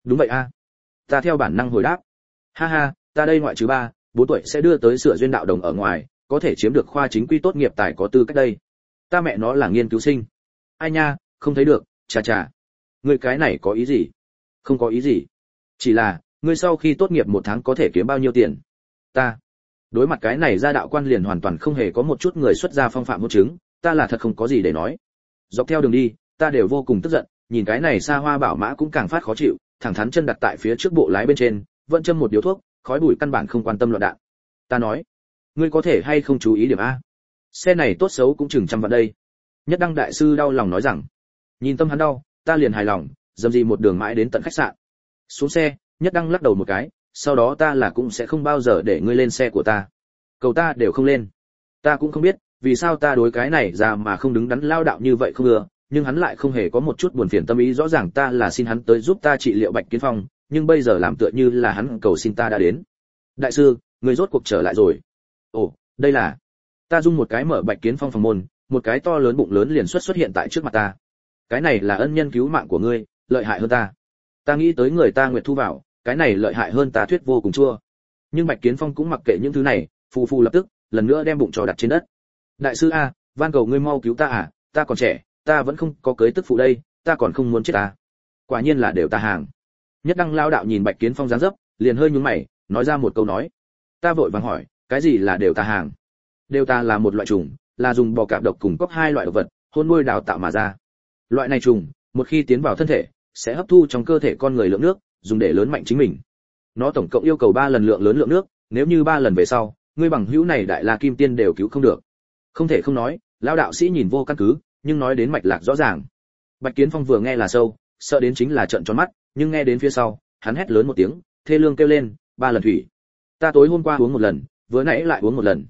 Đúng vậy a. Ta theo bản năng hồi đáp. Ha ha, ta đây ngoại trừ 4 tuổi sẽ đưa tới sửa duyên đạo đồng ở ngoài, có thể chiếm được khoa chính quy tốt nghiệp tài có tư cách đây. Ta mẹ nó là nghiên cứu sinh. Ai nha, không thấy được, chà chà. Ngươi cái này có ý gì? Không có ý gì. Chỉ là, ngươi sau khi tốt nghiệp 1 tháng có thể kiếm bao nhiêu tiền? Ta. Đối mặt cái này gia đạo quan liền hoàn toàn không hề có một chút người xuất gia phong phạm hôn chứng, ta là thật không có gì để nói. Dọc theo đường đi, ta đều vô cùng tức giận, nhìn cái này xa hoa bảo mã cũng càng phát khó chịu, thẳng thắn chân đặt tại phía trước bộ lái bên trên, vẫn châm một điếu thuốc, khói bụi căn bản không quan tâm loạn đạn. Ta nói, ngươi có thể hay không chú ý điểm a? Xe này tốt xấu cũng chừng trăm vạn đây. Nhất Đăng đại sư đau lòng nói rằng, nhìn tâm hắn đau, ta liền hài lòng, dầm gì một đường mãi đến tận khách sạn. Xuống xe, Nhất Đăng lắc đầu một cái, sau đó ta là cũng sẽ không bao giờ để ngươi lên xe của ta. Cầu ta đều không lên. Ta cũng không biết, vì sao ta đối cái này ra mà không đứng đắn lao đạo như vậy không ưa, nhưng hắn lại không hề có một chút buồn phiền tâm ý, rõ ràng ta là xin hắn tới giúp ta trị liệu Bạch Kiến Phong, nhưng bây giờ làm tựa như là hắn cầu xin ta đã đến. Đại sư, người rốt cuộc trở lại rồi. Ồ, đây là. Ta dung một cái mở Bạch Kiến Phong phòng môn, một cái to lớn bụng lớn liền xuất hiện tại trước mặt ta. Cái này là ân nhân cứu mạng của ngươi, lợi hại hơn ta. Ta nghĩ tới người ta nguyệt thu vào, cái này lợi hại hơn ta thuyết vô cùng chua. Nhưng Bạch Kiến Phong cũng mặc kệ những thứ này, phù phù lập tức, lần nữa đem bụng trò đặt trên đất. Đại sư a, van cầu ngươi mau cứu ta à, ta còn trẻ, ta vẫn không có cưới tức phụ đây, ta còn không muốn chết ta. Quả nhiên là đều ta hàng. Nhất Đăng lao đạo nhìn Bạch Kiến Phong dáng dấp, liền hơi nhướng mày, nói ra một câu nói. Ta vội vàng hỏi, cái gì là đều ta hàng? Đều ta là một loại trùng, là dùng bò cạp độc cùng cóc 2 loại độc vật, hôn nuôi đào tạo mà ra. Loại này trùng, một khi tiến vào thân thể, sẽ hấp thu trong cơ thể con người lượng nước, dùng để lớn mạnh chính mình. Nó tổng cộng yêu cầu 3 lần lượng lớn lượng nước, nếu như 3 lần về sau, ngươi bằng hữu này đại la kim tiên đều cứu không được. Không thể không nói, lão đạo sĩ nhìn vô căn cứ, nhưng nói đến mạch lạc rõ ràng. Bạch Kiến Phong vừa nghe là sâu, sợ đến chính là trợn tròn mắt, nhưng nghe đến phía sau, hắn hét lớn một tiếng, thê lương kêu lên, 3 lần thủy. Ta tối hôm qua uống 1 lần, vừa nãy lại uống 1 lần,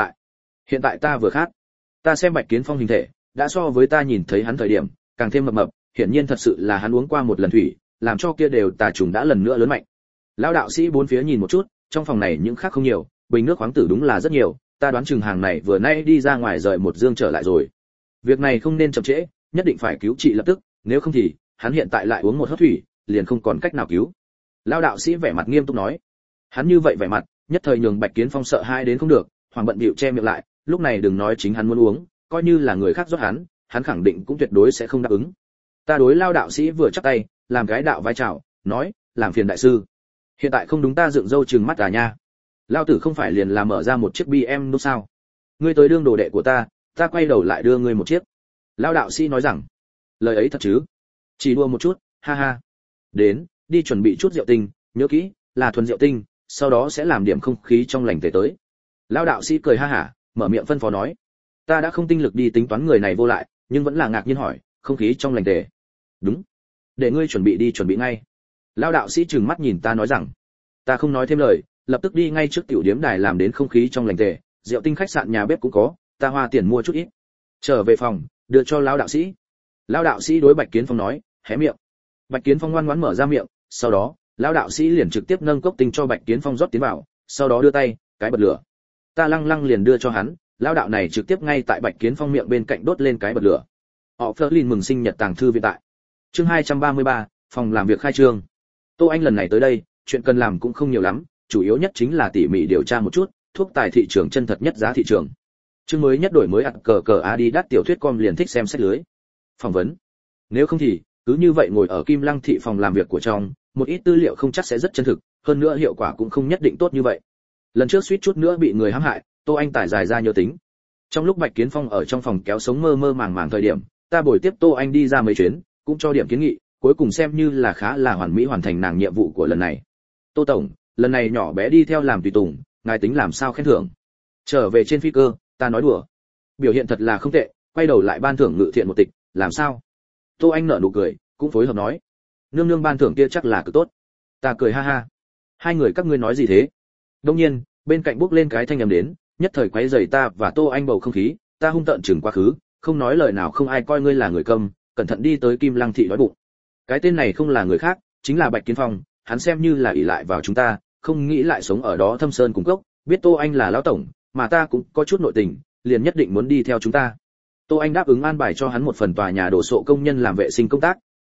hiện tại ta vừa khát. Ta xem Bạch Kiến Phong hình thể, đã so với ta nhìn thấy hắn thời điểm, càng thêm mập mập, hiển nhiên thật sự là hắn uống qua 1 lần thủy, làm cho kia đều tà trùng đã lần nữa lớn mạnh. Lão đạo sĩ bốn phía nhìn một chút, trong phòng này những khác không nhiều, bình nước khoáng tử đúng là rất nhiều, ta đoán chừng hàng này vừa nay đi ra ngoài rời một dương trở lại rồi. Việc này không nên chậm trễ, nhất định phải cứu trị lập tức, nếu không thì hắn hiện tại lại uống một hớp thủy, liền không còn cách nào cứu. Lão đạo sĩ vẻ mặt nghiêm túc nói. Hắn như vậy vẻ mặt, nhất thời nhường Bạch Kiến Phong sợ hãi đến không được, hoàng bận bịu che miệng lại, lúc này đừng nói chính hắn muốn uống, coi như là người khác rót hắn khẳng định cũng tuyệt đối sẽ không đáp ứng. Ta đối Lão đạo sĩ vừa chắp tay, làm cái đạo vai chào, nói, làm phiền đại sư. Hiện tại không đúng ta dựng râu trừng mắt à nha. Lão tử không phải liền là mở ra một chiếc BM đâu sao? Ngươi tới đương đồ đệ của ta quay đầu lại đưa ngươi một chiếc. Lão đạo sĩ nói rằng, lời ấy thật chứ? Chỉ đùa một chút, ha ha. Đến, đi chuẩn bị chút rượu tinh, nhớ kỹ, là thuần rượu tinh, sau đó sẽ làm điểm không khí trong lành tề tới. Lão đạo sĩ cười ha hả, mở miệng phân phó nói. Ta đã không tinh lực đi tính toán người này vô lại, nhưng vẫn là ngạc nhiên hỏi, không khí trong lành tề. Đúng. Để ngươi chuẩn bị ngay. Lão đạo sĩ trừng mắt nhìn ta nói rằng, ta không nói thêm lời, lập tức đi ngay trước tiểu điếm đài làm đến không khí trong lành tề, rượu tinh khách sạn nhà bếp cũng có, ta hoa tiền mua chút ít. Trở về phòng, đưa cho lão đạo sĩ. Lão đạo sĩ đối Bạch Kiến Phong nói, hé miệng. Bạch Kiến Phong ngoan ngoãn mở ra miệng, sau đó, lão đạo sĩ liền trực tiếp nâng cốc tinh cho Bạch Kiến Phong rót tiến vào, sau đó đưa tay, cái bật lửa. Ta lăng liền đưa cho hắn, lão đạo này trực tiếp ngay tại Bạch Kiến Phong miệng bên cạnh đốt lên cái bật lửa. Họ Flerlin mừng sinh nhật tàng thư viện tại. Chương 233, phòng làm việc khai trương. Tô Anh lần này tới đây, chuyện cần làm cũng không nhiều lắm, chủ yếu nhất chính là tỉ mỉ điều tra một chút thuốc tài thị trường chân thật nhất giá thị trường. Chương mới nhất đổi mới ạt cờ Adidas tiểu thuyết com liền thích xem sách lưới. Phỏng vấn. Nếu không thì, cứ như vậy ngồi ở Kim Lăng thị phòng làm việc của trong, một ít tư liệu không chắc sẽ rất chân thực, hơn nữa hiệu quả cũng không nhất định tốt như vậy. Lần trước suýt chút nữa bị người hãm hại, Tô Anh tải dài ra nhớ tính. Trong lúc Bạch Kiến Phong ở trong phòng kéo sống mơ màng thời điểm, ta bồi tiếp Tô Anh đi ra mấy chuyến, cũng cho điểm kiến nghị, cuối cùng xem như là khá là hoàn mỹ hoàn thành nàng nhiệm vụ của lần này. Tô tổng, lần này nhỏ bé đi theo làm tùy tùng, ngài tính làm sao khen thưởng? Trở về trên phi cơ, ta nói đùa. Biểu hiện thật là không tệ, quay đầu lại ban thưởng ngự thiện một tịch, làm sao? Tô Anh nở nụ cười, cũng phối hợp nói. Nương ban thưởng kia chắc là cực tốt. Ta cười ha ha. Hai người các ngươi nói gì thế? Đương nhiên, bên cạnh bước lên cái thanh âm đến, nhất thời quấy rầy ta và Tô Anh bầu không khí, ta hung tợn chừng quá khứ, không nói lời nào không ai coi ngươi là người câm, cẩn thận đi tới Kim Lăng thị đói bụng. Cái tên này không là người khác, chính là Bạch Kiến Phong, hắn xem như là ỷ lại vào chúng ta, không nghĩ lại sống ở đó thâm sơn cùng cốc, biết Tô Anh là lão tổng, mà ta cũng có chút nội tình, liền nhất định muốn đi theo chúng ta. Tô Anh đáp ứng an bài cho hắn một phần tòa nhà đổ sộ công nhân làm vệ sinh công tác,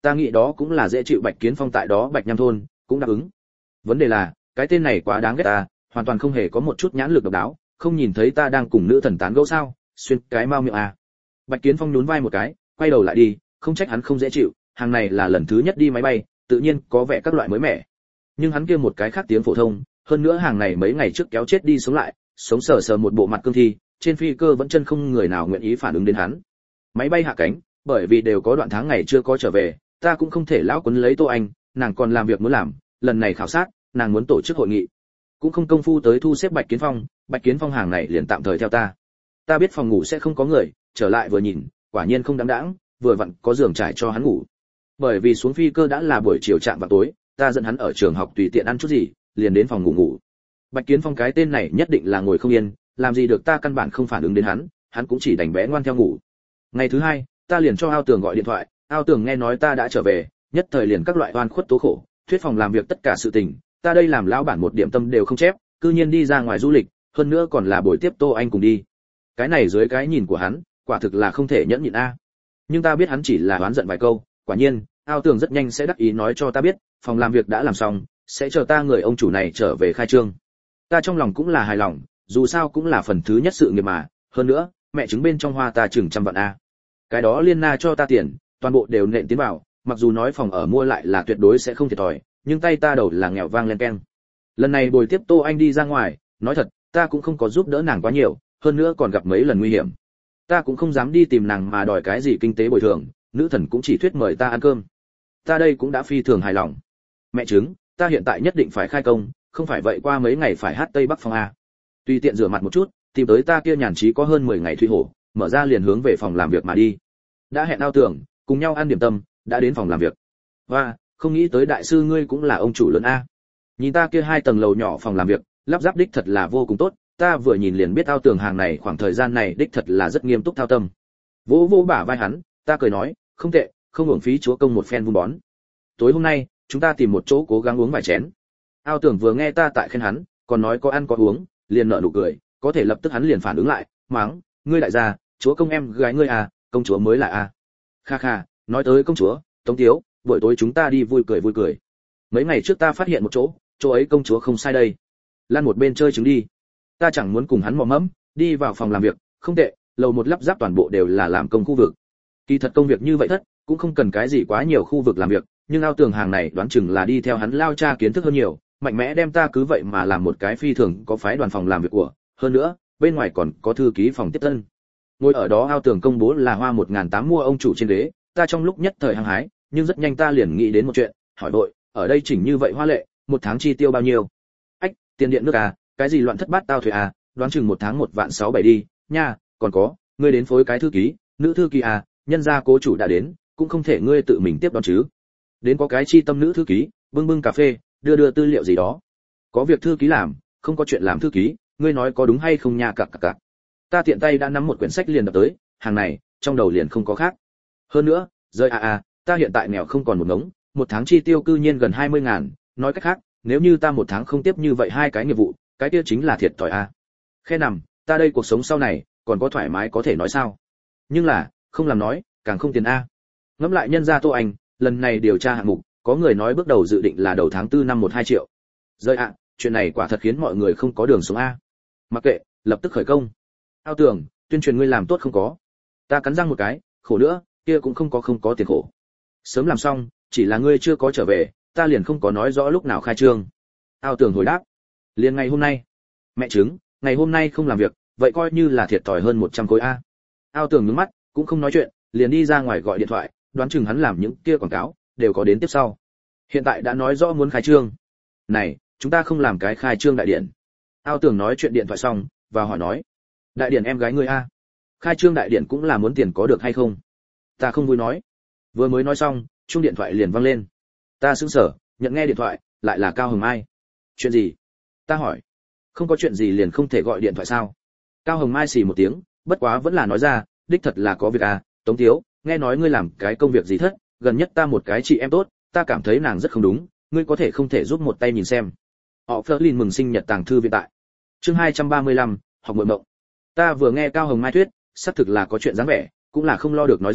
ta nghĩ đó cũng là dễ chịu. Bạch Kiến Phong tại đó Bạch Nham thôn cũng đáp ứng. Vấn đề là cái tên này quá đáng ghét ta, hoàn toàn không hề có một chút nhãn lực độc đáo, không nhìn thấy ta đang cùng nữ thần tán gẫu sao? Xuyên cái mau miệng à. Bạch Kiến Phong nhún vai một cái, quay đầu lại đi, không trách hắn không dễ chịu, hàng này là lần thứ nhất đi máy bay, tự nhiên có vẻ các loại mới mẻ. Nhưng hắn kia một cái khác tiếng phổ thông, hơn nữa hàng này mấy ngày trước kéo chết đi sống lại, sống sờ sờ một bộ mặt cương thi, trên phi cơ vẫn chân không người nào nguyện ý phản ứng đến hắn. Máy bay hạ cánh, bởi vì đều có đoạn tháng ngày chưa có trở về, ta cũng không thể lão quấn lấy Tô Anh, nàng còn làm việc muốn làm, lần này khảo sát, nàng muốn tổ chức hội nghị, cũng không công phu tới thu xếp Bạch Kiến Phong hàng này liền tạm thời theo ta. Ta biết phòng ngủ sẽ không có người, trở lại vừa nhìn, quả nhiên không đáng đáng, vừa vặn có giường trải cho hắn ngủ. Bởi vì xuống phi cơ đã là buổi chiều chạm vào tối, ta dẫn hắn ở trường học tùy tiện ăn chút gì, liền đến phòng ngủ. Bạch Kiến Phong cái tên này nhất định là ngồi không yên, làm gì được ta căn bản không phản ứng đến hắn cũng chỉ đành bé ngoan theo ngủ. Ngày thứ hai, ta liền cho Ao Tường gọi điện thoại, Ao Tường nghe nói ta đã trở về, nhất thời liền các loại oan khuất tố khổ, thuyết phòng làm việc tất cả sự tình, ta đây làm lão bản một điểm tâm đều không chép, cư nhiên đi ra ngoài du lịch, hơn nữa còn là buổi tiếp Tô Anh cùng đi. Cái này dưới cái nhìn của hắn, quả thực là không thể nhẫn nhịn a. Nhưng ta biết hắn chỉ là oán giận vài câu, quả nhiên, Ao Tường rất nhanh sẽ đắc ý nói cho ta biết, phòng làm việc đã làm xong, sẽ chờ ta người ông chủ này trở về khai trương. Ta trong lòng cũng là hài lòng, dù sao cũng là phần thứ nhất sự nghiệp mà, hơn nữa, mẹ trứng bên trong hoa ta chừng 100 vạn a. Cái đó Liên Na cho ta tiền, toàn bộ đều nện tiến vào, mặc dù nói phòng ở mua lại là tuyệt đối sẽ không thiệt thòi, nhưng tay ta đầu là nghèo vang lên keng. Lần này bồi tiếp Tô Anh đi ra ngoài, nói thật, ta cũng không có giúp đỡ nàng quá nhiều, hơn nữa còn gặp mấy lần nguy hiểm. Ta cũng không dám đi tìm nàng mà đòi cái gì kinh tế bồi thường, nữ thần cũng chỉ thuyết mời ta ăn cơm. Ta đây cũng đã phi thường hài lòng. Mẹ trứng, ta hiện tại nhất định phải khai công, không phải vậy qua mấy ngày phải hát Tây Bắc Phong a. Tùy tiện rửa mặt một chút, tìm tới ta kia nhàn trí có hơn 10 ngày Thủy Hổ, mở ra liền hướng về phòng làm việc mà đi. Đã hẹn Ao Tường, cùng nhau ăn điểm tâm, đã đến phòng làm việc. Và, không nghĩ tới đại sư ngươi cũng là ông chủ lớn a. Nhìn ta kia 2 tầng lầu nhỏ phòng làm việc, lắp ráp đích thật là vô cùng tốt, ta vừa nhìn liền biết Ao Tường hàng này khoảng thời gian này đích thật là rất nghiêm túc thao tâm. Vỗ vỗ bả vai hắn, ta cười nói, không tệ, không hưởng phí chúa công một phen vun bón. Tối hôm nay, chúng ta tìm một chỗ cố gắng uống vài chén. Ao Tường vừa nghe ta tại khen hắn, còn nói có ăn có uống, liền nở nụ cười, có thể lập tức hắn liền phản ứng lại, mắng, ngươi đại gia, chúa công em gái ngươi à, công chúa mới là a. Kha kha, nói tới công chúa, Tống Tiếu, buổi tối chúng ta đi vui cười. Mấy ngày trước ta phát hiện một chỗ ấy công chúa không sai đây. Lan một bên chơi trứng đi. Ta chẳng muốn cùng hắn mò mẫm, đi vào phòng làm việc, không tệ, lầu một lắp ráp toàn bộ đều là làm công khu vực. Kỳ thật công việc như vậy thất, cũng không cần cái gì quá nhiều khu vực làm việc, nhưng Ao Tường hàng này đoán chừng là đi theo hắn lao cha kiến thức hơn nhiều, mạnh mẽ đem ta cứ vậy mà làm một cái phi thường có phái đoàn phòng làm việc của, hơn nữa, bên ngoài còn có thư ký phòng tiếp tân. Ngồi ở đó Ao Tường công bố là hoa 1.800 mua ông chủ trên ghế, ta trong lúc nhất thời hăng hái, nhưng rất nhanh ta liền nghĩ đến một chuyện, hỏi vội, ở đây chỉnh như vậy hoa lệ, một tháng chi tiêu bao nhiêu? Ách, tiền điện nước à, cái gì loạn thất bát tao thuế à, đoán chừng một tháng 1.607.000 đi, nha, còn có, ngươi đến phối cái thư ký, nữ thư ký à, nhân gia cố chủ đã đến, cũng không thể ngươi tự mình tiếp đón chứ. Đến có cái chi tâm nữ thư ký, bưng cà phê, đưa tư liệu gì đó. Có việc thư ký làm, không có chuyện làm thư ký, ngươi nói có đúng hay không nha cặc. Ta tiện tay đã nắm một quyển sách liền đập tới, hàng này, trong đầu liền không có khác. Hơn nữa, rơi ta hiện tại nghèo không còn một ngống, một tháng chi tiêu cư nhiên gần 20.000, nói cách khác, nếu như ta một tháng không tiếp như vậy 2 cái nghiệp vụ, cái kia chính là thiệt thòi a. Khe nằm, ta đây cuộc sống sau này, còn có thoải mái có thể nói sao? Nhưng là, không làm nói, càng không tiền a. Ngẫm lại nhân gia Tô Anh, lần này điều tra hạng mục, có người nói bước đầu dự định là đầu tháng 4 năm 12 triệu. Rơi chuyện này quả thật khiến mọi người không có đường sống a. Mặc kệ, lập tức khởi công. Ao Tường, tuyên truyền ngươi làm tốt không có. Ta cắn răng một cái, khổ nữa, kia cũng không có tiền khổ. Sớm làm xong, chỉ là ngươi chưa có trở về, ta liền không có nói rõ lúc nào khai trương. Ao Tường hồi đáp, liền ngày hôm nay. Mẹ trứng, ngày hôm nay không làm việc, vậy coi như là thiệt thòi hơn 100 khối a. Ao Tường nhướng mắt, cũng không nói chuyện, liền đi ra ngoài gọi điện thoại, đoán chừng hắn làm những kia quảng cáo đều có đến tiếp sau. Hiện tại đã nói rõ muốn khai trương. Này, chúng ta không làm cái khai trương đại điện. Ao Tường nói chuyện điện thoại xong, và hỏi nói, đại điện em gái ngươi a, khai trương đại điện cũng là muốn tiền có được hay không? Ta không vui nói. Vừa mới nói xong, chuông điện thoại liền vang lên. Ta sững sờ, nhận nghe điện thoại, lại là Cao Hồng Mai. Chuyện gì? Ta hỏi. Không có chuyện gì liền không thể gọi điện thoại sao? Cao Hồng Mai xì một tiếng, bất quá vẫn là nói ra, đích thật là có việc à, Tống Thiếu, nghe nói ngươi làm cái công việc gì thất, gần nhất ta một cái chị em tốt, ta cảm thấy nàng rất không đúng, ngươi có thể không thể giúp một tay nhìn xem. Họ Flerlin mừng sinh nhật tàng thư viện tại. Chương 235, học muội mộng. Ta vừa nghe Cao Hồng Mai thuyết, xác thực là có chuyện dáng vẻ, cũng là không lo được nói giỡn,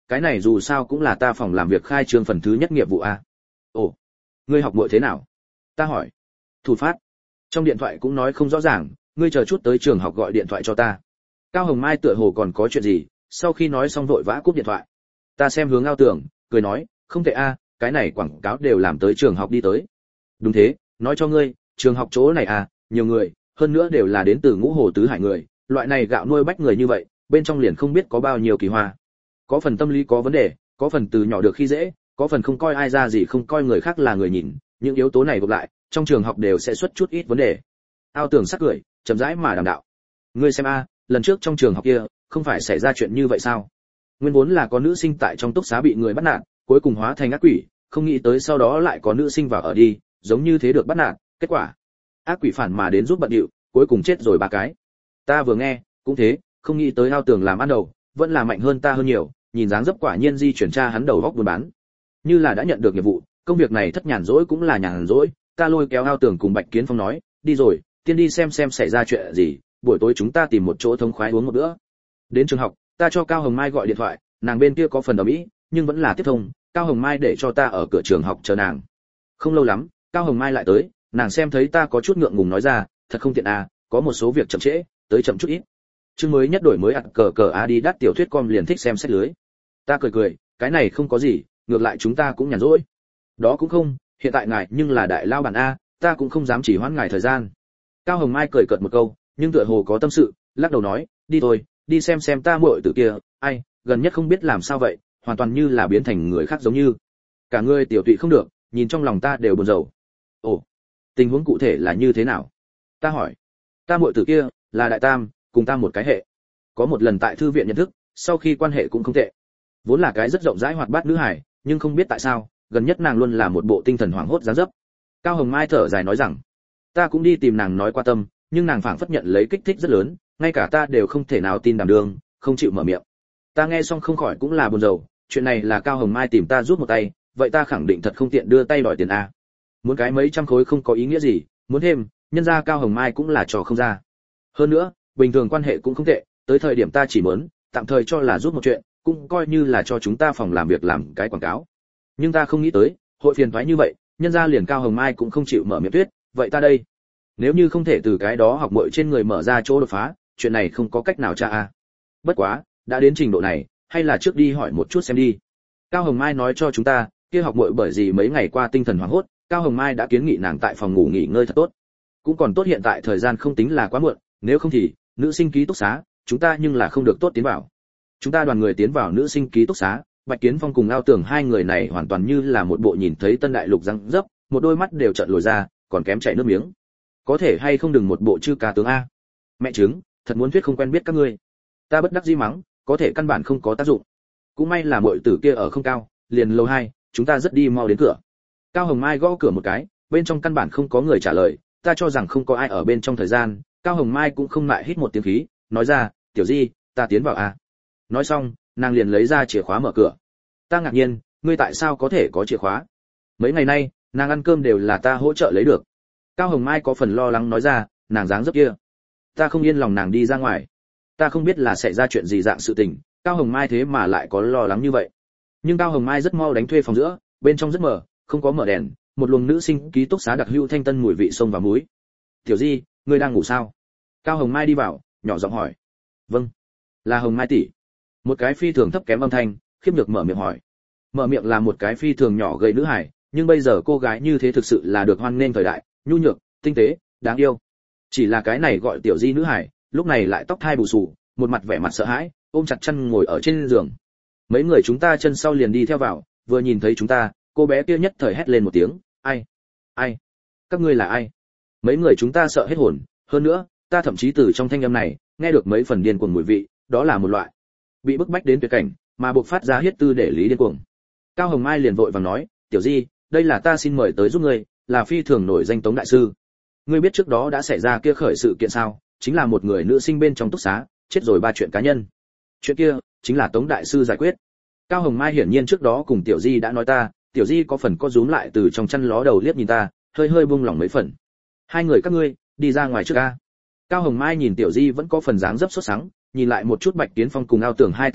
cái này dù sao cũng là ta phòng làm việc khai trương phần thứ nhất nghiệp vụ a. Ồ, ngươi học muội thế nào? Ta hỏi. Thủ phát. Trong điện thoại cũng nói không rõ ràng, ngươi chờ chút tới trường học gọi điện thoại cho ta. Cao Hồng Mai tựa hồ còn có chuyện gì, sau khi nói xong vội vã cúp điện thoại. Ta xem hướng Ao Tưởng, cười nói, không tệ a, cái này quảng cáo đều làm tới trường học đi tới. Đúng thế, nói cho ngươi, trường học chỗ này à, nhiều người, hơn nữa đều là đến từ Ngũ Hồ tứ hải người, loại này gạo nuôi bách người như vậy, bên trong liền không biết có bao nhiêu kỳ hoa. Có phần tâm lý có vấn đề, có phần từ nhỏ được khi dễ, có phần không coi ai ra gì, không coi người khác là người nhìn, những yếu tố này gộp lại, trong trường học đều sẽ xuất chút ít vấn đề. Ao Tưởng sắc cười, chậm rãi mà đàm đạo. Ngươi xem a, lần trước trong trường học kia, không phải xảy ra chuyện như vậy sao? Nguyên vốn là có nữ sinh tại trong túc xá bị người bắt nạt, cuối cùng hóa thành ác quỷ, không nghĩ tới sau đó lại có nữ sinh vào ở đi, giống như thế được bắt nạt, kết quả ác quỷ phản mà đến giúp bận điệu, cuối cùng chết rồi ba cái. Ta vừa nghe, cũng thế, không nghĩ tới Ao Tưởng làm ăn đầu, vẫn là mạnh hơn ta hơn nhiều, nhìn dáng dấp quả nhiên di chuyển tra hắn đầu góc buôn bán. Như là đã nhận được nhiệm vụ, công việc này thất nhàn rỗi cũng là nhàn rỗi, ta lôi kéo Ao Tưởng cùng Bạch Kiến Phong nói, đi rồi, tiên đi xem xảy ra chuyện gì, buổi tối chúng ta tìm một chỗ thông khoái uống một bữa. Đến trường học, ta cho Cao Hồng Mai gọi điện thoại, nàng bên kia có phần ầm ĩ, nhưng vẫn là tiếp thông, Cao Hồng Mai để cho ta ở cửa trường học chờ nàng. Không lâu lắm, Cao Hồng Mai lại tới, nàng xem thấy ta có chút ngượng ngùng nói ra, thật không tiện à, có một số việc chậm trễ, tới chậm chút ít. Chương mới nhất đổi mới ạt cờ cờ á đi đắt tiểu thuyết com liền thích xem sách lưới. Ta cười cười, cái này không có gì, ngược lại chúng ta cũng nhàn rỗi. Đó cũng không, hiện tại ngài nhưng là đại lao bản a, ta cũng không dám chỉ hoãn ngài thời gian. Cao Hồng Mai cười cợt một câu, nhưng tựa hồ có tâm sự, lắc đầu nói, đi thôi, đi xem ta muội tử kia, ai, gần nhất không biết làm sao vậy, hoàn toàn như là biến thành người khác giống như. Cả người tiểu tụy không được, nhìn trong lòng ta đều buồn rầu. Ồ, tình huống cụ thể là như thế nào? Ta hỏi. Ta muội tử kia là đại tam, cùng ta một cái hệ. Có một lần tại thư viện nhận thức, sau khi quan hệ cũng không tệ. Vốn là cái rất rộng rãi hoạt bát nữ hải, nhưng không biết tại sao, gần nhất nàng luôn là một bộ tinh thần hoảng hốt dáng dấp. Cao Hồng Mai thở dài nói rằng, ta cũng đi tìm nàng nói qua tâm, nhưng nàng phảng phất nhận lấy kích thích rất lớn, ngay cả ta đều không thể nào tin đảm đương, không chịu mở miệng. Ta nghe xong không khỏi cũng là buồn rầu, chuyện này là Cao Hồng Mai tìm ta giúp một tay, vậy ta khẳng định thật không tiện đưa tay đòi tiền a. Muốn cái mấy trăm khối không có ý nghĩa gì, muốn thêm, nhân ra Cao Hồng Mai cũng là trò không ra. Hơn nữa, bình thường quan hệ cũng không tệ, tới thời điểm ta chỉ muốn tạm thời cho là giúp một chuyện, cũng coi như là cho chúng ta phòng làm việc làm cái quảng cáo. Nhưng ta không nghĩ tới, hội phiền toái như vậy, nhân ra liền Cao Hồng Mai cũng không chịu mở miệng tuyết, vậy ta đây, nếu như không thể từ cái đó học muội trên người mở ra chỗ đột phá, chuyện này không có cách nào cha a. Bất quá, đã đến trình độ này, hay là trước đi hỏi một chút xem đi. Cao Hồng Mai nói cho chúng ta, kia học muội bởi vì mấy ngày qua tinh thần hoảng hốt, Cao Hồng Mai đã kiến nghị nàng tại phòng ngủ nghỉ ngơi thật tốt. Cũng còn tốt hiện tại thời gian không tính là quá muộn, nếu không thì nữ sinh ký túc xá, chúng ta nhưng là không được tốt tiến vào. Chúng ta đoàn người tiến vào nữ sinh ký túc xá, Bạch Kiến Phong cùng Ao Tưởng hai người này hoàn toàn như là một bộ nhìn thấy tân đại lục răng dấp, một đôi mắt đều trợn lồi ra, còn kém chảy nước miếng. Có thể hay không đừng một bộ chư ca tướng a. Mẹ chứng, thật muốn thuyết không quen biết các ngươi. Ta bất đắc dĩ mắng, có thể căn bản không có tác dụng. Cũng may là muội tử kia ở không cao, liền lầu 2, chúng ta rất đi mau đến cửa. Cao Hồng Mai gõ cửa một cái, bên trong căn bản không có người trả lời, ta cho rằng không có ai ở bên trong thời gian, Cao Hồng Mai cũng không ngại hít một tiếng khí, nói ra, "Tiểu Di, ta tiến vào a." Nói xong, nàng liền lấy ra chìa khóa mở cửa. Ta ngạc nhiên, ngươi tại sao có thể có chìa khóa? Mấy ngày nay, nàng ăn cơm đều là ta hỗ trợ lấy được. Cao Hồng Mai có phần lo lắng nói ra, nàng dáng dấp kia, ta không yên lòng nàng đi ra ngoài. Ta không biết là xảy ra chuyện gì dạng sự tình, Cao Hồng Mai thế mà lại có lo lắng như vậy. Nhưng Cao Hồng Mai rất mau đánh thuê phòng giữa, bên trong rất mờ, không có mở đèn, một luồng nữ sinh ký túc xá đặc hữu thanh tân mùi vị sông vào mũi. "Tiểu Di, ngươi đang ngủ sao?" Cao Hồng Mai đi vào, nhỏ giọng hỏi. "Vâng, là Hồng Mai tỷ." Một cái phi thường thấp kém âm thanh, khiếp nhược mở miệng hỏi. Mở miệng là một cái phi thường nhỏ gầy nữ hải, nhưng bây giờ cô gái như thế thực sự là được hoan nghênh thời đại, nhu nhược, tinh tế, đáng yêu. Chỉ là cái này gọi Tiểu Di nữ hải, lúc này lại tóc thai bù xù, một mặt vẻ mặt sợ hãi, ôm chặt chăn ngồi ở trên giường. Mấy người chúng ta chân sau liền đi theo vào, vừa nhìn thấy chúng ta, cô bé kia nhất thời hét lên một tiếng, "Ai? Ai? Các ngươi là ai?" Mấy người chúng ta sợ hết hồn, hơn nữa, ta thậm chí từ trong thanh âm này, nghe được mấy phần điên cuồng mùi vị, đó là một loại bị bức bách đến tuyệt cảnh, mà buộc phát ra huyết tư để lý điên cuồng. Cao Hồng Mai liền vội vàng nói, "Tiểu Di, đây là ta xin mời tới giúp ngươi, là phi thường nổi danh Tống đại sư. Ngươi biết trước đó đã xảy ra kia khởi sự kiện sao? Chính là một người nữ sinh bên trong túc xá, chết rồi 3 chuyện cá nhân. Chuyện kia chính là Tống đại sư giải quyết." Cao Hồng Mai hiển nhiên trước đó cùng Tiểu Di đã nói ta, Tiểu Di có phần co rúm lại từ trong chăn ló đầu liếc nhìn ta, hơi hơi buông lỏng mấy phần. "Hai người các ngươi, đi ra ngoài trước a." Cao Hồng Mai nhìn Tiểu Di vẫn có phần dáng dấp sốt sắng, nhìn lại một chút Bạch Kiến Phong cùng Ao Tưởng hai tên này,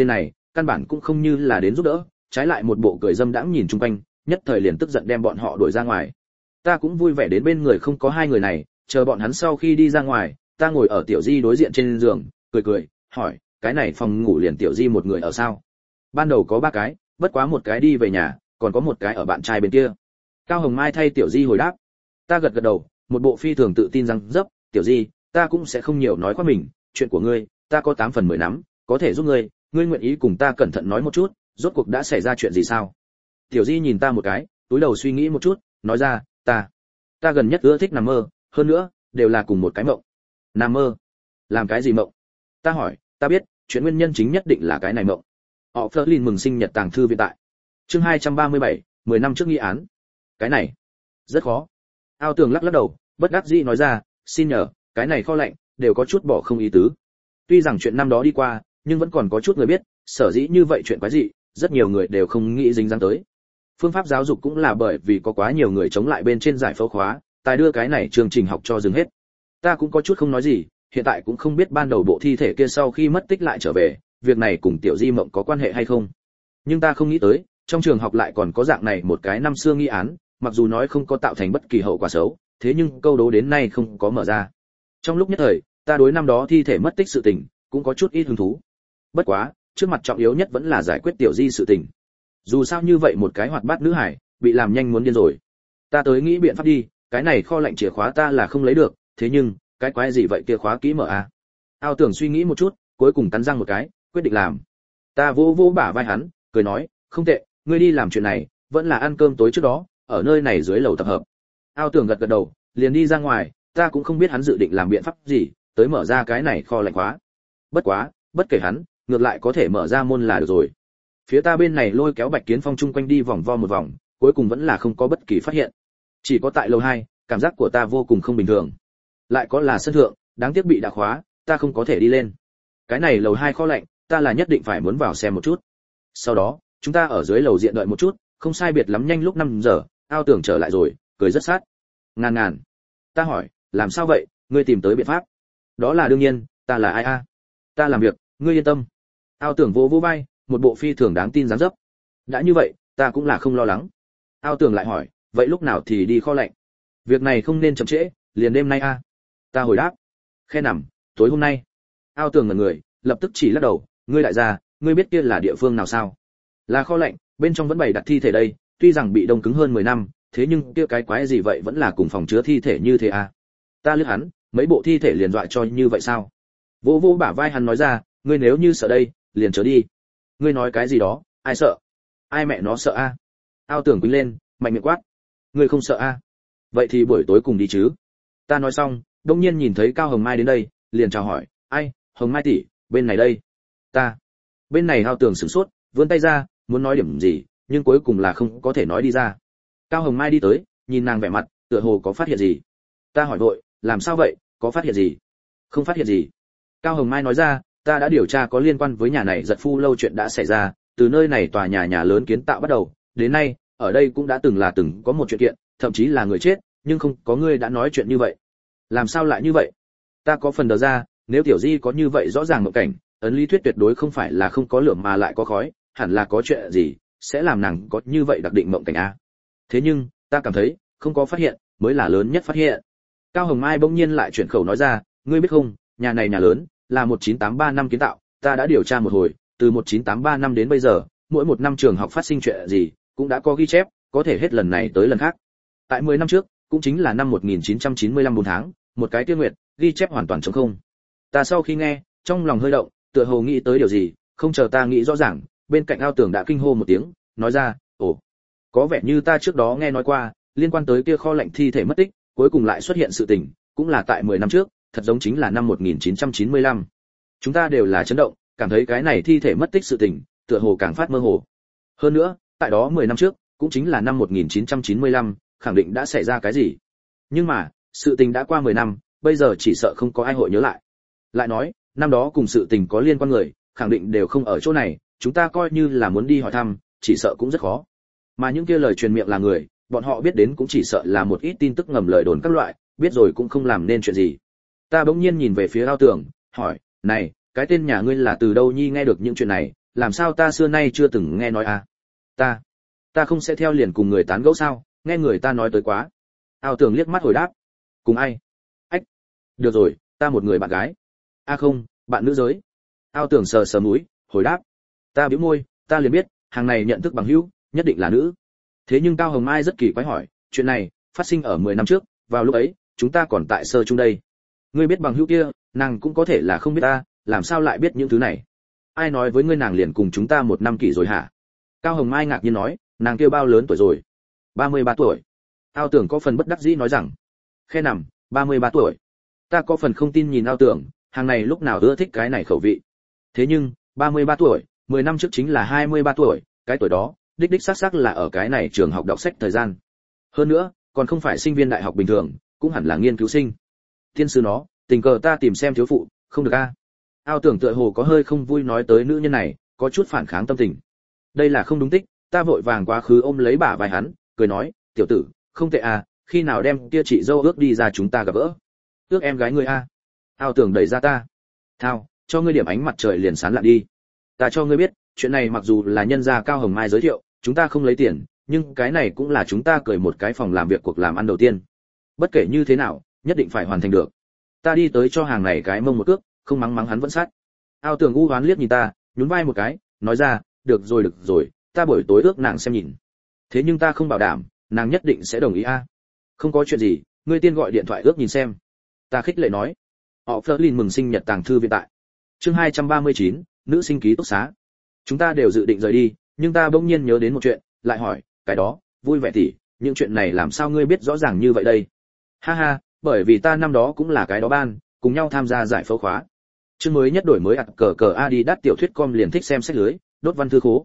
căn bản cũng không như là đến giúp đỡ, trái lại một bộ cười dâm đãng nhìn chung quanh, nhất thời liền tức giận đem bọn họ đuổi ra ngoài. Ta cũng vui vẻ đến bên người không có hai người này, chờ bọn hắn sau khi đi ra ngoài, ta ngồi ở Tiểu Di đối diện trên giường, cười, hỏi, cái này phòng ngủ liền Tiểu Di một người ở sao? Ban đầu có 3 cái, bất quá một cái đi về nhà, còn có một cái ở bạn trai bên kia. Cao Hồng Mai thay Tiểu Di hồi đáp. Ta gật gật đầu, một bộ phi thường tự tin rằng, dấp, Tiểu Di, ta cũng sẽ không nhiều nói qua mình, chuyện của ngươi, ta có 8 phần 10 nắm, có thể giúp ngươi, ngươi nguyện ý cùng ta cẩn thận nói một chút, rốt cuộc đã xảy ra chuyện gì sao? Tiểu Di nhìn ta một cái, túi đầu suy nghĩ một chút, nói ra, ta gần nhất ưa thích nằm mơ, hơn nữa, đều là cùng một cái mộng. Nằm mơ? Làm cái gì mộng? Ta hỏi, ta biết, chuyện nguyên nhân chính nhất định là cái này mộng. Họ Flerlin mừng sinh nhật tàng thư viện tại. Chương 237, 10 năm trước nghi án. Cái này, rất khó. Ao Tường lắc đầu, bất đắc dĩ nói ra, xin nhờ, cái này kho lạnh, đều có chút bỏ không ý tứ. Tuy rằng chuyện năm đó đi qua, nhưng vẫn còn có chút người biết, sở dĩ như vậy chuyện quái dị, rất nhiều người đều không nghĩ dính dáng tới. Phương pháp giáo dục cũng là bởi vì có quá nhiều người chống lại bên trên giải phẫu khóa, tài đưa cái này chương trình học cho dừng hết. Ta cũng có chút không nói gì, hiện tại cũng không biết ban đầu bộ thi thể kia sau khi mất tích lại trở về, việc này cùng Tiểu Di mộng có quan hệ hay không. Nhưng ta không nghĩ tới, trong trường học lại còn có dạng này một cái năm xưa nghi án, mặc dù nói không có tạo thành bất kỳ hậu quả xấu, thế nhưng câu đố đến nay không có mở ra. Trong lúc nhất thời, ta đối năm đó thi thể mất tích sự tình cũng có chút ít hứng thú. Bất quá, trước mặt trọng yếu nhất vẫn là giải quyết Tiểu Di sự tình. Dù sao như vậy một cái hoạt bát nữ hải, bị làm nhanh muốn điên rồi. Ta tới nghĩ biện pháp đi, cái này kho lạnh chìa khóa ta là không lấy được, thế nhưng, cái quái gì vậy kia khóa kỹ mở à? Ao Tưởng suy nghĩ một chút, cuối cùng cắn răng một cái, quyết định làm. Ta vỗ bả vai hắn, cười nói, không tệ, ngươi đi làm chuyện này, vẫn là ăn cơm tối trước đó, ở nơi này dưới lầu tập hợp. Ao Tưởng gật đầu, liền đi ra ngoài, ta cũng không biết hắn dự định làm biện pháp gì, tới mở ra cái này kho lạnh khóa. Bất quá, bất kể hắn, ngược lại có thể mở ra môn là được rồi. Phía ta bên này lôi kéo Bạch Kiến Phong chung quanh đi vòng vo một vòng, cuối cùng vẫn là không có bất kỳ phát hiện. Chỉ có tại lầu 2, cảm giác của ta vô cùng không bình thường. Lại có là sân thượng, đáng tiếc bị đã khóa, ta không có thể đi lên. Cái này lầu 2 kho lạnh, ta là nhất định phải muốn vào xem một chút. Sau đó, chúng ta ở dưới lầu diện đợi một chút, không sai biệt lắm nhanh lúc 5 giờ, Ao Tưởng trở lại rồi, cười rất sát. Ngàn. Ta hỏi, làm sao vậy, ngươi tìm tới biện pháp? Đó là đương nhiên, ta là ai a? Ta làm việc, ngươi yên tâm. Ao Tưởng vỗ vai, một bộ phi thường đáng tin dáng dấp. Đã như vậy, ta cũng là không lo lắng. Ao Tưởng lại hỏi, vậy lúc nào thì đi kho lạnh? Việc này không nên chậm trễ, liền đêm nay a. Ta hồi đáp, khe nằm, tối hôm nay. Ao Tưởng ngẩn người, lập tức chỉ lắc đầu, ngươi đại gia, ngươi biết kia là địa phương nào sao? Là kho lạnh, bên trong vẫn bày đặt thi thể đây, tuy rằng bị đông cứng hơn 10 năm, thế nhưng kia cái quái gì vậy vẫn là cùng phòng chứa thi thể như thế à? Ta liếc hắn, mấy bộ thi thể liền dọa cho như vậy sao? Vô bả vai hắn nói ra, ngươi nếu như sợ đây, liền chớ đi. Ngươi nói cái gì đó, ai sợ? Ai mẹ nó sợ a? Ao Tưởng quýnh lên, mạnh miệng quát. Ngươi không sợ a? Vậy thì buổi tối cùng đi chứ? Ta nói xong, đông nhiên nhìn thấy Cao Hồng Mai đến đây, liền chào hỏi, ai, Hồng Mai tỷ, bên này đây. Ta. Bên này Ao Tưởng sửng sốt, vươn tay ra, muốn nói điểm gì, nhưng cuối cùng là không có thể nói đi ra. Cao Hồng Mai đi tới, nhìn nàng vẻ mặt, tựa hồ có phát hiện gì. Ta hỏi vội, làm sao vậy, có phát hiện gì? Không phát hiện gì. Cao Hồng Mai nói ra, ta đã điều tra có liên quan với nhà này giật phu lâu chuyện đã xảy ra, từ nơi này tòa nhà lớn kiến tạo bắt đầu, đến nay, ở đây cũng đã từng có một chuyện kiện, thậm chí là người chết, nhưng không có người đã nói chuyện như vậy. Làm sao lại như vậy? Ta có phần đờ ra, nếu Tiểu Di có như vậy rõ ràng mộng cảnh, ấn lý thuyết tuyệt đối không phải là không có lửa mà lại có khói, hẳn là có chuyện gì, sẽ làm nàng có như vậy đặc định mộng cảnh a. Thế nhưng, ta cảm thấy, không có phát hiện, mới là lớn nhất phát hiện. Cao Hồng Mai bỗng nhiên lại chuyển khẩu nói ra, ngươi biết không, nhà này nhà lớn, là 1983 năm kiến tạo, ta đã điều tra một hồi, từ 1983 năm đến bây giờ, mỗi một năm trường học phát sinh chuyện gì, cũng đã có ghi chép, có thể hết lần này tới lần khác. Tại 10 năm trước, cũng chính là năm 1995 4 tháng, một cái tiêu nguyệt, ghi chép hoàn toàn trống không. Ta sau khi nghe, trong lòng hơi động, tựa hồ nghĩ tới điều gì, không chờ ta nghĩ rõ ràng, bên cạnh Ao Tưởng đã kinh hô một tiếng, nói ra, ồ, có vẻ như ta trước đó nghe nói qua, liên quan tới kia kho lạnh thi thể mất tích, cuối cùng lại xuất hiện sự tình, cũng là tại 10 năm trước, thật giống chính là năm 1995. Chúng ta đều là chấn động, cảm thấy cái này thi thể mất tích sự tình, tựa hồ càng phát mơ hồ. Hơn nữa, tại đó 10 năm trước, cũng chính là năm 1995, khẳng định đã xảy ra cái gì. Nhưng mà, sự tình đã qua 10 năm, bây giờ chỉ sợ không có ai hội nhớ lại. Lại nói, năm đó cùng sự tình có liên quan người, khẳng định đều không ở chỗ này, chúng ta coi như là muốn đi hỏi thăm, chỉ sợ cũng rất khó. Mà những kia lời truyền miệng là người, bọn họ biết đến cũng chỉ sợ là một ít tin tức ngầm lời đồn các loại, biết rồi cũng không làm nên chuyện gì. Ta bỗng nhiên nhìn về phía Ao Tưởng, hỏi, này, cái tên nhà ngươi là từ đâu nhi nghe được những chuyện này, làm sao ta xưa nay chưa từng nghe nói à? Ta không sẽ theo liền cùng người tán gẫu sao, nghe người ta nói tới quá. Ao Tường liếc mắt hồi đáp. Cùng ai? Ách, được rồi, ta một người bạn gái. Không, bạn nữ giới. Ao Tường sờ sờ mũi, hồi đáp. Ta bĩu môi, ta liền biết, hàng này nhận thức bằng hữu, nhất định là nữ. Thế nhưng Cao Hồng Mai rất kỳ quái hỏi, chuyện này phát sinh ở 10 năm trước, vào lúc ấy, chúng ta còn tại sơ trung đây. Ngươi biết bằng hữu kia, nàng cũng có thể là không biết ta, làm sao lại biết những thứ này? Ai nói với ngươi nàng liền cùng chúng ta 1 năm kỷ rồi hả? Cao Hồng Mai ngạc nhiên nói, nàng kia bao lớn tuổi rồi? 33 tuổi. Ao Tường có phần bất đắc dĩ nói rằng, khe nằm, 33 tuổi. Ta có phần không tin nhìn Ao Tường, hàng này lúc nào ưa thích cái này khẩu vị. Thế nhưng, 33 tuổi, 10 năm trước chính là 23 tuổi, cái tuổi đó, đích xác là ở cái này trường học đọc sách thời gian. Hơn nữa, còn không phải sinh viên đại học bình thường, cũng hẳn là nghiên cứu sinh. Thiên sư nó, tình cờ ta tìm xem thiếu phụ, không được a. Ao Tường tựa hồ có hơi không vui nói tới nữ nhân này, có chút phản kháng tâm tình. Đây là không đúng tích, ta vội vàng quá khứ ôm lấy bả vai hắn, cười nói, tiểu tử, không tệ à, khi nào đem kia chị dâu ước đi ra chúng ta gặp gỡ. Ước em gái ngươi a. Ao Tường đẩy ra ta. Thao, cho ngươi điểm ánh mặt trời liền sáng lạ đi. Ta cho ngươi biết, chuyện này mặc dù là nhân gia Cao Hồng Mai giới thiệu, chúng ta không lấy tiền, nhưng cái này cũng là chúng ta cởi một cái phòng làm việc cuộc làm ăn đầu tiên. Bất kể như thế nào, nhất định phải hoàn thành được. Ta đi tới cho hàng này cái mông một cước, không mắng hắn vẫn sát. Ao Tường u hoán liếc nhìn ta, nhún vai một cái, nói ra, được rồi, ta buổi tối ước nàng xem nhìn. Thế nhưng ta không bảo đảm, nàng nhất định sẽ đồng ý a. Không có chuyện gì, ngươi tiên gọi điện thoại ước nhìn xem. Ta khích lệ nói. Họ Flerlin mừng sinh nhật tàng thư viện tại. Chương 239, nữ sinh ký túc xá. Chúng ta đều dự định rời đi, nhưng ta bỗng nhiên nhớ đến một chuyện, lại hỏi, cái đó, vui vẻ tỷ, những chuyện này làm sao ngươi biết rõ ràng như vậy đây? Ha ha, bởi vì ta năm đó cũng là cái đó ban, cùng nhau tham gia giải phẫu khóa. Chương mới nhất đổi mới cờ Adidas tiểu thuyết com liền thích xem sách lưới, đốt văn thư khố.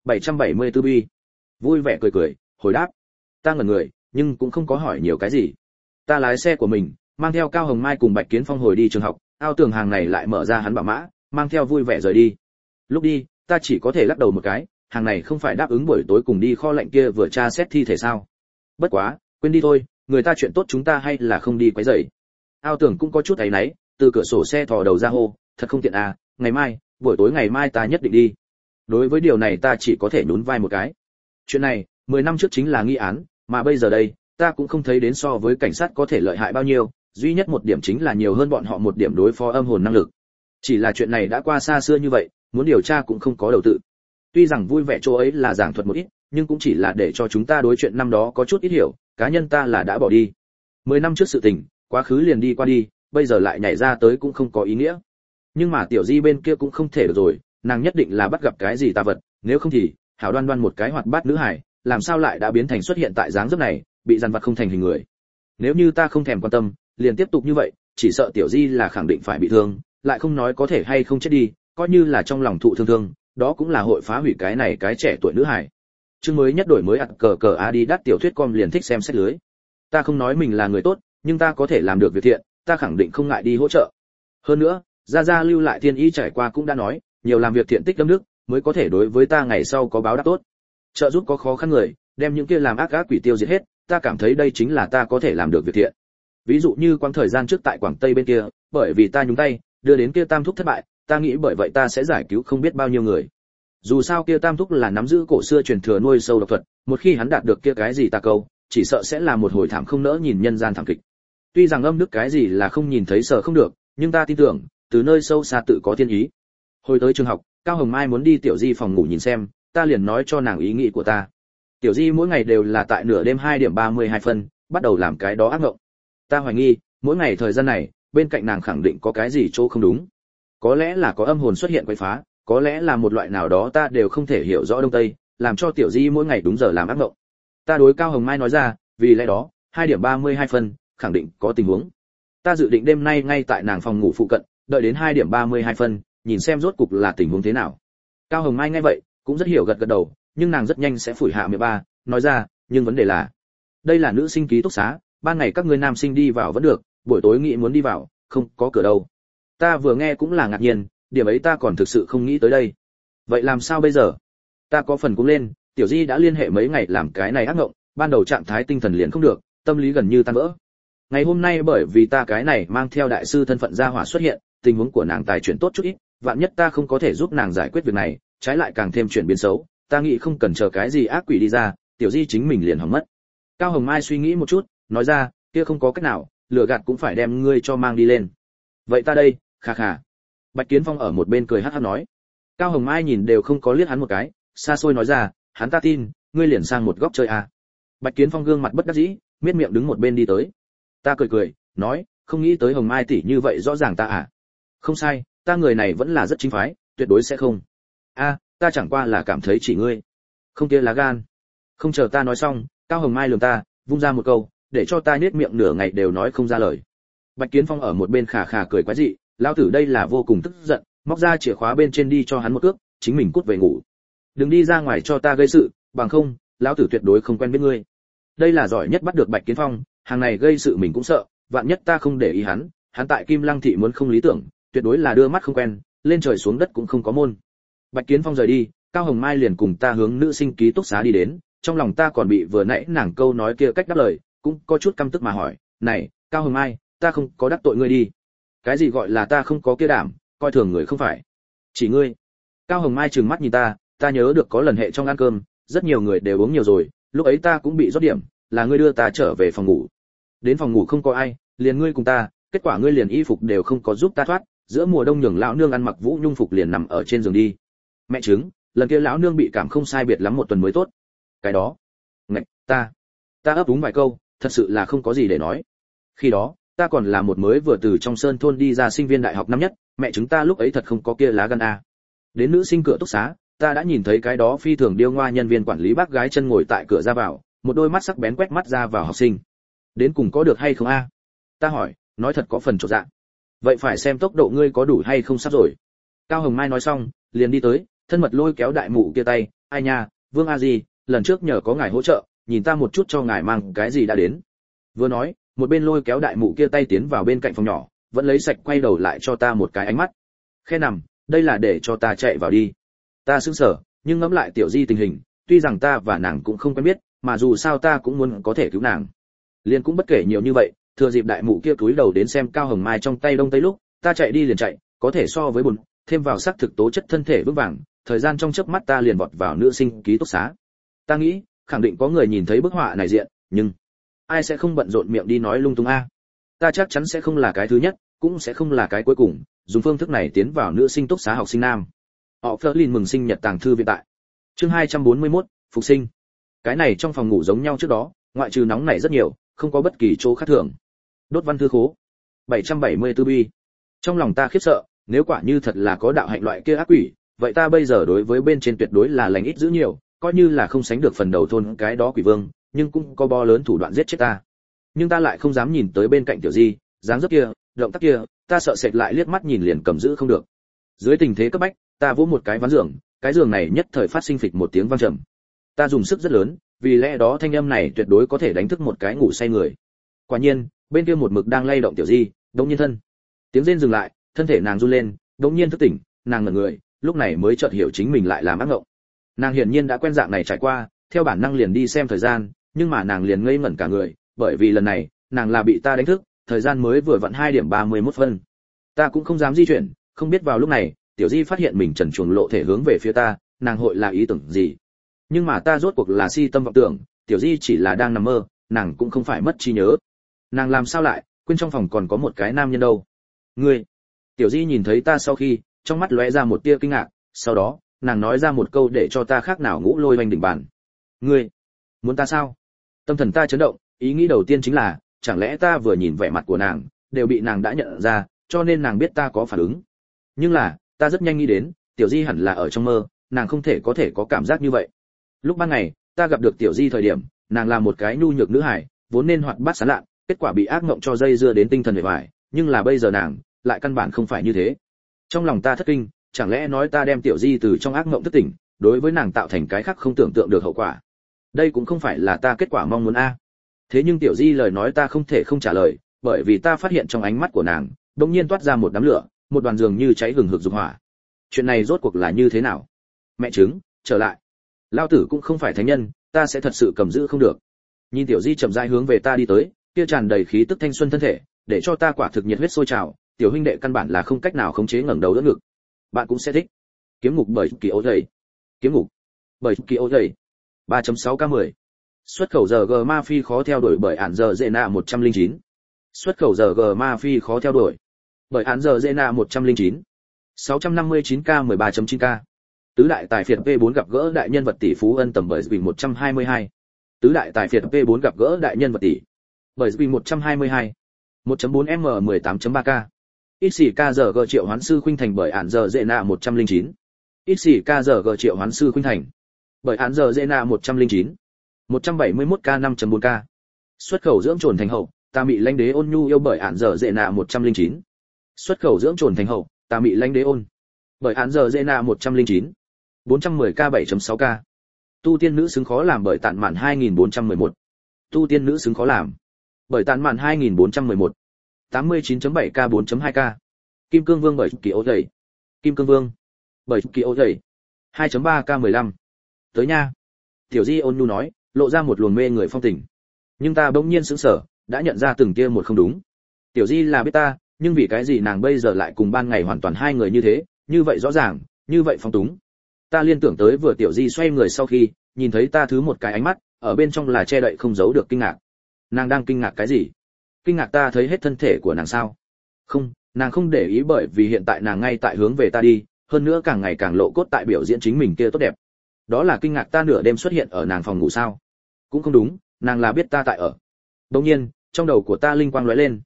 774 bi. Vui vẻ cười, hồi đáp. Ta ngẩn người, nhưng cũng không có hỏi nhiều cái gì. Ta lái xe của mình, mang theo Cao Hồng Mai cùng Bạch Kiến Phong hồi đi trường học, Ao Tường hàng này lại mở ra hắn bảo mã, mang theo vui vẻ rời đi. Lúc đi, ta chỉ có thể lắc đầu một cái, hàng này không phải đáp ứng buổi tối cùng đi kho lạnh kia vừa tra xét thi thể sao? Bất quá, quên đi thôi, người ta chuyện tốt chúng ta hay là không đi quấy rầy. Ao Tường cũng có chút áy náy, từ cửa sổ xe thò đầu ra hô, thật không tiện à, ngày mai, buổi tối ngày mai ta nhất định đi. Đối với điều này ta chỉ có thể nhún vai một cái. Chuyện này, 10 năm trước chính là nghi án, mà bây giờ đây, ta cũng không thấy đến so với cảnh sát có thể lợi hại bao nhiêu, duy nhất một điểm chính là nhiều hơn bọn họ một điểm đối phó âm hồn năng lực. Chỉ là chuyện này đã qua xa xưa như vậy, muốn điều tra cũng không có đầu tự. Tuy rằng vui vẻ chỗ ấy là giảng thuật một ít, nhưng cũng chỉ là để cho chúng ta đối chuyện năm đó có chút ít hiểu, cá nhân ta là đã bỏ đi. 10 năm trước sự tình, quá khứ liền đi qua đi, bây giờ lại nhảy ra tới cũng không có ý nghĩa. Nhưng mà tiểu Di bên kia cũng không thể được rồi, nàng nhất định là bắt gặp cái gì tà vật, nếu không thì, hảo đoan đoan một cái hoạt bát nữ hải, làm sao lại đã biến thành xuất hiện tại dáng dấp này, bị dằn vặt không thành hình người. Nếu như ta không thèm quan tâm, liền tiếp tục như vậy, chỉ sợ tiểu Di là khẳng định phải bị thương, lại không nói có thể hay không chết đi, coi như là trong lòng thụ thương, đó cũng là hội phá hủy cái này cái trẻ tuổi nữ hải. Chương mới nhất đổi mới cờ Adidas tiểu thuyết com liền thích xem sách lưới. Ta không nói mình là người tốt, nhưng ta có thể làm được việc thiện, ta khẳng định không ngại đi hỗ trợ. Hơn nữa, gia lưu lại thiên ý trải qua cũng đã nói, nhiều làm việc thiện tích âm đức, mới có thể đối với ta ngày sau có báo đáp tốt. Trợ giúp có khó khăn người, đem những kia làm ác quỷ tiêu diệt hết, ta cảm thấy đây chính là ta có thể làm được việc thiện. Ví dụ như quãng thời gian trước tại Quảng Tây bên kia, bởi vì ta nhúng tay, đưa đến kia Tam Thúc thất bại, ta nghĩ bởi vậy ta sẽ giải cứu không biết bao nhiêu người. Dù sao kia Tam Thúc là nắm giữ cổ xưa truyền thừa nuôi sâu độc thuật, một khi hắn đạt được kia cái gì ta câu, chỉ sợ sẽ là một hồi thảm không nỡ nhìn nhân gian thảm kịch. Tuy rằng âm đức cái gì là không nhìn thấy sợ không được, nhưng ta tin tưởng, từ nơi sâu xa tự có thiên ý. Hồi tới trường học, Cao Hồng Mai muốn đi tiểu Di phòng ngủ nhìn xem, ta liền nói cho nàng ý nghĩ của ta. Tiểu Di mỗi ngày đều là tại nửa đêm 2 điểm 32 phân, bắt đầu làm cái đó ác mộng. Ta hoài nghi, mỗi ngày thời gian này, bên cạnh nàng khẳng định có cái gì chỗ không đúng. Có lẽ là có âm hồn xuất hiện quấy phá, có lẽ là một loại nào đó ta đều không thể hiểu rõ đông tây, làm cho tiểu Di mỗi ngày đúng giờ làm ác mộng. Ta đối Cao Hồng Mai nói ra, vì lẽ đó, 2 điểm 32 phân, khẳng định có tình huống. Ta dự định đêm nay ngay tại nàng phòng ngủ phụ cận, đợi đến 2 điểm 32 phân, nhìn xem rốt cục là tình huống thế nào. Cao Hồng Mai nghe vậy, cũng rất hiểu gật đầu, nhưng nàng rất nhanh sẽ phủi hạ miệng ba, nói ra, nhưng vấn đề là, đây là nữ sinh ký túc xá, ban ngày các ngươi nam sinh đi vào vẫn được, buổi tối nghĩ muốn đi vào, không có cửa đâu. Ta vừa nghe cũng là ngạc nhiên, điểm ấy ta còn thực sự không nghĩ tới đây. Vậy làm sao bây giờ? Ta có phần cũng lên, tiểu Di đã liên hệ mấy ngày làm cái này ác mộng, ban đầu trạng thái tinh thần liền không được, tâm lý gần như tan vỡ. Ngày hôm nay bởi vì ta cái này mang theo đại sư thân phận gia hỏa xuất hiện, tình huống của nàng tài chuyển tốt chút ít, vạn nhất ta không có thể giúp nàng giải quyết việc này, trái lại càng thêm chuyển biến xấu, ta nghĩ không cần chờ cái gì ác quỷ đi ra, tiểu di chính mình liền hỏng mất. Cao Hồng Mai suy nghĩ một chút, nói ra, kia không có cách nào, lừa gạt cũng phải đem ngươi cho mang đi lên. Vậy ta đây, khà khà. Bạch Kiến Phong ở một bên cười hắc hắc nói. Cao Hồng Mai nhìn đều không có liếc hắn một cái, xa xôi nói ra, hắn ta tin, ngươi liền sang một góc chơi à. Bạch Kiến Phong gương mặt bất đắc dĩ, miết miệng đứng một bên đi tới. Ta cười cười, nói, không nghĩ tới Hồng Mai tỷ như vậy rõ ràng ta à. Không sai, ta người này vẫn là rất chính phái, tuyệt đối sẽ không. A, ta chẳng qua là cảm thấy chỉ ngươi. Không kia lá gan. Không chờ ta nói xong, Cao Hồng Mai lườm ta, vung ra một câu, để cho ta nhếch miệng nửa ngày đều nói không ra lời. Bạch Kiến Phong ở một bên khà khà cười quái dị, lão tử đây là vô cùng tức giận, móc ra chìa khóa bên trên đi cho hắn một cước, chính mình cút về ngủ. Đừng đi ra ngoài cho ta gây sự, bằng không, lão tử tuyệt đối không quen biết ngươi. Đây là giỏi nhất bắt được Bạch Kiến Phong, hàng này gây sự mình cũng sợ, vạn nhất ta không để ý hắn, hắn tại Kim Lăng thị muốn không lý tưởng, tuyệt đối là đưa mắt không quen, lên trời xuống đất cũng không có môn. Bạch Kiến Phong rời đi, Cao Hồng Mai liền cùng ta hướng nữ sinh ký túc xá đi đến, trong lòng ta còn bị vừa nãy nàng câu nói kia cách đáp lời, cũng có chút căm tức mà hỏi, này, Cao Hồng Mai, ta không có đắc tội ngươi đi. Cái gì gọi là ta không có kia đảm, coi thường người không phải. Chỉ ngươi. Cao Hồng Mai trừng mắt nhìn ta nhớ được có lần hệ trong ăn cơm, rất nhiều người đều uống nhiều rồi, lúc ấy ta cũng bị rót điểm, là ngươi đưa ta trở về phòng ngủ. Đến phòng ngủ không có ai, liền ngươi cùng ta, kết quả ngươi liền y phục đều không có giúp ta thoát, giữa mùa đông nhường lão nương ăn mặc vũ nhung phục liền nằm ở trên giường đi. Mẹ chứng, lần kia lão nương bị cảm không sai biệt lắm một tuần mới tốt. Cái đó, ngạch, ta ấp úng vài câu, thật sự là không có gì để nói. Khi đó, ta còn là một mới vừa từ trong sơn thôn đi ra sinh viên đại học năm nhất, mẹ chúng ta lúc ấy thật không có kia lá gan a. Đến nữ sinh cửa túc xá, ta đã nhìn thấy cái đó phi thường điêu ngoa nhân viên quản lý bác gái chân ngồi tại cửa ra vào, một đôi mắt sắc bén quét mắt ra vào học sinh. Đến cùng có được hay không a? Ta hỏi, nói thật có phần chột dạ. Vậy phải xem tốc độ ngươi có đủ hay không sắp rồi. Cao Hồng Mai nói xong, liền đi tới, thân mật lôi kéo đại mụ kia tay, ai nha, Vương a di, lần trước nhờ có ngài hỗ trợ, nhìn ta một chút cho ngài mang cái gì đã đến. Vừa nói, một bên lôi kéo đại mụ kia tay tiến vào bên cạnh phòng nhỏ, vẫn lấy sạch quay đầu lại cho ta một cái ánh mắt. Khe nằm, đây là để cho ta chạy vào đi. Ta sững sờ, nhưng ngẫm lại tiểu di tình hình, tuy rằng ta và nàng cũng không quen biết, mà dù sao ta cũng muốn có thể cứu nàng. Liền cũng bất kể nhiều như vậy, thừa dịp đại mụ kia cúi đầu đến xem Cao Hồng Mai trong tay đông tây lúc, ta chạy đi liền chạy, có thể so với bùn, thêm vào sắc thực tố chất thân thể vững vàng, thời gian trong chớp mắt ta liền vọt vào nữ sinh ký túc xá. Ta nghĩ, khẳng định có người nhìn thấy bức họa này diện, nhưng ai sẽ không bận rộn miệng đi nói lung tung a. Ta chắc chắn sẽ không là cái thứ nhất, cũng sẽ không là cái cuối cùng, dùng phương thức này tiến vào nữ sinh túc xá học sinh nam. Họ Flerlin mừng sinh nhật tàng thư viện tại. Chương 241, phục sinh. Cái này trong phòng ngủ giống nhau trước đó, ngoại trừ nóng này rất nhiều, không có bất kỳ chỗ khác thường. Đốt văn thư khố. 774 bi. Trong lòng ta khiếp sợ, nếu quả như thật là có đạo hạnh loại kia ác quỷ, vậy ta bây giờ đối với bên trên tuyệt đối là lành ít dữ nhiều, coi như là không sánh được phần đầu thôn cái đó quỷ vương, nhưng cũng có bo lớn thủ đoạn giết chết ta. Nhưng ta lại không dám nhìn tới bên cạnh tiểu di, dáng dấp kia, động tác kia, ta sợ sệt lại liếc mắt nhìn liền cầm giữ không được. Dưới tình thế cấp bách, ta vỗ một cái ván giường, cái giường này nhất thời phát sinh phịch một tiếng vang trầm. Ta dùng sức rất lớn, vì lẽ đó thanh âm này tuyệt đối có thể đánh thức một cái ngủ say người. Quả nhiên, bên kia một mực đang lay động tiểu di, đống nhiên thân. Tiếng rên dừng lại, thân thể nàng run lên, đống nhiên thức tỉnh, nàng ngẩn người, lúc này mới chợt hiểu chính mình lại làm ác mộng. Nàng hiển nhiên đã quen dạng này trải qua, theo bản năng liền đi xem thời gian, nhưng mà nàng liền ngây ngẩn cả người, bởi vì lần này, nàng là bị ta đánh thức, thời gian mới vừa vặn 2 điểm 31 phân. Ta cũng không dám di chuyển, không biết vào lúc này, tiểu di phát hiện mình trần truồng lộ thể hướng về phía ta, nàng hội là ý tưởng gì. Nhưng mà ta rốt cuộc là si tâm vọng tưởng, tiểu di chỉ là đang nằm mơ, nàng cũng không phải mất trí nhớ. Nàng làm sao lại quên trong phòng còn có một cái nam nhân đâu. Ngươi. Tiểu di nhìn thấy ta sau khi, trong mắt lóe ra một tia kinh ngạc, sau đó nàng nói ra một câu để cho ta khác nào ngũ lôi oanh đỉnh bàn. Ngươi muốn ta sao? Tâm thần ta chấn động, ý nghĩ đầu tiên chính là chẳng lẽ ta vừa nhìn vẻ mặt của nàng đều bị nàng đã nhận ra, cho nên nàng biết ta có phản ứng. Nhưng là ta rất nhanh nghĩ đến, tiểu di hẳn là ở trong mơ, nàng không thể có cảm giác như vậy. Lúc ban ngày ta gặp được tiểu di thời điểm, nàng là một cái nhu nhược nữ hài, vốn nên hoạt bát sán lạn, kết quả bị ác mộng cho dây dưa đến tinh thần bề ngoài, nhưng là bây giờ nàng lại căn bản không phải như thế. Trong lòng ta thất kinh, chẳng lẽ nói ta đem tiểu di từ trong ác mộng thức tỉnh, đối với nàng tạo thành cái khác không tưởng tượng được hậu quả. Đây cũng không phải là ta kết quả mong muốn a. Thế nhưng tiểu di lời nói ta không thể không trả lời, bởi vì ta phát hiện trong ánh mắt của nàng đột nhiên toát ra một đám lửa, một đoàn dường như cháy hừng hực dục hỏa. Chuyện này rốt cuộc là như thế nào? Mẹ chứng, trở lại. Lao tử cũng không phải thánh nhân, ta sẽ thật sự cầm giữ không được. Nhìn tiểu di chậm rãi hướng về ta đi tới, kia tràn đầy khí tức thanh xuân thân thể, để cho ta quả thực nhiệt huyết sôi trào, tiểu huynh đệ căn bản là không cách nào khống chế ngẩng đầu đỡ ngực. Bạn cũng sẽ thích. Kiếm ngục bởi kỳ ố dày. Kiếm ngục bởi kỳ ố dày. 3.6k10. Xuất khẩu giờ G Ma Phi khó theo đuổi bởi ản giờ Zena 109. Xuất khẩu giờ G Ma Phi khó theo đuổi bởi ản giờ Zena 109. 659k 13.9k. Tứ đại tài phiệt V4 gặp gỡ đại nhân vật tỷ phú ân tầm bởi vì 122. Tứ đại tài phiệt V4 gặp gỡ đại nhân vật tỷ bởi vì 122. 1.4m 18.3k. XKG triệu hoán sư khuynh thành bởi ản giờ Zena 109. XKG triệu hoán sư khuynh thành bởi ản giờ Zena 109. 171k 5.4k. Xuất khẩu dưỡng trồn thành hậu, ta mị lãnh đế ôn nhu yêu bởi ản giờ Zena 109. Xuất khẩu dưỡng trồn thành hậu, ta mị lãnh đế ôn bởi ản giờ Zena 109. 410k 7.6k. Tu tiên nữ xứng khó làm bởi tản mạn 2411. Tu tiên nữ xứng khó làm bởi tản mạn 2411. 89.7k 4.2k. Kim cương vương bởi kỳ ố dày. Kim cương vương bởi kỳ ố dày. 2.3k 15. Tới nha. Tiểu Di ôn nhu nói, lộ ra một luồng mê người phong tình. Nhưng ta bỗng nhiên sững sờ, đã nhận ra từng tia một không đúng. Tiểu Di là biết ta, nhưng vì cái gì nàng bây giờ lại cùng ban ngày hoàn toàn hai người như thế, như vậy rõ ràng, như vậy phong túng. Ta liên tưởng tới vừa Tiểu Di xoay người sau khi nhìn thấy ta thứ một cái ánh mắt, ở bên trong là che đậy không giấu được kinh ngạc. Nàng đang kinh ngạc cái gì? Kinh ngạc ta thấy hết thân thể của nàng sao? Không, nàng không để ý bởi vì hiện tại nàng ngay tại hướng về ta đi, hơn nữa càng ngày càng lộ cốt tại biểu diễn chính mình kia tốt đẹp. Đó là kinh ngạc ta nửa đêm xuất hiện ở nàng phòng ngủ sao? Cũng không đúng, nàng là biết ta tại ở. Đương nhiên, trong đầu của ta linh quang lóe lên,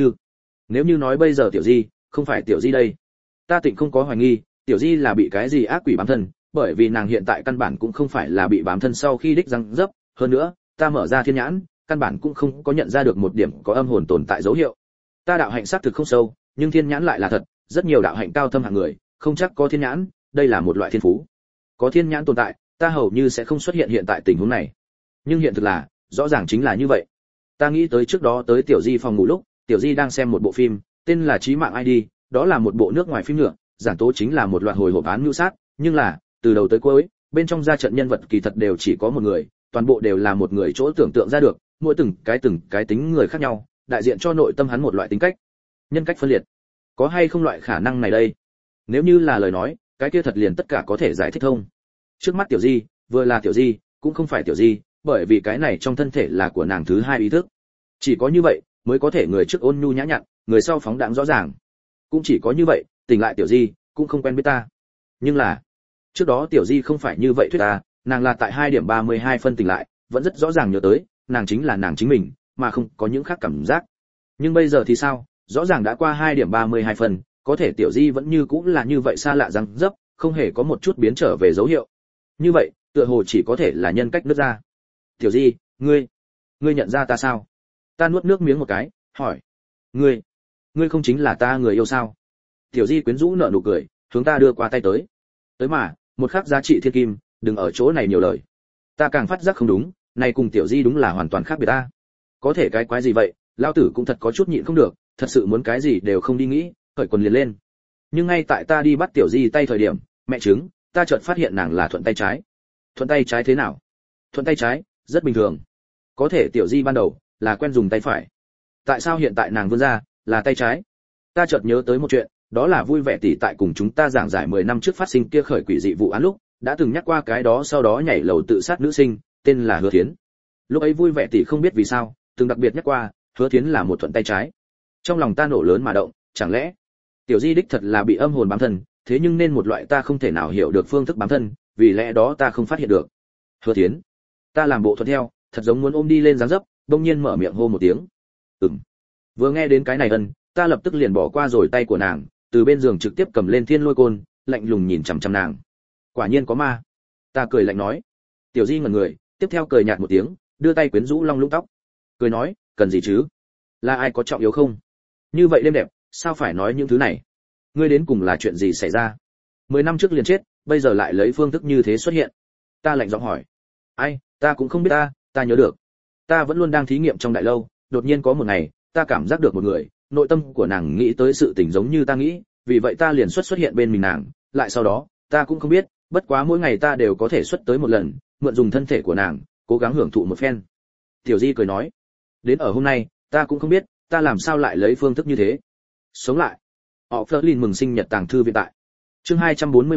nếu như nói bây giờ Tiểu Di, không phải Tiểu Di đây. Ta tịnh không có hoài nghi, Tiểu Di là bị cái gì ác quỷ bám thân, bởi vì nàng hiện tại căn bản cũng không phải là bị bám thân sau khi đích răng dấp, hơn nữa, ta mở ra thiên nhãn, căn bản cũng không có nhận ra được một điểm có âm hồn tồn tại dấu hiệu. Ta đạo hạnh xác thực không sâu, nhưng thiên nhãn lại là thật, rất nhiều đạo hạnh cao thâm hạng người, không chắc có thiên nhãn, đây là một loại thiên phú. Có thiên nhãn tồn tại, ta hầu như sẽ không xuất hiện hiện tại tình huống này. Nhưng hiện thực là, rõ ràng chính là như vậy. Ta nghĩ tới trước đó tới Tiểu Di phòng ngủ lúc, Tiểu Di đang xem một bộ phim, tên là Chí mạng ID, đó là một bộ nước ngoài phim nhựa, giảng tố chính là một loạt hồi hộp án mưu sát, nhưng là, từ đầu tới cuối, bên trong ra trận nhân vật kỳ thật đều chỉ có một người, toàn bộ đều là một người chỗ tưởng tượng ra được, mỗi từng cái tính người khác nhau, đại diện cho nội tâm hắn một loại tính cách. Nhân cách phân liệt. Có hay không loại khả năng này đây? Nếu như là lời nói, cái kia thật liền tất cả có thể giải thích thông. Trước mắt Tiểu Di, vừa là Tiểu Di, cũng không phải Tiểu Di, bởi vì cái này trong thân thể là của nàng thứ hai ý thức. Chỉ có như vậy, mới có thể người trước ôn nhu nhã nhặn, người sau phóng đãng rõ ràng. Cũng chỉ có như vậy, tỉnh lại Tiểu Di, cũng không quen biết ta. Nhưng là, trước đó Tiểu Di không phải như vậy thuyết ta, nàng là tại 2 điểm 32 phân tỉnh lại, vẫn rất rõ ràng nhớ tới, nàng chính là nàng chính mình, mà không có những khác cảm giác. Nhưng bây giờ thì sao? Rõ ràng đã qua 2 điểm 32 phân, có thể Tiểu Di vẫn như cũng là như vậy xa lạ răng dấp, không hề có một chút biến trở về dấu hiệu. Như vậy, tựa hồ chỉ có thể là nhân cách nứt ra. Tiểu Di, ngươi nhận ra ta sao? Ta nuốt nước miếng một cái, hỏi. Ngươi không chính là ta người yêu sao? Tiểu Di quyến rũ nở nụ cười, hướng ta đưa qua tay tới. Tới mà, một khắc giá trị thiên kim, đừng ở chỗ này nhiều lời. Ta càng phát giác không đúng, này cùng Tiểu Di đúng là hoàn toàn khác biệt ta. Có thể cái quái gì vậy, lão tử cũng thật có chút nhịn không được, thật sự muốn cái gì đều không đi nghĩ, cởi quần liền lên. Nhưng ngay tại ta đi bắt Tiểu Di tay thời điểm, mẹ chứng, ta chợt phát hiện nàng là thuận tay trái. Thuận tay trái thế nào? Thuận tay trái, rất bình thường. Có thể Tiểu Di ban đầu là quen dùng tay phải. Tại sao hiện tại nàng vươn ra là tay trái? Ta chợt nhớ tới một chuyện, đó là Vui Vẻ tỷ tại cùng chúng ta giảng giải 10 năm trước phát sinh kia khởi quỷ dị vụ án lúc, đã từng nhắc qua cái đó sau đó nhảy lầu tự sát nữ sinh, tên là Hứa Thiến. Lúc ấy Vui Vẻ tỷ không biết vì sao, từng đặc biệt nhắc qua, Hứa Thiến là một thuận tay trái. Trong lòng ta nổ lớn mà động, chẳng lẽ Tiểu Di đích thật là bị âm hồn bám thân, thế nhưng nên một loại ta không thể nào hiểu được phương thức bám thân, vì lẽ đó ta không phát hiện được. Hứa Thiến. Ta làm bộ thuận theo, thật giống muốn ôm đi lên dáng dấp, đột nhiên mở miệng hô một tiếng. Vừa nghe đến cái này ta lập tức liền bỏ qua rồi tay của nàng, từ bên giường trực tiếp cầm lên thiên lôi côn, lạnh lùng nhìn chằm chằm nàng. Quả nhiên có ma. Ta cười lạnh nói. Tiểu Di ngẩn người, tiếp theo cười nhạt một tiếng, đưa tay quyến rũ long lũng tóc. Cười nói, cần gì chứ? Là ai có trọng yếu không? Như vậy đêm đẹp, sao phải nói những thứ này? Ngươi đến cùng là chuyện gì xảy ra? 10 năm trước liền chết, bây giờ lại lấy phương thức như thế xuất hiện. Ta lạnh giọng hỏi. Ai, ta cũng không biết ta nhớ được. Ta vẫn luôn đang thí nghiệm trong đại lâu, đột nhiên có một ngày, ta cảm giác được một người, nội tâm của nàng nghĩ tới sự tình giống như ta nghĩ, vì vậy ta liền xuất hiện bên mình nàng, lại sau đó, ta cũng không biết, bất quá mỗi ngày ta đều có thể xuất tới một lần, mượn dùng thân thể của nàng, cố gắng hưởng thụ một phen. Tiểu Di cười nói, đến ở hôm nay, ta cũng không biết, ta làm sao lại lấy phương thức như thế. Sống lại. Họ Flerlin mừng sinh nhật tàng thư viện tại. Chương 243,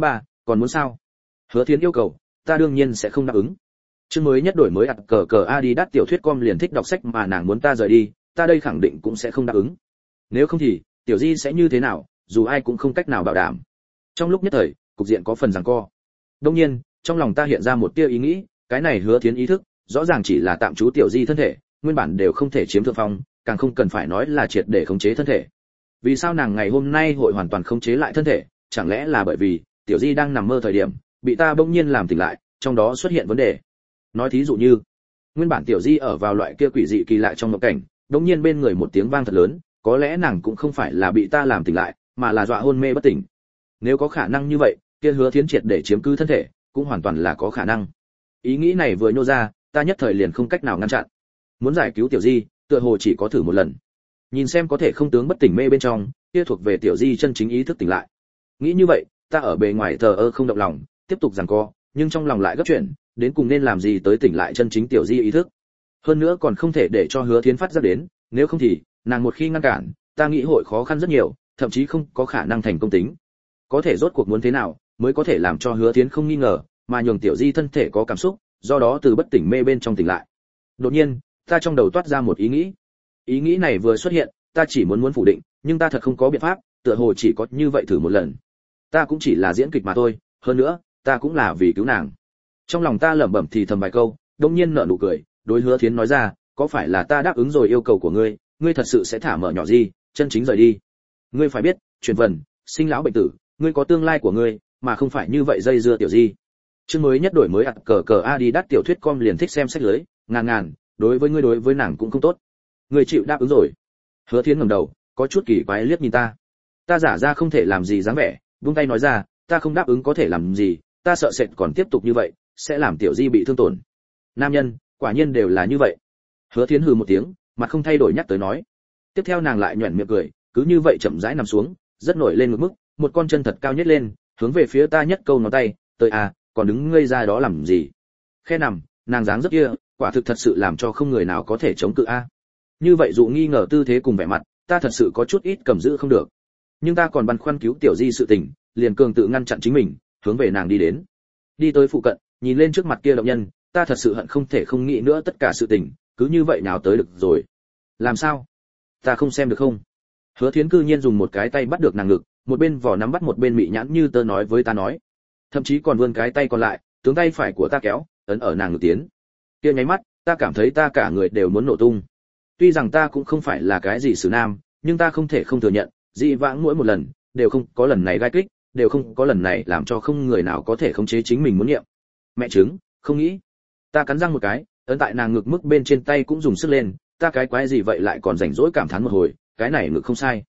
còn muốn sao? Hứa Thiến yêu cầu, ta đương nhiên sẽ không đáp ứng. Chương mới nhất đổi mới cờ cờ Adidas tiểu thuyết com liền thích đọc sách mà nàng muốn ta rời đi, ta đây khẳng định cũng sẽ không đáp ứng. Nếu không thì, tiểu Di sẽ như thế nào, dù ai cũng không cách nào bảo đảm. Trong lúc nhất thời, cục diện có phần giằng co. Đương nhiên, trong lòng ta hiện ra một tia ý nghĩ, cái này Hứa Thiến ý thức, rõ ràng chỉ là tạm trú tiểu Di thân thể, nguyên bản đều không thể chiếm thượng phong, càng không cần phải nói là triệt để khống chế thân thể. Vì sao nàng ngày hôm nay hội hoàn toàn khống chế lại thân thể, chẳng lẽ là bởi vì tiểu Di đang nằm mơ thời điểm, bị ta bỗng nhiên làm tỉnh lại, trong đó xuất hiện vấn đề. Nói thí dụ như, nguyên bản tiểu Di ở vào loại kia quỷ dị kỳ lạ trong mộng cảnh, đột nhiên bên người một tiếng vang thật lớn, có lẽ nàng cũng không phải là bị ta làm tỉnh lại, mà là dọa hôn mê bất tỉnh. Nếu có khả năng như vậy, kia Hứa Thiến triệt để chiếm cứ thân thể, cũng hoàn toàn là có khả năng. Ý nghĩ này vừa nhô ra, ta nhất thời liền không cách nào ngăn chặn. Muốn giải cứu tiểu Di, tựa hồ chỉ có thử một lần. Nhìn xem có thể không tướng bất tỉnh mê bên trong, kia thuộc về tiểu Di chân chính ý thức tỉnh lại. Nghĩ như vậy, ta ở bề ngoài thờ ơ không động lòng, tiếp tục giằng co, nhưng trong lòng lại gấp chuyện, đến cùng nên làm gì tới tỉnh lại chân chính tiểu Di ý thức. Hơn nữa còn không thể để cho Hứa Thiến phát giác đến, nếu không thì, nàng một khi ngăn cản, ta nghĩ hội khó khăn rất nhiều, thậm chí không có khả năng thành công tính. Có thể rốt cuộc muốn thế nào, mới có thể làm cho Hứa Thiến không nghi ngờ, mà nhường tiểu Di thân thể có cảm xúc, do đó từ bất tỉnh mê bên trong tỉnh lại. Đột nhiên, ta trong đầu toát ra một ý nghĩ. Ý nghĩ này vừa xuất hiện, ta chỉ muốn phủ định, nhưng ta thật không có biện pháp, tựa hồ chỉ có như vậy thử một lần. Ta cũng chỉ là diễn kịch mà thôi, hơn nữa, ta cũng là vì cứu nàng. Trong lòng ta lẩm bẩm thì thầm vài câu, đột nhiên nở nụ cười, đối Hứa Thiến nói ra, có phải là ta đáp ứng rồi yêu cầu của ngươi, ngươi thật sự sẽ thả mở nhỏ Di, chân chính rời đi. Ngươi phải biết, truyền vần, sinh lão bệnh tử, ngươi có tương lai của ngươi, mà không phải như vậy dây dưa tiểu Di. Chương mới nhất đổi mới cờ cờ Adidas tiểu thuyết com liền thích xem sách lưới, ngàn, đối với ngươi đối với nàng cũng không tốt. Ngươi chịu đáp ứng rồi. Hứa Thiến ngẩng đầu, có chút kỳ quái liếc nhìn ta. Ta giả ra không thể làm gì dáng vẻ, buông tay nói ra, ta không đáp ứng có thể làm gì, ta sợ sệt còn tiếp tục như vậy, sẽ làm tiểu Di bị thương tổn. Nam nhân, quả nhiên đều là như vậy. Hứa Thiến hừ một tiếng, mặt không thay đổi nhắc tới nói. Tiếp theo nàng lại nhuyễn miệng cười, cứ như vậy chậm rãi nằm xuống, rất nổi lên ngực mức, một con chân thật cao nhất lên, hướng về phía ta nhất câu ngón tay, tới à, còn đứng ngây ra đó làm gì? Khe nằm, nàng dáng rất kia, quả thực thật sự làm cho không người nào có thể chống cự a. Như vậy dụ nghi ngờ tư thế cùng vẻ mặt, ta thật sự có chút ít cầm giữ không được. Nhưng ta còn băn khoăn cứu tiểu Di sự tình, liền cường tự ngăn chặn chính mình, hướng về nàng đi đến. Đi tới phụ cận, nhìn lên trước mặt kia động nhân, ta thật sự hận không thể không nghĩ nữa tất cả sự tình, cứ như vậy nào tới được rồi. Làm sao? Ta không xem được không? Hứa Thiến cư nhiên dùng một cái tay bắt được nàng ngực, một bên vỏ nắm bắt một bên mị nhãn như tơ nói với ta nói. Thậm chí còn vươn cái tay còn lại, tướng tay phải của ta kéo, ấn ở nàng ngực tiến. Kia nháy mắt, ta cảm thấy ta cả người đều muốn nổ tung. Tuy rằng ta cũng không phải là cái gì xử nam, nhưng ta không thể không thừa nhận, dị vãng mỗi một lần, đều không có lần này gai kích, đều không có lần này làm cho không người nào có thể khống chế chính mình muốn niệm. Mẹ chứng, không nghĩ. Ta cắn răng một cái, ấn tại nàng ngực mức bên trên tay cũng dùng sức lên, ta cái quái gì vậy lại còn rảnh rỗi cảm thán một hồi, cái này ngực không sai.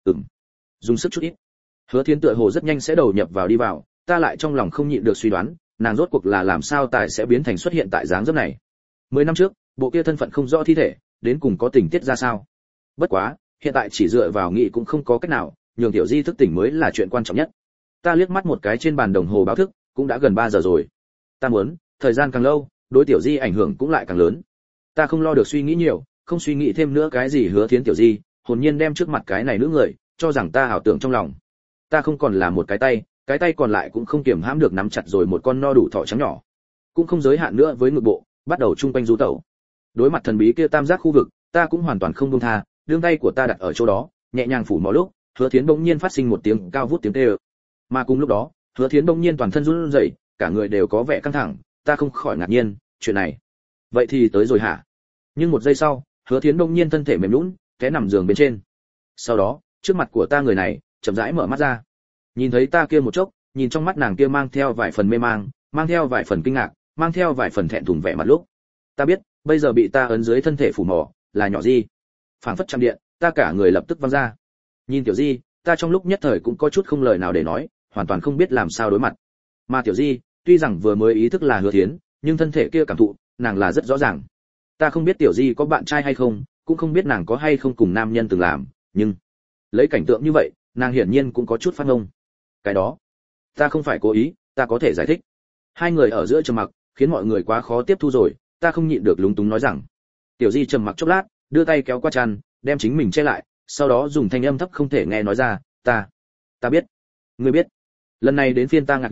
Dùng sức chút ít. Hứa Thiến tựa hồ rất nhanh sẽ đầu nhập vào đi vào, ta lại trong lòng không nhịn được suy đoán, nàng rốt cuộc là làm sao tài sẽ biến thành xuất hiện tại dáng dấp này. 10 năm trước, bộ kia thân phận không rõ thi thể, đến cùng có tình tiết ra sao. Bất quá, hiện tại chỉ dựa vào nghĩ cũng không có cách nào, nhường tiểu Di thức tỉnh mới là chuyện quan trọng nhất. Ta liếc mắt một cái trên bàn đồng hồ báo thức, cũng đã gần 3 giờ rồi. Ta muốn, thời gian càng lâu, đối tiểu Di ảnh hưởng cũng lại càng lớn. Ta không lo được suy nghĩ nhiều, không suy nghĩ thêm nữa cái gì Hứa Thiến tiểu Di, hồn nhiên đem trước mặt cái này nữ người, cho rằng ta ảo tưởng trong lòng. Ta không còn là một cái tay còn lại cũng không kiềm hãm được nắm chặt rồi một con no đủ thỏ trắng nhỏ, cũng không giới hạn nữa với ngực bộ, bắt đầu chung quanh du tẩu. Đối mặt thần bí kia tam giác khu vực, ta cũng hoàn toàn không buông tha, đương tay của ta đặt ở chỗ đó, nhẹ nhàng phủ mó lúc, Hứa Thiến bỗng nhiên phát sinh một tiếng cao vút tiếng kêu. Mà cùng lúc đó, Hứa Thiến bỗng nhiên toàn thân run rẩy, cả người đều có vẻ căng thẳng, ta không khỏi ngạc nhiên, chuyện này, vậy thì tới rồi hả? Nhưng một giây sau, Hứa Thiến bỗng nhiên thân thể mềm nhũn, té nằm giường bên trên. Sau đó, trước mặt của ta người này, chậm rãi mở mắt ra. Nhìn thấy ta kia một chốc, nhìn trong mắt nàng kia mang theo vài phần mê mang theo vài phần kinh ngạc, mang theo vài phần thẹn thùng vẻ mặt lúc. Ta biết, bây giờ bị ta ấn dưới thân thể phủ mỏ, là nhỏ Di. Phảng phất chạm điện, ta cả người lập tức văng ra. Nhìn tiểu Di, ta trong lúc nhất thời cũng có chút không lời nào để nói, hoàn toàn không biết làm sao đối mặt. Mà tiểu Di, tuy rằng vừa mới ý thức là Hứa Thiến, nhưng thân thể kia cảm thụ, nàng là rất rõ ràng. Ta không biết tiểu Di có bạn trai hay không, cũng không biết nàng có hay không cùng nam nhân từng làm, nhưng lấy cảnh tượng như vậy, nàng hiển nhiên cũng có chút phát ngông. Cái đó, ta không phải cố ý, ta có thể giải thích. Hai người ở giữa trầm mặc, khiến mọi người quá khó tiếp thu rồi, ta không nhịn được lúng túng nói rằng. Tiểu Di trầm mặc chốc lát, đưa tay kéo qua chăn, đem chính mình che lại, sau đó dùng thanh âm thấp không thể nghe nói ra, ta biết. Ngươi biết. Lần này đến phiên ta ngạc nhiên,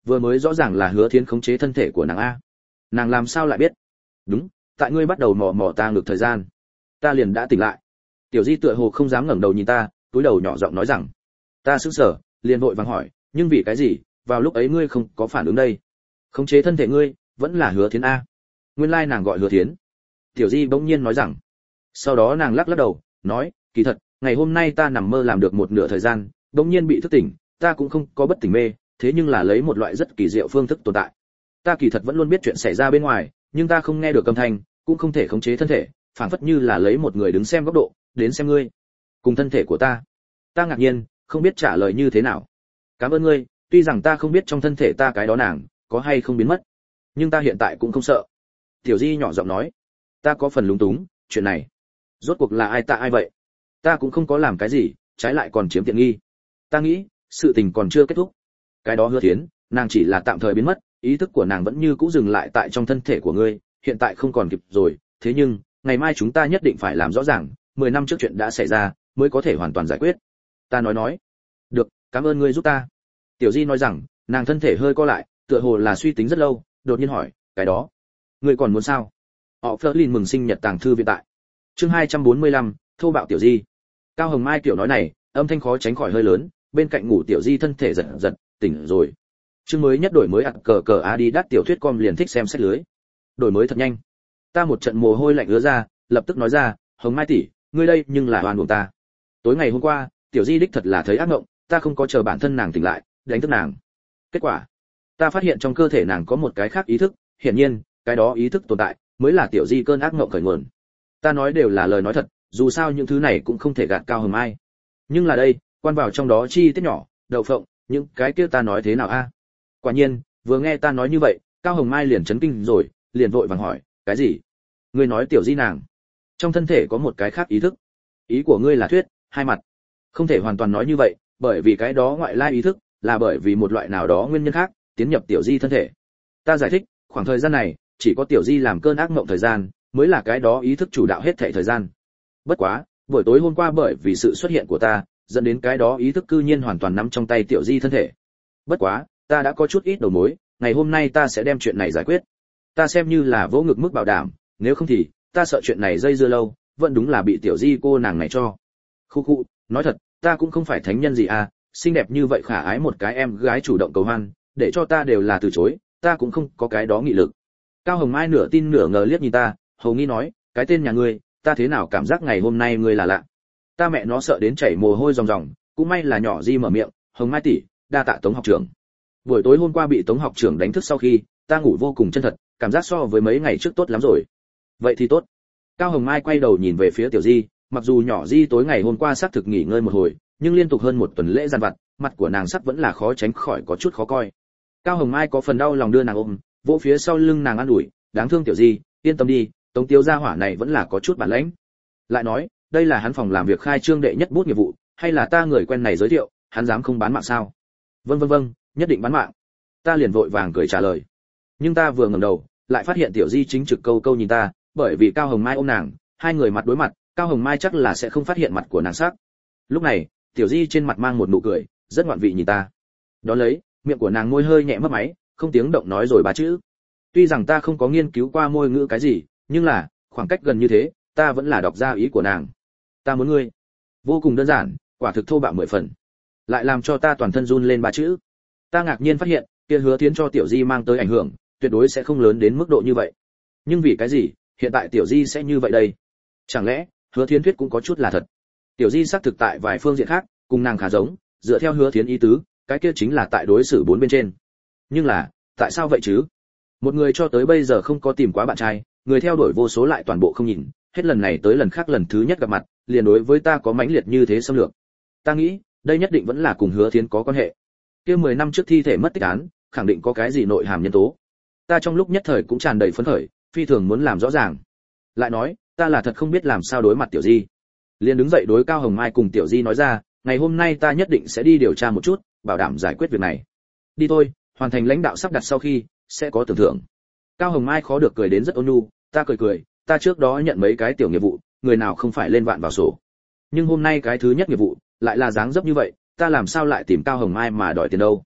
vừa mới rõ ràng là Hứa Thiến khống chế thân thể của nàng a. Nàng làm sao lại biết? Đúng, tại ngươi bắt đầu mò mò ta ngược thời gian, ta liền đã tỉnh lại. Tiểu Di tựa hồ không dám ngẩng đầu nhìn ta, cúi đầu nhỏ giọng nói rằng. Ta sững sờ, liền vội vàng hỏi, nhưng vì cái gì, vào lúc ấy ngươi không có phản ứng đây? Khống chế thân thể ngươi, vẫn là Hứa Thiến a. Nguyên lai nàng gọi Hứa Thiến. Tiểu Di bỗng nhiên nói rằng. Sau đó nàng lắc lắc đầu, nói, kỳ thật, ngày hôm nay ta nằm mơ làm được một nửa thời gian, bỗng nhiên bị thức tỉnh, ta cũng không có bất tỉnh mê, thế nhưng là lấy một loại rất kỳ diệu phương thức tồn tại. Ta kỳ thật vẫn luôn biết chuyện xảy ra bên ngoài, nhưng ta không nghe được âm thanh, cũng không thể khống chế thân thể, phảng phất như là lấy một người đứng xem góc độ, đến xem ngươi, cùng thân thể của ta. Ta ngạc nhiên, không biết trả lời như thế nào. Cảm ơn ngươi, tuy rằng ta không biết trong thân thể ta cái đó nàng có hay không biến mất, nhưng ta hiện tại cũng không sợ. Tiểu Di nhỏ giọng nói. Ta có phần lúng túng, chuyện này, rốt cuộc là ai tạ ai vậy? Ta cũng không có làm cái gì, trái lại còn chiếm tiện nghi. Ta nghĩ, sự tình còn chưa kết thúc. Cái đó Hứa Thiến, nàng chỉ là tạm thời biến mất, ý thức của nàng vẫn như cũ dừng lại tại trong thân thể của ngươi, hiện tại không còn kịp rồi, thế nhưng, ngày mai chúng ta nhất định phải làm rõ ràng, 10 năm trước chuyện đã xảy ra, mới có thể hoàn toàn giải quyết. Ta nói. Được, cảm ơn ngươi giúp ta. Tiểu Di nói rằng, nàng thân thể hơi co lại, tựa hồ là suy tính rất lâu, đột nhiên hỏi, cái đó, ngươi còn muốn sao? Họ Flerlin mừng sinh nhật tàng thư viện tại. Chương 245, thô bạo Tiểu Di. Cao Hồng Mai tiểu nói này, âm thanh khó tránh khỏi hơi lớn, bên cạnh ngủ Tiểu Di thân thể giật giật, tỉnh rồi. Chương mới nhất đổi mới cờ Adidas tiểu thuyết com liền thích xem sách lưới. Đổi mới thật nhanh. Ta một trận mồ hôi lạnh ứa ra, lập tức nói ra, Hồng Mai tỷ, ngươi đây nhưng là oan uổng ta. Tối ngày hôm qua, Tiểu Di đích thật là thấy ác mộng, ta không có chờ bản thân nàng tỉnh lại, đánh thức nàng. Kết quả, ta phát hiện trong cơ thể nàng có một cái khác ý thức, hiển nhiên, cái đó ý thức tồn tại, mới là Tiểu Di cơn ác mộng khởi nguồn. Ta nói đều là lời nói thật, dù sao những thứ này cũng không thể gạt Cao Hồng Mai. Nhưng là đây, quan vào trong đó chi tiết nhỏ, đậu phộng, những cái kia ta nói thế nào a? Quả nhiên, vừa nghe ta nói như vậy, Cao Hồng Mai liền chấn kinh rồi, liền vội vàng hỏi, cái gì? Ngươi nói Tiểu Di nàng trong thân thể có một cái khác ý thức? Ý của ngươi là thuyết hai mặt? Không thể hoàn toàn nói như vậy, bởi vì cái đó ngoại lai ý thức là bởi vì một loại nào đó nguyên nhân khác tiến nhập Tiểu Di thân thể. Ta giải thích, khoảng thời gian này chỉ có Tiểu Di làm cơn ác mộng thời gian mới là cái đó ý thức chủ đạo hết thảy thời gian. Bất quá, buổi tối hôm qua bởi vì sự xuất hiện của ta, dẫn đến cái đó ý thức cư nhiên hoàn toàn nắm trong tay Tiểu Di thân thể. Bất quá, ta đã có chút ít đầu mối, ngày hôm nay ta sẽ đem chuyện này giải quyết. Ta xem như là vỗ ngực mức bảo đảm, nếu không thì ta sợ chuyện này dây dưa lâu, vẫn đúng là bị Tiểu Di cô nàng này cho. Khu, nói thật, ta cũng không phải thánh nhân gì à, xinh đẹp như vậy khả ái một cái em gái chủ động cầu hoan, để cho ta đều là từ chối, ta cũng không có cái đó nghị lực. Cao Hồng Mai nửa tin nửa ngờ liếc nhìn ta, hầu nghi nói, cái tên nhà ngươi, ta thế nào cảm giác ngày hôm nay ngươi là lạ. Ta mẹ nó sợ đến chảy mồ hôi ròng ròng, cũng may là nhỏ Di mở miệng, Hồng Mai tỷ, đa tạ Tống học trưởng. Buổi tối hôm qua bị Tống học trưởng đánh thức sau khi, ta ngủ vô cùng chân thật, cảm giác so với mấy ngày trước tốt lắm rồi. Vậy thì tốt. Cao Hồng Mai quay đầu nhìn về phía Tiểu Di, mặc dù nhỏ Di tối ngày hôm qua xác thực nghỉ ngơi một hồi, nhưng liên tục hơn một tuần lễ gian vặt, mặt của nàng sắc vẫn là khó tránh khỏi có chút khó coi. Cao Hồng Mai có phần đau lòng đưa nàng ôm, vỗ phía sau lưng nàng an ủi, đáng thương Tiểu Di, yên tâm đi, Tống Tiêu gia hỏa này vẫn là có chút bản lĩnh. Lại nói, đây là hắn phòng làm việc khai trương đệ nhất bút nghiệp vụ, hay là ta người quen này giới thiệu, hắn dám không bán mạng sao? Vâng, nhất định bán mạng. Ta liền vội vàng cười trả lời. Nhưng ta vừa ngẩng đầu, lại phát hiện Tiểu Di chính trực câu câu nhìn ta, bởi vì Cao Hồng Mai ôm nàng, hai người mặt đối mặt, Cao Hồng Mai chắc là sẽ không phát hiện mặt của nàng sắc. Lúc này, Tiểu Di trên mặt mang một nụ cười, rất ngoạn vị nhìn ta. Đó lấy, miệng của nàng môi hơi nhẹ mấp máy, không tiếng động nói rồi ba chữ. Tuy rằng ta không có nghiên cứu qua môi ngữ cái gì, nhưng là, khoảng cách gần như thế, ta vẫn là đọc ra ý của nàng. Ta muốn ngươi. Vô cùng đơn giản, quả thực thô bạo 10 phần. Lại làm cho ta toàn thân run lên ba chữ. Ta ngạc nhiên phát hiện, kia Hứa Thiến cho Tiểu Di mang tới ảnh hưởng, tuyệt đối sẽ không lớn đến mức độ như vậy. Nhưng vì cái gì, hiện tại Tiểu Di sẽ như vậy đây? Chẳng lẽ, Hứa Thiến thuyết cũng có chút là thật? Tiểu Di xác thực tại vài phương diện khác, cùng nàng khá giống, dựa theo Hứa Thiến ý tứ, cái kia chính là tại đối xử bốn bên trên. Nhưng là, tại sao vậy chứ? Một người cho tới bây giờ không có tìm quá bạn trai, người theo đuổi vô số lại toàn bộ không nhìn, hết lần này tới lần khác lần thứ nhất gặp mặt, liền đối với ta có mãnh liệt như thế xâm lược. Ta nghĩ, đây nhất định vẫn là cùng Hứa Thiến có quan hệ. Kia 10 năm trước thi thể mất tích án, khẳng định có cái gì nội hàm nhân tố. Ta trong lúc nhất thời cũng tràn đầy phấn khởi, phi thường muốn làm rõ ràng. Lại nói, ta là thật không biết làm sao đối mặt Tiểu Di. Liền đứng dậy đối Cao Hồng Mai cùng Tiểu Di nói ra, ngày hôm nay ta nhất định sẽ đi điều tra một chút, bảo đảm giải quyết việc này. Đi thôi, hoàn thành lãnh đạo sắp đặt sau khi, sẽ có tưởng thưởng. Cao Hồng Mai khó được cười đến rất ôn nhu, ta cười, ta trước đó nhận mấy cái tiểu nghiệp vụ, người nào không phải lên vạn vào sổ. Nhưng hôm nay cái thứ nhất nghiệp vụ, lại là dáng dấp như vậy, ta làm sao lại tìm Cao Hồng Mai mà đòi tiền đâu?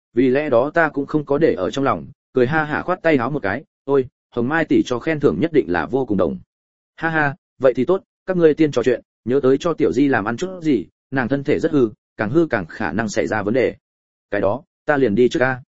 Vì lẽ đó ta cũng không có để ở trong lòng, cười ha hả khoát tay háo một cái, ôi, Hồng Mai tỷ cho khen thưởng nhất định là vô cùng đồng. Ha ha, vậy thì tốt, các ngươi tiên trò chuyện, nhớ tới cho tiểu di làm ăn chút gì, nàng thân thể rất hư càng khả năng xảy ra vấn đề. Cái đó, ta liền đi trước a.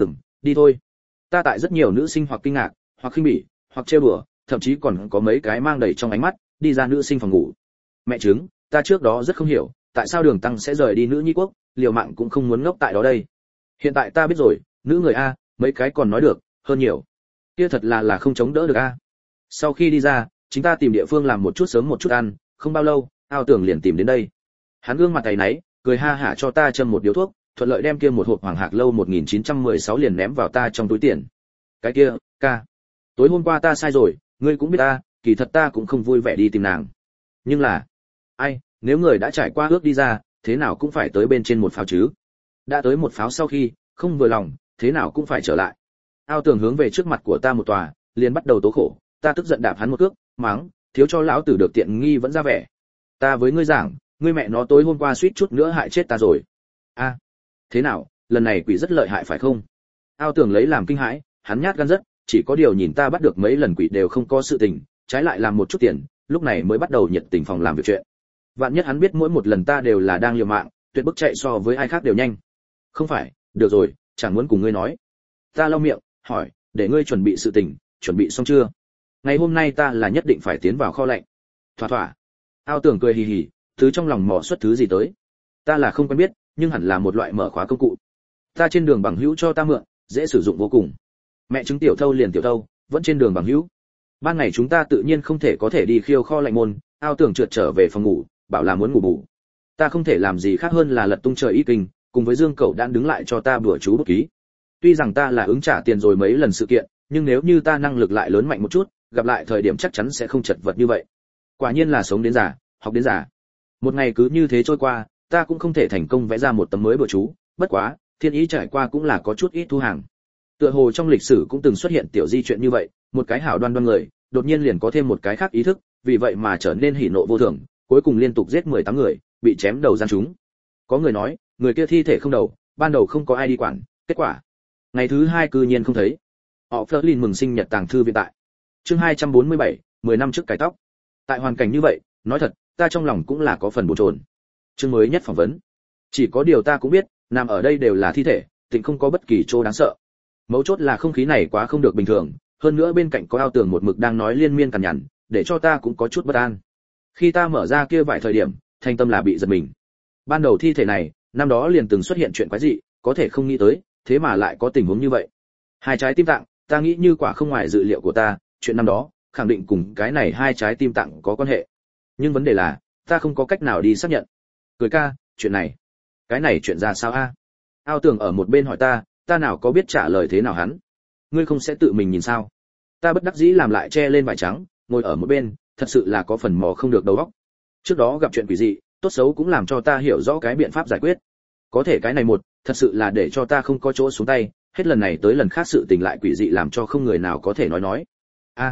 Đi thôi. Ta tại rất nhiều nữ sinh hoặc kinh ngạc, hoặc khinh bỉ, hoặc trêu đùa, thậm chí còn có mấy cái mang đầy trong ánh mắt, đi ra nữ sinh phòng ngủ. Mẹ chứng, ta trước đó rất không hiểu, tại sao Đường Tăng sẽ rời đi nữ nhi quốc, liều mạng cũng không muốn ngốc tại đó đây. Hiện tại ta biết rồi, nữ người a, mấy cái còn nói được, hơn nhiều. Kia thật là không chống đỡ được a. Sau khi đi ra, chúng ta tìm địa phương làm một chút sớm một chút ăn, không bao lâu, Ao Tưởng liền tìm đến đây. Hắn gương mặt tay náy, cười ha hả cho ta châm một điếu thuốc, thuận lợi đem kia một hộp Hoàng Hạc Lâu 1916 liền ném vào ta trong túi tiền. Cái kia, ca, tối hôm qua ta sai rồi, ngươi cũng biết ta, kỳ thật ta cũng không vui vẻ đi tìm nàng. Nhưng là, ai, nếu người đã trải qua ước đi ra, thế nào cũng phải tới bên trên một pháo chứ. Đã tới một pháo sau khi, không vừa lòng, thế nào cũng phải trở lại. Ao Tưởng hướng về trước mặt của ta một tòa, liền bắt đầu tố khổ, ta tức giận đạp hắn một cước, mắng, thiếu cho lão tử được tiện nghi vẫn ra vẻ. Ta với ngươi giảng, ngươi mẹ nó tối hôm qua suýt chút nữa hại chết ta rồi. A, thế nào, lần này quỷ rất lợi hại phải không? Ao Tưởng lấy làm kinh hãi, hắn nhát gan rất, chỉ có điều nhìn ta bắt được mấy lần quỷ đều không có sự tình, trái lại làm một chút tiền, lúc này mới bắt đầu nhiệt tình phòng làm việc chuyện. Vạn nhất hắn biết mỗi một lần ta đều là đang liều mạng, tuyệt bức chạy so với ai khác đều nhanh. Không phải, được rồi, chẳng muốn cùng ngươi nói. Ta lau miệng, hỏi, để ngươi chuẩn bị sự tình, chuẩn bị xong chưa? Ngày hôm nay ta là nhất định phải tiến vào kho lạnh. Thỏa thỏa. Ao Tưởng cười hì hì, thứ trong lòng mò xuất thứ gì tới. Ta là không quen biết, nhưng hẳn là một loại mở khóa công cụ. Ta trên đường bằng hữu cho ta mượn, dễ sử dụng vô cùng. Mẹ chứng tiểu thâu liền tiểu thâu, vẫn trên đường bằng hữu. Ban ngày chúng ta tự nhiên không thể có thể đi khiêu kho lạnh môn, Ao Tưởng trượt trở về phòng ngủ, bảo là muốn ngủ bù. Ta không thể làm gì khác hơn là lật tung trời ý kinh, cùng với Dương Cẩu đang đứng lại cho ta bữa chú bút ký. Tuy rằng ta là ứng trả tiền rồi mấy lần sự kiện, nhưng nếu như ta năng lực lại lớn mạnh một chút, gặp lại thời điểm chắc chắn sẽ không chật vật như vậy. Quả nhiên là sống đến già, học đến già. Một ngày cứ như thế trôi qua, ta cũng không thể thành công vẽ ra một tấm mới bữa chú, bất quá, thiên ý trải qua cũng là có chút ít thu hàng. Tựa hồ trong lịch sử cũng từng xuất hiện tiểu di chuyện như vậy, một cái hảo đoan người, đột nhiên liền có thêm một cái khác ý thức, vì vậy mà trở nên hỉ nộ vô thường, cuối cùng liên tục giết 18 người, bị chém đầu gian chúng. Có người nói, người kia thi thể không đầu, ban đầu không có ai đi quản, kết quả, ngày thứ 2 cư nhiên không thấy. Họ Flerlin mừng sinh nhật tàng thư viện tại. Chương 247, 10 năm trước cải tóc. Tại hoàn cảnh như vậy, nói thật, ta trong lòng cũng là có phần bồn chồn. Chương mới nhất phỏng vấn. Chỉ có điều ta cũng biết, nằm ở đây đều là thi thể, tịnh không có bất kỳ chỗ đáng sợ. Mấu chốt là không khí này quá không được bình thường, hơn nữa bên cạnh có Ao Tưởng một mực đang nói liên miên cằn nhằn, để cho ta cũng có chút bất an. Khi ta mở ra kia vài thời điểm, thành tâm là bị giật mình. Ban đầu thi thể này, năm đó liền từng xuất hiện chuyện quái dị, có thể không nghĩ tới, thế mà lại có tình huống như vậy. Hai trái tim tạng, ta nghĩ như quả không ngoài dự liệu của ta, chuyện năm đó, khẳng định cùng cái này hai trái tim tạng có quan hệ. Nhưng vấn đề là, ta không có cách nào đi xác nhận. Cười ca, chuyện này, cái này chuyện ra sao a? Ao Tưởng ở một bên hỏi ta nào có biết trả lời thế nào hắn. Ngươi không sẽ tự mình nhìn sao? Ta bất đắc dĩ làm lại che lên vải trắng, ngồi ở một bên, thật sự là có phần mò không được đầu óc. Trước đó gặp chuyện quỷ dị, tốt xấu cũng làm cho ta hiểu rõ cái biện pháp giải quyết. Có thể cái này một, thật sự là để cho ta không có chỗ xuống tay, hết lần này tới lần khác sự tình lại quỷ dị làm cho không người nào có thể nói. A,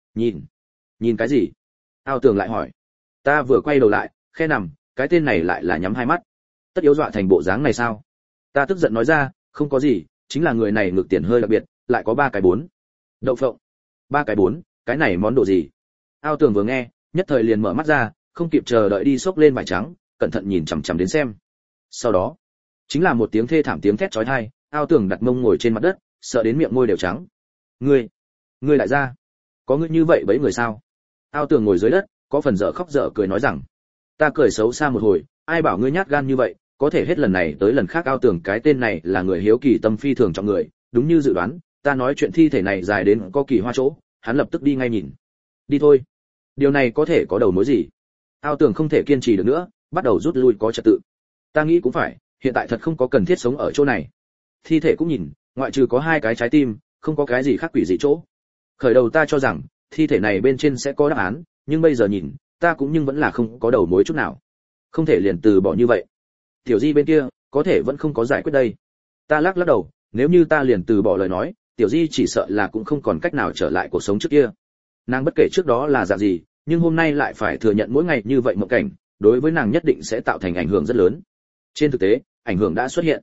nhìn cái gì? Ao Tưởng lại hỏi. Ta vừa quay đầu lại, khe nằm, cái tên này lại là nhắm hai mắt. Tất yếu dọa thành bộ dáng này sao? Ta tức giận nói ra, không có gì, chính là người này ngược tiền hơi đặc biệt, lại có 3 cái 4. Đậu phộng. 3 cái 4, cái này món đồ gì? Ao Tưởng vừa nghe, nhất thời liền mở mắt ra, không kịp chờ đợi đi xốc lên vải trắng, cẩn thận nhìn chằm chằm đến xem. Sau đó, chính là một tiếng thê thảm tiếng thét chói tai, Ao Tưởng đặt mông ngồi trên mặt đất, sợ đến miệng môi đều trắng. Ngươi lại ra, có ngươi như vậy bấy người sao? Ao Tưởng ngồi dưới đất, có phần dở khóc dở cười nói rằng, ta cười xấu xa một hồi, ai bảo ngươi nhát gan như vậy, có thể hết lần này tới lần khác Ao Tưởng cái tên này là người hiếu kỳ tâm phi thường trọng người, đúng như dự đoán, ta nói chuyện thi thể này dài đến có kỳ hoa chỗ, hắn lập tức đi ngay nhìn. Đi thôi. Điều này có thể có đầu mối gì? Ao Tưởng không thể kiên trì được nữa, bắt đầu rút lui có trật tự. Ta nghĩ cũng phải, hiện tại thật không có cần thiết sống ở chỗ này. Thi thể cũng nhìn, ngoại trừ có 2 cái trái tim, không có cái gì khác quỷ dị chỗ. Khởi đầu ta cho rằng, thi thể này bên trên sẽ có đáp án, nhưng bây giờ nhìn, ta cũng nhưng vẫn là không có đầu mối chút nào. Không thể liền từ bỏ như vậy. Tiểu Di bên kia, có thể vẫn không có giải quyết đây. Ta lắc đầu, nếu như ta liền từ bỏ lời nói, Tiểu Di chỉ sợ là cũng không còn cách nào trở lại cuộc sống trước kia. Nàng bất kể trước đó là dạng gì, nhưng hôm nay lại phải thừa nhận mỗi ngày như vậy một cảnh, đối với nàng nhất định sẽ tạo thành ảnh hưởng rất lớn. Trên thực tế, ảnh hưởng đã xuất hiện.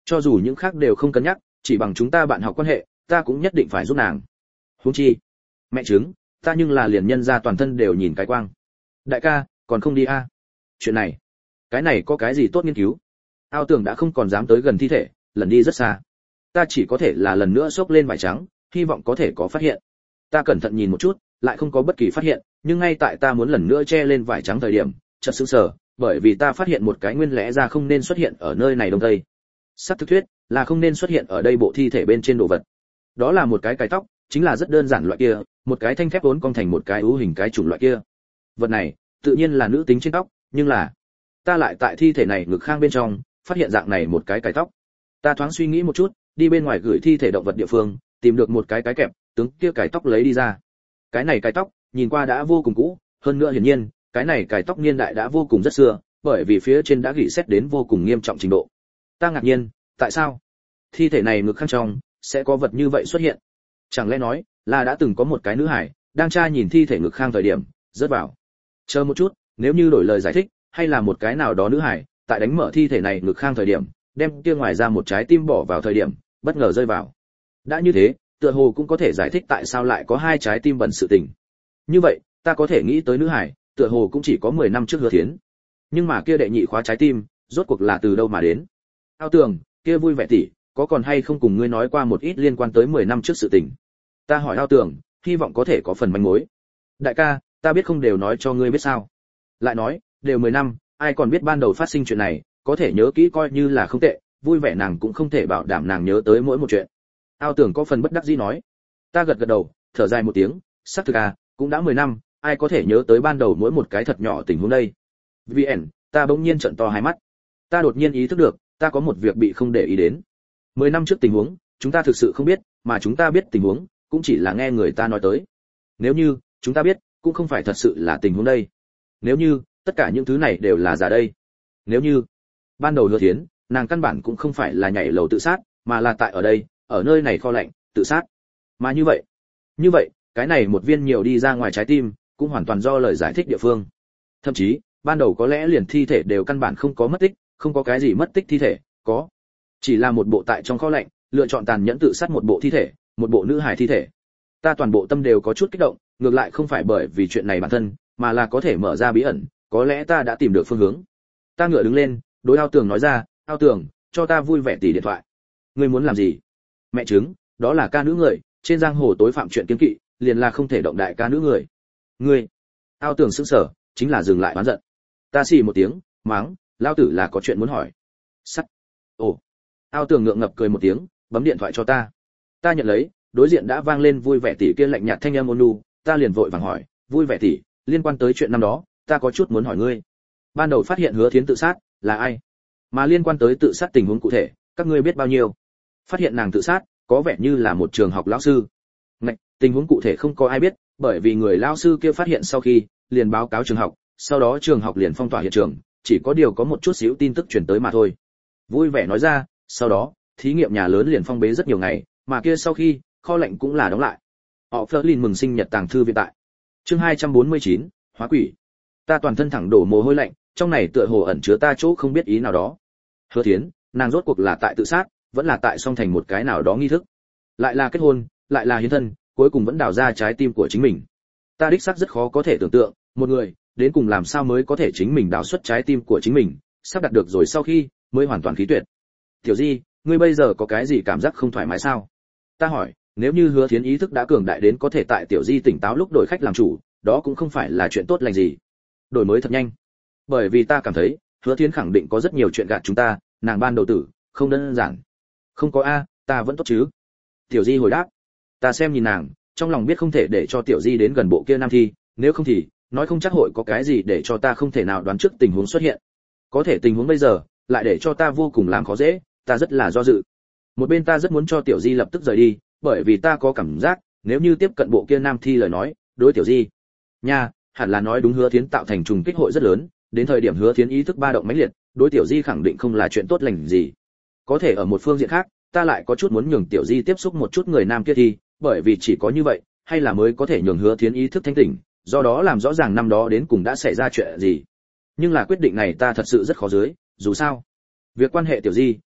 Cho dù những khác đều không cân nhắc, chỉ bằng chúng ta bạn học quan hệ, ta cũng nhất định phải giúp nàng. Huống chi, mẹ chứng, ta nhưng là liền nhân ra toàn thân đều nhìn cái quang. Đại ca, còn không đi a? Chuyện này, cái này có cái gì tốt nghiên cứu? Ao Tường đã không còn dám tới gần thi thể, lần đi rất xa. Ta chỉ có thể là lần nữa xốc lên vải trắng, hy vọng có thể có phát hiện. Ta cẩn thận nhìn một chút, lại không có bất kỳ phát hiện, nhưng ngay tại ta muốn lần nữa che lên vải trắng thời điểm, chợt sững sờ, bởi vì ta phát hiện một cái nguyên lẽ ra không nên xuất hiện ở nơi này đông tây. Sắp thực thuyết là không nên xuất hiện ở đây bộ thi thể bên trên đồ vật. Đó là một cái tóc, chính là rất đơn giản loại kia, một cái thanh thép vốn cong thành một cái ưu hình cái chủng loại kia. Vật này, tự nhiên là nữ tính trên tóc, nhưng là ta lại tại thi thể này ngực khang bên trong, phát hiện dạng này một cái tóc. Ta thoáng suy nghĩ một chút, đi bên ngoài gửi thi thể động vật địa phương, tìm được một cái kẹp, tướng kia tóc lấy đi ra. Cái này tóc, nhìn qua đã vô cùng cũ, hơn nữa hiển nhiên, cái này tóc niên đại đã vô cùng rất xưa, bởi vì phía trên đã gỉ xét đến vô cùng nghiêm trọng trình độ. Ta ngạc nhiên, tại sao thi thể này ngực khang trong sẽ có vật như vậy xuất hiện? Chẳng lẽ nói là đã từng có một cái nữ hải đang tra nhìn thi thể ngực khang thời điểm rớt vào? Chờ một chút, nếu như đổi lời giải thích, hay là một cái nào đó nữ hải tại đánh mở thi thể này ngực khang thời điểm, đem kia ngoài ra một trái tim bỏ vào thời điểm bất ngờ rơi vào. Đã như thế, tựa hồ cũng có thể giải thích tại sao lại có hai trái tim bẩn sự tình. Như vậy, ta có thể nghĩ tới nữ hải, tựa hồ cũng chỉ có 10 năm trước Hứa Thiến. Nhưng mà kia đệ nhị khóa trái tim, rốt cuộc là từ đâu mà đến? Ao Tường, kia vui vẻ tỷ, có còn hay không cùng ngươi nói qua một ít liên quan tới 10 năm trước sự tình? Ta hỏi Ao Tường, hy vọng có thể có phần manh mối. Đại ca, ta biết không đều nói cho ngươi biết sao? Lại nói, đều 10 năm, ai còn biết ban đầu phát sinh chuyện này, có thể nhớ kỹ coi như là không tệ, vui vẻ nàng cũng không thể bảo đảm nàng nhớ tới mỗi một chuyện. Ao Tường có phần bất đắc dĩ nói. Ta gật gật đầu, thở dài một tiếng, xác thực à, cũng đã 10 năm, ai có thể nhớ tới ban đầu mỗi một cái thật nhỏ tình huống đây. VN, ta bỗng nhiên trợn to hai mắt. Ta đột nhiên ý thức được, ta có một việc bị không để ý đến. 10 năm trước tình huống, chúng ta thực sự không biết, mà chúng ta biết tình huống, cũng chỉ là nghe người ta nói tới. Nếu như chúng ta biết, cũng không phải thật sự là tình huống đây. Nếu như tất cả những thứ này đều là giả đây. Nếu như ban đầu Hứa Thiến, nàng căn bản cũng không phải là nhảy lầu tự sát, mà là tại ở đây, ở nơi này kho lạnh, tự sát. Mà như vậy, cái này một viên nhiều đi ra ngoài trái tim, cũng hoàn toàn do lời giải thích địa phương. Thậm chí, ban đầu có lẽ liền thi thể đều căn bản không có mất tích, không có cái gì mất tích thi thể, có chỉ là một bộ tại trong kho lạnh, lựa chọn tàn nhẫn tự sát một bộ thi thể, một bộ nữ hài thi thể. Ta toàn bộ tâm đều có chút kích động, ngược lại không phải bởi vì chuyện này bản thân, mà là có thể mở ra bí ẩn, có lẽ ta đã tìm được phương hướng. Ta ngửa đứng lên, đối Ao Tường nói ra, Ao Tường, cho ta vui vẻ tỷ điện thoại. Ngươi muốn làm gì? Mẹ chứng, đó là ca nữ người, trên giang hồ tối phạm chuyện kiêng kỵ, liền là không thể động đại ca nữ người. Ngươi? Ao Tường sững sờ, chính là dừng lại oán giận. Ta xì một tiếng, mắng, lao tử là có chuyện muốn hỏi. Sắt. Ồ. Ao Tường ngượng ngập cười một tiếng, bấm điện thoại cho ta. Ta nhận lấy, đối diện đã vang lên vui vẻ tỷ kia lạnh nhạt thanh âm ôn nhu, ta liền vội vàng hỏi, vui vẻ tỷ, liên quan tới chuyện năm đó, ta có chút muốn hỏi ngươi. Ban đầu phát hiện Hứa Thiến tự sát, là ai? Mà liên quan tới tự sát tình huống cụ thể, các ngươi biết bao nhiêu? Phát hiện nàng tự sát, có vẻ như là một trường học lão sư. Ngạch, tình huống cụ thể không có ai biết, bởi vì người lão sư kia phát hiện sau khi, liền báo cáo trường học, sau đó trường học liền phong tỏa hiện trường, chỉ có điều có một chút xíu tin tức truyền tới mà thôi. Vui vẻ nói ra, sau đó, thí nghiệm nhà lớn liền phong bế rất nhiều ngày, mà kia sau khi, kho lạnh cũng là đóng lại. Họ Flerlin mừng sinh nhật tàng thư viện tại. Chương 249, hóa quỷ. Ta toàn thân thẳng đổ mồ hôi lạnh, trong này tựa hồ ẩn chứa ta chỗ không biết ý nào đó. Hứa Thiến, nàng rốt cuộc là tại tự sát, vẫn là tại song thành một cái nào đó nghi thức. Lại là kết hôn, lại là hiến thân, cuối cùng vẫn đào ra trái tim của chính mình. Ta đích xác rất khó có thể tưởng tượng, một người, đến cùng làm sao mới có thể chính mình đào xuất trái tim của chính mình, sắp đặt được rồi sau khi, mới hoàn toàn khí tuyệt. Tiểu Di, ngươi bây giờ có cái gì cảm giác không thoải mái sao? Ta hỏi, nếu như Hứa Thiến ý thức đã cường đại đến có thể tại Tiểu Di tỉnh táo lúc đổi khách làm chủ, đó cũng không phải là chuyện tốt lành gì. Đổi mới thật nhanh. Bởi vì ta cảm thấy, Hứa Thiến khẳng định có rất nhiều chuyện gạt chúng ta, nàng ban đầu tử, không đơn giản. Không có a, ta vẫn tốt chứ. Tiểu Di hồi đáp. Ta xem nhìn nàng, trong lòng biết không thể để cho Tiểu Di đến gần bộ kia nam thi, nếu không thì, nói không chắc hội có cái gì để cho ta không thể nào đoán trước tình huống xuất hiện. Có thể tình huống bây giờ, lại để cho ta vô cùng làm khó dễ, ta rất là do dự. Một bên ta rất muốn cho Tiểu Di lập tức rời đi, bởi vì ta có cảm giác, nếu như tiếp cận bộ kia nam thi lời nói, đối Tiểu Di nha, hẳn là nói đúng, Hứa Thiến tạo thành trùng kích hội rất lớn, đến thời điểm Hứa Thiến ý thức ba động mãnh liệt, đối Tiểu Di khẳng định không là chuyện tốt lành gì. Có thể ở một phương diện khác, ta lại có chút muốn nhường Tiểu Di tiếp xúc một chút người nam kia thì, bởi vì chỉ có như vậy, hay là mới có thể nhường Hứa Thiến ý thức thanh tỉnh, do đó làm rõ ràng năm đó đến cùng đã xảy ra chuyện gì. Nhưng là quyết định này ta thật sự rất khó dưới, dù sao, việc quan hệ Tiểu Di,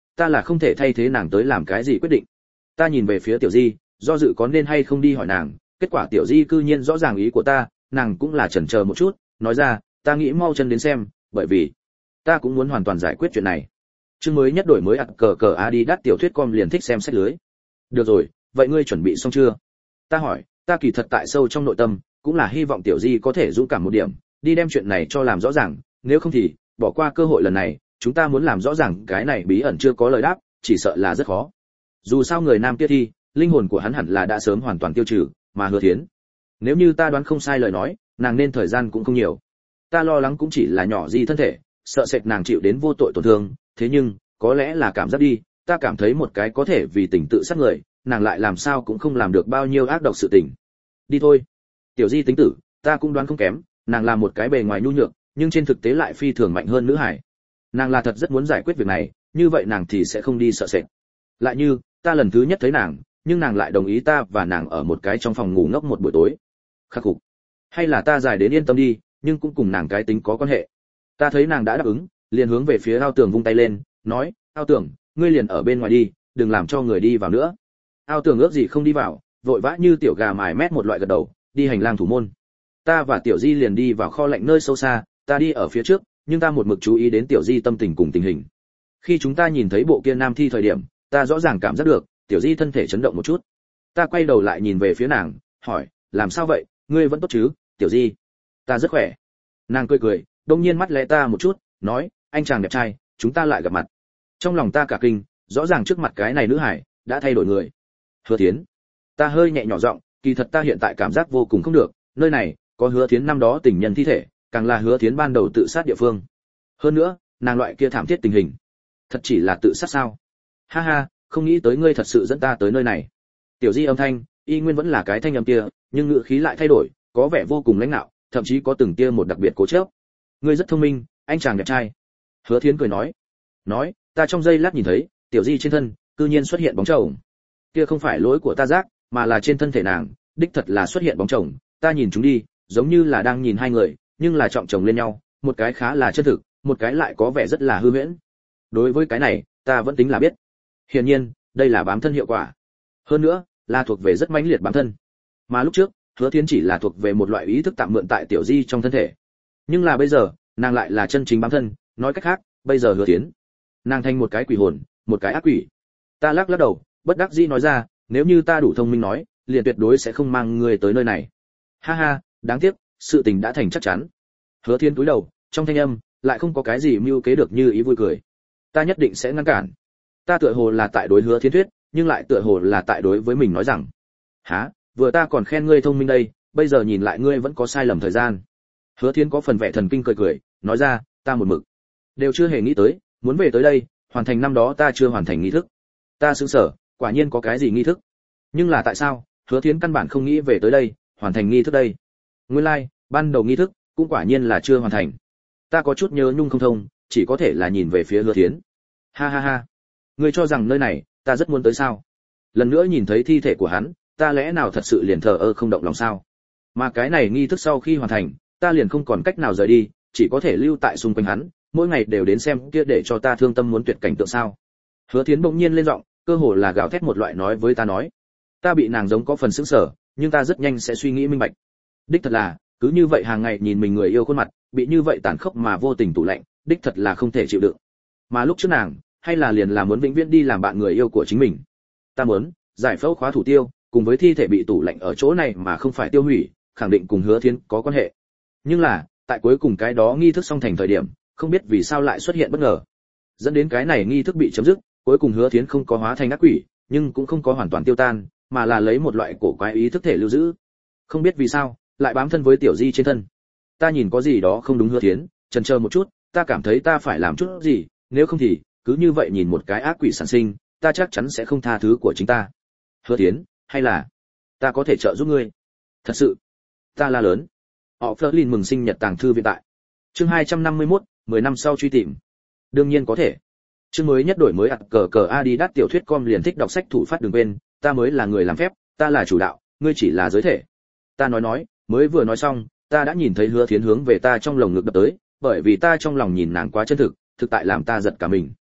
ta là không thể thay thế nàng tới làm cái gì quyết định. Ta nhìn về phía Tiểu Di, do dự có nên hay không đi hỏi nàng, kết quả Tiểu Di cư nhiên rõ ràng ý của ta, nàng cũng là chần chờ một chút, nói ra, ta nghĩ mau chân đến xem, bởi vì ta cũng muốn hoàn toàn giải quyết chuyện này. Chương mới nhất đổi mới cờ cờ Adidas tiểu thuyết com liền thích xem sách lưới. Được rồi, vậy ngươi chuẩn bị xong chưa? Ta hỏi, ta kỳ thật tại sâu trong nội tâm, cũng là hy vọng Tiểu Di có thể dũng cảm một điểm, đi đem chuyện này cho làm rõ ràng, nếu không thì bỏ qua cơ hội lần này, chúng ta muốn làm rõ ràng cái này bí ẩn chưa có lời đáp, chỉ sợ là rất khó. Dù sao người nam kia thi, linh hồn của hắn hẳn là đã sớm hoàn toàn tiêu trừ, mà Hứa Thiến, nếu như ta đoán không sai lời nói, nàng nên thời gian cũng không nhiều. Ta lo lắng cũng chỉ là nhỏ di thân thể, sợ sệt nàng chịu đến vô tội tổn thương, thế nhưng có lẽ là cảm giác đi, ta cảm thấy một cái có thể vì tình tự sát người, nàng lại làm sao cũng không làm được bao nhiêu ác độc sự tình. Đi thôi. Tiểu Di tính tử, ta cũng đoán không kém, nàng là một cái bề ngoài nhu nhược, nhưng trên thực tế lại phi thường mạnh hơn nữ hải. Nàng là thật rất muốn giải quyết việc này, như vậy nàng thì sẽ không đi sợ sệt. Lại như, ta lần thứ nhất thấy nàng, nhưng nàng lại đồng ý ta và nàng ở một cái trong phòng ngủ ngốc một buổi tối. Khắc phục. Hay là ta giải đến yên tâm đi, nhưng cũng cùng nàng cái tính có quan hệ. Ta thấy nàng đã đáp ứng, liền hướng về phía Ao Tường vung tay lên, nói, Ao Tường, ngươi liền ở bên ngoài đi, đừng làm cho người đi vào nữa. Ao Tường ước gì không đi vào, vội vã như tiểu gà mài mét một loại gật đầu, đi hành lang thủ môn. Ta và Tiểu Di liền đi vào kho lạnh nơi sâu xa, ta đi ở phía trước, nhưng ta một mực chú ý đến Tiểu Di tâm tình cùng tình hình. Khi chúng ta nhìn thấy bộ kia nam thi thời điểm, ta rõ ràng cảm giác được, Tiểu Di thân thể chấn động một chút. Ta quay đầu lại nhìn về phía nàng, hỏi, làm sao vậy, ngươi vẫn tốt chứ, Tiểu Di? Ta rất khỏe. Nàng cười cười, đông nhiên mắt lẽ ta một chút, nói, anh chàng đẹp trai, chúng ta lại gặp mặt. Trong lòng ta cả kinh, rõ ràng trước mặt cái này nữ hải đã thay đổi người. Hứa Thiến. Ta hơi nhẹ nhỏ giọng, kỳ thật ta hiện tại cảm giác vô cùng không được, nơi này có Hứa Thiến năm đó tình nhân thi thể, càng là Hứa Thiến ban đầu tự sát địa phương. Hơn nữa, nàng loại kia thảm thiết tình hình, thật chỉ là tự sát sao? Ha ha, không nghĩ tới ngươi thật sự dẫn ta tới nơi này. Tiểu Di âm thanh, y nguyên vẫn là cái thanh âm kia, nhưng ngữ khí lại thay đổi, có vẻ vô cùng lãnh nạo, thậm chí có từng tia một đặc biệt cố chấp. Ngươi rất thông minh, anh chàng đẹp trai. Hứa Thiến cười nói, ta trong giây lát nhìn thấy, Tiểu Di trên thân, cư nhiên xuất hiện bóng chồng. Kia không phải lỗi của ta giác, mà là trên thân thể nàng, đích thật là xuất hiện bóng chồng, ta nhìn chúng đi, giống như là đang nhìn hai người, nhưng là trọng chồng lên nhau, một cái khá là chân thực, một cái lại có vẻ rất là hư huyễn. Đối với cái này, ta vẫn tính là biết. Hiển nhiên, đây là bám thân hiệu quả. Hơn nữa, là thuộc về rất mãnh liệt bám thân. Mà lúc trước, Hứa Thiến chỉ là thuộc về một loại ý thức tạm mượn tại Tiểu Di trong thân thể. Nhưng là bây giờ, nàng lại là chân chính bám thân, nói cách khác, bây giờ Hứa Thiến, nàng thành một cái quỷ hồn, một cái ác quỷ. Ta lắc đầu, bất đắc dĩ nói ra, nếu như ta đủ thông minh nói, liền tuyệt đối sẽ không mang người tới nơi này. Ha ha, đáng tiếc, sự tình đã thành chắc chắn. Hứa Thiến cúi đầu, trong thanh âm lại không có cái gì mưu kế được như ý vui cười. Ta nhất định sẽ ngăn cản. Ta tựa hồ là tại đối Hứa Thiến thuyết, nhưng lại tựa hồ là tại đối với mình nói rằng, hả, vừa ta còn khen ngươi thông minh đây, bây giờ nhìn lại ngươi vẫn có sai lầm thời gian. Hứa Thiến có phần vẻ thần kinh cười, nói ra, ta một mực đều chưa hề nghĩ tới, muốn về tới đây, hoàn thành năm đó ta chưa hoàn thành nghi thức. Ta sững sờ, quả nhiên có cái gì nghi thức? Nhưng là tại sao, Hứa Thiến căn bản không nghĩ về tới đây, hoàn thành nghi thức đây? Nguyên lai, ban đầu nghi thức cũng quả nhiên là chưa hoàn thành. Ta có chút nhớ nhung không thông, chỉ có thể là nhìn về phía Hứa Thiến. Ha ha ha, ngươi cho rằng nơi này, ta rất muốn tới sao? Lần nữa nhìn thấy thi thể của hắn, ta lẽ nào thật sự liền thờ ơ không động lòng sao? Mà cái này nghi thức sau khi hoàn thành, ta liền không còn cách nào rời đi, chỉ có thể lưu tại xung quanh hắn, mỗi ngày đều đến xem kia để cho ta thương tâm muốn tuyệt cảnh tượng sao? Hứa Thiến bỗng nhiên lên giọng, cơ hồ là gào thét một loại nói với ta nói. Ta bị nàng giống có phần sững sờ, nhưng ta rất nhanh sẽ suy nghĩ minh bạch. Đích thật là, cứ như vậy hàng ngày nhìn mình người yêu khuôn mặt, bị như vậy tàn khốc mà vô tình tủ lạnh, đích thật là không thể chịu đựng. Mà lúc trước nàng, hay là liền là muốn vĩnh viễn đi làm bạn người yêu của chính mình. Ta muốn giải phẫu khóa thủ tiêu, cùng với thi thể bị tủ lạnh ở chỗ này mà không phải tiêu hủy, khẳng định cùng Hứa Thiến có quan hệ. Nhưng là, tại cuối cùng cái đó nghi thức xong thành thời điểm, không biết vì sao lại xuất hiện bất ngờ, dẫn đến cái này nghi thức bị chấm dứt, cuối cùng Hứa Thiến không có hóa thành ác quỷ, nhưng cũng không có hoàn toàn tiêu tan, mà là lấy một loại cổ quái ý thức thể lưu giữ. Không biết vì sao, lại bám thân với Tiểu Di trên thân. Ta nhìn có gì đó không đúng Hứa Thiến, chần chờ một chút, ta cảm thấy ta phải làm chút gì, nếu không thì cứ như vậy nhìn một cái ác quỷ sản sinh, ta chắc chắn sẽ không tha thứ của chính ta. Hứa Thiến, hay là ta có thể trợ giúp ngươi? Thật sự. Ta la lớn. Họ Flerlin mừng sinh nhật tàng thư viện tại. Chương 251, 10 năm sau truy tìm. Đương nhiên có thể. Chương mới nhất đổi mới cờ Adidas tiểu thuyết com liền thích đọc sách thủ phát đừng quên, ta mới là người làm phép, ta là chủ đạo, ngươi chỉ là giới thể. Ta nói, mới vừa nói xong, ta đã nhìn thấy Hứa Thiến hướng về ta trong lồng ngực đập tới, bởi vì ta trong lòng nhìn nàng quá chân thực, thực tại làm ta giật cả mình.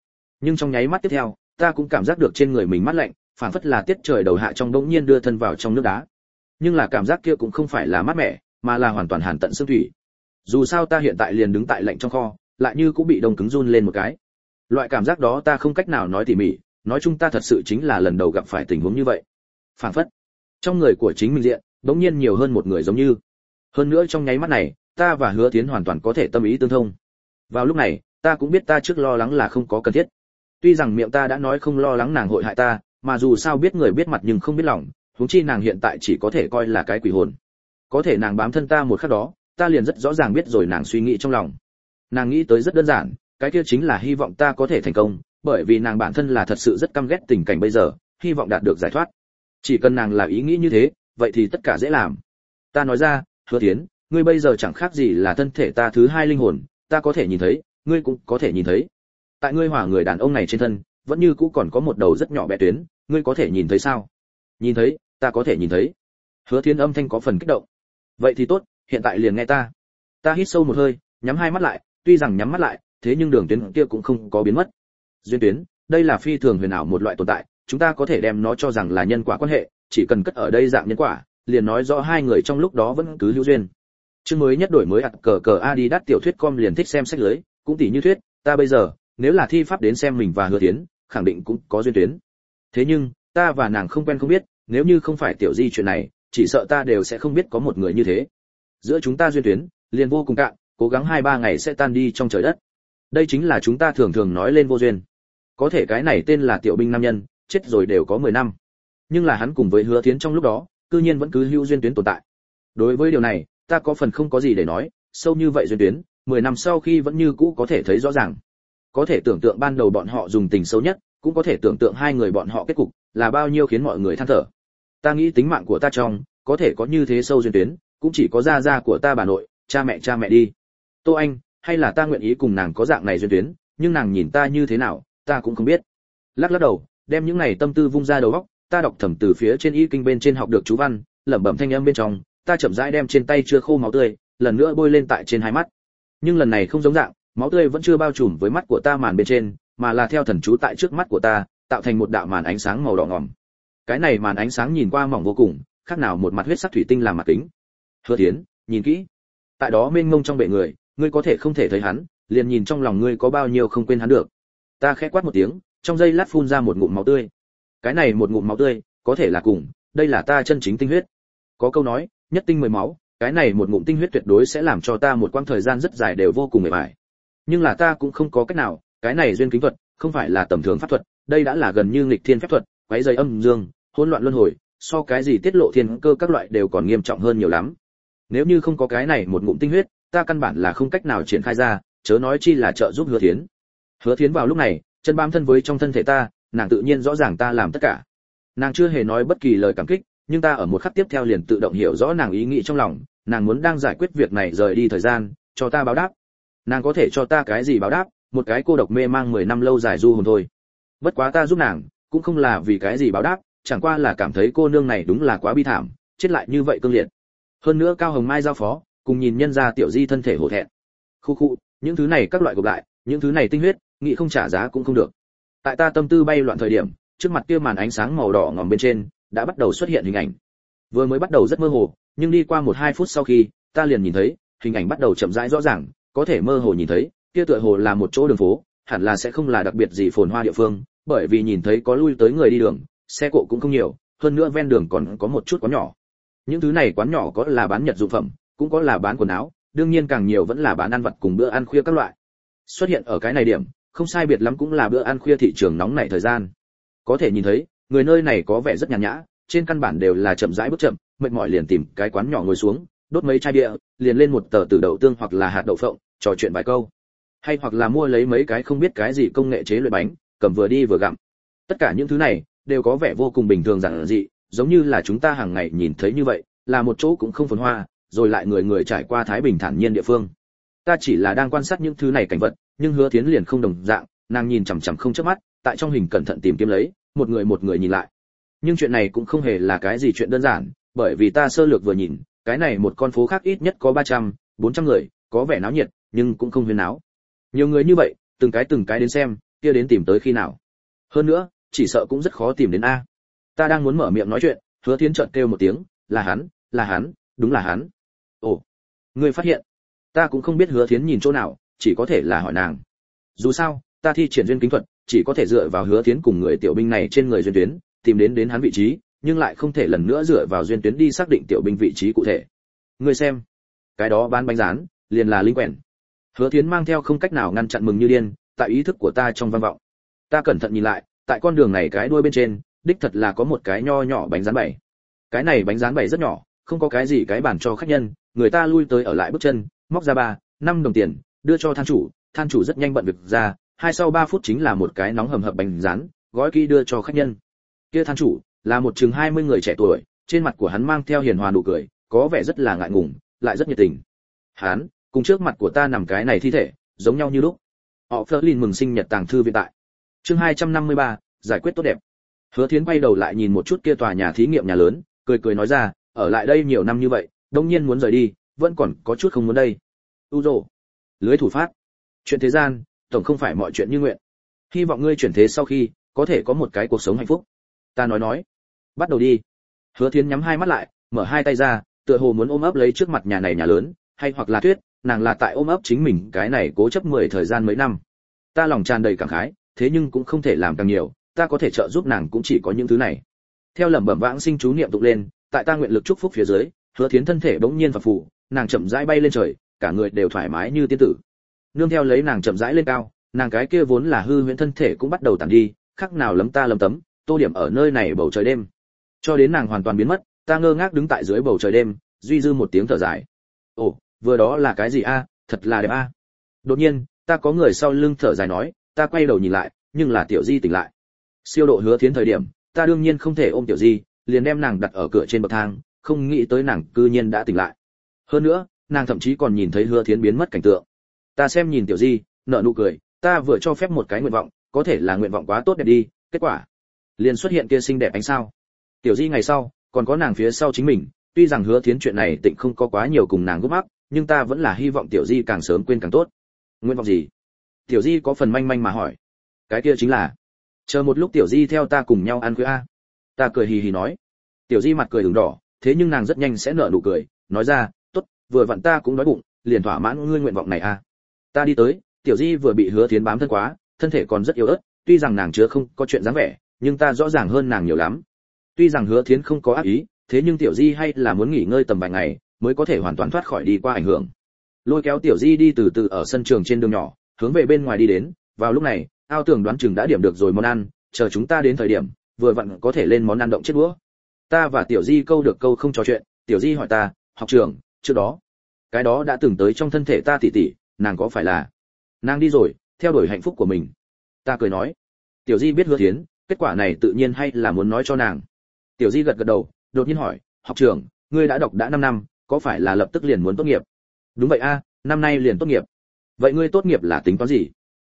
Nhưng trong nháy mắt tiếp theo, ta cũng cảm giác được trên người mình mát lạnh, phản phất là tiết trời đầu hạ trong đống nhiên đưa thân vào trong nước đá. Nhưng là cảm giác kia cũng không phải là mát mẻ, mà là hoàn toàn hàn tận xương thủy. Dù sao ta hiện tại liền đứng tại lạnh trong kho, lại như cũng bị đông cứng run lên một cái. Loại cảm giác đó ta không cách nào nói tỉ mỉ, nói chung ta thật sự chính là lần đầu gặp phải tình huống như vậy. Phản phất trong người của chính mình diện, đống nhiên nhiều hơn một người giống như. Hơn nữa trong nháy mắt này, ta và Hứa Tiến hoàn toàn có thể tâm ý tương thông. Vào lúc này, ta cũng biết ta trước lo lắng là không có cần thiết. Tuy rằng miệng ta đã nói không lo lắng nàng hội hại ta, mà dù sao biết người biết mặt nhưng không biết lòng, huống chi nàng hiện tại chỉ có thể coi là cái quỷ hồn. Có thể nàng bám thân ta một khắc đó, ta liền rất rõ ràng biết rồi nàng suy nghĩ trong lòng. Nàng nghĩ tới rất đơn giản, cái kia chính là hy vọng ta có thể thành công, bởi vì nàng bản thân là thật sự rất căm ghét tình cảnh bây giờ, hy vọng đạt được giải thoát. Chỉ cần nàng là ý nghĩ như thế, vậy thì tất cả dễ làm. Ta nói ra, Hứa Tiến, ngươi bây giờ chẳng khác gì là thân thể ta thứ hai linh hồn, ta có thể nhìn thấy, ngươi cũng có thể nhìn thấy. Tại ngươi hỏa người đàn ông này trên thân, vẫn như cũ còn có một đầu rất nhỏ bé tuyến, ngươi có thể nhìn thấy sao? Nhìn thấy, ta có thể nhìn thấy. Hứa Tiến âm thanh có phần kích động. Vậy thì tốt, hiện tại liền nghe ta. Ta hít sâu một hơi, nhắm hai mắt lại, tuy rằng nhắm mắt lại, thế nhưng đường tuyến kia cũng không có biến mất. Duyên tuyến, đây là phi thường huyền ảo một loại tồn tại, chúng ta có thể đem nó cho rằng là nhân quả quan hệ, chỉ cần cất ở đây dạng nhân quả, liền nói rõ hai người trong lúc đó vẫn cứ hữu duyên. Chương mới nhất đổi mới cờ Adidas tiểu thuyết com liền thích xem sách lưới, cũng tỉ như thuyết, ta bây giờ, nếu là thi pháp đến xem mình và Hứa Tiến, khẳng định cũng có duyên tuyến. Thế nhưng, ta và nàng không quen không biết, nếu như không phải tiểu di chuyện này, chỉ sợ ta đều sẽ không biết có một người như thế. Giữa chúng ta duyên tuyến, liền vô cùng cạn, cố gắng 2-3 ngày sẽ tan đi trong trời đất. Đây chính là chúng ta thường thường nói lên vô duyên. Có thể cái này tên là Tiểu Binh nam nhân, chết rồi đều có 10 năm. Nhưng là hắn cùng với Hứa Tiến trong lúc đó, cư nhiên vẫn cứ hữu duyên tuyến tồn tại. Đối với điều này, ta có phần không có gì để nói, sâu như vậy duyên tuyến, 10 năm sau khi vẫn như cũ có thể thấy rõ ràng. Có thể tưởng tượng ban đầu bọn họ dùng tình xấu nhất, cũng có thể tưởng tượng hai người bọn họ kết cục là bao nhiêu khiến mọi người than thở. Ta nghĩ tính mạng của ta trong, có thể có như thế sâu duyên tuyến, cũng chỉ có gia gia của ta bà nội, cha mẹ đi. Tô Anh, hay là ta nguyện ý cùng nàng có dạng này duyên tuyến, nhưng nàng nhìn ta như thế nào, ta cũng không biết. Lắc đầu, đem những này tâm tư vung ra đầu óc, ta đọc thầm từ phía trên y kinh bên trên học được chú văn, lẩm bẩm thanh âm bên trong, ta chậm rãi đem trên tay chưa khô máu tươi, lần nữa bôi lên tại trên hai mắt. Nhưng lần này không giống dạng, máu tươi vẫn chưa bao trùm với mắt của ta màn bên trên, mà là theo thần chú tại trước mắt của ta, tạo thành một đạo màn ánh sáng màu đỏ ngòm. Cái này màn ánh sáng nhìn qua mỏng vô cùng, khác nào một mặt huyết sắc thủy tinh làm mặt kính. Hứa Tiến, nhìn kỹ. Tại đó mênh mông trong bệ người, ngươi có thể không thể thấy hắn, liền nhìn trong lòng ngươi có bao nhiêu không quên hắn được. Ta khẽ quát một tiếng, trong giây lát phun ra một ngụm máu tươi. Cái này một ngụm máu tươi, có thể là cùng, đây là ta chân chính tinh huyết. Có câu nói, nhất tinh 10 máu, cái này một ngụm tinh huyết tuyệt đối sẽ làm cho ta một quãng thời gian rất dài đều vô cùng mệt mỏi. Nhưng là ta cũng không có cách nào, cái này duyên kính thuật, không phải là tầm thường pháp thuật, đây đã là gần như nghịch thiên phép thuật, quấy rầy âm dương, hỗn loạn luân hồi, so cái gì tiết lộ thiên cơ các loại đều còn nghiêm trọng hơn nhiều lắm. Nếu như không có cái này một ngụm tinh huyết, ta căn bản là không cách nào triển khai ra, chớ nói chi là trợ giúp Hứa Thiến. Hứa Thiến vào lúc này, chân bám thân với trong thân thể ta, nàng tự nhiên rõ ràng ta làm tất cả. Nàng chưa hề nói bất kỳ lời cảm kích, nhưng ta ở một khắc tiếp theo liền tự động hiểu rõ nàng ý nghĩ trong lòng, nàng muốn đang giải quyết việc này rời đi thời gian, cho ta báo đáp. Nàng có thể cho ta cái gì báo đáp, một cái cô độc mê mang 10 năm lâu dài du hồn thôi. Bất quá ta giúp nàng, cũng không là vì cái gì báo đáp, chẳng qua là cảm thấy cô nương này đúng là quá bi thảm, chết lại như vậy cương liệt. Hơn nữa Cao Hồng Mai giao phó, cùng nhìn nhân gia tiểu di thân thể hổ thẹn. Khu, những thứ này các loại gộp lại, những thứ này tinh huyết, nghĩ không trả giá cũng không được. Tại ta tâm tư bay loạn thời điểm, trước mặt kia màn ánh sáng màu đỏ ngòm bên trên, đã bắt đầu xuất hiện hình ảnh. Vừa mới bắt đầu rất mơ hồ, nhưng đi qua 1-2 phút sau khi, ta liền nhìn thấy, hình ảnh bắt đầu chậm rãi rõ ràng, có thể mơ hồ nhìn thấy, kia tựa hồ là một chỗ đường phố, hẳn là sẽ không là đặc biệt gì phồn hoa địa phương, bởi vì nhìn thấy có lui tới người đi đường, xe cộ cũng không nhiều, hơn nữa ven đường còn có một chút quán nhỏ. Những thứ này quán nhỏ có là bán nhật dụng phẩm, cũng có là bán quần áo, đương nhiên càng nhiều vẫn là bán ăn vặt cùng bữa ăn khuya các loại. Xuất hiện ở cái này điểm, không sai biệt lắm cũng là bữa ăn khuya thị trường nóng nảy thời gian. Có thể nhìn thấy, người nơi này có vẻ rất nhàn nhã, trên căn bản đều là chậm rãi bước chậm, mệt mỏi liền tìm cái quán nhỏ ngồi xuống, đốt mấy chai bia, liền lên một tờ tử đậu tương hoặc là hạt đậu phộng, trò chuyện vài câu. Hay hoặc là mua lấy mấy cái không biết cái gì công nghệ chế luyện bánh, cầm vừa đi vừa gặm. Tất cả những thứ này đều có vẻ vô cùng bình thường giản dị, giống như là chúng ta hàng ngày nhìn thấy như vậy, là một chỗ cũng không phồn hoa, rồi lại người người trải qua thái bình thản nhiên địa phương. Ta chỉ là đang quan sát những thứ này cảnh vật, nhưng Hứa Tiến liền không đồng dạng, nàng nhìn chằm chằm không chớp mắt, tại trong hình cẩn thận tìm kiếm lấy, một người nhìn lại. Nhưng chuyện này cũng không hề là cái gì chuyện đơn giản, bởi vì ta sơ lược vừa nhìn, cái này một con phố khác ít nhất có 300-400 người, có vẻ náo nhiệt, nhưng cũng không huyên náo. Nhiều người như vậy, từng cái đến xem, kia đến tìm tới khi nào? Hơn nữa, chỉ sợ cũng rất khó tìm đến a. Ta đang muốn mở miệng nói chuyện, Hứa Thiến chợt kêu một tiếng, là hắn, đúng là hắn. Ồ, ngươi phát hiện? Ta cũng không biết Hứa Thiến nhìn chỗ nào, chỉ có thể là hỏi nàng. Dù sao, ta thi triển duyên kính thuật, chỉ có thể dựa vào Hứa Thiến cùng người tiểu binh này trên người duyên tuyến, tìm đến hắn vị trí, nhưng lại không thể lần nữa dựa vào duyên tuyến đi xác định tiểu binh vị trí cụ thể. Ngươi xem, cái đó bán bánh rán, liền là linh quèn. Hứa Thiến mang theo không cách nào ngăn chặn mừng như điên, tại ý thức của ta trong vang vọng. Ta cẩn thận nhìn lại, tại con đường này cái đuôi bên trên, đích thật là có một cái nho nhỏ bánh rán bày. Cái này bánh rán bày rất nhỏ, không có cái gì cái bàn cho khách nhân, người ta lui tới ở lại bước chân, móc ra 3-5 đồng tiền, đưa cho than chủ rất nhanh bận việc ra, sau 3 phút chính là một cái nóng hầm hập bánh rán, gói kỹ đưa cho khách nhân. Kia than chủ là một chừng 20 người trẻ tuổi, trên mặt của hắn mang theo hiền hòa nụ cười, có vẻ rất là ngại ngùng, lại rất nhiệt tình. Hắn, cùng trước mặt của ta nằm cái này thi thể, giống nhau như lúc. Họ Flerlin mừng sinh nhật tàng thư viện tại. Chương 253, giải quyết tốt đẹp. Hứa Thiến quay đầu lại nhìn một chút kia tòa nhà thí nghiệm nhà lớn, cười nói ra, ở lại đây nhiều năm như vậy, đương nhiên muốn rời đi, vẫn còn có chút không muốn đây. Uzo, lưới thủ phát. Chuyện thế gian, tổng không phải mọi chuyện như nguyện. Hy vọng ngươi chuyển thế sau khi, có thể có một cái cuộc sống hạnh phúc. Ta nói, bắt đầu đi. Hứa Thiến nhắm hai mắt lại, mở hai tay ra, tựa hồ muốn ôm ấp lấy trước mặt nhà này nhà lớn, hay hoặc là Tuyết, nàng là tại ôm ấp chính mình cái này cố chấp 10 thời gian mấy năm. Ta lòng tràn đầy cảm khái, thế nhưng cũng không thể làm càng nhiều, ta có thể trợ giúp nàng cũng chỉ có những thứ này. Theo lẩm bẩm vãng sinh chú niệm tụng lên, tại ta nguyện lực chúc phúc phía dưới, Hứa Thiến thân thể bỗng nhiên phập phù, nàng chậm rãi bay lên trời, cả người đều thoải mái như tiên tử. Nương theo lấy nàng chậm rãi lên cao, nàng cái kia vốn là hư huyễn thân thể cũng bắt đầu tản đi, khắc nào lấm ta lấm tấm, tô điểm ở nơi này bầu trời đêm. Cho đến nàng hoàn toàn biến mất, ta ngơ ngác đứng tại dưới bầu trời đêm, duy dư một tiếng thở dài. Ồ, vừa đó là cái gì a, thật là đẹp a. Đột nhiên, ta có người sau lưng thở dài nói, ta quay đầu nhìn lại, nhưng là Tiểu Di tỉnh lại. Siêu độ Hứa Thiến thời điểm, ta đương nhiên không thể ôm Tiểu Di, liền đem nàng đặt ở cửa trên bậc thang, không nghĩ tới nàng cư nhiên đã tỉnh lại. Hơn nữa, nàng thậm chí còn nhìn thấy Hứa Thiến biến mất cảnh tượng. Ta xem nhìn Tiểu Di, nở nụ cười, ta vừa cho phép một cái nguyện vọng, có thể là nguyện vọng quá tốt đẹp đi, kết quả liền xuất hiện kia xinh đẹp ánh sao. Tiểu Di ngày sau, còn có nàng phía sau chính mình, tuy rằng Hứa Thiến chuyện này tịnh không có quá nhiều cùng nàng gấp mắc, nhưng ta vẫn là hy vọng Tiểu Di càng sớm quên càng tốt. Nguyện vọng gì? Tiểu Di có phần manh manh mà hỏi. Cái kia chính là chờ một lúc Tiểu Di theo ta cùng nhau ăn khuya a. Ta cười hì hì nói. Tiểu Di mặt cười ửng đỏ, thế nhưng nàng rất nhanh sẽ nở nụ cười, nói ra, tốt, vừa vặn ta cũng đói bụng, liền thỏa mãn ngươi nguyện vọng này a. Ta đi tới, Tiểu Di vừa bị Hứa Thiến bám thân quá, thân thể còn rất yếu ớt, tuy rằng nàng chứa không có chuyện dáng vẻ, nhưng ta rõ ràng hơn nàng nhiều lắm. Tuy rằng Hứa Thiến không có ác ý, thế nhưng Tiểu Di hay là muốn nghỉ ngơi tầm vài ngày, mới có thể hoàn toàn thoát khỏi đi qua ảnh hưởng. Lôi kéo Tiểu Di đi từ từ ở sân trường trên đường nhỏ, hướng về bên ngoài đi đến. Vào lúc này, Ao Tưởng đoán chừng đã điểm được rồi món ăn, chờ chúng ta đến thời điểm, vừa vặn có thể lên món ăn động chết đũa. Ta và Tiểu Di câu được câu không trò chuyện, Tiểu Di hỏi ta, học trưởng, trước đó, cái đó đã từng tới trong thân thể ta tỷ, nàng có phải là? Nàng đi rồi, theo đuổi hạnh phúc của mình. Ta cười nói, Tiểu Di biết Hứa Thiến, kết quả này tự nhiên hay là muốn nói cho nàng. Tiểu Di gật gật đầu, đột nhiên hỏi, học trưởng, ngươi đã đọc đã 5 năm, có phải là lập tức liền muốn tốt nghiệp? Đúng vậy a, năm nay liền tốt nghiệp. Vậy ngươi tốt nghiệp là tính toán gì?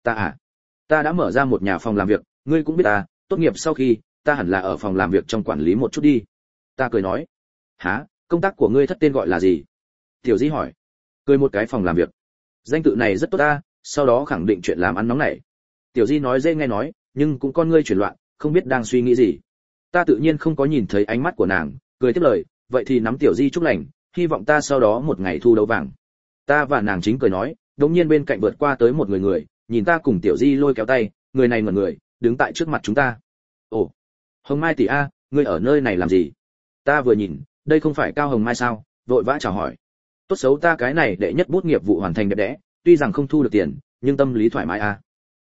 Ta đã mở ra một nhà phòng làm việc, ngươi cũng biết ta, tốt nghiệp sau khi, ta hẳn là ở phòng làm việc trong quản lý một chút đi. Ta cười nói, hả, công tác của ngươi thất tên gọi là gì? Tiểu Di hỏi. Cười một cái phòng làm việc. Danh tự này rất tốt ta, sau đó khẳng định chuyện làm ăn nóng này. Tiểu Di nói dễ nghe nói, nhưng cũng con ngươi chuyển loạn, không biết đang suy nghĩ gì. Ta tự nhiên không có nhìn thấy ánh mắt của nàng, cười tiếp lời, vậy thì nắm Tiểu Di chúc lành, hy vọng ta sau đó một ngày thu đấu vàng. Ta và nàng chính cười nói, đột nhiên bên cạnh vượt qua tới một người, nhìn ta cùng Tiểu Di lôi kéo tay, người này ngẩn người, đứng tại trước mặt chúng ta. Ồ, Hồng Mai tỷ a, ngươi ở nơi này làm gì? Ta vừa nhìn, đây không phải Cao Hồng Mai sao, vội vã chào hỏi. Tốt xấu ta cái này đệ nhất bút nghiệp vụ hoàn thành đẹp đẽ, tuy rằng không thu được tiền, nhưng tâm lý thoải mái a.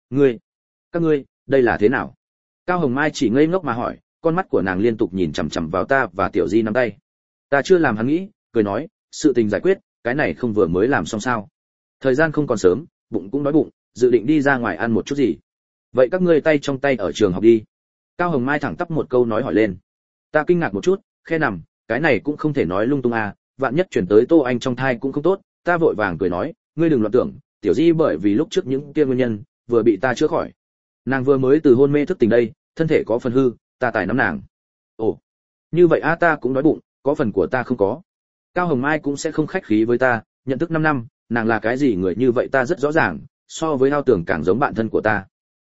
Các ngươi, đây là thế nào? Cao Hồng Mai chỉ ngây ngốc mà hỏi, con mắt của nàng liên tục nhìn chằm chằm vào ta và Tiểu Di nắm tay. Ta chưa làm hắn nghĩ, cười nói, sự tình giải quyết, cái này không vừa mới làm xong sao? Thời gian không còn sớm, bụng cũng đói bụng, dự định đi ra ngoài ăn một chút gì. Vậy các ngươi tay trong tay ở trường học đi. Cao Hồng Mai thẳng tắp một câu nói hỏi lên. Ta kinh ngạc một chút, khe nằm, cái này cũng không thể nói lung tung à, vạn nhất chuyển tới Tô Anh trong thai cũng không tốt. Ta vội vàng cười nói, ngươi đừng loạn tưởng, Tiểu Di bởi vì lúc trước những kia nguyên nhân, vừa bị ta chữa khỏi. Nàng vừa mới từ hôn mê thức tỉnh đây, thân thể có phần hư, ta tài nắm nàng. Ồ, như vậy a, ta cũng đói bụng, có phần của ta không có. Cao Hồng Mai cũng sẽ không khách khí với ta, nhận thức 5 năm, nàng là cái gì người như vậy ta rất rõ ràng, so với Ao Tưởng càng giống bạn thân của ta.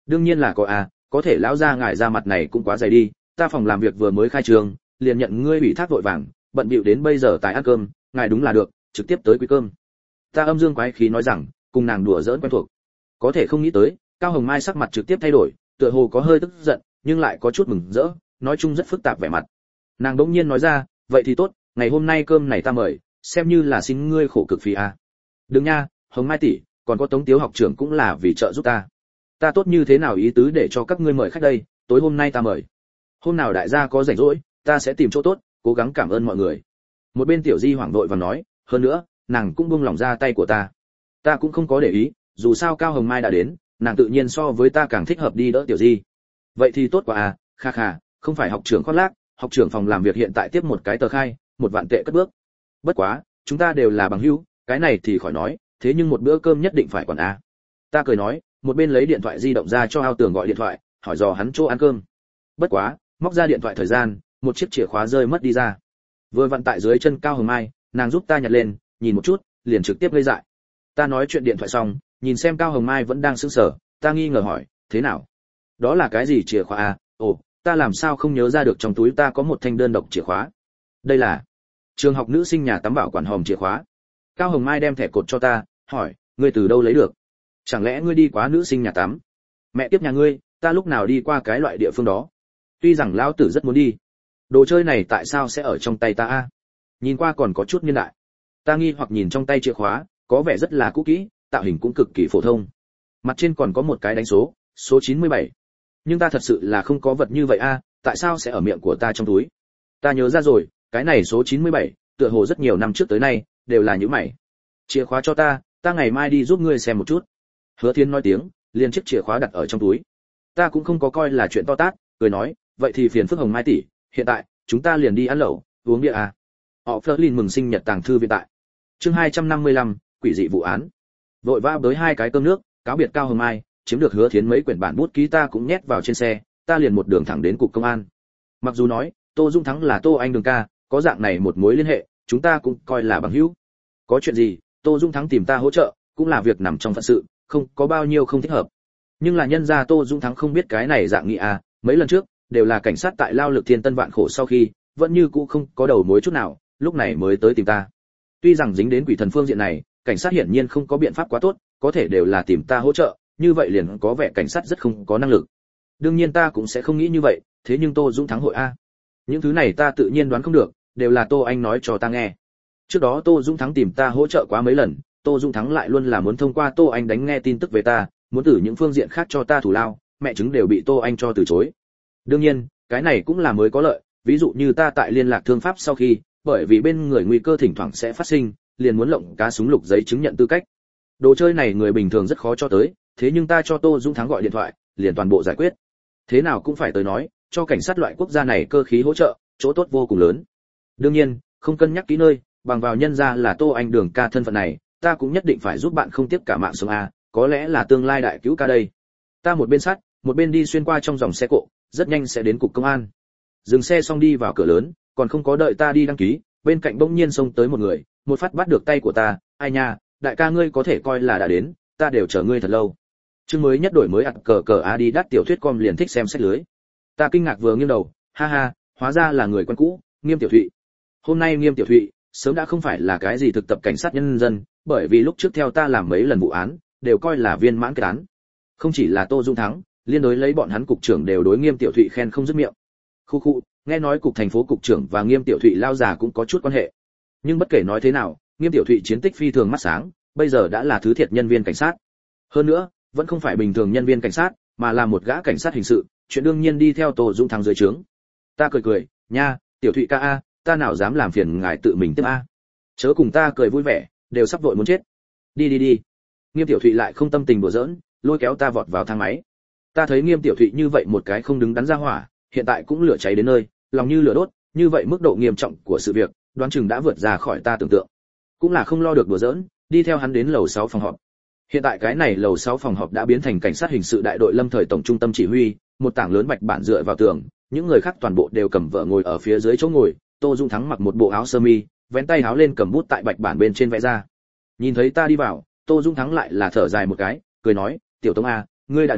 Đương nhiên là có à, có thể lão gia ngài ra mặt này cũng quá dày đi, ta phòng làm việc vừa mới khai trương, liền nhận ngươi ủy thác vội vàng, bận bịu đến bây giờ tài ăn cơm, ngài đúng là được, trực tiếp tới quý cơm. Ta âm dương quái khí nói rằng, cùng nàng đùa giỡn quen thuộc. Có thể không nghĩ tới, Cao Hồng Mai sắc mặt trực tiếp thay đổi, tựa hồ có hơi tức giận, nhưng lại có chút mừng rỡ, nói chung rất phức tạp vẻ mặt. Nàng đỗng nhiên nói ra, vậy thì tốt, ngày hôm nay cơm này ta mời, xem như là xin ngươi khổ cực phí à. Đừng nha, Hồng Mai tỷ, còn có Tống Tiếu học trưởng cũng là vì trợ giúp ta. Ta tốt như thế nào ý tứ để cho các ngươi mời khách đây, tối hôm nay ta mời. Hôm nào đại gia có rảnh rỗi, ta sẽ tìm chỗ tốt, cố gắng cảm ơn mọi người. Một bên Tiểu Di hoảng vội và nói, hơn nữa, nàng cũng buông lỏng ra tay của ta. Ta cũng không có để ý, dù sao Cao Hồng Mai đã đến, nàng tự nhiên so với ta càng thích hợp đi đỡ Tiểu Di. Vậy thì tốt quá à, kha kha, không phải học trưởng khoác lác, học trưởng phòng làm việc hiện tại tiếp một cái tờ khai, 1 vạn tệ cất bước. Bất quá, chúng ta đều là bằng hữu, cái này thì khỏi nói, thế nhưng một bữa cơm nhất định phải quản à. Ta cười nói, một bên lấy điện thoại di động ra cho Ao Tường gọi điện thoại, hỏi dò hắn chỗ ăn cơm. Bất quá, móc ra điện thoại thời gian, một chiếc chìa khóa rơi mất đi ra. Vừa vặn tại dưới chân Cao Hồng Mai, nàng giúp ta nhặt lên, nhìn một chút, liền trực tiếp gây dại. Ta nói chuyện điện thoại xong, nhìn xem Cao Hồng Mai vẫn đang sững sờ, ta nghi ngờ hỏi, thế nào? Đó là cái gì chìa khóa à? Ồ, ta làm sao không nhớ ra được trong túi ta có một thanh đơn độc chìa khóa. Đây là trường học nữ sinh nhà tắm bảo quản hòm chìa khóa. Cao Hồng Mai đem thẻ cột cho ta, hỏi, ngươi từ đâu lấy được? Chẳng lẽ ngươi đi quá nữ sinh nhà tắm? Mẹ tiếp nhà ngươi, ta lúc nào đi qua cái loại địa phương đó? Tuy rằng lão tử rất muốn đi. Đồ chơi này tại sao sẽ ở trong tay ta a? Nhìn qua còn có chút niên đại. Ta nghi hoặc nhìn trong tay chìa khóa, có vẻ rất là cũ kỹ, tạo hình cũng cực kỳ phổ thông. Mặt trên còn có một cái đánh số, số 97. Nhưng ta thật sự là không có vật như vậy a, tại sao sẽ ở miệng của ta trong túi? Ta nhớ ra rồi, cái này số 97, tựa hồ rất nhiều năm trước tới nay, đều là những mày. Chìa khóa cho ta ngày mai đi giúp ngươi xem một chút. Hứa Thiên nói tiếng, liền chiếc chìa khóa đặt ở trong túi. Ta cũng không có coi là chuyện to tát, cười nói, vậy thì phiền phức Hồng Mai tỷ, hiện tại chúng ta liền đi ăn lẩu, uống bia à? Họ Flerlin mừng sinh nhật tàng thư viện tại. Chương 255, quỷ dị vụ án. Vội vã tới 2 cái cơm nước, cáo biệt Cao Hồng Mai, chiếm được Hứa Thiến mấy quyển bản bút ký ta cũng nhét vào trên xe, ta liền một đường thẳng đến cục công an. Mặc dù nói, Tô Dung Thắng là Tô Anh Đường ca, có dạng này một mối liên hệ, chúng ta cũng coi là bằng hữu. Có chuyện gì, Tô Dung Thắng tìm ta hỗ trợ, cũng là việc nằm trong phận sự, không có bao nhiêu không thích hợp. Nhưng là nhân gia Tô Dung Thắng không biết cái này dạng nghị à, mấy lần trước đều là cảnh sát tại lao lực thiên tân vạn khổ sau khi, vẫn như cũ không có đầu mối chút nào, lúc này mới tới tìm ta. Tuy rằng dính đến quỷ thần phương diện này, cảnh sát hiển nhiên không có biện pháp quá tốt, có thể đều là tìm ta hỗ trợ, như vậy liền có vẻ cảnh sát rất không có năng lực. Đương nhiên ta cũng sẽ không nghĩ như vậy, thế nhưng Tô Dũng Thắng hội a, những thứ này ta tự nhiên đoán không được, đều là Tô Anh nói cho ta nghe. Trước đó Tô Dũng Thắng tìm ta hỗ trợ quá mấy lần, Tô Dũng Thắng lại luôn là muốn thông qua Tô Anh đánh nghe tin tức về ta, muốn từ những phương diện khác cho ta thủ lao, mẹ chứng đều bị Tô Anh cho từ chối. Đương nhiên, cái này cũng là mới có lợi, ví dụ như ta tại liên lạc thương pháp sau khi, bởi vì bên người nguy cơ thỉnh thoảng sẽ phát sinh, liền muốn lộng cá súng lục giấy chứng nhận tư cách. Đồ chơi này người bình thường rất khó cho tới, thế nhưng ta cho Tô Dũng Thắng gọi điện thoại, liền toàn bộ giải quyết. Thế nào cũng phải tới nói, cho cảnh sát loại quốc gia này cơ khí hỗ trợ, chỗ tốt vô cùng lớn. Đương nhiên, không cân nhắc kỹ nơi, bằng vào nhân ra là Tô Anh Đường ca thân phận này, ta cũng nhất định phải giúp bạn không tiếp cả mạng sống a, có lẽ là tương lai đại cứu ca đây. Ta một bên sát, một bên đi xuyên qua trong dòng xe cộ, rất nhanh sẽ đến cục công an. Dừng xe xong đi vào cửa lớn, còn không có đợi ta đi đăng ký, bên cạnh bỗng nhiên xông tới một người, một phát bắt được tay của ta, ai nha, đại ca ngươi có thể coi là đã đến, ta đều chờ ngươi thật lâu. Chương mới nhất đổi mới ạt cờ cờ Adidas tiểu thuyết com liền thích xem sách lưới. Ta kinh ngạc vừa nghiêng đầu, ha ha, hóa ra là người quen cũ, Nghiêm Tiểu Thụy. Hôm nay Nghiêm Tiểu Thụy sớm đã không phải là cái gì thực tập cảnh sát nhân dân, bởi vì lúc trước theo ta làm mấy lần vụ án, đều coi là viên mãn kết án. Không chỉ là Tô Dung Thắng, liên đối lấy bọn hắn cục trưởng đều đối Nghiêm Tiểu Thụy khen không dứt miệng. Khu khu, nghe nói cục thành phố cục trưởng và Nghiêm Tiểu Thụy lao già cũng có chút quan hệ. Nhưng bất kể nói thế nào, Nghiêm Tiểu Thụy chiến tích phi thường mắt sáng, bây giờ đã là thứ thiệt nhân viên cảnh sát. Hơn nữa, vẫn không phải bình thường nhân viên cảnh sát, mà là một gã cảnh sát hình sự, chuyện đương nhiên đi theo Tô Dung Thắng dưới trướng. Ta cười cười, nha, Tiểu Thụy ca a, ta nào dám làm phiền ngài tự mình tiếp a. Chớ cùng ta cười vui vẻ, đều sắp vội muốn chết. Đi đi đi. Nghiêm Tiểu Thụy lại không tâm tình đùa giỡn, lôi kéo ta vọt vào thang máy. Ta thấy Nghiêm Tiểu Thụy như vậy một cái không đứng đắn ra hỏa, hiện tại cũng lửa cháy đến nơi, lòng như lửa đốt, như vậy mức độ nghiêm trọng của sự việc, đoán chừng đã vượt ra khỏi ta tưởng tượng. Cũng là không lo được đùa giỡn, đi theo hắn đến lầu 6 phòng họp. Hiện tại cái này lầu 6 phòng họp đã biến thành cảnh sát hình sự đại đội lâm thời tổng trung tâm chỉ huy, một tảng lớn bạch bản dựa vào tường, những người khác toàn bộ đều cầm vợ ngồi ở phía dưới chỗ ngồi, Tô Dung Thắng mặc một bộ áo sơ mi, vén tay áo lên cầm bút tại bạch bản bên trên vẽ ra. Nhìn thấy ta đi vào, Tô Dung Thắng lại là thở dài một cái, cười nói, "Tiểu Tống a, ngươi đã đến,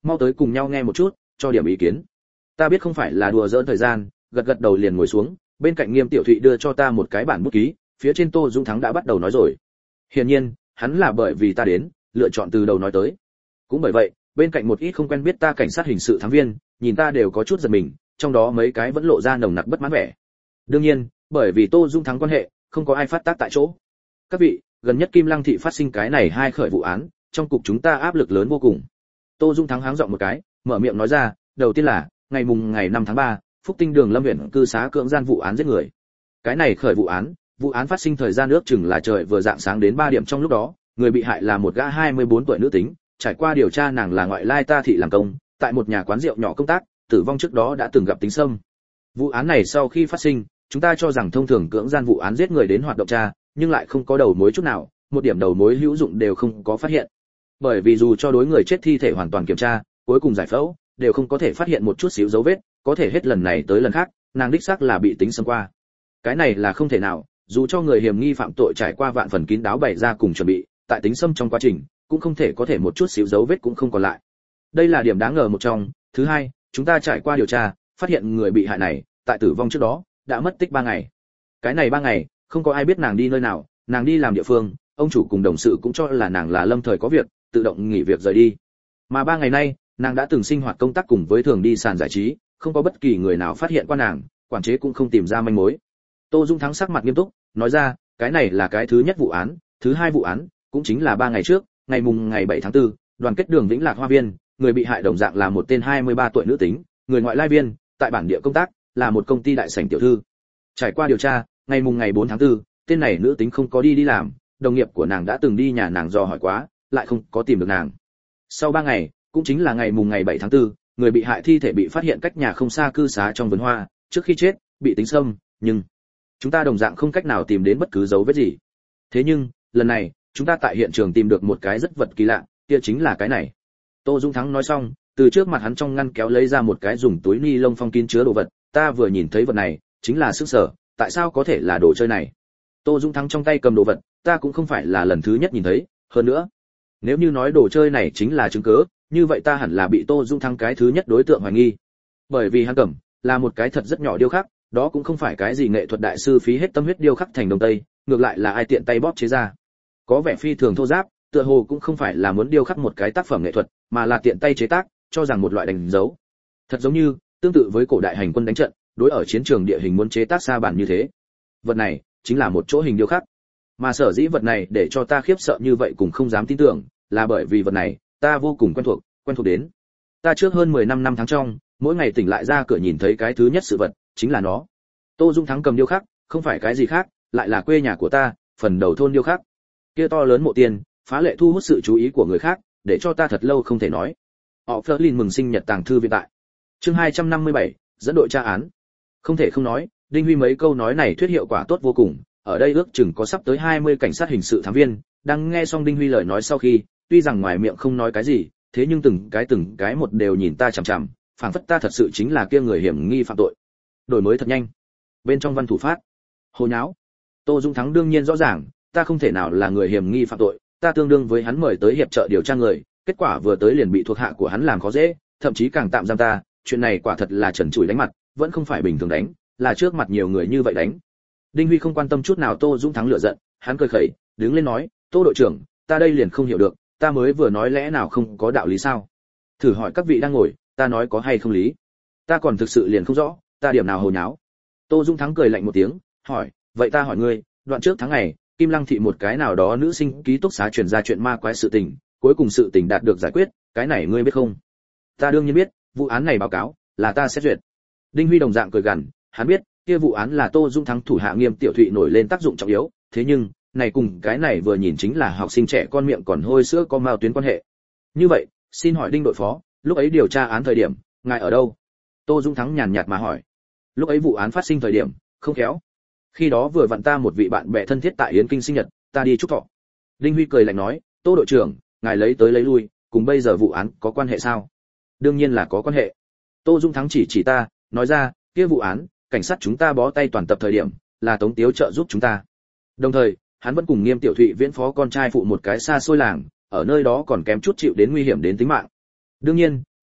mau tới cùng nhau nghe một chút, cho điểm ý kiến. Ta biết không phải là đùa giỡn thời gian, gật gật đầu liền ngồi xuống, bên cạnh Nghiêm Tiểu Thụy đưa cho ta một cái bản bút ký, phía trên Tô Dũng Thắng đã bắt đầu nói rồi. Hiển nhiên, hắn là bởi vì ta đến, lựa chọn từ đầu nói tới. Cũng bởi vậy, bên cạnh một ít không quen biết ta cảnh sát hình sự thám viên, nhìn ta đều có chút giật mình, trong đó mấy cái vẫn lộ ra nồng nặc bất mãn vẻ. Đương nhiên, bởi vì Tô Dũng Thắng quan hệ, không có ai phát tác tại chỗ. Các vị, gần nhất Kim Lăng thị phát sinh cái này hai khởi vụ án, trong cục chúng ta áp lực lớn vô cùng. Tô Dũng Thắng háng giọng một cái, mở miệng nói ra, đầu tiên là ngày 5 tháng 3, Phúc Tinh Đường Lâm huyện cư xá cưỡng gian vụ án giết người. Cái này khởi vụ án phát sinh thời gian ước chừng là trời vừa rạng sáng đến 3 điểm trong lúc đó, người bị hại là một gã 24 tuổi nữ tính, trải qua điều tra nàng là ngoại lai ta thị làm công, tại một nhà quán rượu nhỏ công tác, tử vong trước đó đã từng gặp tính sâm. Vụ án này sau khi phát sinh, chúng ta cho rằng thông thường cưỡng gian vụ án giết người đến hoạt động tra, nhưng lại không có đầu mối chút nào, một điểm đầu mối hữu dụng đều không có phát hiện. Bởi vì dù cho đối người chết thi thể hoàn toàn kiểm tra, cuối cùng giải phẫu, đều không có thể phát hiện một chút xíu dấu vết, có thể hết lần này tới lần khác, nàng đích xác là bị tính sâm qua. Cái này là không thể nào, dù cho người hiểm nghi phạm tội trải qua vạn phần kín đáo bày ra cùng chuẩn bị, tại tính sâm trong quá trình, cũng không thể có thể một chút xíu dấu vết cũng không còn lại. Đây là điểm đáng ngờ một trong. Thứ hai, chúng ta trải qua điều tra, phát hiện người bị hại này, tại tử vong trước đó, đã mất tích 3 ngày. Cái này 3 ngày, không có ai biết nàng đi nơi nào, nàng đi làm địa phương, ông chủ cùng đồng sự cũng cho là nàng là lâm thời có việc, tự động nghỉ việc rời đi. Mà 3 ngày nay, nàng đã từng sinh hoạt công tác cùng với thường đi sàn giải trí, không có bất kỳ người nào phát hiện qua nàng, quản chế cũng không tìm ra manh mối. Tô Dung Thắng sắc mặt nghiêm túc, nói ra, cái này là cái thứ nhất vụ án, thứ hai vụ án, cũng chính là 3 ngày trước, ngày 7 tháng 4, đoàn kết đường Vĩnh Lạc Hoa Viên, người bị hại đồng dạng là một tên 23 tuổi nữ tính, người ngoại lai viên, tại bản địa công tác, là một công ty đại sảnh tiểu thư. Trải qua điều tra, ngày 4 tháng 4, tên này nữ tính không có đi làm, đồng nghiệp của nàng đã từng đi nhà nàng dò hỏi quá, lại không có tìm được nàng. Sau 3 ngày, cũng chính là ngày 7 tháng 4, người bị hại thi thể bị phát hiện cách nhà không xa cư xá trong vườn hoa, trước khi chết, bị tính sâm, nhưng chúng ta đồng dạng không cách nào tìm đến bất cứ dấu vết gì. Thế nhưng, lần này, chúng ta tại hiện trường tìm được một cái rất vật kỳ lạ, kia chính là cái này. Tô Dung Thắng nói xong, từ trước mặt hắn trong ngăn kéo lấy ra một cái dùng túi ni lông phong kín chứa đồ vật, ta vừa nhìn thấy vật này, chính là sức sở, tại sao có thể là đồ chơi này? Tô Dung Thắng trong tay cầm đồ vật, ta cũng không phải là lần thứ nhất nhìn thấy, hơn nữa, nếu như nói đồ chơi này chính là chứng cứ, như vậy ta hẳn là bị Tô Dung Thắng cái thứ nhất đối tượng hoài nghi. Bởi vì hắn cầm là một cái thật rất nhỏ điêu khắc, đó cũng không phải cái gì nghệ thuật đại sư phí hết tâm huyết điêu khắc thành đồng tây, ngược lại là ai tiện tay bóp chế ra. Có vẻ phi thường thô ráp, tựa hồ cũng không phải là muốn điêu khắc một cái tác phẩm nghệ thuật, mà là tiện tay chế tác, cho rằng một loại đánh dấu. Thật giống như, tương tự với cổ đại hành quân đánh trận, đối ở chiến trường địa hình muốn chế tác sa bàn như thế. Vật này chính là một chỗ hình điêu khắc. Mà sở dĩ vật này để cho ta khiếp sợ như vậy cũng không dám tin tưởng, là bởi vì vật này, ta vô cùng quen thuộc đến. Ta trước hơn 10 năm tháng trong, mỗi ngày tỉnh lại ra cửa nhìn thấy cái thứ nhất sự vật, chính là nó. Tô Dung Thắng cầm điêu khắc, không phải cái gì khác, lại là quê nhà của ta, phần đầu thôn điêu khắc. Kia to lớn mộ tiền, phá lệ thu hút sự chú ý của người khác, để cho ta thật lâu không thể nói. Họ Flerlin mừng sinh nhật tàng thư viện tại. Chương 257, dẫn đội tra án. Không thể không nói, Đinh Huy mấy câu nói này thuyết hiệu quả tốt vô cùng, ở đây ước chừng có sắp tới 20 cảnh sát hình sự thám viên, đang nghe xong Đinh Huy lời nói sau khi, tuy rằng ngoài miệng không nói cái gì, thế nhưng từng cái một đều nhìn ta chằm chằm, phảng phất ta thật sự chính là kia người hiểm nghi phạm tội. Đổi mới thật nhanh. Bên trong văn thủ phát. Hồ nháo. Tô Dung Thắng đương nhiên rõ ràng, ta không thể nào là người hiểm nghi phạm tội, ta tương đương với hắn mời tới hiệp trợ điều tra người, kết quả vừa tới liền bị thuộc hạ của hắn làm khó dễ, thậm chí càng tạm giam ta, chuyện này quả thật là trần trụi đánh mặt, vẫn không phải bình thường đánh, là trước mặt nhiều người như vậy đánh. Đinh Huy không quan tâm chút nào Tô Dũng Thắng lửa giận, hắn cười khẩy, đứng lên nói, Tô đội trưởng, ta đây liền không hiểu được, ta mới vừa nói lẽ nào không có đạo lý sao? Thử hỏi các vị đang ngồi, ta nói có hay không lý? Ta còn thực sự liền không rõ, ta điểm nào hồ nháo? Tô Dũng Thắng cười lạnh một tiếng, hỏi, vậy ta hỏi ngươi, đoạn trước tháng ngày, Kim Lăng thị một cái nào đó nữ sinh ký túc xá truyền ra chuyện ma quái sự tình, cuối cùng sự tình đạt được giải quyết, cái này ngươi biết không? Ta đương nhiên biết, vụ án này báo cáo là ta xét duyệt. Đinh Huy đồng dạng cười gằn, hắn biết, kia vụ án là Tô Dung Thắng thủ hạ Nghiêm Tiểu Thụy nổi lên tác dụng trọng yếu, thế nhưng, này cùng cái này vừa nhìn chính là học sinh trẻ con miệng còn hôi sữa có mao tuyến quan hệ. Như vậy, xin hỏi Đinh đội phó, lúc ấy điều tra án thời điểm, ngài ở đâu? Tô Dung Thắng nhàn nhạt mà hỏi. Lúc ấy vụ án phát sinh thời điểm, không khéo. Khi đó vừa vặn ta một vị bạn bè thân thiết tại Yến Kinh sinh nhật, ta đi chúc thọ. Đinh Huy cười lạnh nói, Tô đội trưởng, ngài lấy tới lấy lui, cùng bây giờ vụ án có quan hệ sao? Đương nhiên là có quan hệ. Tô Dung Thắng chỉ ta, nói ra, kia vụ án, cảnh sát chúng ta bó tay toàn tập thời điểm, là Tống Tiếu trợ giúp chúng ta. Đồng thời, hắn vẫn cùng Nghiêm Tiểu Thụy viễn phó con trai phụ một cái xa xôi làng, ở nơi đó còn kém chút chịu đến nguy hiểm đến tính mạng. Đương nhiên,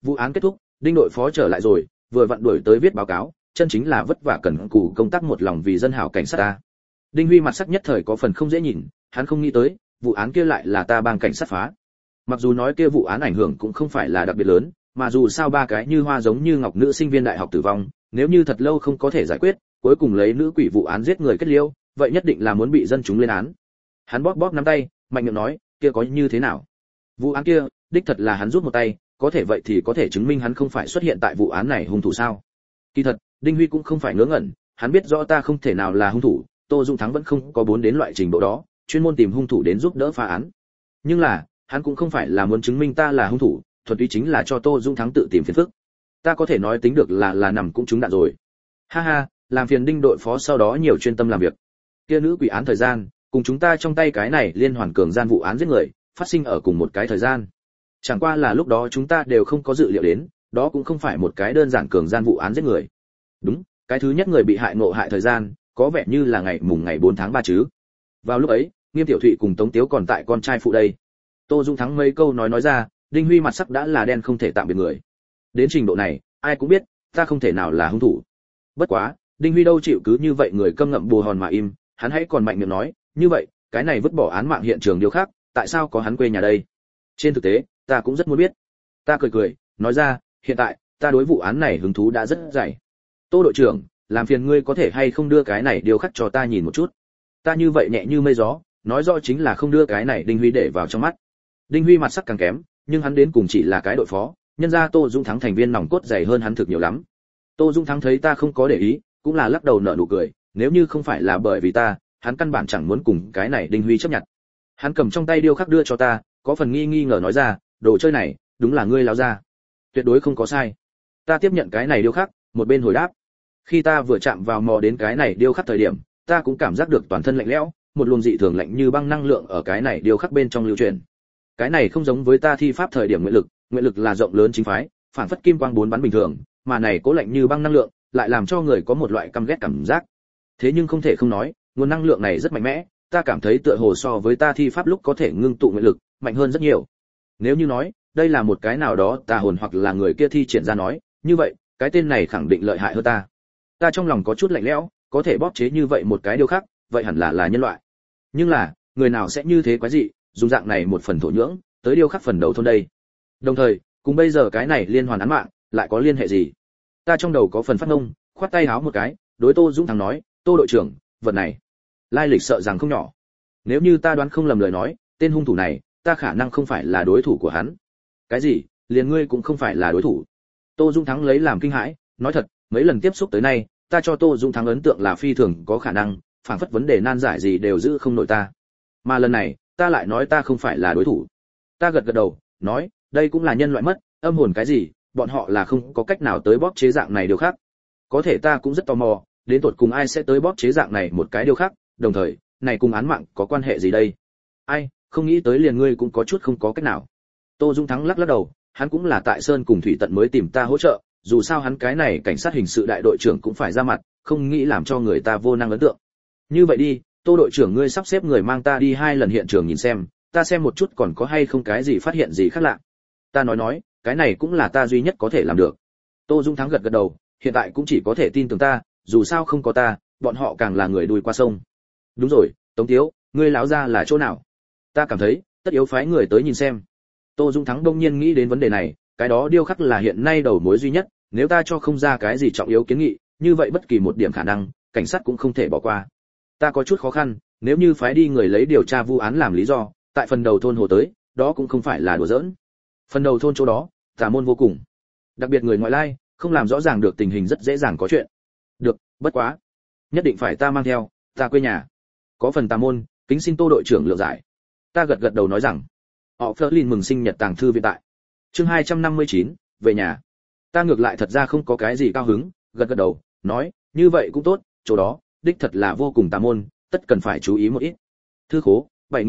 Vụ án kết thúc, Đinh đội phó trở lại rồi, vừa vặn đuổi tới viết báo cáo, chân chính là vất vả cần cù công tác một lòng vì dân hảo cảnh sát ta. Đinh Huy mặt sắc nhất thời có phần không dễ nhìn, hắn không nghĩ tới, vụ án kia lại là ta bang cảnh sát phá. Mặc dù nói kia vụ án ảnh hưởng cũng không phải là đặc biệt lớn, mà dù sao ba cái như hoa giống như ngọc nữ sinh viên đại học tử vong, nếu như thật lâu không có thể giải quyết, cuối cùng lấy nữ quỷ vụ án giết người kết liễu, vậy nhất định là muốn bị dân chúng lên án. Hắn bóp bóp nắm tay, mạnh miệng nói, kia có như thế nào? Vụ án kia, đích thật là hắn rút một tay, có thể vậy thì có thể chứng minh hắn không phải xuất hiện tại vụ án này hung thủ sao? Kỳ thật, Đinh Huy cũng không phải ngớ ngẩn, hắn biết rõ ta không thể nào là hung thủ, Tô Dung Thắng vẫn không có bốn đến loại trình độ đó, chuyên môn tìm hung thủ đến giúp đỡ phá án. Nhưng là, hắn cũng không phải là muốn chứng minh ta là hung thủ, thuần túy chính là cho Tô Dung Thắng tự tìm phiền phức. Ta có thể nói tính được là nằm cũng trúng đạn rồi. Ha ha, làm phiền Đinh đội phó sau đó nhiều chuyên tâm làm việc. Kia nữ quỷ án thời gian, cùng chúng ta trong tay cái này liên hoàn cường gian vụ án giết người, phát sinh ở cùng một cái thời gian. Chẳng qua là lúc đó chúng ta đều không có dự liệu đến, đó cũng không phải một cái đơn giản cường gian vụ án giết người. Đúng, cái thứ nhất người bị hại ngộ hại thời gian, có vẻ như là ngày 4 tháng 3 chứ. Vào lúc ấy, Nghiêm Tiểu Thụy cùng Tống Tiếu còn tại con trai phụ đây. Tô Dung Thắng mấy câu nói ra, Đinh Huy mặt sắc đã là đen không thể tạm biệt người. Đến trình độ này, ai cũng biết, ta không thể nào là hung thủ. Bất quá, Đinh Huy đâu chịu cứ như vậy người câm ngậm bồ hòn mà im, hắn hãy còn mạnh miệng nói, như vậy, cái này vứt bỏ án mạng hiện trường điều khác, tại sao có hắn quê nhà đây? Trên thực tế, ta cũng rất muốn biết. Ta cười, nói ra, hiện tại, ta đối vụ án này hứng thú đã rất dày. Tô đội trưởng, làm phiền ngươi có thể hay không đưa cái này điều khắc cho ta nhìn một chút. Ta như vậy nhẹ như mây gió, nói rõ chính là không đưa cái này Đinh Huy để vào trong mắt. Đinh Huy mặt sắc càng kém, nhưng hắn đến cùng chỉ là cái đội phó, nhân ra Tô Dung Thắng thành viên nòng cốt dày hơn hắn thực nhiều lắm. Tô Dung Thắng thấy ta không có để ý, cũng là lắc đầu nở nụ cười, nếu như không phải là bởi vì ta, hắn căn bản chẳng muốn cùng cái này Đinh Huy chấp nhận. Hắn cầm trong tay điêu khắc đưa cho ta, có phần nghi ngờ nói ra, đồ chơi này, đúng là ngươi láo ra. Tuyệt đối không có sai. Ta tiếp nhận cái này điêu khắc, một bên hồi đáp. Khi ta vừa chạm vào mò đến cái này điêu khắc thời điểm, ta cũng cảm giác được toàn thân lạnh lẽo, một luồng dị thường lạnh như băng năng lượng ở cái này điêu khắc bên trong lưu truyền. Cái này không giống với ta thi pháp thời điểm nguyện lực là rộng lớn chính phái, phản phất kim quang bốn bắn bình thường, mà này cố lạnh như băng năng lượng, lại làm cho người có một loại căm ghét cảm giác. Thế nhưng không thể không nói, nguồn năng lượng này rất mạnh mẽ, ta cảm thấy tựa hồ so với ta thi pháp lúc có thể ngưng tụ nguyện lực, mạnh hơn rất nhiều. Nếu như nói, đây là một cái nào đó tà hồn hoặc là người kia thi triển ra nói, như vậy, cái tên này khẳng định lợi hại hơn ta. Ta trong lòng có chút lạnh lẽo, có thể bóp chế như vậy một cái điều khác, vậy hẳn là nhân loại. Nhưng là, người nào sẽ như thế quái dị, dùng dạng này một phần thổ nhưỡng, tới điều khắc phần đầu thôn đây. Đồng thời, cùng bây giờ cái này liên hoàn án mạng, lại có liên hệ gì? Ta trong đầu có phần phát ngông, khoát tay háo một cái, đối Tô Dũng Thắng nói, Tô đội trưởng, vật này, lai lịch sợ rằng không nhỏ. Nếu như ta đoán không lầm lời nói, tên hung thủ này, ta khả năng không phải là đối thủ của hắn. Cái gì? Liền ngươi cũng không phải là đối thủ? Tô Dũng Thắng lấy làm kinh hãi, nói thật, mấy lần tiếp xúc tới nay, ta cho Tô Dũng Thắng ấn tượng là phi thường có khả năng, phảng phất vấn đề nan giải gì đều giữ không nổi ta. Mà lần này, ta lại nói ta không phải là đối thủ. Ta gật gật đầu, nói, đây cũng là nhân loại mất, âm hồn cái gì, bọn họ là không có cách nào tới bóp chế dạng này điều khác. Có thể ta cũng rất tò mò, đến tột cùng ai sẽ tới bóp chế dạng này một cái điều khác, đồng thời, này cùng án mạng có quan hệ gì đây? Ai, không nghĩ tới liền ngươi cũng có chút không có cách nào. Tô Dung Thắng lắc lắc đầu, hắn cũng là tại Sơn cùng Thủy Tận mới tìm ta hỗ trợ, dù sao hắn cái này cảnh sát hình sự đại đội trưởng cũng phải ra mặt, không nghĩ làm cho người ta vô năng ấn tượng. Như vậy đi, Tô đội trưởng ngươi sắp xếp người mang ta đi 2 lần hiện trường nhìn xem, ta xem một chút còn có hay không cái gì phát hiện gì khác lạ. Ta nói, cái này cũng là ta duy nhất có thể làm được. Tô Dung Thắng gật gật đầu, hiện tại cũng chỉ có thể tin tưởng ta, dù sao không có ta, bọn họ càng là người đuôi qua sông. Đúng rồi, Tống Tiếu, ngươi láo ra là chỗ nào? Ta cảm thấy, tất yếu phái người tới nhìn xem. Tô Dung Thắng đông nhiên nghĩ đến vấn đề này, cái đó điêu khắc là hiện nay đầu mối duy nhất, nếu ta cho không ra cái gì trọng yếu kiến nghị, như vậy bất kỳ một điểm khả năng, cảnh sát cũng không thể bỏ qua. Ta có chút khó khăn, nếu như phái đi người lấy điều tra vụ án làm lý do, tại phần đầu thôn hồ tới, đó cũng không phải là đùa giỡn. Phần đầu thôn chỗ đó, tà môn vô cùng. Đặc biệt người ngoại lai, không làm rõ ràng được tình hình rất dễ dàng có chuyện. Được, bất quá, nhất định phải ta mang theo, ta quê nhà. Có phần tà môn, kính xin Tô đội trưởng lượng giải. Ta gật gật đầu nói rằng, họ Flerlin mừng sinh nhật tàng thư viện tại. Chương 259, về nhà. Ta ngược lại thật ra không có cái gì cao hứng, gật gật đầu, nói, như vậy cũng tốt, chỗ đó, đích thật là vô cùng tà môn, tất cần phải chú ý một ít. Thư khố,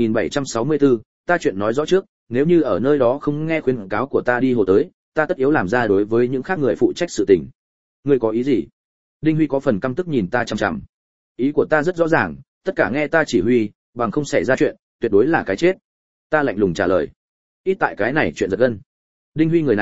7764, ta chuyện nói rõ trước, nếu như ở nơi đó không nghe khuyến cáo của ta đi hồ tới, ta tất yếu làm ra đối với những khác người phụ trách sự tình. Ngươi có ý gì? Đinh Huy có phần căm tức nhìn ta chằm chằm. Ý của ta rất rõ ràng, tất cả nghe ta chỉ huy, bằng không xảy ra chuyện, tuyệt đối là cái chết. Ta lạnh lùng trả lời. Ít tại cái này chuyện giật gân. Đinh Huy người này,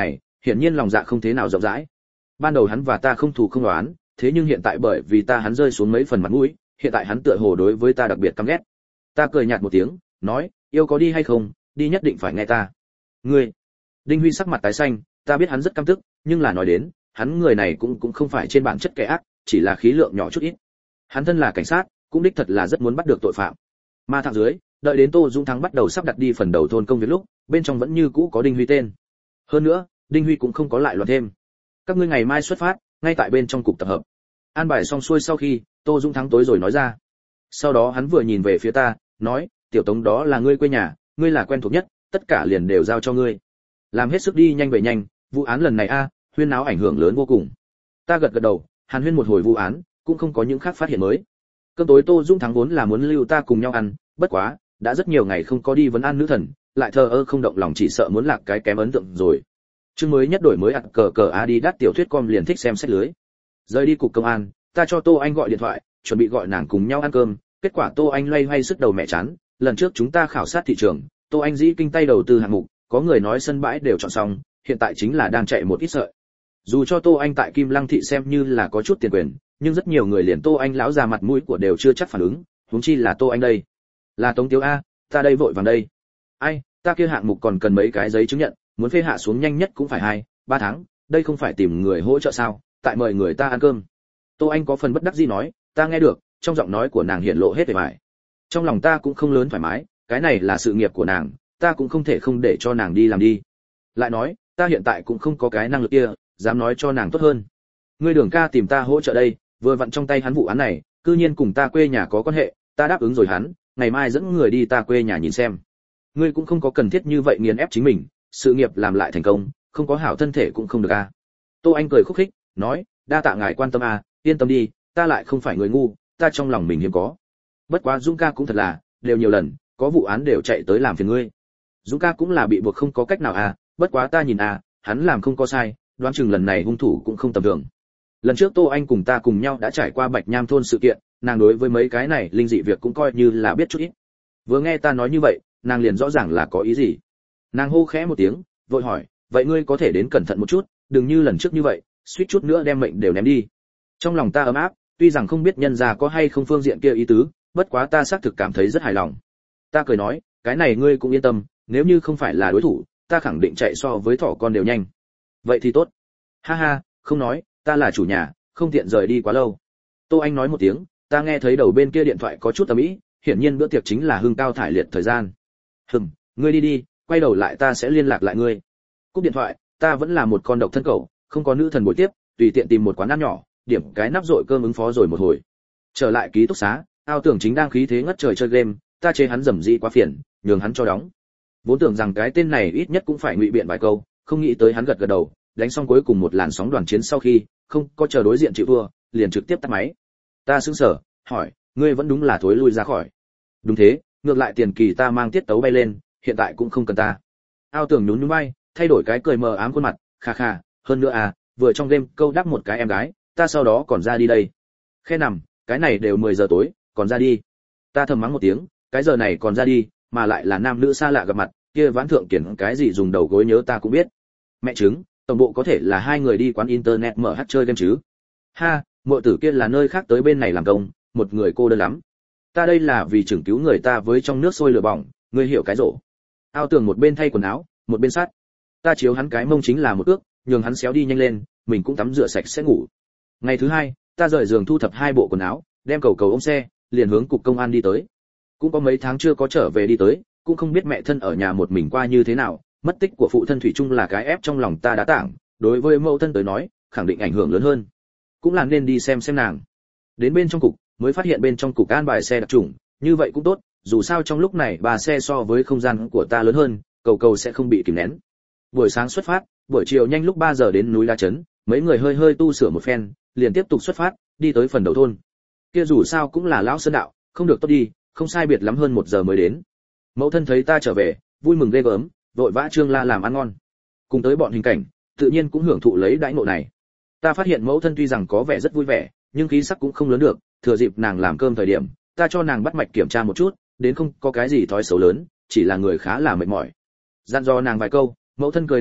hiển nhiên lòng dạ không thế nào rộng rãi. Ban đầu hắn và ta không thù không oán, thế nhưng hiện tại bởi vì ta hắn rơi xuống mấy phần mặt mũi, hiện tại hắn tựa hồ đối với ta đặc biệt căm ghét. Ta cười nhạt một tiếng, nói, yêu có đi hay không, đi nhất định phải nghe ta. Ngươi. Đinh Huy sắc mặt tái xanh, ta biết hắn rất căm tức, nhưng là nói đến, hắn người này cũng không phải trên bản chất kẻ ác, chỉ là khí lượng nhỏ chút ít. Hắn thân là cảnh sát, cũng đích thật là rất muốn bắt được tội phạm. Ma thằng dưới, đợi đến Tô Dũng Thắng bắt đầu sắp đặt đi phần đầu thôn công việc lúc, bên trong vẫn như cũ có Đinh Huy tên. Hơn nữa, Đinh Huy cũng không có lại loạn thêm. Các ngươi ngày mai xuất phát, ngay tại bên trong cục tập hợp. An bài xong xuôi sau khi, Tô Dũng Thắng tối rồi nói ra. Sau đó hắn vừa nhìn về phía ta, nói, tiểu Tống đó là ngươi quê nhà, ngươi là quen thuộc nhất, tất cả liền đều giao cho ngươi. Làm hết sức đi nhanh về nhanh, vụ án lần này huyên náo ảnh hưởng lớn vô cùng. Ta gật gật đầu, hàn huyên một hồi vụ án, cũng không có những khác phát hiện mới. Cơm tối Tô Dũng Thắng vốn là muốn lưu ta cùng nhau ăn, bất quá, đã rất nhiều ngày không có đi vấn an nữ thần, lại thờ ơ không động lòng, chỉ sợ muốn lạc cái kém ấn tượng rồi. Chương mới nhất đổi mới cờ Adidas tiểu thuyết com liền thích xem sách lưới. Rời đi cục công an, ta cho Tô Anh gọi điện thoại, chuẩn bị gọi nàng cùng nhau ăn cơm, kết quả Tô Anh loay hoay sức đầu mẹ chán, lần trước chúng ta khảo sát thị trường, Tô Anh dĩ kinh tay đầu tư hạng mục, có người nói sân bãi đều chọn xong, hiện tại chính là đang chạy một ít sợi. Dù cho Tô Anh tại Kim Lăng thị xem như là có chút tiền quyền, nhưng rất nhiều người liền Tô Anh lão già mặt mũi của đều chưa chắc phản ứng, huống chi là Tô Anh đây. Là Tống Tiếu a, ta đây vội vàng đây. Ai, ta kia hạng mục còn cần mấy cái giấy chứng nhận, muốn phê hạ xuống nhanh nhất cũng phải 2-3 tháng, đây không phải tìm người hỗ trợ sao, tại mời người ta ăn cơm. Tô Anh có phần bất đắc dĩ nói, ta nghe được, trong giọng nói của nàng hiện lộ hết vẻ vải. Trong lòng ta cũng không lớn thoải mái, cái này là sự nghiệp của nàng, ta cũng không thể không để cho nàng đi làm đi. Lại nói, ta hiện tại cũng không có cái năng lực kia, dám nói cho nàng tốt hơn. Ngươi Đường ca tìm ta hỗ trợ đây, vừa vặn trong tay hắn vụ án này, cư nhiên cùng ta quê nhà có quan hệ, ta đáp ứng rồi hắn, ngày mai dẫn người đi ta quê nhà nhìn xem. Ngươi cũng không có cần thiết như vậy nghiền ép chính mình, sự nghiệp làm lại thành công, không có hảo thân thể cũng không được a. Tô Anh cười khúc khích, nói, đa tạ ngài quan tâm yên tâm đi, ta lại không phải người ngu, ta trong lòng mình hiếm có. Bất quá Dũng ca cũng thật là, đều nhiều lần, có vụ án đều chạy tới làm phiền ngươi. Dũng ca cũng là bị buộc không có cách nào bất quá ta nhìn hắn làm không có sai, đoán chừng lần này hung thủ cũng không tầm thường. Lần trước Tô Anh cùng ta cùng nhau đã trải qua Bạch Nham thôn sự kiện, nàng đối với mấy cái này linh dị việc cũng coi như là biết chút ít. Vừa nghe ta nói như vậy, nàng liền rõ ràng là có ý gì. Nàng hô khẽ một tiếng, vội hỏi, vậy ngươi có thể đến cẩn thận một chút, đừng như lần trước như vậy, suýt chút nữa đem mệnh đều ném đi. Trong lòng ta ấm áp, tuy rằng không biết nhân gia có hay không phương diện kia ý tứ, bất quá ta xác thực cảm thấy rất hài lòng. Ta cười nói, cái này ngươi cũng yên tâm, nếu như không phải là đối thủ, ta khẳng định chạy so với thỏ con đều nhanh. Vậy thì tốt. Ha ha, không nói, ta là chủ nhà, không tiện rời đi quá lâu. Tô Anh nói một tiếng, ta nghe thấy đầu bên kia điện thoại có chút ầm ĩ, hiển nhiên bữa tiệc chính là hưng cao thải liệt thời gian. Ngươi đi đi, quay đầu lại ta sẽ liên lạc lại ngươi. Cúp điện thoại, ta vẫn là một con độc thân cẩu, không có nữ thần buổi tiếp, tùy tiện tìm một quán ăn nhỏ, điểm cái nắp rội cơm ứng phó rồi một hồi. Trở lại ký túc xá, Ao Tưởng chính đang khí thế ngất trời chơi game, ta chế hắn rầm rĩ quá phiền, nhường hắn cho đóng. Vốn tưởng rằng cái tên này ít nhất cũng phải ngụy biện vài câu, không nghĩ tới hắn gật gật đầu, đánh xong cuối cùng một làn sóng đoàn chiến sau khi, không có chờ đối diện chịu thua, liền trực tiếp tắt máy. Ta sững sờ, hỏi, ngươi vẫn đúng là thối lui ra khỏi. Đúng thế, ngược lại tiền kỳ ta mang tiết tấu bay lên, hiện tại cũng không cần ta. Ao Tưởng nhún nhún vai, thay đổi cái cười mờ ám khuôn mặt, kha kha, hơn nữa vừa trong game câu đáp một cái em gái, ta sau đó còn ra đi đây. Khe nằm, cái này đều 10 giờ tối, còn ra đi. Ta thầm mắng một tiếng, cái giờ này còn ra đi, mà lại là nam nữ xa lạ gặp mặt, kia Vãn Thượng Kiển cái gì dùng đầu gối nhớ ta cũng biết. Mẹ chứng, tổng bộ có thể là hai người đi quán internet mở hát chơi game chứ. Ha, muội tử kia là nơi khác tới bên này làm công, một người cô đơn lắm. Ta đây là vì chừng cứu người ta với trong nước sôi lửa bỏng, ngươi hiểu cái rổ. Ao Tưởng một bên thay quần áo, một bên sát. Ta chiếu hắn cái mông chính là một ước, nhường hắn xéo đi nhanh lên, mình cũng tắm rửa sạch sẽ ngủ. Ngày thứ hai, ta rời giường thu thập 2 bộ quần áo, đem cầu ôm xe, liền hướng cục công an đi tới. Cũng có mấy tháng chưa có trở về đi tới, cũng không biết mẹ thân ở nhà một mình qua như thế nào, mất tích của phụ thân thủy chung là cái ép trong lòng ta đã tảng, đối với mẫu thân tới nói, khẳng định ảnh hưởng lớn hơn. Cũng là nên đi xem nàng. Đến bên trong cục, mới phát hiện bên trong cục an bài xe đặc trùng, như vậy cũng tốt, dù sao trong lúc này 3 xe so với không gian của ta lớn hơn, cầu sẽ không bị kìm nén. Buổi sáng xuất phát, buổi chiều nhanh lúc 3 giờ đến núi La Trấn, mấy người hơi tu sửa một phen, liền tiếp tục xuất phát, đi tới phần đầu thôn. Kia dù sao cũng là lão sơn đạo, không được tốt đi, không sai biệt lắm hơn 1 giờ mới đến. Mẫu thân thấy ta trở về, vui mừng ghê gớm, vội vã trương la làm ăn ngon. Cùng tới bọn hình cảnh, tự nhiên cũng hưởng thụ lấy đãi ngộ này. Ta phát hiện mẫu thân tuy rằng có vẻ rất vui vẻ, nhưng khí sắc cũng không lớn được, thừa dịp nàng làm cơm thời điểm, ta cho nàng bắt mạch kiểm tra một chút, đến không có cái gì thói xấu lớn, chỉ là người khá là mệt mỏi. Dặn dò nàng vài câu, mẫu thân cười đáp lại,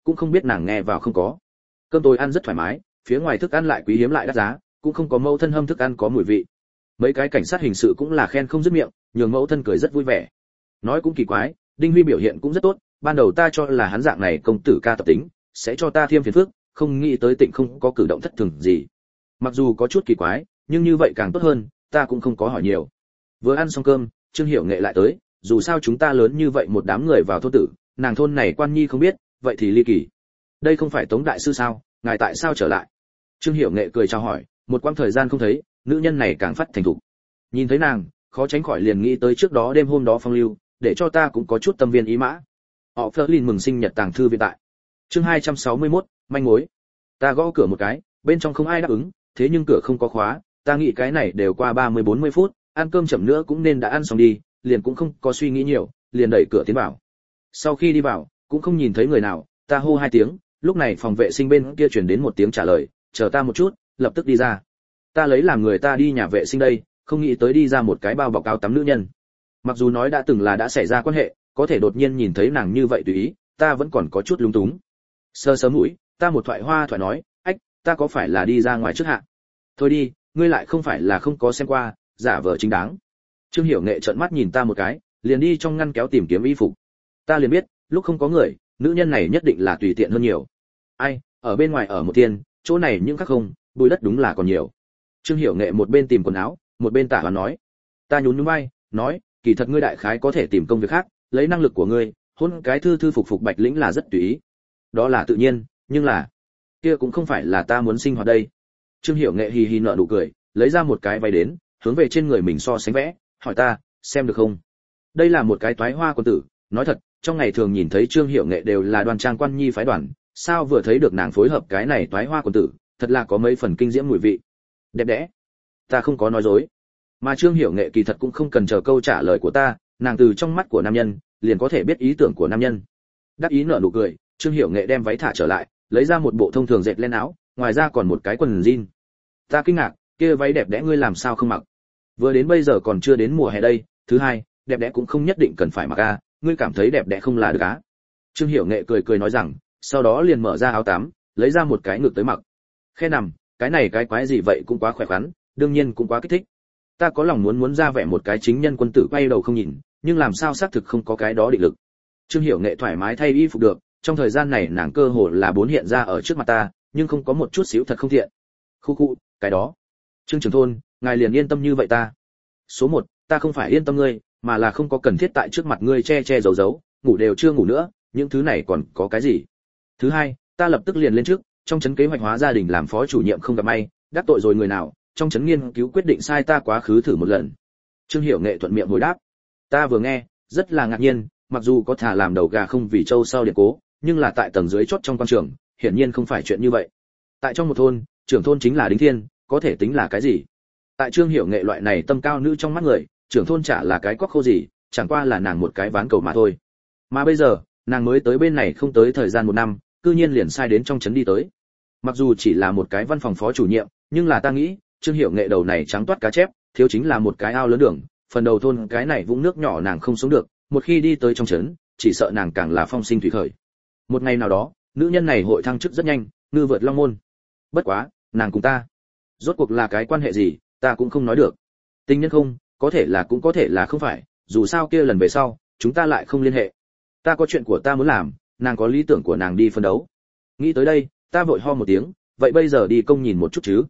cũng không biết nàng nghe vào không có. Cơm tối ăn rất thoải mái, phía ngoài thức ăn lại quý hiếm lại đắt giá, cũng không có mẫu thân hâm thức ăn có mùi vị. Mấy cái cảnh sát hình sự cũng là khen không dứt miệng, nhường mẫu thân cười rất vui vẻ. Nói cũng kỳ quái, Đinh Huy biểu hiện cũng rất tốt, ban đầu ta cho là hắn dạng này công tử ca tập tính, sẽ cho ta thêm phiền phức, không nghĩ tới Tịnh không có cử động thất thường gì. Mặc dù có chút kỳ quái, nhưng như vậy càng tốt hơn, ta cũng không có hỏi nhiều. Vừa ăn xong cơm, Trương Hiểu Nghệ lại tới, dù sao chúng ta lớn như vậy một đám người vào thôn tử, nàng thôn này quan nhi không biết, vậy thì ly kỳ. Đây không phải Tống đại sư sao, ngài tại sao trở lại? Trương Hiểu Nghệ cười chào hỏi, một quãng thời gian không thấy, nữ nhân này càng phát thành thục. Nhìn thấy nàng, khó tránh khỏi liền nghĩ tới trước đó đêm hôm đó phong lưu, để cho ta cũng có chút tâm viên ý mã. Họ Flerlin mừng sinh nhật tàng thư viện tại. Chương 261, manh mối. Ta gõ cửa một cái, bên trong không ai đáp ứng, thế nhưng cửa không có khóa, ta nghĩ cái này đều qua 30-40 phút, ăn cơm chậm nữa cũng nên đã ăn xong đi, liền cũng không có suy nghĩ nhiều, liền đẩy cửa tiến vào. Sau khi đi vào, cũng không nhìn thấy người nào, ta hô 2 tiếng, lúc này phòng vệ sinh bên kia truyền đến một tiếng trả lời, chờ ta một chút, lập tức đi ra. Ta lấy làm người ta đi nhà vệ sinh đây, không nghĩ tới đi ra một cái bao bọc áo tắm nữ nhân. Mặc dù nói đã từng là đã xảy ra quan hệ, có thể đột nhiên nhìn thấy nàng như vậy tùy ý, ta vẫn còn có chút lúng túng. Sơ sớm mũi, ta một thoại hoa thoại nói, ách, ta có phải là đi ra ngoài trước hạ? Thôi đi, ngươi lại không phải là không có xem qua, giả vờ chính đáng. Trương Hiểu Nghệ trợn mắt nhìn ta một cái, liền đi trong ngăn kéo tìm kiếm y phục. Ta liền biết, lúc không có người, nữ nhân này nhất định là tùy tiện hơn nhiều. Ai, ở bên ngoài ở một tiền, chỗ này những khắc không, bụi đất đúng là còn nhiều. Trương Hiểu Nghệ một bên tìm quần áo, một bên tả hoán nói. Ta nhún nhún vai, nói, kỳ thật ngươi đại khái có thể tìm công việc khác, lấy năng lực của ngươi, hôn cái thư thư phục phục Bạch Lĩnh là rất tùy ý. Đó là tự nhiên, nhưng là, kia cũng không phải là ta muốn sinh hoạt đây. Trương Hiểu Nghệ hì hì nở nụ cười, lấy ra một cái váy đến, hướng về trên người mình so sánh vẽ, hỏi ta, xem được không? Đây là một cái toái hoa quân tử, nói thật, trong ngày thường nhìn thấy Trương Hiểu Nghệ đều là đoan trang quan nhi phái đoàn, sao vừa thấy được nàng phối hợp cái này toái hoa quân tử, thật là có mấy phần kinh diễm mùi vị. Đẹp đẽ. Ta không có nói dối. Mà Trương Hiểu Nghệ kỳ thật cũng không cần chờ câu trả lời của ta, nàng từ trong mắt của nam nhân, liền có thể biết ý tưởng của nam nhân. Đắc ý nở nụ cười, Trương Hiểu Nghệ đem váy thả trở lại, lấy ra một bộ thông thường dệt len áo, ngoài ra còn một cái quần jean. Ta kinh ngạc, kia váy đẹp đẽ ngươi làm sao không mặc? Vừa đến bây giờ còn chưa đến mùa hè đây, thứ hai, đẹp đẽ cũng không nhất định cần phải mặc a, ngươi cảm thấy đẹp đẽ không là được á? Trương Hiểu Nghệ cười cười nói rằng, sau đó liền mở ra áo tắm, lấy ra một cái ngực tới mặc. Khe nằm, cái này cái quái gì vậy cũng quá khỏe khoắn, đương nhiên cũng quá kích thích. Ta có lòng muốn ra vẻ một cái chính nhân quân tử quay đầu không nhìn, nhưng làm sao xác thực không có cái đó định lực. Trương Hiểu Nghệ thoải mái thay y phục được, trong thời gian này nàng cơ hồ là bốn hiện ra ở trước mặt ta, nhưng không có một chút xíu thật không thiện. Khu, cái đó. Trương trưởng thôn, ngài liền yên tâm như vậy ta. Số 1, ta không phải yên tâm ngươi, mà là không có cần thiết tại trước mặt ngươi che che giấu giấu, ngủ đều chưa ngủ nữa, những thứ này còn có cái gì? Thứ hai, ta lập tức liền lên trước, trong trấn kế hoạch hóa gia đình làm phó chủ nhiệm không gặp may, đắc tội rồi người nào, trong trấn nghiên cứu quyết định sai ta quá khứ thử một lần. Trương Hiểu Nghệ thuận miệng hồi đáp. Ta vừa nghe, rất là ngạc nhiên, mặc dù có thả làm đầu gà không vì trâu sau điện cố, nhưng là tại tầng dưới chót trong quan trường, hiển nhiên không phải chuyện như vậy. Tại trong một thôn, trưởng thôn chính là đính thiên, có thể tính là cái gì? Tại Trương Hiểu Nghệ loại này tâm cao nữ trong mắt người, trưởng thôn chả là cái quắc khô gì, chẳng qua là nàng một cái ván cầu mà thôi. Mà bây giờ, nàng mới tới bên này không tới thời gian 1 năm, cư nhiên liền sai đến trong trấn đi tới. Mặc dù chỉ là một cái văn phòng phó chủ nhiệm, nhưng là ta nghĩ, Trương Hiểu Nghệ đầu này trắng toát cá chép, thiếu chính là một cái ao lớn đường, phần đầu thôn cái này vũng nước nhỏ nàng không sống được, một khi đi tới trong trấn, chỉ sợ nàng càng là phong sinh thủy khởi. Một ngày nào đó, nữ nhân này hội thăng chức rất nhanh, ngư vượt long môn. Bất quá, nàng cùng ta, rốt cuộc là cái quan hệ gì, ta cũng không nói được. Tình nhân không, có thể là cũng có thể là không phải, dù sao kia lần về sau, chúng ta lại không liên hệ. Ta có chuyện của ta muốn làm, nàng có lý tưởng của nàng đi phân đấu. Nghĩ tới đây, ta vội ho một tiếng, vậy bây giờ đi công nhìn một chút chứ?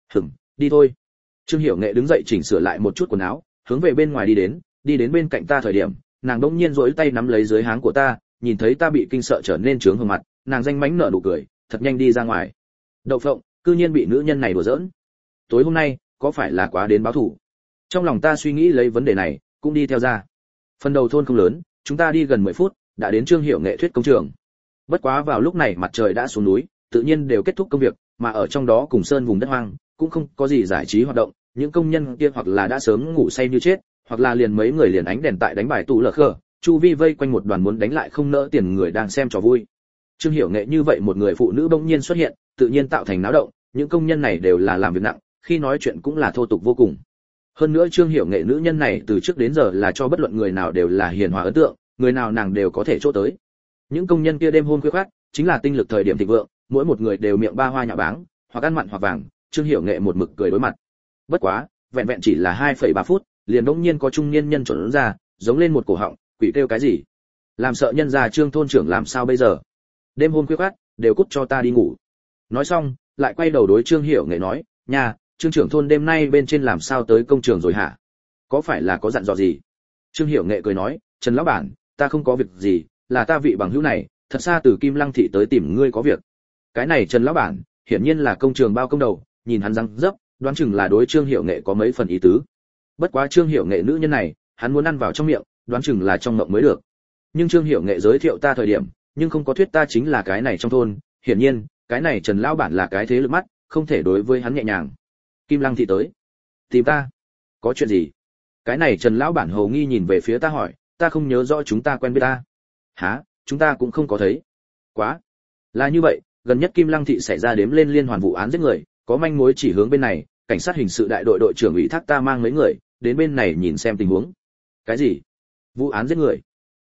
Đi thôi. Trương Hiểu Nghệ đứng dậy chỉnh sửa lại một chút quần áo, hướng về bên ngoài đi đến bên cạnh ta thời điểm, nàng đỗng nhiên duỗi tay nắm lấy dưới háng của ta, nhìn thấy ta bị kinh sợ trở nên trướng hồng mặt, nàng danh mánh nở nụ cười, thật nhanh đi ra ngoài. Đậu phộng, cư nhiên bị nữ nhân này đùa giỡn. Tối hôm nay, có phải là quá đến báo thù? Trong lòng ta suy nghĩ lấy vấn đề này, cũng đi theo ra. Phần đầu thôn không lớn, chúng ta đi gần 10 phút, đã đến Trương Hiểu Nghệ thuyết công trường. Bất quá vào lúc này mặt trời đã xuống núi, tự nhiên đều kết thúc công việc, mà ở trong đó cùng sơn vùng đất hoang, cũng không có gì giải trí hoạt động, những công nhân kia hoặc là đã sớm ngủ say như chết, hoặc là liền mấy người liền ánh đèn tại đánh bài tù lờ khờ, chu vi vây quanh một đoàn muốn đánh lại không nỡ tiền người đang xem trò vui. Trương Hiểu Nghệ như vậy một người phụ nữ bỗng nhiên xuất hiện, tự nhiên tạo thành náo động, những công nhân này đều là làm việc nặng, khi nói chuyện cũng là thô tục vô cùng. Hơn nữa Trương Hiểu Nghệ nữ nhân này từ trước đến giờ là cho bất luận người nào đều là hiền hòa ấn tượng, người nào nàng đều có thể chỗ tới. Những công nhân kia đêm hôm khuya khoắt, chính là tinh lực thời điểm thịnh vượng, mỗi một người đều miệng ba hoa nhạo báng, hoặc ăn mặn hoặc vàng, Trương Hiểu Nghệ một mực cười đối mặt. Bất quá, vẹn vẹn chỉ là 2,3 phút, liền bỗng nhiên có trung niên nhân trộn ra, giống lên một cổ họng, quỷ kêu cái gì? Làm sợ nhân gia Trương thôn trưởng làm sao bây giờ? Đêm hôm khuya khoắt, đều cút cho ta đi ngủ. Nói xong, lại quay đầu đối Trương Hiểu Nghệ nói, "Nhà, Trương trưởng thôn đêm nay bên trên làm sao tới công trường rồi hả? Có phải là có dặn dò gì?" Trương Hiểu Nghệ cười nói, "Trần lão bản, ta không có việc gì, là ta vị bằng hữu này, thật xa từ Kim Lăng thị tới tìm ngươi có việc." Cái này Trần lão bản, hiển nhiên là công trường bao công đầu, nhìn hắn răng dấp, đoán chừng là đối Trương Hiểu Nghệ có mấy phần ý tứ. Bất quá Trương Hiểu Nghệ nữ nhân này, hắn muốn ăn vào trong miệng, đoán chừng là trong mộng mới được. Nhưng Trương Hiểu Nghệ giới thiệu ta thời điểm, nhưng không có thuyết ta chính là cái này trong thôn, hiển nhiên, cái này Trần lão bản là cái thế lực mắt, không thể đối với hắn nhẹ nhàng. Kim Lăng thị tới, tìm ta, có chuyện gì? Cái này Trần lão bản hầu nghi nhìn về phía ta hỏi, ta không nhớ rõ chúng ta quen biết ta. Hả, chúng ta cũng không có thấy. Quá, là như vậy, gần nhất Kim Lăng thị xảy ra đếm lên liên hoàn vụ án giết người, có manh mối chỉ hướng bên này, cảnh sát hình sự đại đội đội trưởng ủy thác ta mang mấy người đến bên này nhìn xem tình huống. Cái gì? Vụ án giết người?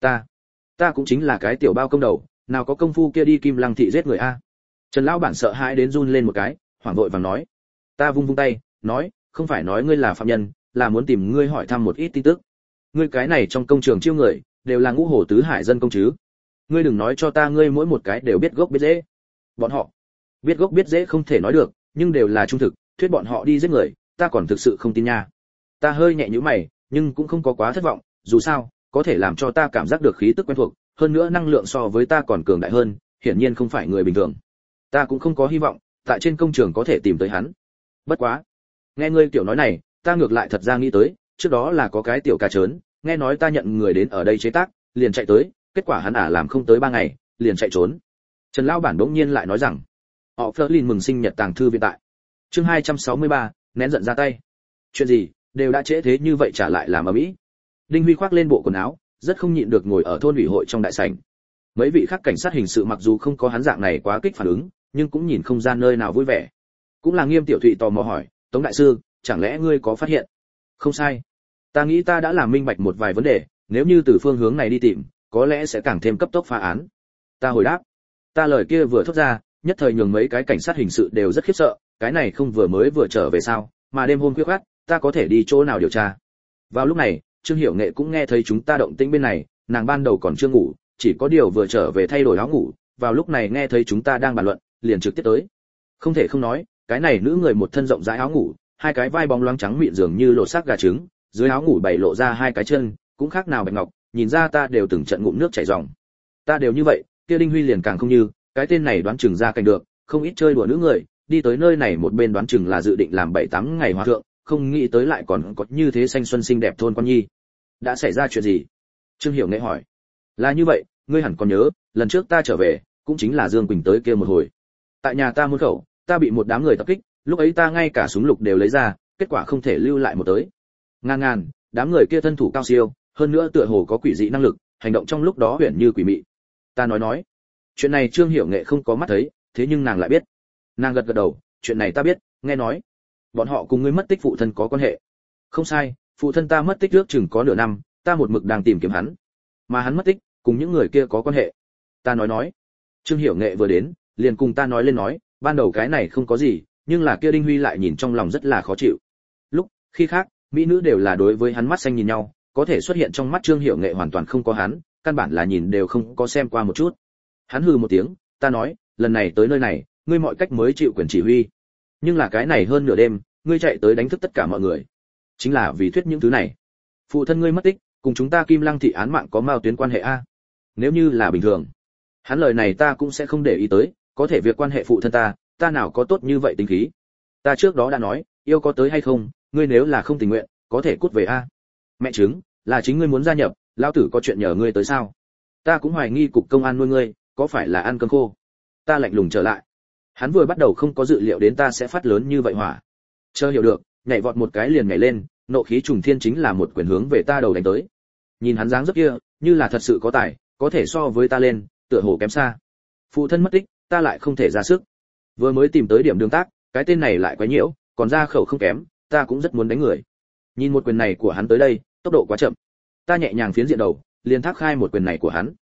Ta cũng chính là cái tiểu bao công đầu, nào có công phu kia đi Kim Lăng thị giết người a? Trần lão bản sợ hãi đến run lên một cái, hoảng vội vàng nói. Ta vung vung tay, nói, không phải nói ngươi là phạm nhân, là muốn tìm ngươi hỏi thăm một ít tin tức. Ngươi cái này trong công trường chiêu người, đều là ngũ hổ tứ hải dân công chứ? Ngươi đừng nói cho ta ngươi mỗi một cái đều biết gốc biết rễ. Bọn họ biết gốc biết rễ không thể nói được, nhưng đều là trung thực, thuyết bọn họ đi giết người, ta còn thực sự không tin nha. Ta hơi nhẹ nhíu mày, nhưng cũng không có quá thất vọng, dù sao, có thể làm cho ta cảm giác được khí tức quen thuộc, hơn nữa năng lượng so với ta còn cường đại hơn, hiển nhiên không phải người bình thường. Ta cũng không có hy vọng tại trên công trường có thể tìm tới hắn. Bất quá, nghe ngươi tiểu nói này, ta ngược lại thật ra nghĩ tới, trước đó là có cái tiểu ca trớn, nghe nói ta nhận người đến ở đây chế tác, liền chạy tới, kết quả hắn làm không tới 3 ngày, liền chạy trốn. Trần lão bản đống nhiên lại nói rằng, họ Flerlin mừng sinh nhật tàng thư viện tại. Chương 263, nén giận ra tay. Chuyện gì, đều đã trễ thế như vậy trả lại làm ầm ĩ. Đinh Huy khoác lên bộ quần áo, rất không nhịn được ngồi ở thôn ủy hội trong đại sảnh. Mấy vị khác cảnh sát hình sự mặc dù không có hắn dạng này quá kích phản ứng, nhưng cũng nhìn không ra nơi nào vui vẻ. Cũng là Nghiêm tiểu Thụy tò mò hỏi, Tống đại sư, chẳng lẽ ngươi có phát hiện? Không sai. Ta nghĩ ta đã làm minh bạch một vài vấn đề, nếu như từ phương hướng này đi tìm, có lẽ sẽ càng thêm cấp tốc phá án. Ta hồi đáp. Ta lời kia vừa thốt ra, nhất thời nhường mấy cái cảnh sát hình sự đều rất khiếp sợ, cái này không vừa trở về sao, mà đêm hôm khuya khoắt, ta có thể đi chỗ nào điều tra. Vào lúc này, Trương Hiểu Nghệ cũng nghe thấy chúng ta động tĩnh bên này, nàng ban đầu còn chưa ngủ, chỉ có điều vừa trở về thay đổi áo ngủ, vào lúc này nghe thấy chúng ta đang bàn luận, liền trực tiếp tới. Không thể không nói, cái này nữ người một thân rộng rãi áo ngủ, hai cái vai bóng loáng trắng mịn dường như lộ xác gà trứng, dưới áo ngủ bày lộ ra hai cái chân, cũng khác nào bạch ngọc, nhìn ra ta đều từng trận ngụm nước chảy ròng. Ta đều như vậy, kia Đinh Huy liền càng không như, cái tên này đoán chừng ra cảnh được, không ít chơi đùa nữ người, đi tới nơi này một bên đoán chừng là dự định làm 7-8 ngày hòa thượng, không nghĩ tới lại còn có như thế xanh xuân xinh đẹp thôn con nhi. Đã xảy ra chuyện gì? Trương Hiểu Nghệ hỏi. Là như vậy, ngươi hẳn còn nhớ, lần trước ta trở về, cũng chính là Dương Quỳnh tới kia một hồi. Tại nhà ta môn khẩu, ta bị một đám người tập kích, lúc ấy ta ngay cả súng lục đều lấy ra, kết quả không thể lưu lại một tới. Ngàn, đám người kia thân thủ cao siêu, hơn nữa tựa hồ có quỷ dị năng lực, hành động trong lúc đó huyền như quỷ mị. Ta nói, chuyện này Trương Hiểu Nghệ không có mắt thấy, thế nhưng nàng lại biết. Nàng gật đầu, chuyện này ta biết, nghe nói, bọn họ cùng ngươi mất tích phụ thân có quan hệ. Không sai, phụ thân ta mất tích trước chừng có nửa năm, ta một mực đang tìm kiếm hắn, mà hắn mất tích, cùng những người kia có quan hệ. Ta nói, Trương Hiểu Nghệ vừa đến, liền cùng ta nói lên nói, ban đầu cái này không có gì, nhưng là kia Đinh Huy lại nhìn trong lòng rất là khó chịu. Khi khác, mỹ nữ đều là đối với hắn mắt xanh nhìn nhau, có thể xuất hiện trong mắt Trương Hiểu Nghệ hoàn toàn không có hắn, căn bản là nhìn đều không có xem qua một chút. Hắn hừ một tiếng, ta nói, lần này tới nơi này, ngươi mọi cách mới chịu quyền chỉ huy. Nhưng là cái này hơn nửa đêm, ngươi chạy tới đánh thức tất cả mọi người, chính là vì thuyết những thứ này. Phụ thân ngươi mất tích, cùng chúng ta Kim Lăng thị án mạng có mao tuyến quan hệ a? Nếu như là bình thường, hắn lời này ta cũng sẽ không để ý tới, có thể việc quan hệ phụ thân ta nào có tốt như vậy tính khí. Ta trước đó đã nói, yêu có tới hay không, ngươi nếu là không tình nguyện, có thể cút về a. Mẹ chứng, là chính ngươi muốn gia nhập, lão tử có chuyện nhờ ngươi tới sao? Ta cũng hoài nghi cục công an nuôi ngươi, có phải là ăn cơm khô? Ta lạnh lùng trở lại. Hắn vừa bắt đầu không có dự liệu đến ta sẽ phát lớn như vậy hỏa. Chờ hiểu được, nhảy vọt một cái liền nhảy lên, nộ khí trùng thiên chính là một quyền hướng về ta đầu đánh tới. Nhìn hắn dáng dấp kia, như là thật sự có tài, có thể so với ta lên, tựa hồ kém xa. Phụ thân mất tích, ta lại không thể ra sức. Vừa mới tìm tới điểm đường tác, cái tên này lại quấy nhiễu, còn ra khẩu không kém, ta cũng rất muốn đánh người. Nhìn một quyền này của hắn tới đây, tốc độ quá chậm. Ta nhẹ nhàng phiến diện đầu, liền thác khai một quyền này của hắn.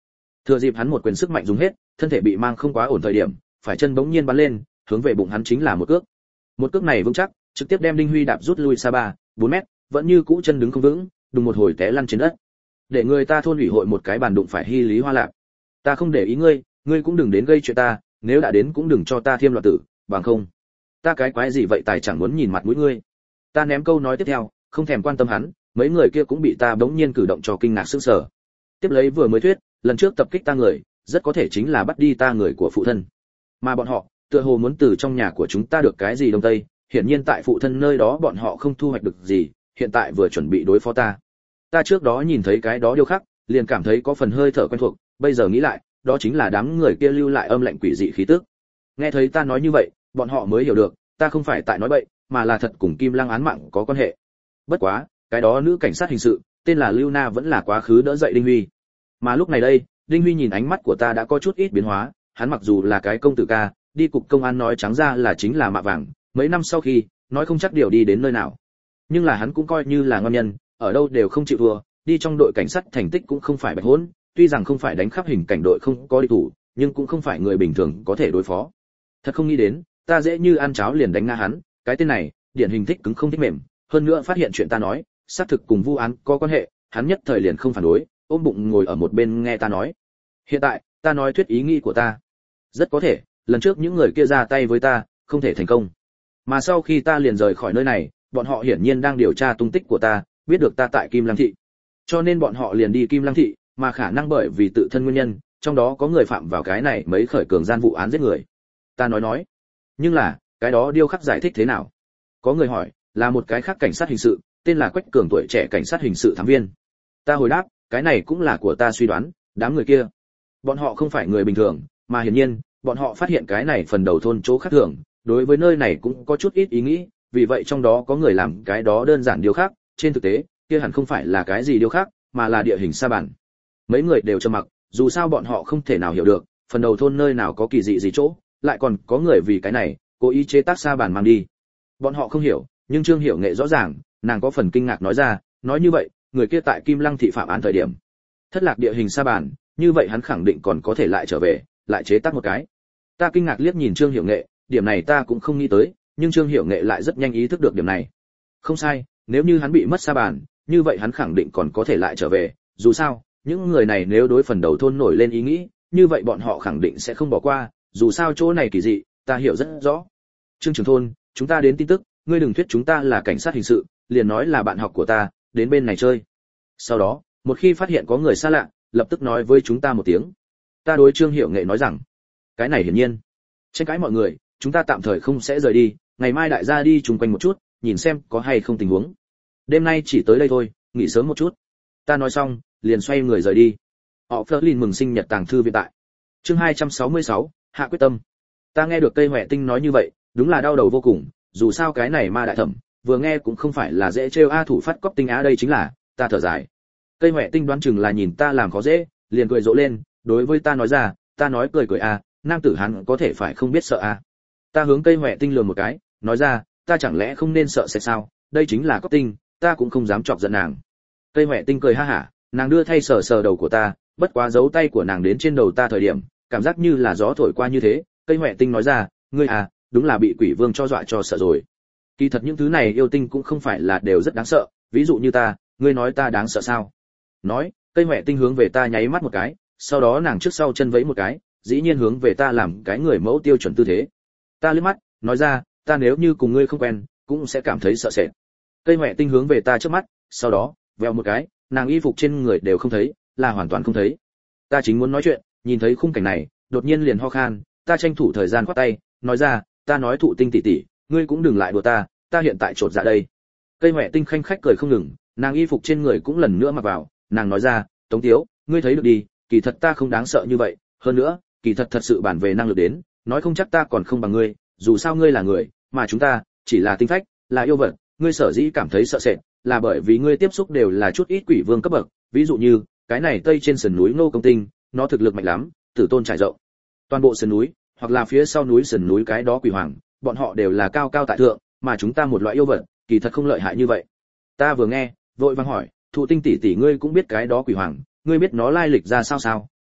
Thừa dịp hắn một quyền sức mạnh dùng hết, thân thể bị mang không quá ổn thời điểm, phải chân bỗng nhiên bắn lên, hướng về bụng hắn chính là một cước. Một cước này vững chắc, trực tiếp đem Đinh Huy đạp rút lui xa 4 mét, vẫn như cũ chân đứng không vững, đùng một hồi té lăn trên đất. Để người ta thôn ủy hội một cái bàn đụng phải Hy Lý Hoa Lạc. Ta không để ý ngươi, ngươi cũng đừng đến gây chuyện ta, nếu đã đến cũng đừng cho ta thêm loạn tử, bằng không. Ta cái quái gì vậy tài chẳng muốn nhìn mặt mũi ngươi. Ta ném câu nói tiếp theo, không thèm quan tâm hắn, mấy người kia cũng bị ta bỗng nhiên cử động cho kinh ngạc sửng sở. Tiếp lấy vừa mới thuyết, lần trước tập kích ta người, rất có thể chính là bắt đi ta người của phụ thân. Mà bọn họ, tựa hồ muốn từ trong nhà của chúng ta được cái gì đông tây, hiển nhiên tại phụ thân nơi đó bọn họ không thu hoạch được gì, hiện tại vừa chuẩn bị đối phó ta. Ta trước đó nhìn thấy cái đó điêu khắc, liền cảm thấy có phần hơi thở quen thuộc, bây giờ nghĩ lại, đó chính là đám người kia lưu lại âm lạnh quỷ dị khí tức. Nghe thấy ta nói như vậy, bọn họ mới hiểu được, ta không phải tại nói bậy, mà là thật cùng Kim Lăng án mạng có quan hệ. Bất quá, cái đó nữ cảnh sát hình sự, tên là Lưu Na vẫn là quá khứ đỡ dậy Đinh Huy. Mà lúc này đây, Đinh Huy nhìn ánh mắt của ta đã có chút ít biến hóa, hắn mặc dù là cái công tử ca, đi cục công an nói trắng ra là chính là mạ vàng, mấy năm sau khi, nói không chắc điều đi đến nơi nào. Nhưng là hắn cũng coi như là ngon nhân, ở đâu đều không chịu thua, đi trong đội cảnh sát thành tích cũng không phải bạch hỗn, tuy rằng không phải đánh khắp hình cảnh đội không có địch thủ, nhưng cũng không phải người bình thường có thể đối phó. Thật không nghĩ đến, ta dễ như ăn cháo liền đánh ngã hắn, cái tên này, điển hình thích cứng không thích mềm, hơn nữa phát hiện chuyện ta nói, xác thực cùng vụ án có quan hệ, hắn nhất thời liền không phản đối, ôm bụng ngồi ở một bên nghe ta nói. Hiện tại, ta nói thuyết ý nghĩ của ta. Rất có thể, lần trước những người kia ra tay với ta, không thể thành công. Mà sau khi ta liền rời khỏi nơi này, bọn họ hiển nhiên đang điều tra tung tích của ta, biết được ta tại Kim Lăng thị. Cho nên bọn họ liền đi Kim Lăng thị, mà khả năng bởi vì tự thân nguyên nhân, trong đó có người phạm vào cái này mấy khởi cường gian vụ án giết người. Ta nói. Nhưng là, cái đó điêu khắc giải thích thế nào? Có người hỏi, là một cái khác cảnh sát hình sự, tên là Quách Cường tuổi trẻ cảnh sát hình sự thám viên. Ta hồi đáp, cái này cũng là của ta suy đoán, đám người kia, bọn họ không phải người bình thường, mà hiển nhiên, bọn họ phát hiện cái này phần đầu thôn chỗ khác thường, đối với nơi này cũng có chút ít ý nghĩ, vì vậy trong đó có người làm cái đó đơn giản điều khác, trên thực tế, kia hẳn không phải là cái gì điều khác, mà là địa hình sa bàn. Mấy người đều trầm mặc, dù sao bọn họ không thể nào hiểu được, phần đầu thôn nơi nào có kỳ dị gì chỗ, lại còn có người vì cái này, cố ý chế tác sa bàn mang đi. Bọn họ không hiểu, nhưng Trương Hiểu Nghệ rõ ràng, nàng có phần kinh ngạc nói ra, nói như vậy, người kia tại Kim Lăng thị phạm án thời điểm, thất lạc địa hình sa bàn, như vậy hắn khẳng định còn có thể lại trở về, lại chế tác một cái. Ta kinh ngạc liếc nhìn Trương Hiểu Nghệ, điểm này ta cũng không nghĩ tới, nhưng Trương Hiểu Nghệ lại rất nhanh ý thức được điểm này. Không sai, nếu như hắn bị mất sa bàn, như vậy hắn khẳng định còn có thể lại trở về, dù sao, những người này nếu đối phần đầu thôn nổi lên ý nghĩ, như vậy bọn họ khẳng định sẽ không bỏ qua, dù sao chỗ này kỳ dị, ta hiểu rất rõ. Trương trưởng thôn, chúng ta đến tin tức, ngươi đừng thuyết chúng ta là cảnh sát hình sự, liền nói là bạn học của ta, đến bên này chơi. Sau đó, một khi phát hiện có người xa lạ, lập tức nói với chúng ta một tiếng. Ta đối Trương Hiểu Nghệ nói rằng, cái này hiển nhiên, tranh cãi mọi người, chúng ta tạm thời không sẽ rời đi, ngày mai đại gia đi chung quanh một chút, nhìn xem có hay không tình huống. Đêm nay chỉ tới đây thôi, nghỉ sớm một chút. Ta nói xong, liền xoay người rời đi. Họ Flerlin mừng sinh nhật tàng thư viện tại. Chương 266, hạ quyết tâm. Ta nghe được Cây Hoè Tinh nói như vậy, đúng là đau đầu vô cùng, dù sao cái này ma đại thẩm, vừa nghe cũng không phải là dễ trêu thủ phát cóc tinh á đây chính là, ta thở dài. Cây Hoè Tinh đoán chừng là nhìn ta làm khó dễ, liền cười rộ lên, đối với ta nói ra, ta nói cười nam tử hắn có thể phải không biết sợ Ta hướng Cây Hoè Tinh lườm một cái, nói ra, ta chẳng lẽ không nên sợ sẽ sao, đây chính là cóc tinh, ta cũng không dám chọc giận nàng. Cây Hoè Tinh cười ha hả, nàng đưa thay sờ sờ đầu của ta, bất quá giấu tay của nàng đến trên đầu ta thời điểm, cảm giác như là gió thổi qua như thế. Cây Hoè Tinh nói ra, ngươi đúng là bị quỷ vương cho dọa cho sợ rồi. Kỳ thật những thứ này yêu tinh cũng không phải là đều rất đáng sợ, ví dụ như ta, ngươi nói ta đáng sợ sao? Nói, Cây Hoè Tinh hướng về ta nháy mắt một cái, sau đó nàng trước sau chân vẫy một cái, dĩ nhiên hướng về ta làm cái người mẫu tiêu chuẩn tư thế. Ta liếc mắt, nói ra, ta nếu như cùng ngươi không quen, cũng sẽ cảm thấy sợ sệt. Cây Hoè Tinh hướng về ta trước mắt, sau đó, vèo một cái, nàng y phục trên người đều không thấy, là hoàn toàn không thấy. Ta chính muốn nói chuyện, nhìn thấy khung cảnh này, đột nhiên liền ho khan, ta tranh thủ thời gian khoát tay, nói ra, ta nói Thụ Tinh tỷ tỷ, ngươi cũng đừng lại đùa ta hiện tại trột dạ đây. Cây Hoè Tinh khanh khách cười không ngừng, nàng y phục trên người cũng lần nữa mặc vào, nàng nói ra, Tống Tiếu, ngươi thấy được đi, kỳ thật ta không đáng sợ như vậy, hơn nữa, kỳ thật thật sự bản về năng lực đến, nói không chắc ta còn không bằng ngươi, dù sao ngươi là người, mà chúng ta chỉ là tinh phách, là yêu vật, ngươi sở dĩ cảm thấy sợ sệt, là bởi vì ngươi tiếp xúc đều là chút ít quỷ vương cấp bậc, ví dụ như, cái này tây trên sườn núi Ngô Công Tinh, nó thực lực mạnh lắm, tử tôn trải rộng. Toàn bộ sườn núi, hoặc là phía sau núi sườn núi cái đó quỷ hoàng, bọn họ đều là cao cao tại thượng, mà chúng ta một loại yêu vật, kỳ thật không lợi hại như vậy. Ta vừa nghe, vội vàng hỏi, Thụ Tinh tỷ tỷ ngươi cũng biết cái đó quỷ hoàng, ngươi biết nó lai lịch ra sao sao?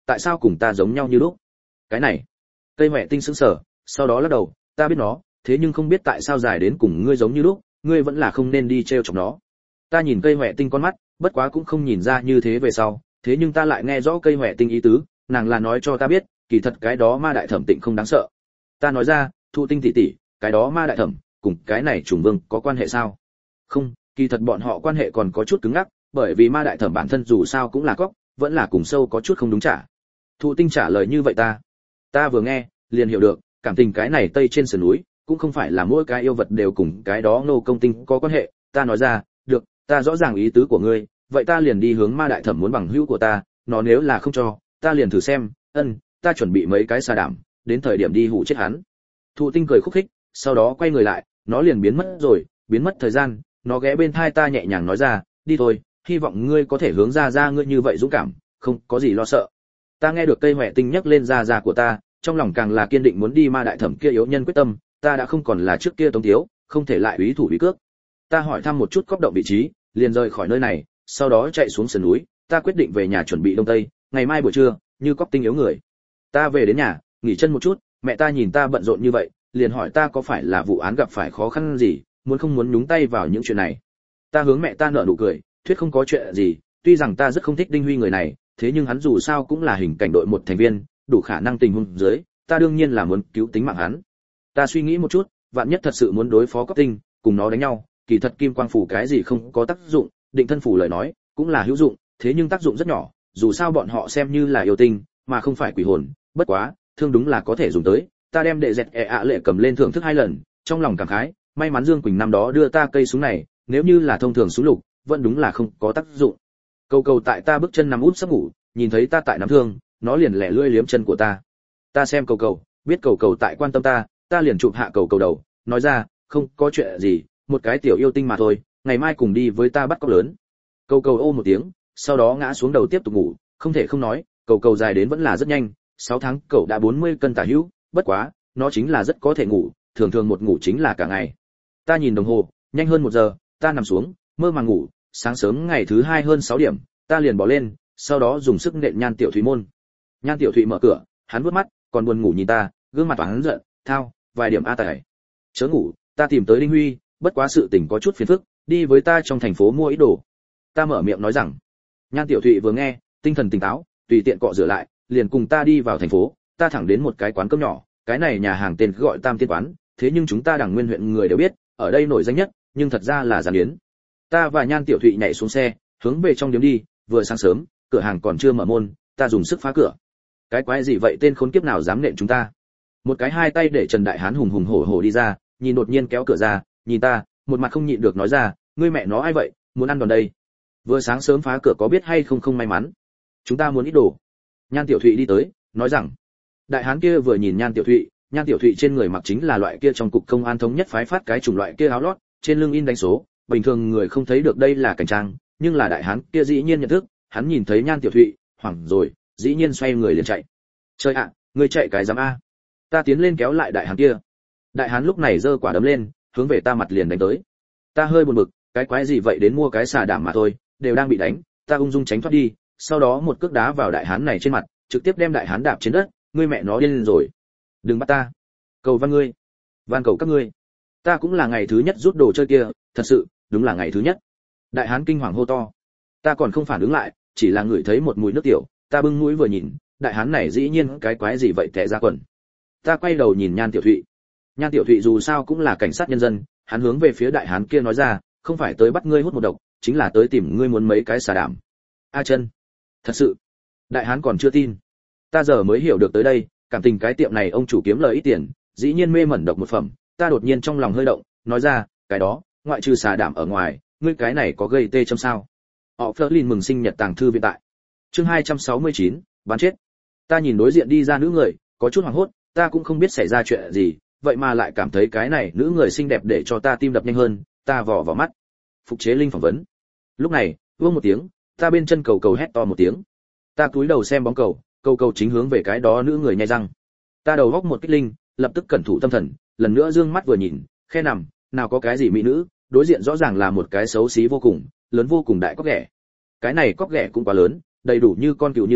tại sao cùng ta giống nhau như lúc? Cái này. Cây Huệ Tinh sững sờ, sau đó lắc đầu, ta biết nó, thế nhưng không biết tại sao dài đến cùng ngươi giống như lúc, ngươi vẫn là không nên đi trêu chọc nó. Ta nhìn Cây Huệ Tinh con mắt, bất quá cũng không nhìn ra như thế về sau, thế nhưng ta lại nghe rõ Cây Huệ Tinh ý tứ, nàng là nói cho ta biết, kỳ thật cái đó ma đại thẩm Tịnh không đáng sợ. Ta nói ra, Thụ Tinh tỷ tỷ, cái đó ma đại thẩm cùng cái này trùng vương có quan hệ sao? Không, kỳ thật bọn họ quan hệ còn có chút cứng ngắc, bởi vì ma đại thẩm bản thân dù sao cũng là cóc, vẫn là cùng sâu có chút không đúng trả. Thụ Tinh trả lời như vậy ta vừa nghe liền hiểu được, cảm tình cái này tây trên sườn núi cũng không phải là mỗi cái yêu vật đều cùng cái đó nô công tinh có quan hệ. Ta nói ra, được, ta rõ ràng ý tứ của ngươi, vậy ta liền đi hướng ma đại thẩm muốn bằng hữu của ta, nó nếu là không cho, ta liền thử xem, ta chuẩn bị mấy cái xà đảm, đến thời điểm đi hụ chết hắn. Thụ Tinh cười khúc khích, sau đó quay người lại, nó liền biến mất rồi, biến mất thời gian, nó ghé bên tai ta nhẹ nhàng nói ra, đi thôi, hy vọng ngươi có thể hướng ra ngươi như vậy dũng cảm, không có gì lo sợ. Ta nghe được Cây Huệ Tinh nhắc lên ra của ta, trong lòng càng là kiên định muốn đi ma đại thẩm kia yếu nhân quyết tâm, ta đã không còn là trước kia Tống Thiếu, không thể lại úy thủ úy cước. Ta hỏi thăm một chút cốc động vị trí, liền rời khỏi nơi này, sau đó chạy xuống sườn núi, ta quyết định về nhà chuẩn bị đông tây, ngày mai buổi trưa, như cốc tinh yếu người. Ta về đến nhà, nghỉ chân một chút, mẹ ta nhìn ta bận rộn như vậy, liền hỏi ta có phải là vụ án gặp phải khó khăn gì, không muốn nhúng tay vào những chuyện này. Ta hướng mẹ ta nở nụ cười, thuyết không có chuyện gì, tuy rằng ta rất không thích Đinh Huy người này, thế nhưng hắn dù sao cũng là hình cảnh đội một thành viên, đủ khả năng tình huống dưới, ta đương nhiên là muốn cứu tính mạng hắn. Ta suy nghĩ một chút, vạn nhất thật sự muốn đối phó cấp tinh, cùng nó đánh nhau, kỳ thật kim quang phủ cái gì không có tác dụng, định thân phủ lời nói cũng là hữu dụng, thế nhưng tác dụng rất nhỏ, dù sao bọn họ xem như là yêu tinh, mà không phải quỷ hồn, bất quá, thương đúng là có thể dùng tới. Ta đem đệ dẹt lệ cầm lên thưởng thức 2 lần, trong lòng cảm khái, may mắn Dương Quỳnh năm đó đưa ta cây súng này, nếu như là thông thường súng lục, vẫn đúng là không có tác dụng. Cầu tại ta bước chân nằm úp sắp ngủ, nhìn thấy ta tại nắm thương, nó liền lẻ lưỡi liếm chân của ta. Ta xem cầu, biết cầu tại quan tâm ta liền chụp hạ cầu đầu, nói ra, không có chuyện gì, một cái tiểu yêu tinh mà thôi, ngày mai cùng đi với ta bắt cóc lớn. Cầu ô một tiếng, sau đó ngã xuống đầu tiếp tục ngủ, không thể không nói, cầu dài đến vẫn là rất nhanh, 6 tháng cậu đã 40 cân tả hữu, bất quá, nó chính là rất có thể ngủ, thường một ngủ chính là cả ngày. Ta nhìn đồng hồ, nhanh hơn 1 giờ, ta nằm xuống, mơ màng ngủ, sáng sớm ngày thứ 2 hơn 6 điểm, ta liền bỏ lên, sau đó dùng sức nện Nhan Tiểu Thụy môn. Nhan Tiểu Thụy mở cửa, hắn vuốt mắt, còn buồn ngủ nhìn ta, gương mặt hắn giận, thao, vài điểm a tải. Chớ ngủ, ta tìm tới Đinh Huy, bất quá sự tình có chút phiền phức, đi với ta trong thành phố mua ít đồ. Ta mở miệng nói rằng. Nhan Tiểu Thụy vừa nghe, tinh thần tỉnh táo, tùy tiện cọ rửa lại, liền cùng ta đi vào thành phố, ta thẳng đến một cái quán cơm nhỏ, cái này nhà hàng tên gọi Tam Tiên quán, thế nhưng chúng ta Đằng Nguyên huyện người đều biết, ở đây nổi danh nhất, nhưng thật ra là Giàn Yến. Ta và Nhan Tiểu Thụy nhảy xuống xe, hướng về trong điếm đi, vừa sáng sớm, cửa hàng còn chưa mở môn, ta dùng sức phá cửa. Cái quái gì vậy, tên khốn kiếp nào dám nện chúng ta? Một cái 2 tay để Trần Đại Hán hùng hổ đi ra, nhìn đột nhiên kéo cửa ra, nhìn ta, một mặt không nhịn được nói ra, ngươi mẹ nó ai vậy, muốn ăn đòn đây? Vừa sáng sớm phá cửa có biết hay không may mắn. Chúng ta muốn ít đồ. Nhan Tiểu Thụy đi tới, nói rằng. Đại Hán kia vừa nhìn Nhan Tiểu Thụy trên người mặc chính là loại kia trong cục công an thống nhất phái phát cái chủng loại kia áo lót, trên lưng in đánh số, bình thường người không thấy được đây là cảnh trang, nhưng là Đại Hán kia dĩ nhiên nhận thức, hắn nhìn thấy Nhan Tiểu Thụy, hoảng rồi, dĩ nhiên xoay người liền chạy. Trời ạ, ngươi chạy cái giám a? Ta tiến lên kéo lại Đại Hán kia. Đại Hán lúc này giơ quả đấm lên, hướng về ta mặt liền đánh tới. Ta hơi buồn bực, cái quái gì vậy, đến mua cái xà đảm mà thôi, đều đang bị đánh, ta ung dung tránh thoát đi, sau đó một cước đá vào Đại Hán này trên mặt, trực tiếp đem Đại Hán đạp trên đất, ngươi mẹ nó điên lên rồi. Đừng bắt ta. Cầu van ngươi. Van cầu các ngươi. Ta cũng là ngày thứ nhất rút đồ chơi kia, thật sự, đúng là ngày thứ nhất. Đại Hán kinh hoàng hô to. Ta còn không phản ứng lại, chỉ là ngửi thấy một mùi nước tiểu, ta bưng mũi vừa nhìn, Đại Hán này dĩ nhiên cái quái gì vậy tè ra quần. Ta quay đầu nhìn Nhan Tiểu Thụy. Nhan Tiểu Thụy dù sao cũng là cảnh sát nhân dân, hắn hướng về phía Đại Hán kia nói ra, không phải tới bắt ngươi hút một độc, chính là tới tìm ngươi muốn mấy cái xà đảm. A chân. Thật sự. Đại Hán còn chưa tin. Ta giờ mới hiểu được tới đây, cảm tình cái tiệm này ông chủ kiếm lời ít tiền, dĩ nhiên mê mẩn độc một phẩm. Ta đột nhiên trong lòng hơi động, nói ra, cái đó, ngoại trừ xà đảm ở ngoài, ngươi cái này có gây tê châm sao? Họ Flerlin mừng sinh nhật tàng thư viện tại. Chương 269, bán chết. Ta nhìn đối diện đi ra nữ người, có chút hoảng hốt, ta cũng không biết xảy ra chuyện gì, vậy mà lại cảm thấy cái này nữ người xinh đẹp để cho ta tim đập nhanh hơn, ta vò vào mắt. Phục Chế Linh phỏng vấn. Lúc này, vương một tiếng, ta bên chân cầu hét to một tiếng. Ta cúi đầu xem bóng cầu chính hướng về cái đó nữ người nhai răng. Ta đầu góc một kích linh, lập tức cẩn thủ tâm thần, lần nữa dương mắt vừa nhìn, khe nằm, nào có cái gì mỹ nữ, đối diện rõ ràng là một cái xấu xí vô cùng, lớn vô cùng đại cóc ghẻ. Cái này cóc ghẻ cũng quá lớn, đầy đủ như con cừu như thế,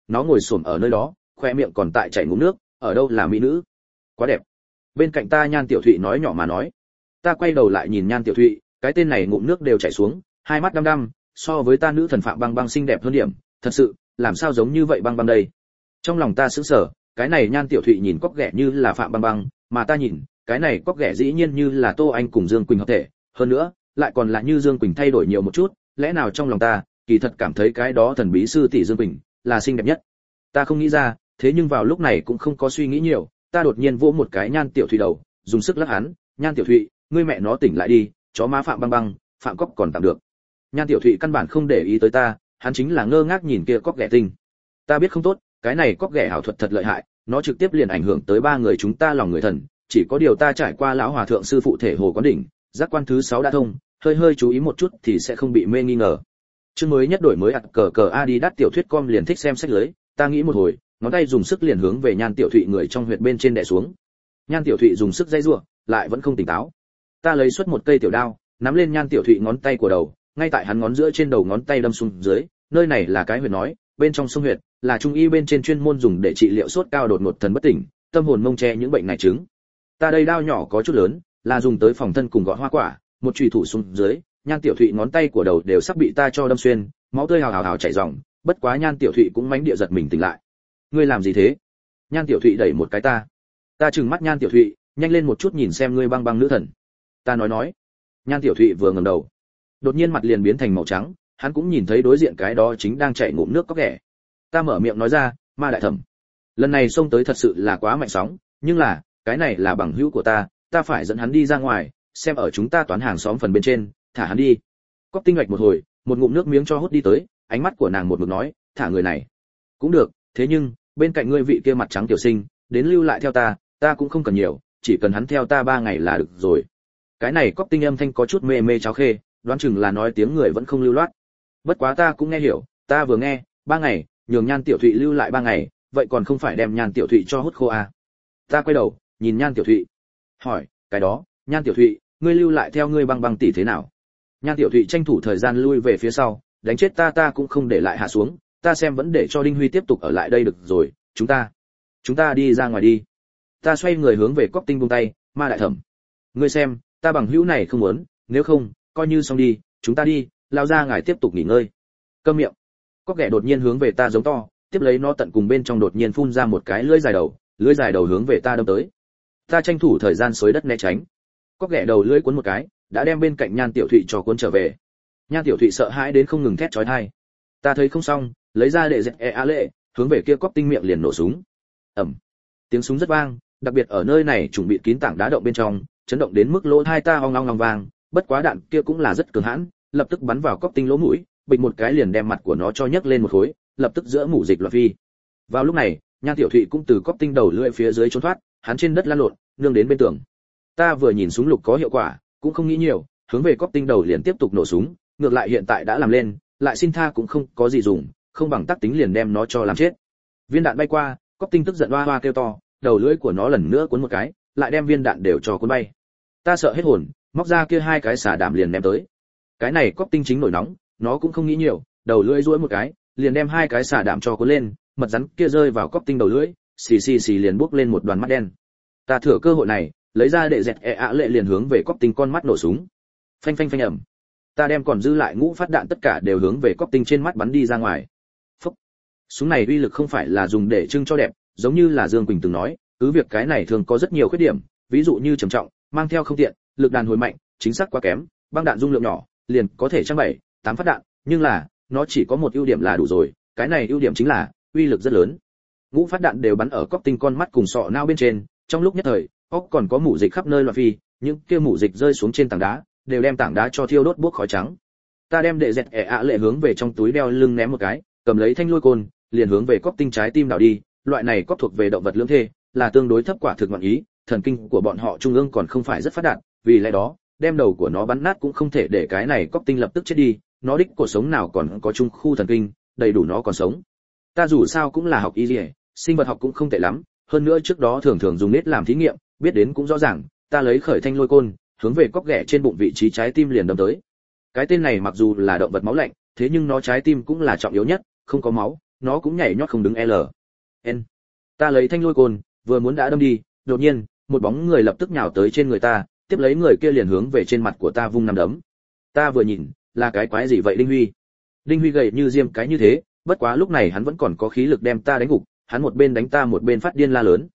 nó ngồi xổm ở nơi đó, khoe miệng còn tại chảy ngụm nước, ở đâu là mỹ nữ, quá đẹp. Bên cạnh ta Nhan Tiểu Thụy nói nhỏ mà nói. Ta quay đầu lại nhìn Nhan Tiểu Thụy, cái tên này ngụm nước đều chảy xuống, hai mắt đăm đăm, so với ta nữ thần Phạm Băng Băng xinh đẹp hơn điểm, thật sự, làm sao giống như vậy Băng Băng đây. Trong lòng ta sững sờ, cái này Nhan Tiểu Thụy nhìn cóc ghẻ như là Phạm Băng Băng, mà ta nhìn, cái này cóc ghẻ dĩ nhiên như là Tô Anh cùng Dương Quỳnh hợp thể, hơn nữa, lại còn là như Dương Quỳnh thay đổi nhiều một chút, lẽ nào trong lòng ta, kỳ thật cảm thấy cái đó thần bí sư tỷ Dương Quỳnh là xinh đẹp nhất. Ta không nghĩ ra, thế nhưng vào lúc này cũng không có suy nghĩ nhiều, ta đột nhiên vỗ một cái Nhan Tiểu Thụy đầu, dùng sức lắc hắn, Nhan Tiểu Thụy, ngươi mẹ nó tỉnh lại đi, chó má Phạm Băng Băng, Phạm Cóc còn tạm được. Nhan Tiểu Thụy căn bản không để ý tới ta, hắn chính là ngơ ngác nhìn kia cóc ghẻ tinh. Ta biết không tốt, cái này cóc ghẻ ảo thuật thật lợi hại, nó trực tiếp liền ảnh hưởng tới ba người chúng ta lòng người thần, chỉ có điều ta trải qua lão hòa thượng sư phụ thể hồ quán đỉnh, giác quan thứ 6 đã thông, hơi hơi chú ý một chút thì sẽ không bị mê nghi ngờ. Chương mới nhất đổi mới cờ cờ Adidas tiểu thuyết com liền thích xem sách lưới, ta nghĩ một hồi, ngón tay dùng sức liền hướng về Nhan Tiểu Thụy người trong huyệt bên trên đè xuống. Nhan Tiểu Thụy dùng sức dây rủa, lại vẫn không tỉnh táo. Ta lấy xuất một cây tiểu đao, nắm lên Nhan Tiểu Thụy ngón tay của đầu, ngay tại hắn ngón giữa trên đầu ngón tay đâm xuống dưới, nơi này là cái huyệt nói, bên trong sông huyệt là trung y bên trên chuyên môn dùng để trị liệu sốt cao đột ngột thần bất tỉnh, tâm hồn mông che những bệnh này chứng. Ta đây đao nhỏ có chút lớn, là dùng tới phòng thân cùng gọt hoa quả, một chùy thủ xuống dưới, Nhan Tiểu Thụy ngón tay của đầu đều sắp bị ta cho đâm xuyên, máu tươi hào hào hào chảy ròng, bất quá Nhan Tiểu Thụy cũng mánh địa giật mình tỉnh lại. Ngươi làm gì thế? Nhan Tiểu Thụy đẩy một cái ta. Ta trừng mắt Nhan Tiểu Thụy, nhanh lên một chút nhìn xem ngươi Băng Băng nữ thần. Ta nói. Nhan Tiểu Thụy vừa ngẩng đầu, đột nhiên mặt liền biến thành màu trắng, hắn cũng nhìn thấy đối diện cái đó chính đang chảy ngụm nước cóc ghẻ. Ta mở miệng nói ra, Ma đại thẩm. Lần này xông tới thật sự là quá mạnh sóng, nhưng là, cái này là bằng hữu của ta phải dẫn hắn đi ra ngoài, xem ở chúng ta toán hàng xóm phần bên trên, thả hắn đi. Cóc tinh ngạch một hồi, một ngụm nước miếng cho hút đi tới, ánh mắt của nàng một mực nói, thả người này. Cũng được, thế nhưng, bên cạnh ngươi vị kia mặt trắng tiểu sinh, đến lưu lại theo ta cũng không cần nhiều, chỉ cần hắn theo ta 3 ngày là được rồi. Cái này Cóc tinh âm thanh có chút mê mê cháo khê, đoán chừng là nói tiếng người vẫn không lưu loát. Bất quá ta cũng nghe hiểu, ta vừa nghe, 3 ngày, nhường Nhan Tiểu Thụy lưu lại 3 ngày, vậy còn không phải đem Nhan Tiểu Thụy cho hút khô à? Ta quay đầu, nhìn Nhan Tiểu Thụy, hỏi, cái đó, Nhan Tiểu Thụy, ngươi lưu lại theo ngươi Băng Băng tỷ thế nào? Nhan Tiểu Thụy tranh thủ thời gian lui về phía sau, đánh chết ta cũng không để lại hạ xuống, ta xem vẫn để cho Đinh Huy tiếp tục ở lại đây được rồi, chúng ta đi ra ngoài đi. Ta xoay người hướng về Cóc tinh buông tay, Ma đại thẩm, ngươi xem, ta bằng hữu này không muốn, nếu không, coi như xong đi, chúng ta đi, lao ra ngài tiếp tục nghỉ ngơi. Câm miệng. Cóc ghẻ đột nhiên hướng về ta giống to, tiếp lấy nó tận cùng bên trong đột nhiên phun ra một cái lưỡi dài đầu hướng về ta đâm tới. Ta tranh thủ thời gian xối đất né tránh. Cóc ghẻ đầu lưỡi cuốn một cái, đã đem bên cạnh Nhan Tiểu Thụy cho cuốn trở về. Nhan Tiểu Thụy sợ hãi đến không ngừng thét chói tai. Ta thấy không xong, lấy ra đệ dẹt lệ, hướng về kia Cóc tinh miệng liền nổ súng. Ầm. Tiếng súng rất vang, đặc biệt ở nơi này chuẩn bị kín tảng đá động bên trong, chấn động đến mức lỗ tai ta ong ong ong vang, bất quá đạn kia cũng là rất cường hãn, lập tức bắn vào Cóc tinh lỗ mũi, bịch một cái liền đem mặt của nó cho nhấc lên một khối, lập tức giữa mủ dịch loạn phi. Vào lúc này, Nhan Tiểu Thụy cũng từ Cóc tinh đầu lưỡi phía dưới trốn thoát, hắn trên đất lăn lộn, nương đến bên tường. Ta vừa nhìn súng lục có hiệu quả, cũng không nghĩ nhiều, hướng về Cóc tinh đầu liền tiếp tục nổ súng, ngược lại hiện tại đã làm lên, lại xin tha cũng không có gì dùng, không bằng tác tính liền đem nó cho làm chết. Viên đạn bay qua, Cóc tinh tức giận oa oa kêu to, đầu lưỡi của nó lần nữa cuốn một cái, lại đem viên đạn đều cho cuốn bay. Ta sợ hết hồn, móc ra kia 2 cái xả đàm liền ném tới. Cái này Cóc tinh chính nổi nóng, nó cũng không nghĩ nhiều, đầu lưỡi duỗi một cái, liền đem 2 cái xả đàm cho cuốn lên, mật rắn kia rơi vào Cóc tinh đầu lưỡi, xì liền bốc lên một đoàn mắt đen. Ta thừa cơ hội này, lấy ra đệ dẹt lệ liền hướng về Cóc tinh con mắt nổ súng. Phanh phanh phanh ầm. Ta đem còn dư lại ngũ phát đạn tất cả đều hướng về Cóc tinh trên mắt bắn đi ra ngoài. Phốc. Súng này uy lực không phải là dùng để trưng cho đẹp, giống như là Dương Quỳnh từng nói, cứ việc cái này thường có rất nhiều khuyết điểm, ví dụ như trầm trọng, mang theo không tiện, lực đàn hồi mạnh, chính xác quá kém, băng đạn dung lượng nhỏ, liền có thể trang 7, 8 phát đạn, nhưng là, nó chỉ có một ưu điểm là đủ rồi, cái này ưu điểm chính là uy lực rất lớn. Ngũ phát đạn đều bắn ở Cóc tinh con mắt cùng sọ não bên trên, trong lúc nhất thời, óc còn có mủ dịch khắp nơi loạn phi, những kia mủ dịch rơi xuống trên tảng đá, đều đem tảng đá cho thiêu đốt bốc khói trắng. Ta đem đệ dẹt lệ hướng về trong túi đeo lưng ném một cái, cầm lấy thanh lôi côn, liền hướng về Cóc tinh trái tim đảo đi, loại này cóc thuộc về động vật lưỡng thê, là tương đối thấp quả thực ngọn ý, thần kinh của bọn họ trung ương còn không phải rất phát đạt, vì lẽ đó, đem đầu của nó bắn nát cũng không thể để cái này cóc tinh lập tức chết đi, nó đích cuộc sống nào còn có trung khu thần kinh, đầy đủ nó còn sống. Ta dù sao cũng là học y liề, sinh vật học cũng không tệ lắm, hơn nữa trước đó thường thường dùng nết làm thí nghiệm, biết đến cũng rõ ràng, ta lấy khởi thanh lôi côn, hướng về cóc ghẻ trên bụng vị trí trái tim liền đâm tới. Cái tên này mặc dù là động vật máu lạnh, thế nhưng nó trái tim cũng là trọng yếu nhất, không có máu, nó cũng nhảy nhót không đứng l n. Ta lấy thanh lôi côn vừa muốn đã đâm đi, đột nhiên một bóng người lập tức nhào tới trên người ta, tiếp lấy người kia liền hướng về trên mặt của ta vung nắm đấm. Ta vừa nhìn, là cái quái gì vậy? Đinh Huy gầy như diêm cái như thế, bất quá lúc này hắn vẫn còn có khí lực đem ta đánh gục, hắn một bên đánh ta một bên phát điên la lớn,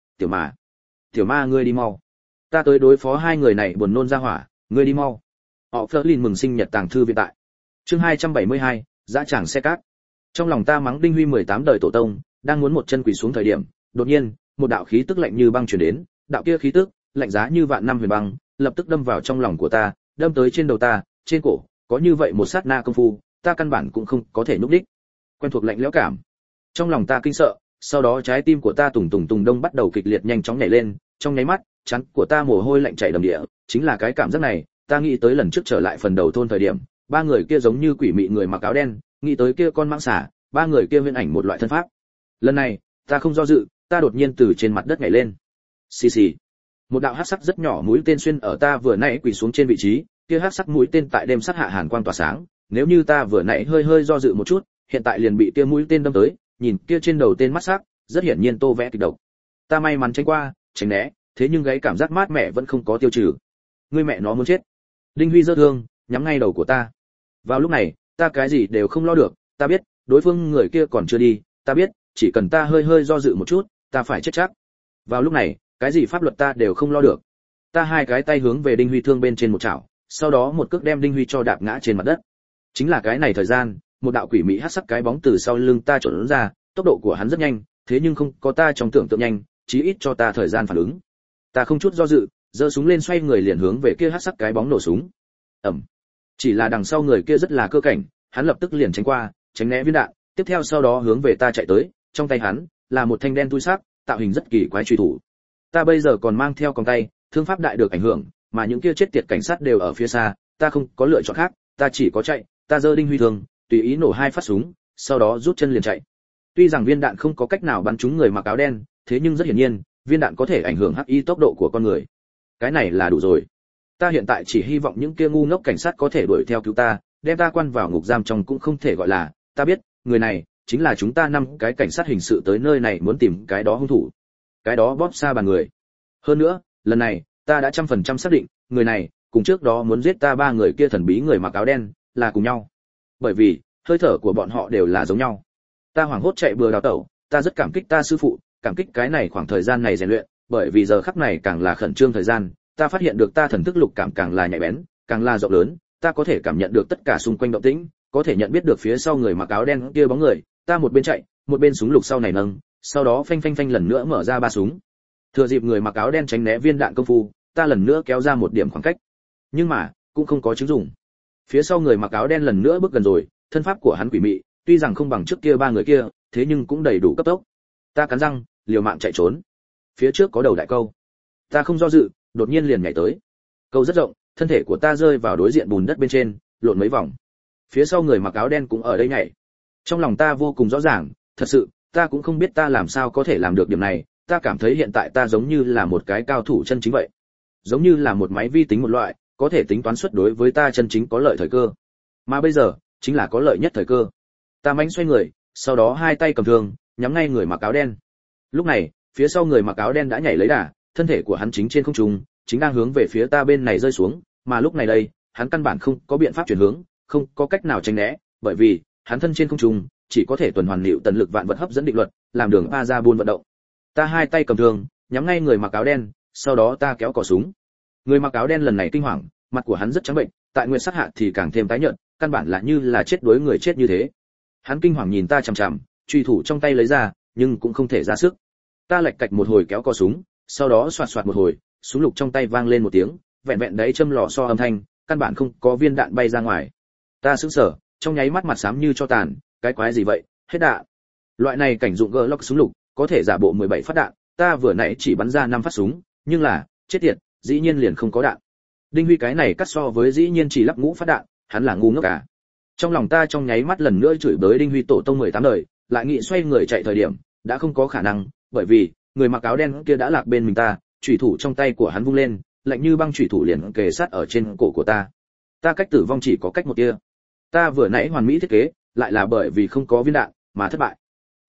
tiểu ma ngươi đi mau, ta tới đối phó hai người này buồn nôn ra hỏa, ngươi đi mau. Họ Flerlin mừng sinh nhật tàng thư viện tại. Chương 272, dã tràng xe cát. Trong lòng ta mắng Đinh Huy 18 đời tổ tông, đang muốn một chân quỳ xuống thời điểm, đột nhiên, một đạo khí tức lạnh như băng truyền đến, đạo kia khí tức, lạnh giá như vạn năm huyền băng, lập tức đâm vào trong lòng của ta, đâm tới trên đầu ta, trên cổ, có như vậy một sát na công phu, ta căn bản cũng không có thể nhúc đích. Quen thuộc lạnh lẽo cảm. Trong lòng ta kinh sợ, sau đó trái tim của ta tùng tùng tùng đông bắt đầu kịch liệt nhanh chóng nhảy lên, trong nháy mắt, trán của ta mồ hôi lạnh chảy đầm đìa, chính là cái cảm giác này, ta nghĩ tới lần trước trở lại phần đầu thôn thời điểm, ba người kia giống như quỷ mị người mặc áo đen, nghĩ tới kia con mãng xà, ba người kia huyễn ảnh một loại thân pháp. Lần này, ta không do dự, ta đột nhiên từ trên mặt đất nhảy lên. Xì xì. Một đạo hắc sắc rất nhỏ mũi tên xuyên ở ta vừa nãy quỳ xuống trên vị trí, kia hắc sắc mũi tên tại đêm sắc hạ hàn quang tỏa sáng, nếu như ta vừa nãy hơi do dự một chút, hiện tại liền bị kia mũi tên đâm tới, nhìn kia trên đầu tên mắt sắc, rất hiển nhiên tô vẽ kịch độc. Ta may mắn tránh qua, tránh né, thế nhưng cái cảm giác mát mẻ vẫn không có tiêu trừ. Ngươi mẹ nó muốn chết. Đinh Huy giơ thương, nhắm ngay đầu của ta. Vào lúc này, ta cái gì đều không lo được, ta biết, đối phương người kia còn chưa đi, ta biết, chỉ cần ta hơi do dự một chút, ta phải chết chắc. Vào lúc này, cái gì pháp luật ta đều không lo được. Ta hai cái tay hướng về Đinh Huy thương bên trên một chảo, sau đó một cước đem Đinh Huy cho đạp ngã trên mặt đất. Chính là cái này thời gian, một đạo quỷ mị hắc sắc cái bóng từ sau lưng ta trốn ra, tốc độ của hắn rất nhanh, thế nhưng không có ta trong tưởng tượng nhanh, chí ít cho ta thời gian phản ứng. Ta không chút do dự, giơ súng lên xoay người liền hướng về kia hắc sắc cái bóng nổ súng. Ầm. Chỉ là đằng sau người kia rất là cơ cảnh, hắn lập tức liền tránh qua, tránh né viên đạn, tiếp theo sau đó hướng về ta chạy tới, trong tay hắn là một thanh đen thui sắc, tạo hình rất kỳ quái truy thủ. Ta bây giờ còn mang theo còng tay, thương pháp đại được ảnh hưởng, mà những kia chết tiệt cảnh sát đều ở phía xa, ta không có lựa chọn khác, ta chỉ có chạy. Ta giơ Đinh Huy thương, tùy ý nổ hai phát súng, sau đó rút chân liền chạy. Tuy rằng viên đạn không có cách nào bắn trúng người mặc áo đen, thế nhưng rất hiển nhiên, viên đạn có thể ảnh hưởng hắc y tốc độ của con người. Cái này là đủ rồi. Ta hiện tại chỉ hy vọng những kia ngu ngốc cảnh sát có thể đuổi theo cứu ta, đem ta quan vào ngục giam trong cũng không thể gọi là, ta biết, người này chính là chúng ta năm cái cảnh sát hình sự tới nơi này muốn tìm cái đó hung thủ. Cái đó bóp xa bàn người. Hơn nữa, lần này, ta đã 100% xác định, người này cùng trước đó muốn giết ta ba người kia thần bí người mặc áo đen là cùng nhau. Bởi vì, hơi thở của bọn họ đều là giống nhau. Ta hoảng hốt chạy bừa đào tẩu, ta rất cảm kích ta sư phụ, cảm kích cái này khoảng thời gian này rèn luyện, bởi vì giờ khắc này càng là khẩn trương thời gian, ta phát hiện được ta thần thức lục cảm càng là nhạy bén, càng là rộng lớn, ta có thể cảm nhận được tất cả xung quanh động tĩnh, có thể nhận biết được phía sau người mặc áo đen kia bóng người, ta một bên chạy, một bên súng lục sau này nâng, sau đó phanh phanh phanh lần nữa mở ra ba súng. Thừa dịp người mặc áo đen tránh né viên đạn công phu, ta lần nữa kéo ra một điểm khoảng cách. Nhưng mà, cũng không có chứng dụng. Phía sau người mặc áo đen lần nữa bước gần rồi, thân pháp của hắn quỷ mị, tuy rằng không bằng trước kia ba người kia, thế nhưng cũng đầy đủ cấp tốc. Ta cắn răng, liều mạng chạy trốn. Phía trước có đầu đại câu. Ta không do dự, đột nhiên liền nhảy tới. Câu rất rộng, thân thể của ta rơi vào đối diện bùn đất bên trên, lộn mấy vòng. Phía sau người mặc áo đen cũng ở đây nhảy. Trong lòng ta vô cùng rõ ràng, thật sự, ta cũng không biết ta làm sao có thể làm được điểm này, ta cảm thấy hiện tại ta giống như là một cái cao thủ chân chính vậy. Giống như là một máy vi tính một loại, có thể tính toán suất đối với ta chân chính có lợi thời cơ. Mà bây giờ, chính là có lợi nhất thời cơ. Ta mánh xoay người, sau đó hai tay cầm thương, nhắm ngay người mặc áo đen. Lúc này, phía sau người mặc áo đen đã nhảy lấy đà, thân thể của hắn chính trên không trung, chính đang hướng về phía ta bên này rơi xuống, mà lúc này đây, hắn căn bản không có biện pháp chuyển hướng, không có cách nào tránh né, bởi vì, hắn thân trên không trung, chỉ có thể tuần hoàn liệu tần lực vạn vật hấp dẫn định luật, làm đường pa ra buôn vận động. Ta hai tay cầm thương, nhắm ngay người mặc áo đen, sau đó ta kéo cò súng. Người mặc áo đen lần này kinh hoàng, mặt của hắn rất trắng bệnh, tại nguyệt sắc hạ thì càng thêm tái nhợt, căn bản là như là chết đuối người chết như thế. Hắn kinh hoàng nhìn ta chằm chằm, truy thủ trong tay lấy ra, nhưng cũng không thể ra sức. Ta lạch cạch một hồi kéo cò súng, sau đó xoạt xoạt một hồi, súng lục trong tay vang lên một tiếng, vẹn vẹn đấy châm lò xo âm thanh, căn bản không có viên đạn bay ra ngoài. Ta sững sờ, trong nháy mắt mặt xám như cho tàn, cái quái gì vậy, hết đạn. Loại này cảnh dụng Glock súng lục, có thể giả bộ 17 phát đạn, ta vừa nãy chỉ bắn ra 5 phát súng, nhưng là, chết tiệt, dĩ nhiên liền không có đạn. Đinh Huy cái này cắt so với dĩ nhiên chỉ lắp ngũ phát đạn, hắn là ngu ngốc à. Trong lòng ta trong nháy mắt lần nữa chửi bới Đinh Huy tổ tông 18 đời, lại nghĩ xoay người chạy thời điểm, đã không có khả năng, bởi vì, người mặc áo đen kia đã lạc bên mình ta, chủy thủ trong tay của hắn vung lên, lạnh như băng chủy thủ liền kề sát ở trên cổ của ta. Ta cách tử vong chỉ có cách một tia. Ta vừa nãy hoàn mỹ thiết kế, lại là bởi vì không có viên đạn mà thất bại.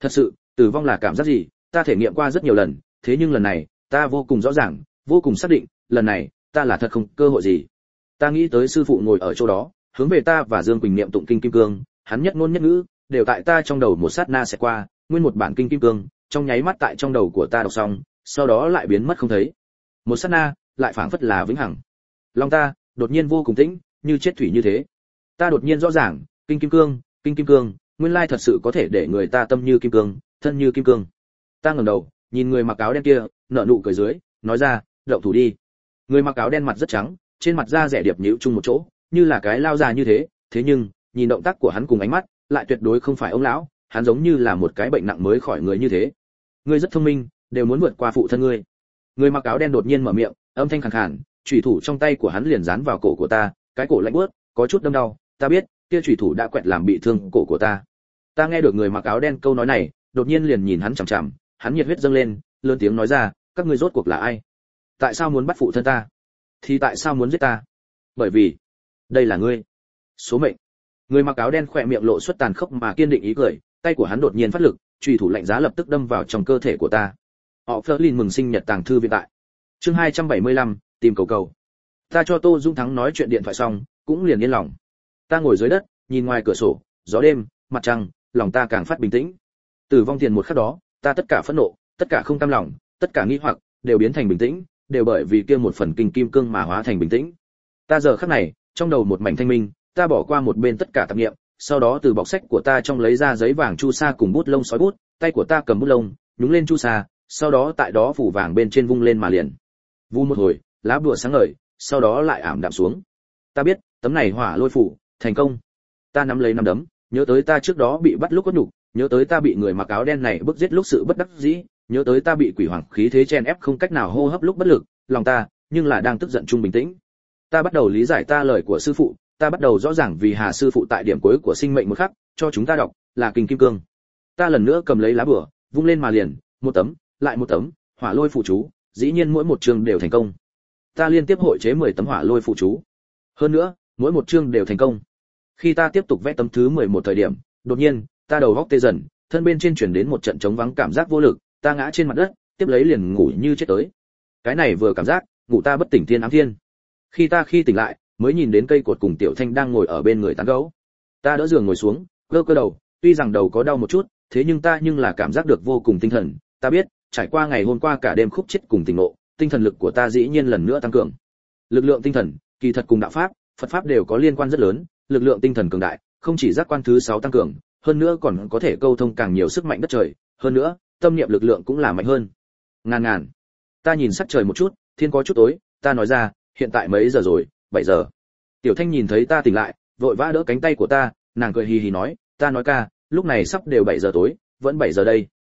Thật sự, tử vong là cảm giác gì, ta thể nghiệm qua rất nhiều lần, thế nhưng lần này, ta vô cùng rõ ràng, vô cùng xác định, lần này, ta là thật không cơ hội gì. Ta nghĩ tới sư phụ ngồi ở chỗ đó, hướng về ta và Dương Quỳnh niệm tụng kinh kim cương, hắn nhất ngôn nhất ngữ, đều tại ta trong đầu một sát na sẽ qua, nguyên một bản kinh kim cương, trong nháy mắt tại trong đầu của ta đọc xong, sau đó lại biến mất không thấy. Một sát na, lại phảng phất là vĩnh hằng. Lòng ta đột nhiên vô cùng tĩnh, như chết thủy như thế. Ta đột nhiên rõ ràng, kinh kim cương, nguyên lai thật sự có thể để người ta tâm như kim cương, thân như kim cương. Ta ngẩng đầu, nhìn người mặc áo đen kia, nở nụ cười dưới, nói ra, động thủ đi. Người mặc áo đen mặt rất trắng, trên mặt da rẻ điệp nhíu chung một chỗ, như là cái lao già như thế nhưng, nhìn động tác của hắn cùng ánh mắt, lại tuyệt đối không phải ông lão, hắn giống như là một cái bệnh nặng mới khỏi người như thế. Ngươi rất thông minh, đều muốn vượt qua phụ thân ngươi. Người mặc áo đen đột nhiên mở miệng, âm thanh khàn khàn, chủy thủ trong tay của hắn liền dán vào cổ của ta, cái cổ lạnh buốt, có chút đâm đau, ta biết, kia chủy thủ đã quẹt làm bị thương cổ của ta. Ta nghe được người mặc áo đen câu nói này, đột nhiên liền nhìn hắn chằm chằm, hắn nhiệt huyết dâng lên, lớn tiếng nói ra, các ngươi rốt cuộc là ai? Tại sao muốn bắt phụ thân ta? Thì tại sao muốn giết ta? Bởi vì, đây là ngươi. Số mệnh. Người mặc áo đen khỏe miệng lộ xuất tàn khốc mà kiên định ý cười, tay của hắn đột nhiên phát lực, chủy thủ lạnh giá lập tức đâm vào trong cơ thể của ta. Họ Flerlin mừng sinh nhật tàng thư viện tại. Chương 275, tìm cầu cầu. Ta cho Tô Dung Thắng nói chuyện điện thoại xong, cũng liền yên lòng. Ta ngồi dưới đất, nhìn ngoài cửa sổ, gió đêm, mặt trăng, lòng ta càng phát bình tĩnh. Tử vong tiền một khắc đó, ta tất cả phẫn nộ, tất cả không cam lòng, tất cả nghi hoặc đều biến thành bình tĩnh, đều bởi vì kia một phần kinh kim cương mà hóa thành bình tĩnh. Ta giờ khắc này, trong đầu một mảnh thanh minh, ta bỏ qua một bên tất cả tạp niệm, sau đó từ bọc sách của ta trong lấy ra giấy vàng chu sa cùng bút lông sói bút, tay của ta cầm bút lông, nhúng lên chu sa, sau đó tại đó phủ vàng bên trên vung lên mà liền. Vu một hồi, lá bùa sáng ngời, sau đó lại ảm đạm xuống. Ta biết, tấm này hỏa lôi phủ, thành công. Ta nắm lấy nắm đấm, nhớ tới ta trước đó bị bắt lúc có nhục, nhớ tới ta bị người mặc áo đen này bức giết lúc sự bất đắc dĩ, nhớ tới ta bị quỷ hoàng khí thế chen ép không cách nào hô hấp lúc bất lực, lòng ta, nhưng là đang tức giận trung bình tĩnh. Ta bắt đầu lý giải ta lời của sư phụ, ta bắt đầu rõ ràng vì Hà sư phụ tại điểm cuối của sinh mệnh một khắc, cho chúng ta đọc, là kinh kim cương. Ta lần nữa cầm lấy lá bùa, vung lên mà liền, một tấm, lại một tấm, hỏa lôi phụ chú, dĩ nhiên mỗi một chương đều thành công. Ta liên tiếp hội chế 10 tấm hỏa lôi phụ chú. Hơn nữa, mỗi một chương đều thành công. Khi ta tiếp tục vẽ tấm thứ 11 thời điểm, đột nhiên, ta đầu góc tê dần, thân bên trên chuyển đến một trận trống vắng cảm giác vô lực, ta ngã trên mặt đất, tiếp lấy liền ngủ như chết tới. Cái này vừa cảm giác, ngủ ta bất tỉnh thiên ám thiên. Khi tỉnh lại, mới nhìn đến cây cột cùng Tiểu Thanh đang ngồi ở bên người tán gẫu. Ta đỡ giường ngồi xuống, cơ đầu, tuy rằng đầu có đau một chút, thế nhưng ta nhưng là cảm giác được vô cùng tinh thần, ta biết, trải qua ngày hôm qua cả đêm khúc chết cùng tỉnh ngộ, tinh thần lực của ta dĩ nhiên lần nữa tăng cường. Lực lượng tinh thần, kỳ thật cùng đạo pháp, Phật pháp đều có liên quan rất lớn, lực lượng tinh thần cường đại, không chỉ giác quan thứ 6 tăng cường, hơn nữa còn có thể câu thông càng nhiều sức mạnh đất trời, hơn nữa, tâm niệm lực lượng cũng là mạnh hơn. Ngàn. Ta nhìn sắc trời một chút, thiên có chút tối, ta nói ra, hiện tại mấy giờ rồi? 7 giờ. Tiểu Thanh nhìn thấy ta tỉnh lại, vội vã đỡ cánh tay của ta, nàng cười hì hì nói, ta nói ca, lúc này sắp đều 7 giờ tối, vẫn 7 giờ đây.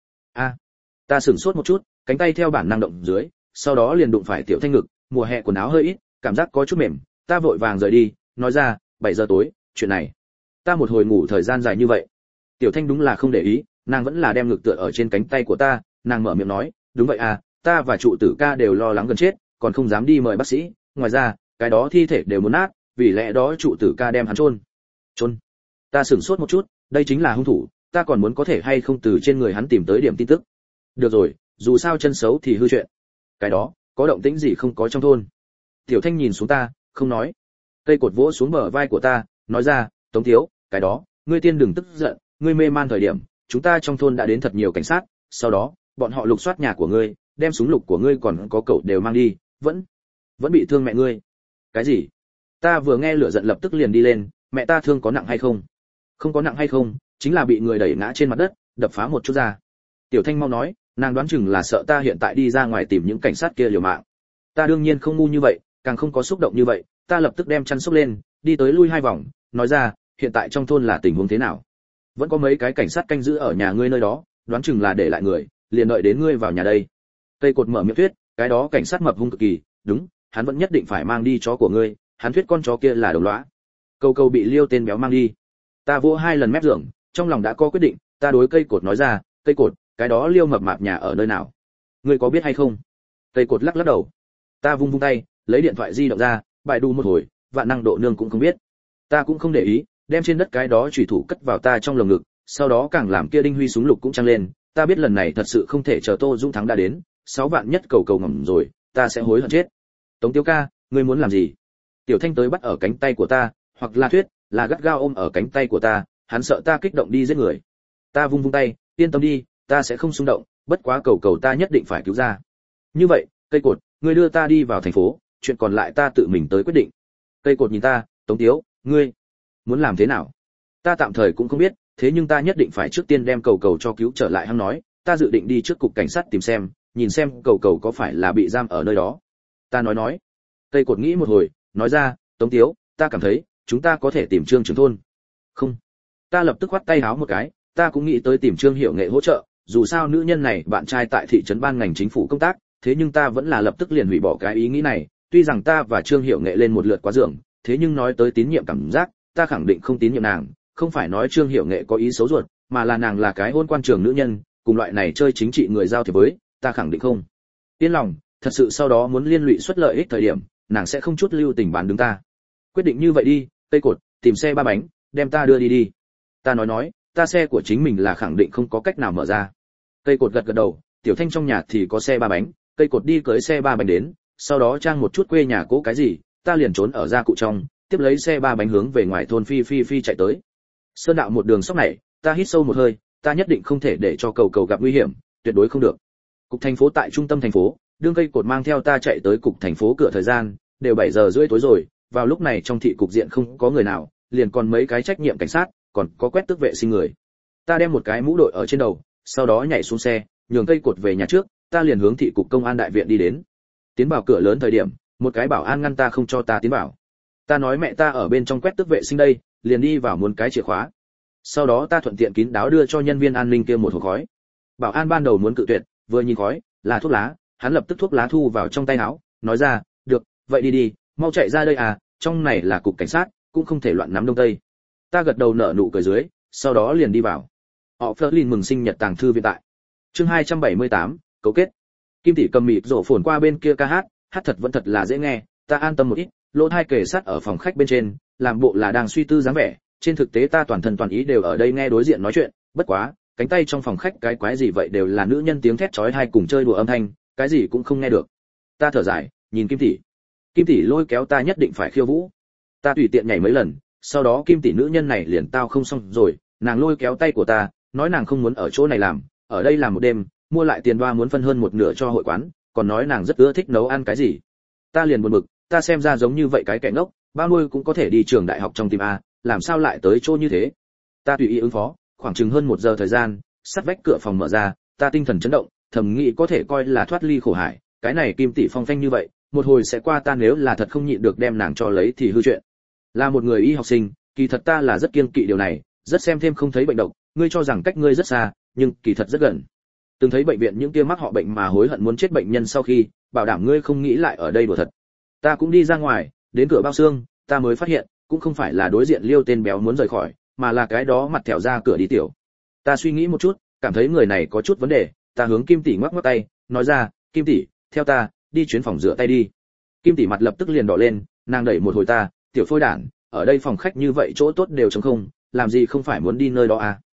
Ta sửng sốt một chút, cánh tay theo bản năng động dưới, sau đó liền đụng phải Tiểu Thanh ngực, mùa hè quần áo hơi ít, cảm giác có chút mềm, ta vội vàng rời đi, nói ra, 7 giờ tối, chuyện này. Ta một hồi ngủ thời gian dài như vậy. Tiểu Thanh đúng là không để ý, nàng vẫn là đem ngực tựa ở trên cánh tay của ta, nàng mở miệng nói, đúng vậy à, ta và trụ tử ca đều lo lắng gần chết, còn không dám đi mời bác sĩ, ngoài ra, cái đó thi thể đều muốn nát, vì lẽ đó trụ tử ca đem hắn chôn. Ta sửng sốt một chút, đây chính là hung thủ, ta còn muốn có thể hay không từ trên người hắn tìm tới điểm tin tức. Được rồi, dù sao chân xấu thì hư chuyện. Cái đó, có động tĩnh gì không có trong thôn? Tiểu Thanh nhìn xuống ta, không nói. Cây cột vỗ xuống bờ vai của ta, nói ra, Tống thiếu, cái đó, ngươi tiên đừng tức giận, ngươi mê man thời điểm, chúng ta trong thôn đã đến thật nhiều cảnh sát, sau đó, bọn họ lục soát nhà của ngươi, đem súng lục của ngươi còn có cậu đều mang đi, vẫn bị thương mẹ ngươi. Cái gì? Ta vừa nghe lửa giận lập tức liền đi lên, mẹ ta thương có nặng hay không? Không có nặng hay không, chính là bị người đẩy ngã trên mặt đất, đập phá một chút ra. Tiểu Thanh mau nói, nàng đoán chừng là sợ ta hiện tại đi ra ngoài tìm những cảnh sát kia liều mạng. Ta đương nhiên không ngu như vậy, càng không có xúc động như vậy, ta lập tức đem chăn xốc lên, đi tới lui 2 vòng, nói ra, hiện tại trong thôn là tình huống thế nào? Vẫn có mấy cái cảnh sát canh giữ ở nhà ngươi nơi đó, đoán chừng là để lại người, liền đợi đến ngươi vào nhà đây. Cây cột mở miệng thuyết, cái đó cảnh sát mập hung cực kỳ, đúng, hắn vẫn nhất định phải mang đi chó của ngươi, hắn thuyết con chó kia là đồng lõa. Câu bị Liêu tên béo mang đi. Ta vỗ 2 lần mép giường, trong lòng đã có quyết định, ta đối cây cột nói ra, cây cột, cái đó Liêu mập mạp nhà ở nơi nào? Ngươi có biết hay không? Cây cột lắc đầu. Ta vung tay, lấy điện thoại di động ra, bài đu một hồi, vạn năng độ nương cũng không biết. Ta cũng không để ý, đem trên đất cái đó chủy thủ cất vào ta trong lồng ngực, sau đó càng làm kia đinh huy súng lục cũng trăng lên. Ta biết lần này thật sự không thể chờ Tô Dũng thắng đã đến, 6 vạn nhất cầu cầu ngầm rồi, ta sẽ hối hận chết. Tống Tiếu ca, ngươi muốn làm gì? Tiểu Thanh tới bắt ở cánh tay của ta, hoặc là Thuyết, là gắt gao ôm ở cánh tay của ta, hắn sợ ta kích động đi giết người. Ta vung vung tay, yên tâm đi, ta sẽ không xung động, bất quá cầu cầu ta nhất định phải cứu ra. Như vậy, cây cột, ngươi đưa ta đi vào thành phố, chuyện còn lại ta tự mình tới quyết định. Cây cột nhìn ta, Tống Tiếu, ngươi muốn làm thế nào? Ta tạm thời cũng không biết, thế nhưng ta nhất định phải trước tiên đem cầu cầu cho cứu trở lại. Hắn nói, ta dự định đi trước cục cảnh sát tìm xem, nhìn xem cầu cầu có phải là bị giam ở nơi đó. Ta nói. Cây cột nghĩ một hồi, nói ra, Tống Tiếu, ta cảm thấy chúng ta có thể tìm Trương trưởng thôn. Không. Ta lập tức khoát tay háo một cái, ta cũng nghĩ tới tìm Trương Hiểu Nghệ hỗ trợ, dù sao nữ nhân này bạn trai tại thị trấn ban ngành chính phủ công tác, thế nhưng ta vẫn là lập tức liền hủy bỏ cái ý nghĩ này. Tuy rằng ta và Trương Hiểu Nghệ lên một lượt quá giường, thế nhưng nói tới tín nhiệm cảm giác, ta khẳng định không tín nhiệm nàng. Không phải nói Trương Hiểu Nghệ có ý xấu ruột, mà là nàng là cái hôn quan trường nữ nhân, cùng loại này chơi chính trị người giao thiệp với, ta khẳng định không yên lòng. Thật sự sau đó muốn liên lụy xuất lợi ích thời điểm, nàng sẽ không chút lưu tình bán đứng ta. Quyết định như vậy đi, cây cột, tìm xe 3 bánh, đem ta đưa đi. Ta nói, ta xe của chính mình là khẳng định không có cách nào mở ra. Cây cột gật đầu, Tiểu Thanh trong nhà thì có xe 3 bánh, cây cột đi cưới xe 3 bánh đến, sau đó trang một chút quê nhà cố cái gì, ta liền trốn ở gia cụ trong, tiếp lấy xe 3 bánh hướng về ngoài thôn phi chạy tới. Sơn đạo một đường sóc này, ta hít sâu một hơi, ta nhất định không thể để cho cầu cầu gặp nguy hiểm, tuyệt đối không được. Cục thành phố tại trung tâm thành phố, đương cây cột mang theo ta chạy tới cục thành phố cửa thời gian, đều 7 giờ rưỡi tối rồi, vào lúc này trong thị cục diện không có người nào, liền còn mấy cái trách nhiệm cảnh sát, còn có quét tước vệ sinh người. Ta đem một cái mũ đội ở trên đầu, sau đó nhảy xuống xe, nhường cây cột về nhà trước, ta liền hướng thị cục công an đại viện đi đến. Tiến vào cửa lớn thời điểm, một cái bảo an ngăn ta không cho ta tiến vào. Ta nói mẹ ta ở bên trong quét tước vệ sinh đây, liền đi vào muốn cái chìa khóa. Sau đó ta thuận tiện kín đáo đưa cho nhân viên an ninh kia một hộp khói. Bảo an ban đầu muốn cự tuyệt, vừa nhìn khói, là thuốc lá, hắn lập tức thuốc lá thu vào trong tay áo, nói ra, được, vậy đi, mau chạy ra đây à, trong này là cục cảnh sát, cũng không thể loạn nắm đông tây. Ta gật đầu nở nụ cười dưới, sau đó liền đi vào. Họ Flerlin mừng sinh nhật tàng thư viện tại. Chương 278, cấu kết. Kim tỷ cầm mịt rổ phồn qua bên kia ca hát, hát thật vẫn thật là dễ nghe, ta an tâm một ít, lỗ tai kề sát ở phòng khách bên trên, làm bộ là đang suy tư dáng vẻ, trên thực tế ta toàn thân toàn ý đều ở đây nghe đối diện nói chuyện, bất quá, cánh tay trong phòng khách cái quái gì vậy đều là nữ nhân tiếng thét chói tai cùng chơi đùa âm thanh, cái gì cũng không nghe được. Ta thở dài, nhìn Kim tỷ lôi kéo ta nhất định phải khiêu vũ. Ta tùy tiện nhảy mấy lần, sau đó Kim tỷ nữ nhân này liền tao không xong rồi, nàng lôi kéo tay của ta, nói nàng không muốn ở chỗ này làm, ở đây làm một đêm, mua lại tiền đoa muốn phân hơn một nửa cho hội quán, còn nói nàng rất ưa thích nấu ăn cái gì. Ta liền buồn bực, ta xem ra giống như vậy cái kẻ ngốc, bao nuôi cũng có thể đi trường đại học trong tim a, làm sao lại tới chỗ như thế. Ta tùy ý ứng phó, khoảng chừng hơn 1 giờ thời gian, sắt vách cửa phòng mở ra, ta tinh thần chấn động, thầm nghĩ có thể coi là thoát ly khổ hải, cái này Kim tỷ phong phanh như vậy, một hồi sẽ qua, ta nếu là thật không nhịn được đem nàng cho lấy thì hư chuyện. Là một người y học sinh, kỳ thật ta là rất kiêng kỵ điều này, rất xem thêm không thấy bệnh độc, ngươi cho rằng cách ngươi rất xa, nhưng kỳ thật rất gần. Từng thấy bệnh viện những kia mắc họ bệnh mà hối hận muốn chết bệnh nhân sau khi, bảo đảm ngươi không nghĩ lại ở đây đùa thật. Ta cũng đi ra ngoài, đến cửa bao xương, ta mới phát hiện, cũng không phải là đối diện Liêu tên béo muốn rời khỏi, mà là cái đó mặt thẻo ra cửa đi tiểu. Ta suy nghĩ một chút, cảm thấy người này có chút vấn đề, ta hướng Kim tỷ ngoắc ngoắc tay, nói ra, Kim tỷ, theo ta, đi chuyến phòng rửa tay đi. Kim tỷ mặt lập tức liền đỏ lên, nàng đẩy một hồi ta, tiểu phôi đản, ở đây phòng khách như vậy chỗ tốt đều trống không, làm gì không phải muốn đi nơi đó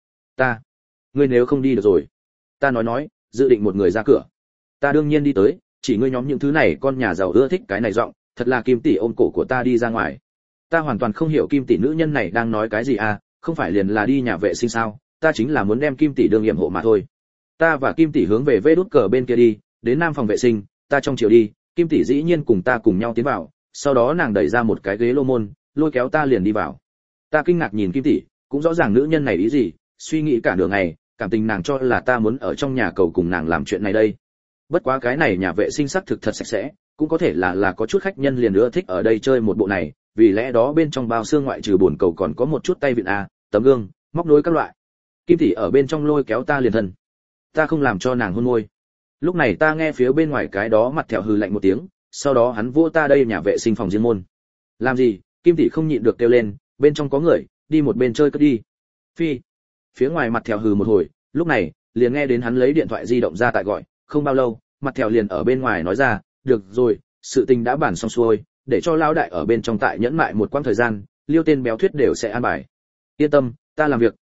à? Ngươi nếu không đi được rồi. Ta nói, dự định một người ra cửa. Ta đương nhiên đi tới, chỉ ngươi nhóm những thứ này con nhà giàu ưa thích cái này giọng, thật là Kim tỷ ôm cổ của ta đi ra ngoài. Ta hoàn toàn không hiểu Kim tỷ nữ nhân này đang nói cái gì à, không phải liền là đi nhà vệ sinh sao, ta chính là muốn đem Kim tỷ đương nghiệm hộ mà thôi. Ta và Kim tỷ hướng về vê đút cờ bên kia đi, đến nam phòng vệ sinh, ta trong chiều đi, Kim tỷ dĩ nhiên cùng ta cùng nhau tiến vào, sau đó nàng đẩy ra một cái ghế lô môn, lôi kéo ta liền đi vào. Ta kinh ngạc nhìn Kim tỷ, cũng rõ ràng nữ nhân này ý gì, suy nghĩ cả nửa ngày, cảm tình nàng cho là ta muốn ở trong nhà cầu cùng nàng làm chuyện này đây. Bất quá cái này nhà vệ sinh xác thực thật sạch sẽ, cũng có thể là có chút khách nhân liền nữa thích ở đây chơi một bộ này, vì lẽ đó bên trong bao xương ngoại trừ bồn cầu còn có một chút tay vịn tấm gương, móc nối các loại. Kim tỷ ở bên trong lôi kéo ta liền thân. Ta không làm cho nàng hôn môi. Lúc này ta nghe phía bên ngoài cái đó mặt thẹo hừ lạnh một tiếng, sau đó hắn vỗ ta đây nhà vệ sinh phòng riêng môn. Làm gì? Kim tỷ không nhịn được kêu lên, bên trong có người, đi một bên chơi cất đi. Phi. Phía ngoài mặt thẹo hừ một hồi, lúc này liền nghe đến hắn lấy điện thoại di động ra tại gọi, không bao lâu, mặt thẹo liền ở bên ngoài nói ra, được rồi, sự tình đã bàn xong xuôi, để cho lão đại ở bên trong tại nhẫn mại một quãng thời gian, Liêu tên béo Thuyết đều sẽ an bài. Yên tâm, ta làm việc,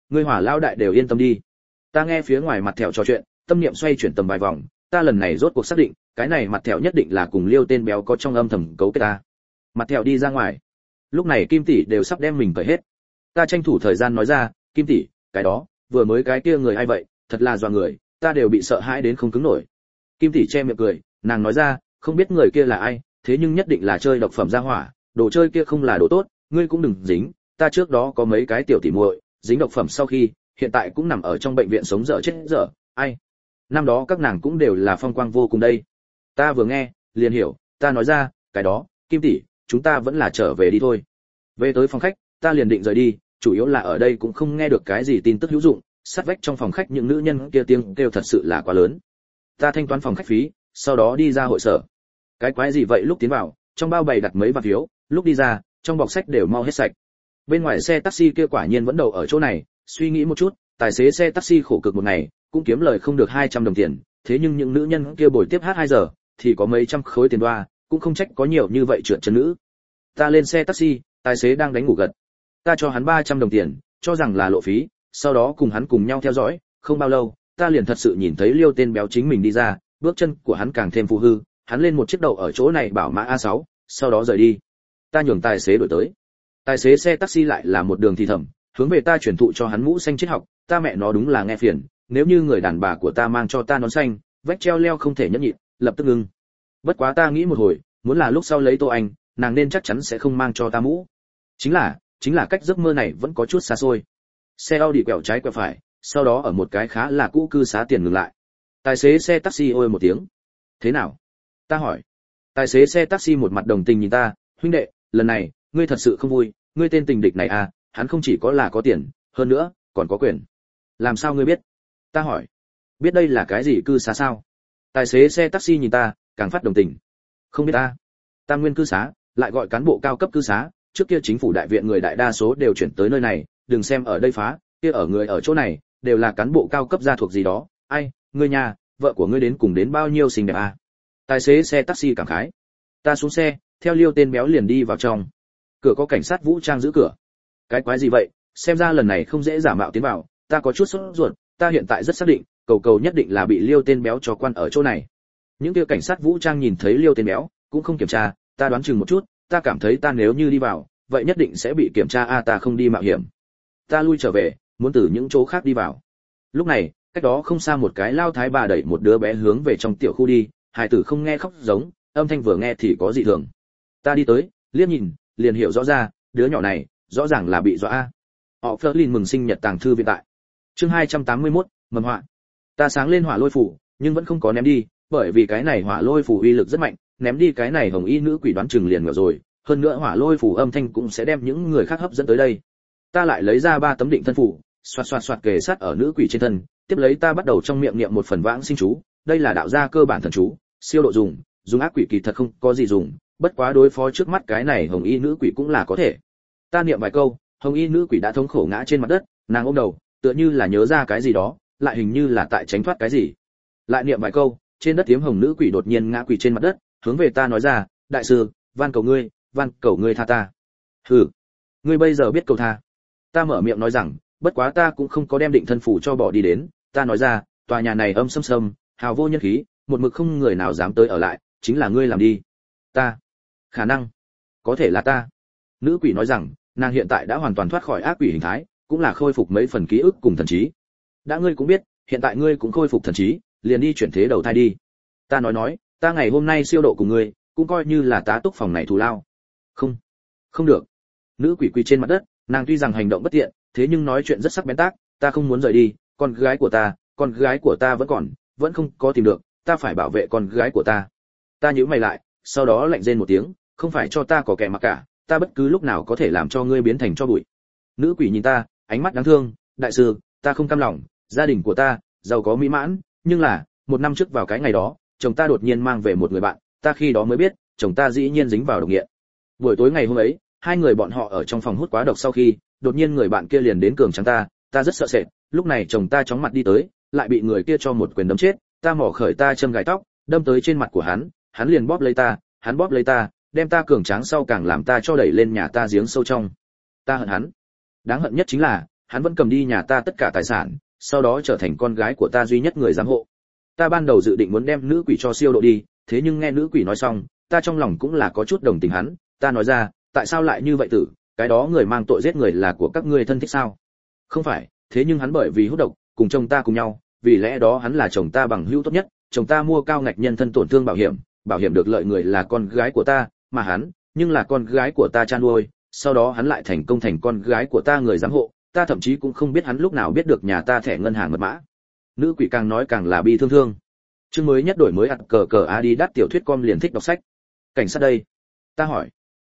ngươi Hỏa lao đại đều yên tâm đi. Ta nghe phía ngoài mặt thẹo trò chuyện, tâm niệm xoay chuyển tầm vài vòng, ta lần này rốt cuộc xác định, cái này mặt thẹo nhất định là cùng Liêu tên béo có trong âm thầm cấu kết ta. Mặt thẹo đi ra ngoài. Lúc này Kim tỷ đều sắp đem mình cởi hết. Ta tranh thủ thời gian nói ra, Kim tỷ, cái đó, vừa mới cái kia người ai vậy, thật là dọa người, ta đều bị sợ hãi đến không cứng nổi. Kim tỷ che miệng cười, nàng nói ra, không biết người kia là ai, thế nhưng nhất định là chơi độc phẩm gia hỏa, đồ chơi kia không là đồ tốt, ngươi cũng đừng dính, ta trước đó có mấy cái tiểu tỷ muội, dính độc phẩm sau khi, hiện tại cũng nằm ở trong bệnh viện sống dở chết dở, ai. Năm đó các nàng cũng đều là phong quang vô cùng đây. Ta vừa nghe, liền hiểu, ta nói ra, cái đó, Kim tỷ, chúng ta vẫn là trở về đi thôi. Về tới phòng khách, ta liền định rời đi, chủ yếu là ở đây cũng không nghe được cái gì tin tức hữu dụng, sát vách trong phòng khách những nữ nhân kia tiếng kêu thật sự là quá lớn. Ta thanh toán phòng khách phí, sau đó đi ra hội sở. Cái quái gì vậy, lúc tiến vào, trong bao bày đặt mấy vạn phiếu, lúc đi ra, trong bọc sách đều mau hết sạch. Bên ngoài xe taxi kia quả nhiên vẫn đậu ở chỗ này, suy nghĩ một chút, tài xế xe taxi khổ cực một ngày, cũng kiếm lời không được 200 đồng tiền, thế nhưng những nữ nhân kia buổi tiếp hát 2 giờ, thì có mấy trăm khối tiền đoa, cũng không trách có nhiều như vậy trượt chân nữ. Ta lên xe taxi, tài xế đang đánh ngủ gật. Ta cho hắn 300 đồng tiền, cho rằng là lộ phí, sau đó cùng hắn cùng nhau theo dõi, không bao lâu, ta liền thật sự nhìn thấy Liêu tên béo chính mình đi ra, bước chân của hắn càng thêm phù hư, hắn lên một chiếc đậu ở chỗ này bảo mã A6, sau đó rời đi. Ta nhường tài xế đuổi tới. Tài xế xe taxi lại là một đường thì thầm, hướng về ta chuyển thụ cho hắn mũ xanh triết học, ta mẹ nó đúng là nghe phiền, nếu như người đàn bà của ta mang cho ta nón xanh, vách treo leo không thể nhẫn nhịn, lập tức ngưng. Bất quá ta nghĩ một hồi, muốn là lúc sau lấy Tô Anh, nàng nên chắc chắn sẽ không mang cho ta mũ. Chính là cách giấc mơ này vẫn có chút xa xôi. Xe Audi quẹo trái quẹo phải, sau đó ở một cái khá là cũ cư xá tiền ngừng lại. Tài xế xe taxi ôi một tiếng. Thế nào? Ta hỏi. Tài xế xe taxi một mặt đồng tình nhìn ta, huynh đệ, lần này, ngươi thật sự không vui, ngươi tên tình địch này à, hắn không chỉ có là có tiền, hơn nữa, còn có quyền. Làm sao ngươi biết? Ta hỏi. Biết đây là cái gì cư xá sao? Tài xế xe taxi nhìn ta, càng phát đồng tình. Không biết ta. Tam Nguyên cư xá, lại gọi cán bộ cao cấp cư xá, trước kia chính phủ đại viện người đại đa số đều chuyển tới nơi này, đừng xem ở đây phá, kia ở người ở chỗ này, đều là cán bộ cao cấp gia thuộc gì đó, ai, ngươi nhà, vợ của ngươi đến cùng đến bao nhiêu xinh đẹp à? Tài xế xe taxi cảm khái. Ta xuống xe, theo Liêu tên béo liền đi vào trong. Cửa có cảnh sát vũ trang giữ cửa. Cái quái gì vậy, xem ra lần này không dễ giả mạo tiến vào, ta có chút sốt ruột, ta hiện tại rất xác định, cầu nhất định là bị Liêu tên béo cho quan ở chỗ này. Những kia cảnh sát vũ trang nhìn thấy Liêu tên béo, cũng không kiểm tra, ta đoán chừng một chút, ta cảm thấy ta nếu như đi vào, vậy nhất định sẽ bị kiểm tra ta không đi mạo hiểm. Ta lui trở về, muốn từ những chỗ khác đi vào. Lúc này, cách đó không xa một cái lao thái bà đẩy một đứa bé hướng về trong tiểu khu đi, hài tử không nghe khóc giống, âm thanh vừa nghe thì có dị thường. Ta đi tới, liếc nhìn, liền hiểu rõ ra, đứa nhỏ này, rõ ràng là bị dọa. Họ Flerlin mừng sinh nhật tàng thư viện tại. Chương 281, mầm họa. Ta sáng lên hỏa lôi phủ, nhưng vẫn không có ném đi, bởi vì cái này hỏa lôi phủ uy lực rất mạnh, ném đi cái này hồng y nữ quỷ đoán chừng liền ngờ rồi, hơn nữa hỏa lôi phủ âm thanh cũng sẽ đem những người khác hấp dẫn tới đây. Ta lại lấy ra 3 tấm định thân phủ, xoạt kề sát ở nữ quỷ trên thân, tiếp lấy ta bắt đầu trong miệng niệm một phần vãng sinh chú, đây là đạo gia cơ bản thần chú, siêu độ dùng ác quỷ kỳ thật không có gì dùng, bất quá đối phó trước mắt cái này hồng y nữ quỷ cũng là có thể. Ta niệm vài câu, hồng y nữ quỷ đã thống khổ ngã trên mặt đất, nàng ôm đầu, tựa như là nhớ ra cái gì đó, lại hình như là tại tránh thoát cái gì. Lại niệm vài câu, trên đất tiếm hồng nữ quỷ đột nhiên ngã quỳ trên mặt đất, hướng về ta nói ra, đại sư, van cầu ngươi tha ta. Hừ, ngươi bây giờ biết cầu tha. Ta mở miệng nói rằng, bất quá ta cũng không có đem định thân phủ cho bỏ đi đến, ta nói ra, tòa nhà này âm sâm, hào vô nhân khí, một mực không người nào dám tới ở lại, chính là ngươi làm đi. Ta, khả năng, có thể là ta. Nữ quỷ nói rằng, nàng hiện tại đã hoàn toàn thoát khỏi ác quỷ hình thái, cũng là khôi phục mấy phần ký ức cùng thần trí. Đã ngươi cũng biết, hiện tại ngươi cũng khôi phục thần trí, liền đi chuyển thế đầu thai đi. Ta nói, ta ngày hôm nay siêu độ cùng ngươi, cũng coi như là tá túc phòng này thù lao. Không được. Nữ quỷ quỳ trên mặt đất, nàng tuy rằng hành động bất tiện, thế nhưng nói chuyện rất sắc bén tác, ta không muốn rời đi, con gái của ta vẫn không có tìm được, ta phải bảo vệ con gái của ta. Ta nhíu mày lại, sau đó lạnh rên một tiếng, không phải cho ta có kẻ mặc cả, ta bất cứ lúc nào có thể làm cho ngươi biến thành tro bụi. Nữ quỷ nhìn ta, ánh mắt đáng thương, đại sư, ta không cam lòng, gia đình của ta giàu có mỹ mãn, nhưng là, 1 năm trước vào cái ngày đó, chồng ta đột nhiên mang về một người bạn, ta khi đó mới biết, chồng ta dĩ nhiên dính vào độc nghiện. Buổi tối ngày hôm ấy, 2 người bọn họ ở trong phòng hút quá độc sau khi, đột nhiên người bạn kia liền đến cường trắng ta rất sợ sệt, lúc này chồng ta chóng mặt đi tới, lại bị người kia cho một quyền đấm chết, ta mỏ khởi ta châm gài tóc, đâm tới trên mặt của hắn liền bóp lấy ta, đem ta cường tráng sau càng làm ta cho đẩy lên nhà ta giếng sâu trong. Ta hận hắn. Đáng hận nhất chính là, hắn vẫn cầm đi nhà ta tất cả tài sản, sau đó trở thành con gái của ta duy nhất người giám hộ. Ta ban đầu dự định muốn đem nữ quỷ cho siêu độ đi, thế nhưng nghe nữ quỷ nói xong, ta trong lòng cũng là có chút đồng tình hắn, ta nói ra, tại sao lại như vậy tử, cái đó người mang tội giết người là của các ngươi thân thích sao? Không phải, thế nhưng hắn bởi vì hút độc, cùng chồng ta cùng nhau, vì lẽ đó hắn là chồng ta bằng hữu tốt nhất, chồng ta mua cao ngạch nhân thân tổn thương bảo hiểm được lợi người là con gái của ta, mà hắn, nhưng là con gái của ta cha nuôi, sau đó hắn lại thành công thành con gái của ta người giám hộ, ta thậm chí cũng không biết hắn lúc nào biết được nhà ta thẻ ngân hàng mật mã. Nữ quỷ càng nói càng là bi thương. Chương mới nhất đổi mới ạt cờ cờ Adidas tiểu thuyết com liền thích đọc sách. Cảnh sát đây? Ta hỏi.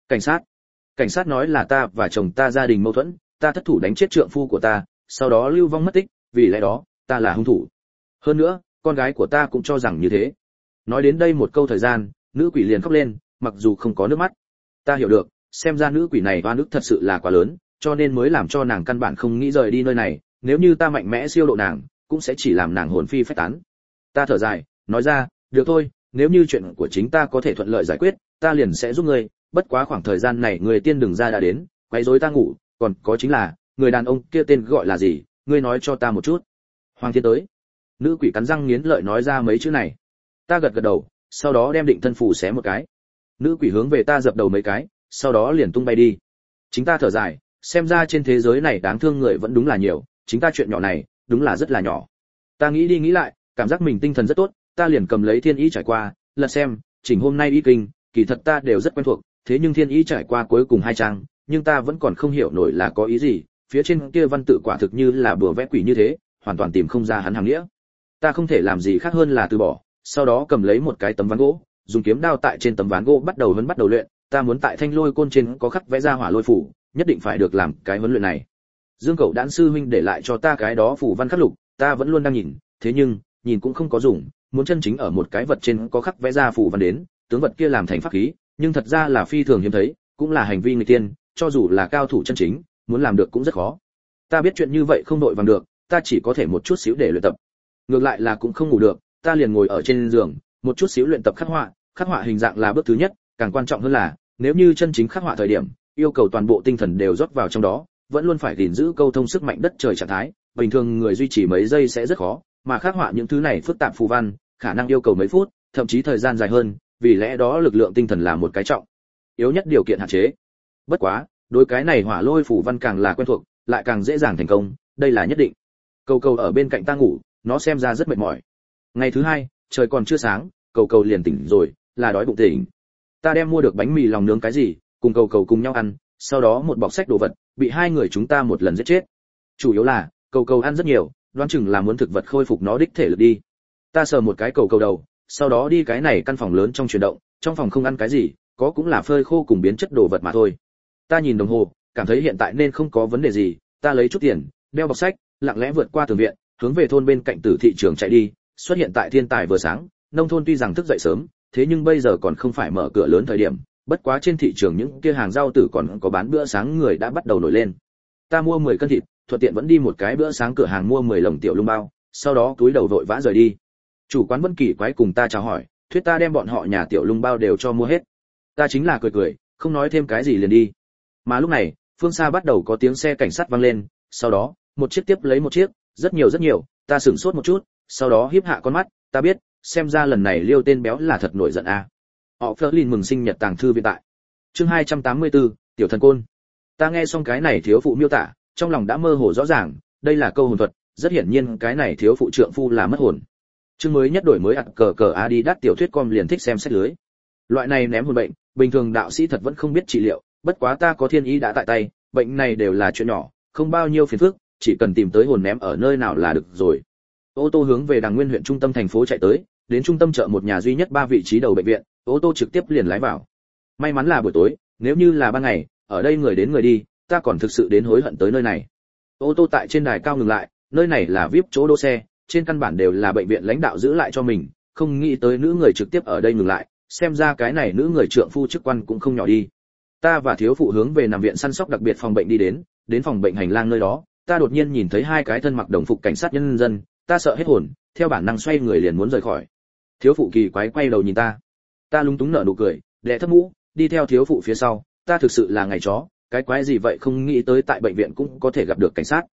Cảnh sát nói là ta và chồng ta gia đình mâu thuẫn, ta thất thủ đánh chết trượng phu của ta, sau đó lưu vong mất tích, vì lẽ đó, ta là hung thủ. Hơn nữa, con gái của ta cũng cho rằng như thế. Nói đến đây một câu thời gian, nữ quỷ liền khóc lên, mặc dù không có nước mắt. Ta hiểu được, xem ra nữ quỷ này oan ức thật sự là quá lớn, cho nên mới làm cho nàng căn bản không nghĩ rời đi nơi này, nếu như ta mạnh mẽ siêu độ nàng, cũng sẽ chỉ làm nàng hồn phi phách tán. Ta thở dài, nói ra, được thôi, nếu như chuyện của chính ta có thể thuận lợi giải quyết, ta liền sẽ giúp ngươi, bất quá khoảng thời gian này người tiên đừng ra đã đến, quấy rối ta ngủ, còn có chính là, người đàn ông kia tên gọi là gì, ngươi nói cho ta một chút. Hoàng Thiên tới. Nữ quỷ cắn răng nghiến lợi nói ra mấy chữ này. Ta gật gật đầu, sau đó đem định thân phù xé một cái. Nữ quỷ hướng về ta dập đầu mấy cái, sau đó liền tung bay đi. Chính ta thở dài, xem ra trên thế giới này đáng thương người vẫn đúng là nhiều, chính ta chuyện nhỏ này, đúng là rất là nhỏ. Ta nghĩ đi nghĩ lại, cảm giác mình tinh thần rất tốt, ta liền cầm lấy Thiên Ý trải qua, lật xem, chỉnh hôm nay y kinh, kỳ thật ta đều rất quen thuộc, thế nhưng Thiên Ý trải qua cuối cùng 2 trang, nhưng ta vẫn còn không hiểu nổi là có ý gì, phía trên kia văn tự quả thực như là bùa vẽ quỷ như thế, hoàn toàn tìm không ra hắn hàm nghĩa. Ta không thể làm gì khác hơn là từ bỏ, sau đó cầm lấy một cái tấm ván gỗ, dùng kiếm đao tại trên tấm ván gỗ bắt đầu luyện, ta muốn tại thanh lôi côn trên có khắc vẽ ra hỏa lôi phủ, nhất định phải được làm cái huấn luyện này. Dương Cẩu Đản sư huynh để lại cho ta cái đó phủ văn khắc lục, ta vẫn luôn đang nhìn, thế nhưng nhìn cũng không có dùng, muốn chân chính ở một cái vật trên có khắc vẽ ra phủ văn đến, tướng vật kia làm thành pháp khí, nhưng thật ra là phi thường hiếm thấy, cũng là hành vi người tiên, cho dù là cao thủ chân chính, muốn làm được cũng rất khó. Ta biết chuyện như vậy không đội vàng được, ta chỉ có thể một chút xíu để luyện tập. Ngược lại là cũng không ngủ được, ta liền ngồi ở trên giường, một chút xíu luyện tập khắc họa hình dạng là bước thứ nhất, càng quan trọng hơn là, nếu như chân chính khắc họa thời điểm, yêu cầu toàn bộ tinh thần đều rót vào trong đó, vẫn luôn phải gìn giữ câu thông sức mạnh đất trời trạng thái, bình thường người duy trì mấy giây sẽ rất khó, mà khắc họa những thứ này phức tạp phù văn, khả năng yêu cầu mấy phút, thậm chí thời gian dài hơn, vì lẽ đó lực lượng tinh thần là một cái trọng yếu nhất điều kiện hạn chế. Bất quá, đối cái này hỏa lôi phù văn càng là quen thuộc, lại càng dễ dàng thành công, đây là nhất định. Cầu cầu ở bên cạnh ta ngủ, nó xem ra rất mệt mỏi. Ngày thứ 2, trời còn chưa sáng, cầu cầu liền tỉnh rồi, là đói bụng tỉnh. Ta đem mua được bánh mì lòng nướng cái gì, cùng cầu cầu cùng nhau ăn, sau đó một bọc sách đồ vật, bị 2 người chúng ta một lần giết chết. Chủ yếu là, cầu cầu ăn rất nhiều, đoán chừng là muốn thực vật khôi phục nó đích thể lực đi. Ta sờ một cái cầu cầu đầu, sau đó đi cái này căn phòng lớn trong chuyển động, trong phòng không ăn cái gì, có cũng là phơi khô cùng biến chất đồ vật mà thôi. Ta nhìn đồng hồ, cảm thấy hiện tại nên không có vấn đề gì, ta lấy chút tiền, đeo bọc sách, lặng lẽ vượt qua tường viện, hướng về thôn bên cạnh Tử thị trường chạy đi. Xuất hiện tại thiên tài vừa sáng, nông thôn tuy rằng thức dậy sớm, thế nhưng bây giờ còn không phải mở cửa lớn thời điểm, bất quá trên thị trường những kia hàng rau tử còn có bán bữa sáng người đã bắt đầu nổi lên. Ta mua 10 cân thịt, thuận tiện vẫn đi một cái bữa sáng cửa hàng mua 10 lồng tiểu lung bao, sau đó túi đầu vội vã rời đi. Chủ quán vẫn kỳ quái cùng ta chào hỏi, thuyết ta đem bọn họ nhà tiểu lung bao đều cho mua hết. Ta chính là cười, không nói thêm cái gì liền đi. Mà lúc này, phương xa bắt đầu có tiếng xe cảnh sát vang lên, sau đó, một chiếc tiếp lấy một chiếc, rất nhiều, ta sửng sốt một chút, sau đó híp hạ con mắt, ta biết, xem ra lần này Liêu tên béo là thật nổi giận a. Họ Flerlin mừng sinh nhật tàng thư viện tại. Chương 284, tiểu thần côn. Ta nghe xong cái này thiếu phụ miêu tả, trong lòng đã mơ hồ rõ ràng, đây là câu hồn thuật, rất hiển nhiên cái này thiếu phụ trượng phu là mất hồn. Chương mới nhất đổi mới ạt cờ cờ Adidas tiểu thuyết com liền thích xem sách lưới. Loại này ném hồn bệnh, bình thường đạo sĩ thật vẫn không biết trị liệu, bất quá ta có Thiên Ý đã tại tay, bệnh này đều là chuyện nhỏ, không bao nhiêu phiền phức, chỉ cần tìm tới hồn ném ở nơi nào là được rồi. Ô tô hướng về Đàng Nguyên huyện trung tâm thành phố chạy tới, đến trung tâm chợ một nhà duy nhất 3 vị trí đầu bệnh viện, ô tô trực tiếp liền lái vào. May mắn là buổi tối, nếu như là ban ngày, ở đây người đến người đi, ta còn thực sự đến hối hận tới nơi này. Ô tô tại trên đài cao ngừng lại, nơi này là VIP chỗ đỗ xe, trên căn bản đều là bệnh viện lãnh đạo giữ lại cho mình, không nghĩ tới nữ người trực tiếp ở đây ngừng lại, xem ra cái này nữ người trượng phu chức quan cũng không nhỏ đi. Ta và thiếu phụ hướng về nằm viện săn sóc đặc biệt phòng bệnh đi đến phòng bệnh hành lang nơi đó, ta đột nhiên nhìn thấy 2 cái thân mặc đồng phục cảnh sát nhân dân, ta sợ hết hồn, theo bản năng xoay người liền muốn rời khỏi. Thiếu phụ kỳ quái quay đầu nhìn ta lúng túng nở nụ cười, đè thấp mũ, đi theo thiếu phụ phía sau, ta thực sự là ngày chó, cái quái gì vậy không nghĩ tới tại bệnh viện cũng có thể gặp được cảnh sát,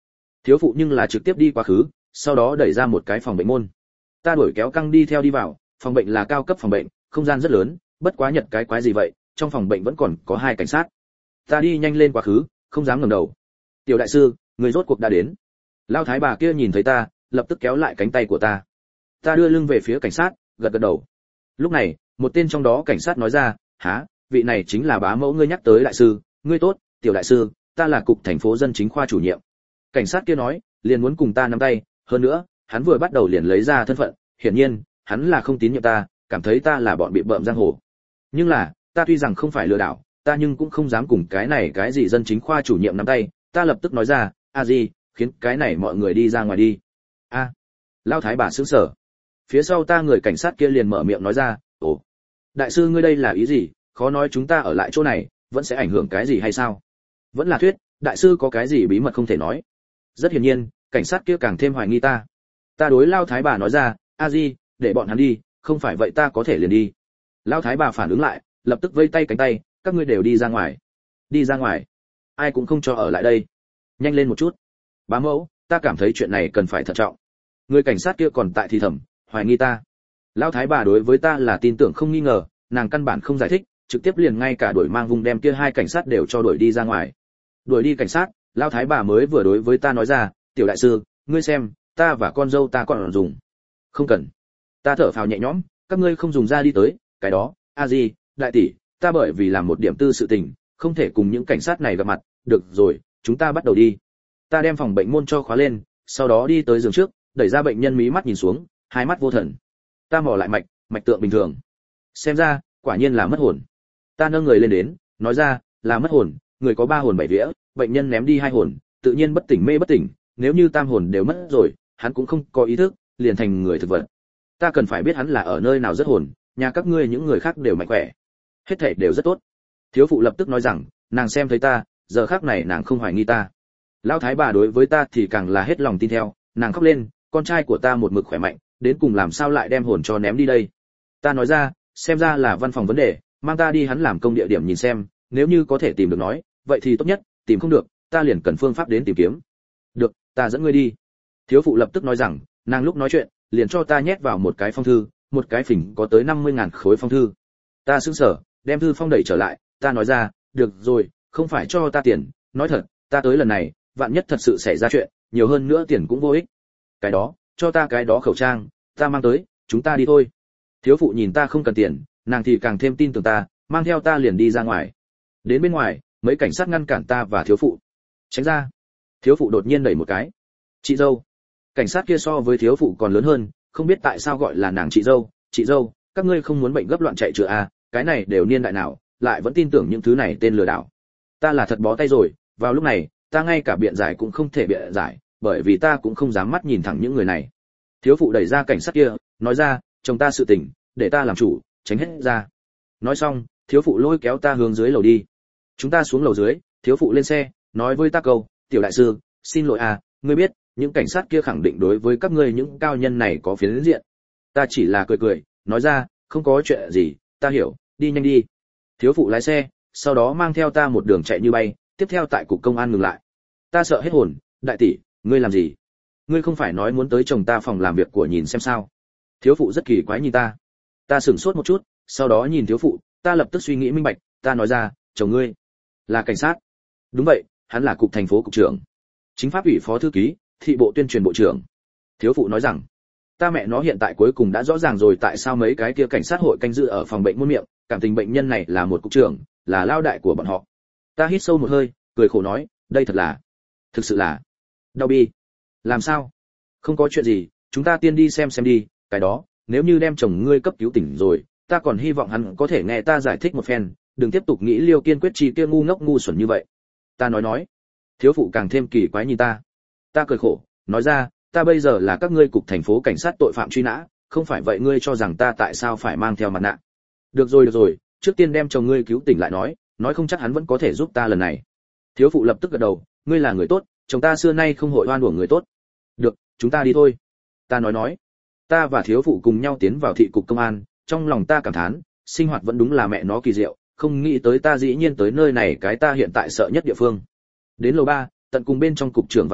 Thiếu phụ nhưng là trực tiếp đi quá khứ, sau đó đẩy ra một cái phòng bệnh môn. Ta đuổi kéo căng đi theo đi vào, phòng bệnh là cao cấp phòng bệnh, không gian rất lớn, bất quá nhật cái quái gì vậy, trong phòng bệnh vẫn còn có 2 cảnh sát. Ta đi nhanh lên quá khứ, không dám ngẩng đầu. Tiểu đại sư, người rốt cuộc đã đến. Lão thái bà kia nhìn thấy ta, lập tức kéo lại cánh tay của ta. Ta đưa lưng về phía cảnh sát, gật gật đầu. Lúc này, một tên trong đó cảnh sát nói ra, hả, vị này chính là bá mẫu ngươi nhắc tới đại sư, ngươi tốt, tiểu đại sư, ta là cục thành phố dân chính khoa chủ nhiệm. Cảnh sát kia nói, liền muốn cùng ta nắm tay, hơn nữa, hắn vừa bắt đầu liền lấy ra thân phận, hiển nhiên, hắn là không tín nhiệm ta, cảm thấy ta là bọn bị bợm giang hồ. Nhưng là, ta tuy rằng không phải lừa đảo, ta nhưng cũng không dám cùng cái gì dân chính khoa chủ nhiệm nắm tay, ta lập tức nói ra, a gì, khiến cái này mọi người đi ra ngoài đi. A. Lão thái bà sững sờ. Phía sau ta người cảnh sát kia liền mở miệng nói ra, ồ, đại sư ngươi đây là ý gì, khó nói chúng ta ở lại chỗ này vẫn sẽ ảnh hưởng cái gì hay sao? Vẫn là thuyết, đại sư có cái gì bí mật không thể nói. Rất hiển nhiên, cảnh sát kia càng thêm hoài nghi ta. Ta đối Lão thái bà nói ra, a di, để bọn hắn đi, không phải vậy ta có thể liền đi. Lão thái bà phản ứng lại, lập tức vây tay cánh tay, các ngươi đều đi ra ngoài. Đi ra ngoài? Ai cũng không cho ở lại đây. Nhanh lên một chút. Bá mẫu, ta cảm thấy chuyện này cần phải thận trọng. Người cảnh sát kia còn tại thì thầm, hoài nghi ta. Lão thái bà đối với ta là tin tưởng không nghi ngờ, nàng căn bản không giải thích, trực tiếp liền ngay cả đuổi mang vùng đem kia 2 cảnh sát đều cho đuổi đi ra ngoài. Đuổi đi cảnh sát, Lão thái bà mới vừa đối với ta nói ra, tiểu đại sư, ngươi xem, ta và con dâu ta còn dùng. Không cần. Ta thở phào nhẹ nhõm, các ngươi không dùng ra đi tới, cái đó, a gì, đại tỷ, ta bởi vì làm một điểm tư sự tình, không thể cùng những cảnh sát này gặp mặt, được rồi, chúng ta bắt đầu đi. Ta đem phòng bệnh môn cho khóa lên, sau đó đi tới giường trước, đẩy ra bệnh nhân mí mắt nhìn xuống, 2 mắt vô thần. Ta mò lại mạch tượng bình thường. Xem ra, quả nhiên là mất hồn. Ta nâng người lên đến, nói ra, là mất hồn, người có 3 hồn 7 vía, bệnh nhân ném đi 2 hồn, tự nhiên bất tỉnh mê bất tỉnh, nếu như tam hồn đều mất rồi, hắn cũng không có ý thức, liền thành người thực vật. Ta cần phải biết hắn là ở nơi nào rất hồn, nhà các ngươi những người khác đều mạnh khỏe. Hết thảy đều rất tốt. Thiếu phụ lập tức nói rằng, nàng xem thấy ta, giờ khắc này nàng không hoài nghi ta. Lão thái bà đối với ta thì càng là hết lòng tin theo, nàng khóc lên, con trai của ta một mực khỏe mạnh, đến cùng làm sao lại đem hồn cho ném đi đây. Ta nói ra, xem ra là văn phòng vấn đề, mang ta đi hắn làm công địa điểm nhìn xem, nếu như có thể tìm được nói, vậy thì tốt nhất, tìm không được, ta liền cần phương pháp đến tìm kiếm. Được, ta dẫn ngươi đi. Thiếu phụ lập tức nói rằng, nàng lúc nói chuyện, liền cho ta nhét vào một cái phong thư, một cái phỉnh có tới 50.000 khối phong thư. Ta sững sờ, đem thư phong đẩy trở lại, ta nói ra, được rồi, không phải cho ta tiền, nói thật, ta tới lần này, vạn nhất thật sự xảy ra chuyện, nhiều hơn nữa tiền cũng vô ích. Cái đó, cho ta cái đó khẩu trang, ta mang tới, chúng ta đi thôi. Thiếu phụ nhìn ta không cần tiền, nàng thì càng thêm tin tưởng ta, mang theo ta liền đi ra ngoài. Đến bên ngoài, mấy cảnh sát ngăn cản ta và thiếu phụ. Tránh ra. Thiếu phụ đột nhiên đẩy một cái. Chị dâu. Cảnh sát kia so với thiếu phụ còn lớn hơn, không biết tại sao gọi là nàng chị dâu, các ngươi không muốn bệnh gấp loạn chạy chữa à, cái này đều niên đại nào, lại vẫn tin tưởng những thứ này tên lừa đảo. Ta là thật bó tay rồi, vào lúc này, ta ngay cả biện giải cũng không thể biện giải, bởi vì ta cũng không dám mắt nhìn thẳng những người này. Thiếu phụ đẩy ra cảnh sát kia, nói ra, chồng ta sự tình, để ta làm chủ, tránh hết ra. Nói xong, thiếu phụ lôi kéo ta hướng dưới lầu đi. Chúng ta xuống lầu dưới, thiếu phụ lên xe, nói với ta câu, tiểu đại sư, xin lỗi à, ngươi biết, những cảnh sát kia khẳng định đối với các ngươi những cao nhân này có phiến diện. Ta chỉ là cười, nói ra, không có chuyện gì, ta hiểu, đi nhanh đi. Thiếu phụ lái xe, sau đó mang theo ta một đường chạy như bay, tiếp theo tại cục công an ngừng lại. Ta sợ hết hồn, đại tỷ, ngươi làm gì? Ngươi không phải nói muốn tới chồng ta phòng làm việc của nhìn xem sao? Thiếu phụ rất kỳ quái nhìn ta. Ta sửng sốt một chút, sau đó nhìn thiếu phụ, ta lập tức suy nghĩ minh bạch, ta nói ra, chồng ngươi là cảnh sát. Đúng vậy, hắn là cục thành phố cục trưởng, chính pháp ủy phó thư ký, thị bộ tuyên truyền bộ trưởng. Thiếu phụ nói rằng, ta mẹ nó hiện tại cuối cùng đã rõ ràng rồi tại sao mấy cái kia cảnh sát hội canh giữ ở phòng bệnh muôn miệng, cảm tình bệnh nhân này là một cục trưởng, là lao đại của bọn họ. Ta hít sâu một hơi, cười khổ nói, đây thật là, thực sự là đau bi. Làm sao? Không có chuyện gì, chúng ta tiên đi xem đi, cái đó, nếu như đem chồng ngươi cấp cứu tỉnh rồi, ta còn hy vọng hắn có thể nghe ta giải thích một phen, đừng tiếp tục nghĩ Liêu Kiên quyết chi kia ngu ngốc ngu xuẩn như vậy. Ta nói. Thiếu phụ càng thêm kỳ quái nhìn ta. Ta cười khổ, nói ra, ta bây giờ là các ngươi cục thành phố cảnh sát tội phạm truy nã, không phải vậy ngươi cho rằng ta tại sao phải mang theo mặt nạ. Được rồi, trước tiên đem chồng ngươi cứu tỉnh lại nói không chắc hắn vẫn có thể giúp ta lần này. Thiếu phụ lập tức gật đầu, ngươi là người tốt, chồng ta xưa nay không hội oan uổng người tốt. Được, chúng ta đi thôi. Ta nói. Ta và thiếu phụ cùng nhau tiến vào thị cục công an, trong lòng ta cảm thán, sinh hoạt vẫn đúng là mẹ nó kỳ diệu, không nghĩ tới ta dĩ nhiên tới nơi này cái ta hiện tại sợ nhất địa phương. Đến lầu 3, tận cùng bên trong cục trưởng văn phòng,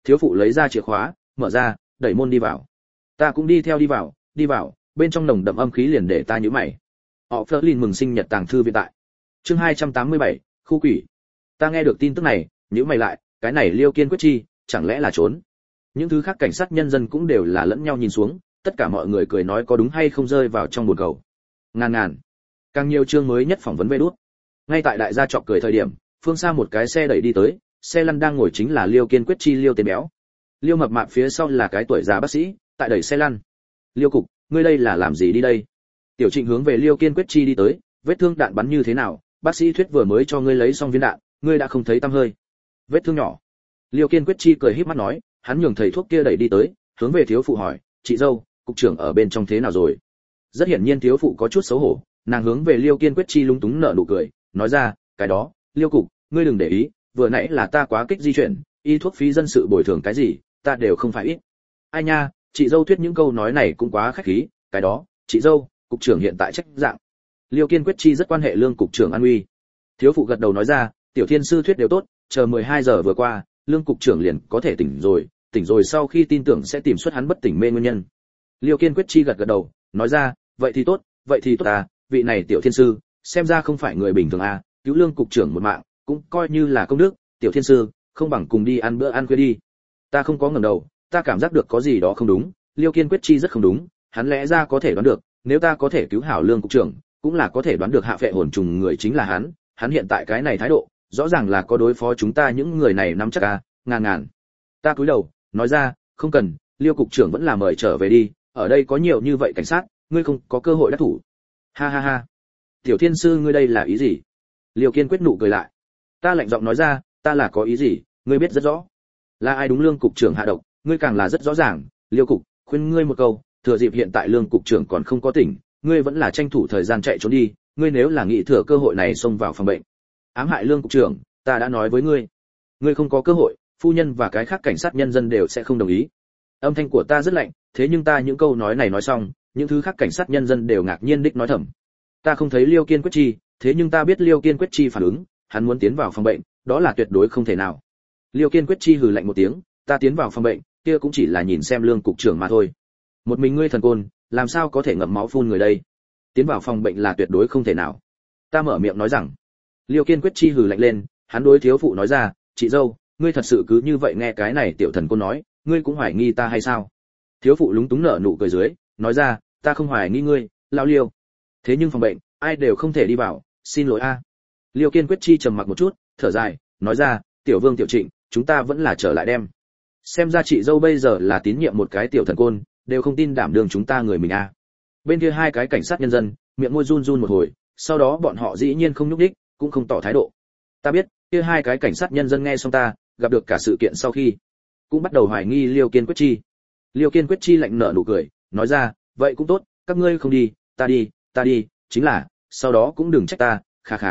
thiếu phụ lấy ra chìa khóa, mở ra, đẩy môn đi vào. Ta cũng đi theo đi vào, bên trong nồng đậm âm khí liền để ta nhíu mày. Họ Flerlin mừng sinh nhật tàng thư viện tại. Chương 287, khu quỷ. Ta nghe được tin tức này, nhíu mày lại, cái này Liêu Kiên Quyết Chi, chẳng lẽ là trốn? Những thứ khác cảnh sát nhân dân cũng đều là lẫn nhau nhìn xuống, tất cả mọi người cười nói có đúng hay không rơi vào trong buồn cầu. Ngàn. Càng nhiều chương mới nhất phỏng vấn về đút. Ngay tại đại gia chọc cười thời điểm, phương xa một cái xe đẩy đi tới, xe lăn đang ngồi chính là Liêu Kiên Quyết Chi Liêu tên béo. Liêu mập mạp phía sau là cái tuổi già bác sĩ, tại đẩy xe lăn. Liêu cục, ngươi đây là làm gì đi đây? Tiểu Trịnh hướng về Liêu Kiên Quyết Chi đi tới, vết thương đạn bắn như thế nào? Bác sĩ thuyết vừa mới cho ngươi lấy xong viên đạn, ngươi đã không thấy tăm hơi. Vết thương nhỏ. Liêu Kiên Quyết Chi cười híp mắt nói, hắn nhường thầy thuốc kia đẩy đi tới, hướng về thiếu phụ hỏi, chị dâu, cục trưởng ở bên trong thế nào rồi? Rất hiển nhiên thiếu phụ có chút xấu hổ, nàng hướng về Liêu Kiên Quyết Chi lúng túng nở nụ cười, nói ra, cái đó, Liêu cục, ngươi đừng để ý, vừa nãy là ta quá kích di chuyển, y thuốc phí dân sự bồi thường cái gì, ta đều không phải ít. Ai nha, chị dâu thuyết những câu nói này cũng quá khách khí, cái đó, chị dâu, cục trưởng hiện tại trách dạng. Liêu Kiên Quyết Chi rất quan hệ lương cục trưởng an uy. Thiếu phụ gật đầu nói ra, tiểu thiên sư thuyết đều tốt, chờ 12 giờ vừa qua, lương cục trưởng liền có thể tỉnh rồi sau khi tin tưởng sẽ tìm xuất hắn bất tỉnh mê nguyên nhân. Liêu Kiên Quyết Chi gật đầu, nói ra, vậy thì tốt à, vị này tiểu thiên sư, xem ra không phải người bình thường à, cứu lương cục trưởng một mạng, cũng coi như là công đức, tiểu thiên sư, không bằng cùng đi ăn bữa ăn khuya đi. Ta không có ngẩng đầu, ta cảm giác được có gì đó không đúng, Liêu Kiên Quyết Chi rất không đúng, hắn lẽ ra có thể đoán được, nếu ta có thể cứu hảo lương cục trưởng, cũng là có thể đoán được hạ phệ hồn trùng người chính là hắn hiện tại cái này thái độ, rõ ràng là có đối phó chúng ta những người này nắm chắc à, ngàn. Ta cúi đầu, nói ra, không cần, Liêu cục trưởng vẫn là mời trở về đi, ở đây có nhiều như vậy cảnh sát, ngươi không có cơ hội đắc thủ. Ha. Tiểu thiên sư ngươi đây là ý gì? Liêu Kiên Quyết nụ cười lại. Ta lạnh giọng nói ra, ta là có ý gì, ngươi biết rất rõ. Là ai đúng lương cục trưởng hạ độc, ngươi càng là rất rõ ràng, Liêu cục, khuyên ngươi một câu, thừa dịp hiện tại lương cục trưởng còn không có tỉnh, ngươi vẫn là tranh thủ thời gian chạy trốn đi, ngươi nếu là nghĩ thừa cơ hội này xông vào phòng bệnh, ám hại lương cục trưởng, ta đã nói với ngươi không có cơ hội, phu nhân và cái khác cảnh sát nhân dân đều sẽ không đồng ý. Âm thanh của ta rất lạnh, thế nhưng ta những câu nói này nói xong, những thứ khác cảnh sát nhân dân đều ngạc nhiên đích nói thầm. Ta không thấy Liêu Kiên Quyết Chi, thế nhưng ta biết Liêu Kiên Quyết Chi phản ứng, hắn muốn tiến vào phòng bệnh, đó là tuyệt đối không thể nào. Liêu Kiên Quyết Chi hừ lạnh một tiếng, ta tiến vào phòng bệnh, kia cũng chỉ là nhìn xem lương cục trưởng mà thôi. Một mình ngươi thần côn, làm sao có thể ngậm máu phun người đây? Tiến vào phòng bệnh là tuyệt đối không thể nào. Ta mở miệng nói rằng. Liêu Kiên Quyết Chi hừ lạnh lên, hắn đối thiếu phụ nói ra, chị dâu, ngươi thật sự cứ như vậy nghe cái này tiểu thần côn nói, ngươi cũng hoài nghi ta hay sao? Thiếu phụ lúng túng nở nụ cười dưới, nói ra, ta không hoài nghi ngươi, lão Liêu. Thế nhưng phòng bệnh, ai đều không thể đi vào, xin lỗi a. Liêu Kiên Quyết Chi trầm mặc một chút, thở dài, nói ra, tiểu vương tiểu trịnh, chúng ta vẫn là trở lại đem. Xem ra chị dâu bây giờ là tín nhiệm một cái tiểu thần côn, đều không tin đảm đương chúng ta người mình a. Bên kia hai cái cảnh sát nhân dân, miệng môi run run một hồi, sau đó bọn họ dĩ nhiên không nhúc nhích, cũng không tỏ thái độ. Ta biết, kia hai cái cảnh sát nhân dân nghe xong ta, gặp được cả sự kiện sau khi, cũng bắt đầu hoài nghi Liêu Kiên Quyết Chi. Liêu Kiên Quyết Chi lạnh nở nụ cười, nói ra, vậy cũng tốt, các ngươi không đi, ta đi, chính là, sau đó cũng đừng trách ta,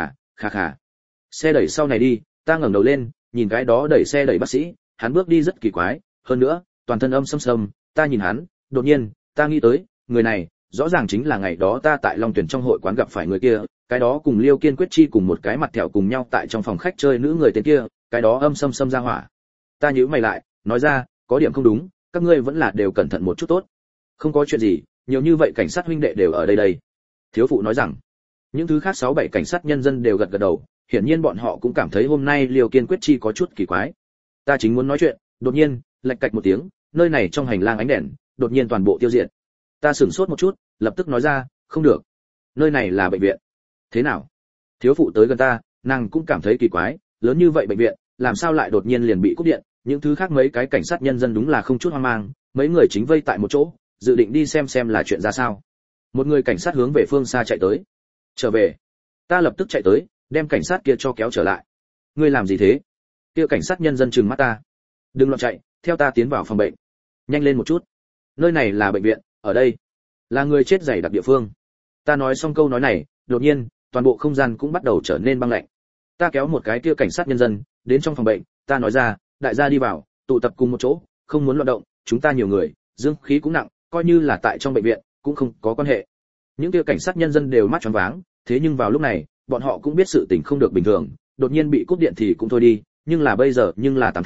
khà. Xe đẩy sau này đi, ta ngẩng đầu lên, nhìn cái đó đẩy xe đẩy bác sĩ, hắn bước đi rất kỳ quái, hơn nữa, toàn thân âm sâm, ta nhìn hắn, đột nhiên, ta nghĩ tới, người này, rõ ràng chính là ngày đó ta tại Long Tuyển trong hội quán gặp phải người kia, cái đó cùng Liêu Kiên Quyết Chi cùng một cái mặt thẹo cùng nhau tại trong phòng khách chơi nữ người tên kia, cái đó âm sâm ra hỏa. Ta nhíu mày lại, nói ra, có điểm không đúng, các ngươi vẫn là đều cẩn thận một chút tốt. Không có chuyện gì, nhiều như vậy cảnh sát huynh đệ đều ở đây. Thiếu phụ nói rằng, những thứ khác 6-7 cảnh sát nhân dân đều gật đầu, hiển nhiên bọn họ cũng cảm thấy hôm nay Liêu Kiên Quyết Chi có chút kỳ quái. Ta chính muốn nói chuyện, đột nhiên, lạch cạch một tiếng, nơi này trong hành lang ánh đèn, đột nhiên toàn bộ tiêu diệt. Ta sửng sốt một chút, lập tức nói ra, không được, nơi này là bệnh viện. Thế nào? Thiếu phụ tới gần ta, nàng cũng cảm thấy kỳ quái, lớn như vậy bệnh viện, làm sao lại đột nhiên liền bị cúp điện? Những thứ khác mấy cái cảnh sát nhân dân đúng là không chút hoang mang, mấy người chính vây tại một chỗ, dự định đi xem là chuyện ra sao. Một người cảnh sát hướng về phương xa chạy tới. Trở về. Ta lập tức chạy tới, đem cảnh sát kia cho kéo trở lại. Ngươi làm gì thế? Kia cảnh sát nhân dân trừng mắt ta. Đừng loạn chạy, theo ta tiến vào phòng bệnh. Nhanh lên một chút. Nơi này là bệnh viện, ở đây là người chết dày đặc địa phương. Ta nói xong câu nói này, đột nhiên, toàn bộ không gian cũng bắt đầu trở nên băng lạnh. Ta kéo một cái kia cảnh sát nhân dân đến trong phòng bệnh, ta nói ra, đại gia đi vào, tụ tập cùng một chỗ, không muốn loạn động, chúng ta nhiều người, dương khí cũng nặng, coi như là tại trong bệnh viện, cũng không có quan hệ. Những kia cảnh sát nhân dân đều mắt choáng váng, thế nhưng vào lúc này, bọn họ cũng biết sự tình không được bình thường, đột nhiên bị cúp điện thì cũng thôi đi, nhưng là bây giờ, nhưng là 8 tháng,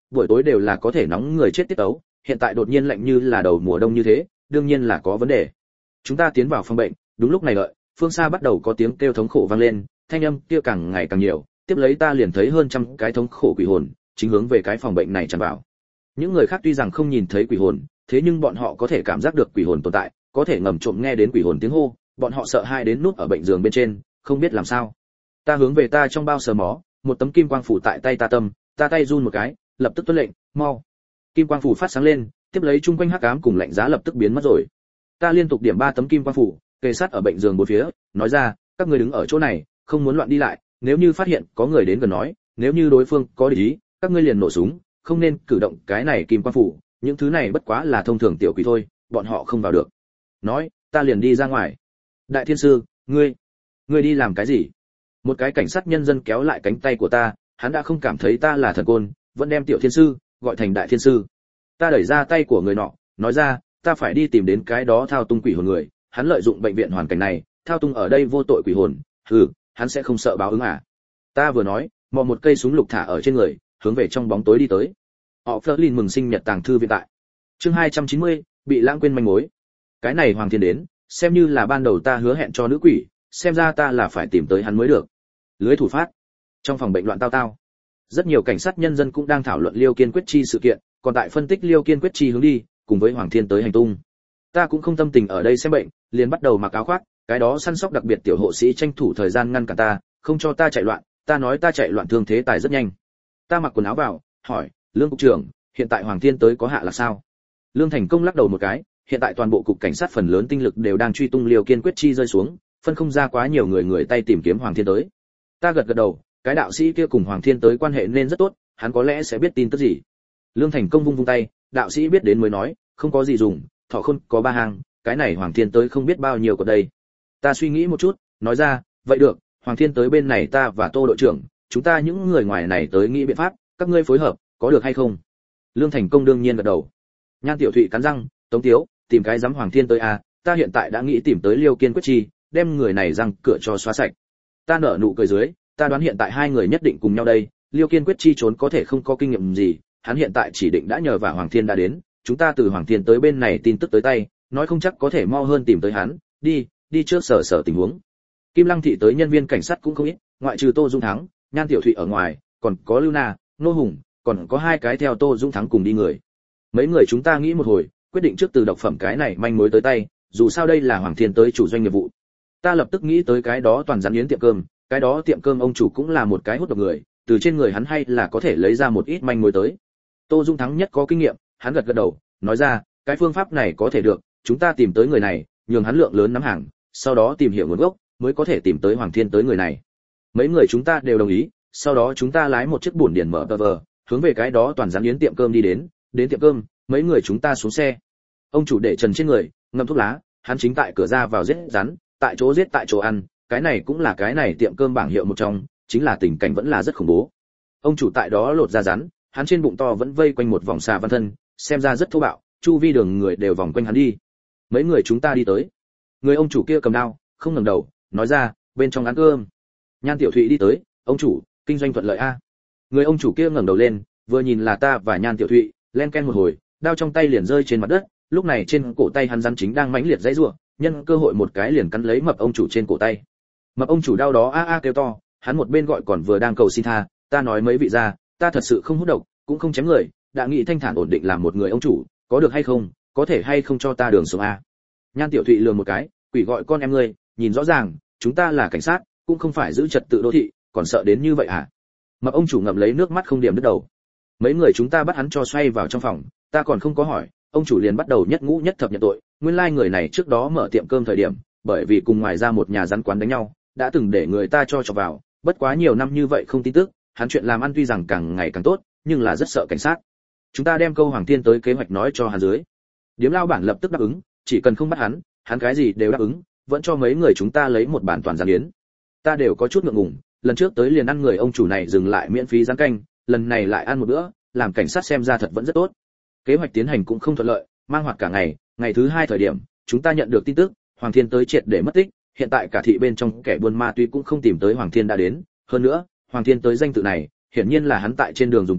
buổi tối đều là có thể nóng người chết tiết tấu, hiện tại đột nhiên lạnh như là đầu mùa đông như thế, đương nhiên là có vấn đề. Chúng ta tiến vào phòng bệnh, đúng lúc này đợi, phương xa bắt đầu có tiếng kêu thống khổ vang lên, thanh âm kia càng ngày càng nhiều, tiếp lấy ta liền thấy hơn trăm cái thống khổ quỷ hồn chính hướng về cái phòng bệnh này tràn vào. Những người khác tuy rằng không nhìn thấy quỷ hồn, thế nhưng bọn họ có thể cảm giác được quỷ hồn tồn tại, có thể ngầm trộm nghe đến quỷ hồn tiếng hô, bọn họ sợ hãi đến nút ở bệnh giường bên trên, không biết làm sao. Ta hướng về ta trong bao sờ mó, một tấm kim quang phủ tại tay ta tâm, ta tay run một cái, lập tức tuân lệnh, mau. Kim quang phủ phát sáng lên, tiếp lấy chung quanh hắc ám cùng lạnh giá lập tức biến mất rồi. Ta liên tục điểm 3 tấm kim quang phủ, kề sát ở bệnh giường bốn phía, nói ra, các người đứng ở chỗ này, không muốn loạn đi lại, nếu như phát hiện có người đến gần nói, nếu như đối phương có địch ý, các ngươi liền nổ súng, không nên cử động cái này kim quang phủ, những thứ này bất quá là thông thường tiểu quỷ thôi, bọn họ không vào được. Nói, ta liền đi ra ngoài. Đại thiên sư, ngươi đi làm cái gì? Một cái cảnh sát nhân dân kéo lại cánh tay của ta, hắn đã không cảm thấy ta là thần côn, vẫn đem tiểu thiên sư gọi thành đại thiên sư. Ta đẩy ra tay của người nọ, nói ra, ta phải đi tìm đến cái đó thao tung quỷ hồn người, hắn lợi dụng bệnh viện hoàn cảnh này, thao tung ở đây vô tội quỷ hồn, hắn sẽ không sợ báo ứng à? Ta vừa nói, mò một cây súng lục thả ở trên người, hướng về trong bóng tối đi tới. Họ Flerlin mừng sinh nhật tàng thư viện tại. Chương 290, bị lãng quên manh mối. Cái này Hoàng Thiên đến, xem như là ban đầu ta hứa hẹn cho nữ quỷ, xem ra ta là phải tìm tới hắn mới được. Lưới thủ phát. Trong phòng bệnh loạn tao tao. Rất nhiều cảnh sát nhân dân cũng đang thảo luận Liêu Kiên Quyết Chi sự kiện, còn tại phân tích Liêu Kiên Quyết Chi hướng đi, cùng với Hoàng Thiên tới hành tung. Ta cũng không tâm tình ở đây xem bệnh, liền bắt đầu mặc áo khoác, cái đó săn sóc đặc biệt tiểu hộ sĩ tranh thủ thời gian ngăn cản ta, không cho ta chạy loạn, ta nói ta chạy loạn thương thế tài rất nhanh. Ta mặc quần áo vào, hỏi, Lương cục trưởng, hiện tại Hoàng Thiên tới có hạ là sao? Lương Thành Công lắc đầu một cái, hiện tại toàn bộ cục cảnh sát phần lớn tinh lực đều đang truy tung Liêu Kiên Quyết Chi rơi xuống, phân không ra quá nhiều người tay tìm kiếm Hoàng Thiên tới. Ta gật gật đầu, cái đạo sĩ kia cùng Hoàng Thiên tới quan hệ nên rất tốt, hắn có lẽ sẽ biết tin tức gì. Lương Thành Công vung vung tay, đạo sĩ biết đến mới nói, không có gì dùng, thọ khôn có 3 hàng, cái này Hoàng Thiên tới không biết bao nhiêu của đây. Ta suy nghĩ một chút, nói ra, vậy được, Hoàng Thiên tới bên này ta và Tô đội trưởng, chúng ta những người ngoài này tới nghĩ biện pháp, các ngươi phối hợp, có được hay không? Lương Thành Công đương nhiên gật đầu. Nhan Tiểu Thụy cắn răng, Tống Tiếu, tìm cái giám Hoàng Thiên tới à, ta hiện tại đã nghĩ tìm tới Liêu Kiên Quyết Chi, đem người này răng cửa cho xóa sạch. Ta nở nụ cười dưới, ta đoán hiện tại hai người nhất định cùng nhau đây, Liêu Kiên Quyết Chi trốn có thể không có kinh nghiệm gì, hắn hiện tại chỉ định đã nhờ vào Hoàng Thiên đã đến, chúng ta từ Hoàng Thiên tới bên này tin tức tới tay, nói không chắc có thể mau hơn tìm tới hắn, đi trước sở tình huống. Kim Lăng thị tới nhân viên cảnh sát cũng không ít, ngoại trừ Tô Dung Thắng, Nhan Tiểu Thụy ở ngoài, còn có Lưu Na, Nô Hùng, còn có 2 cái theo Tô Dung Thắng cùng đi người. Mấy người chúng ta nghĩ một hồi, quyết định trước từ độc phẩm cái này manh mối tới tay, dù sao đây là Hoàng Thiên tới chủ doanh nghiệp vụ. Ta lập tức nghĩ tới cái đó toàn rắn yến tiệm cơm, cái đó tiệm cơm ông chủ cũng là một cái hút độc người, từ trên người hắn hay là có thể lấy ra một ít manh mối tới. Tô Dung Thắng nhất có kinh nghiệm, hắn gật gật đầu, nói ra, cái phương pháp này có thể được, chúng ta tìm tới người này, nhường hắn lượng lớn nắm hàng, sau đó tìm hiểu nguồn gốc, mới có thể tìm tới Hoàng Thiên tới người này. Mấy người chúng ta đều đồng ý, sau đó chúng ta lái một chiếc bổn điển mở tờ, hướng về cái đó toàn rắn yến tiệm cơm đi đến tiệm cơm, mấy người chúng ta xuống xe. Ông chủ để trần trên người, ngậm thuốc lá, hắn chính tại cửa ra vào giết rắn, tại chỗ ăn, cái này cũng là cái này tiệm cơm bảng hiệu một trong, chính là tình cảnh vẫn là rất khủng bố. Ông chủ tại đó lột ra rắn, hắn trên bụng to vẫn vây quanh một vòng xà văn thân, xem ra rất thô bạo, chu vi đường người đều vòng quanh hắn đi. Mấy người chúng ta đi tới, người ông chủ kia cầm đao, không ngẩng đầu, nói ra, bên trong ăn cơm. Nhan Tiểu Thụy đi tới, ông chủ, kinh doanh thuận lợi a. Người ông chủ kia ngẩng đầu lên, vừa nhìn là ta và Nhan Tiểu Thụy, len ken một hồi, đao trong tay liền rơi trên mặt đất, lúc này trên cổ tay hắn rắn chính đang mãnh liệt giãy giụa, nhân cơ hội một cái liền cắn lấy mập ông chủ trên cổ tay. Mập ông chủ đau đó a kêu to, hắn một bên gọi còn vừa đang cầu xin tha, ta nói mấy vị gia, ta thật sự không hút độc, cũng không chém người, đã nghĩ thanh thản ổn định làm một người ông chủ, có được hay không, có thể hay không cho ta đường sống a. Nhan Tiểu Thụy lườm một cái, quỷ gọi con em ngươi, nhìn rõ ràng, chúng ta là cảnh sát, cũng không phải giữ trật tự đô thị, còn sợ đến như vậy hả? Mập ông chủ ngậm lấy nước mắt không điểm đứt đầu. Mấy người chúng ta bắt hắn cho xoay vào trong phòng, ta còn không có hỏi, ông chủ liền bắt đầu nhất ngũ nhất thập nhận tội, nguyên lai người này trước đó mở tiệm cơm thời điểm, bởi vì cùng ngoài ra một nhà rắn quán đánh nhau, đã từng để người ta cho vào, bất quá nhiều năm như vậy không tin tức, hắn chuyện làm ăn tuy rằng càng ngày càng tốt, nhưng là rất sợ cảnh sát. Chúng ta đem câu Hoàng Thiên tới kế hoạch nói cho hắn dưới. Điếm lao bản lập tức đáp ứng, chỉ cần không bắt hắn cái gì đều đáp ứng, vẫn cho mấy người chúng ta lấy một bản toàn rắn yến. Ta đều có chút ngượng ngùng, lần trước tới liền ăn người ông chủ này dừng lại miễn phí rán canh, lần này lại ăn một bữa, làm cảnh sát xem ra thật vẫn rất tốt. Kế hoạch tiến hành cũng không thuận lợi, mang hoạt cả ngày, ngày thứ 2 thời điểm, chúng ta nhận được tin tức, Hoàng Thiên tới triệt để mất tích, hiện tại cả thị bên trong kẻ buôn ma túy cũng không tìm tới Hoàng Thiên đã đến, hơn nữa, Hoàng Thiên tới danh tự này, hiển nhiên là hắn tại trên đường dùng tên,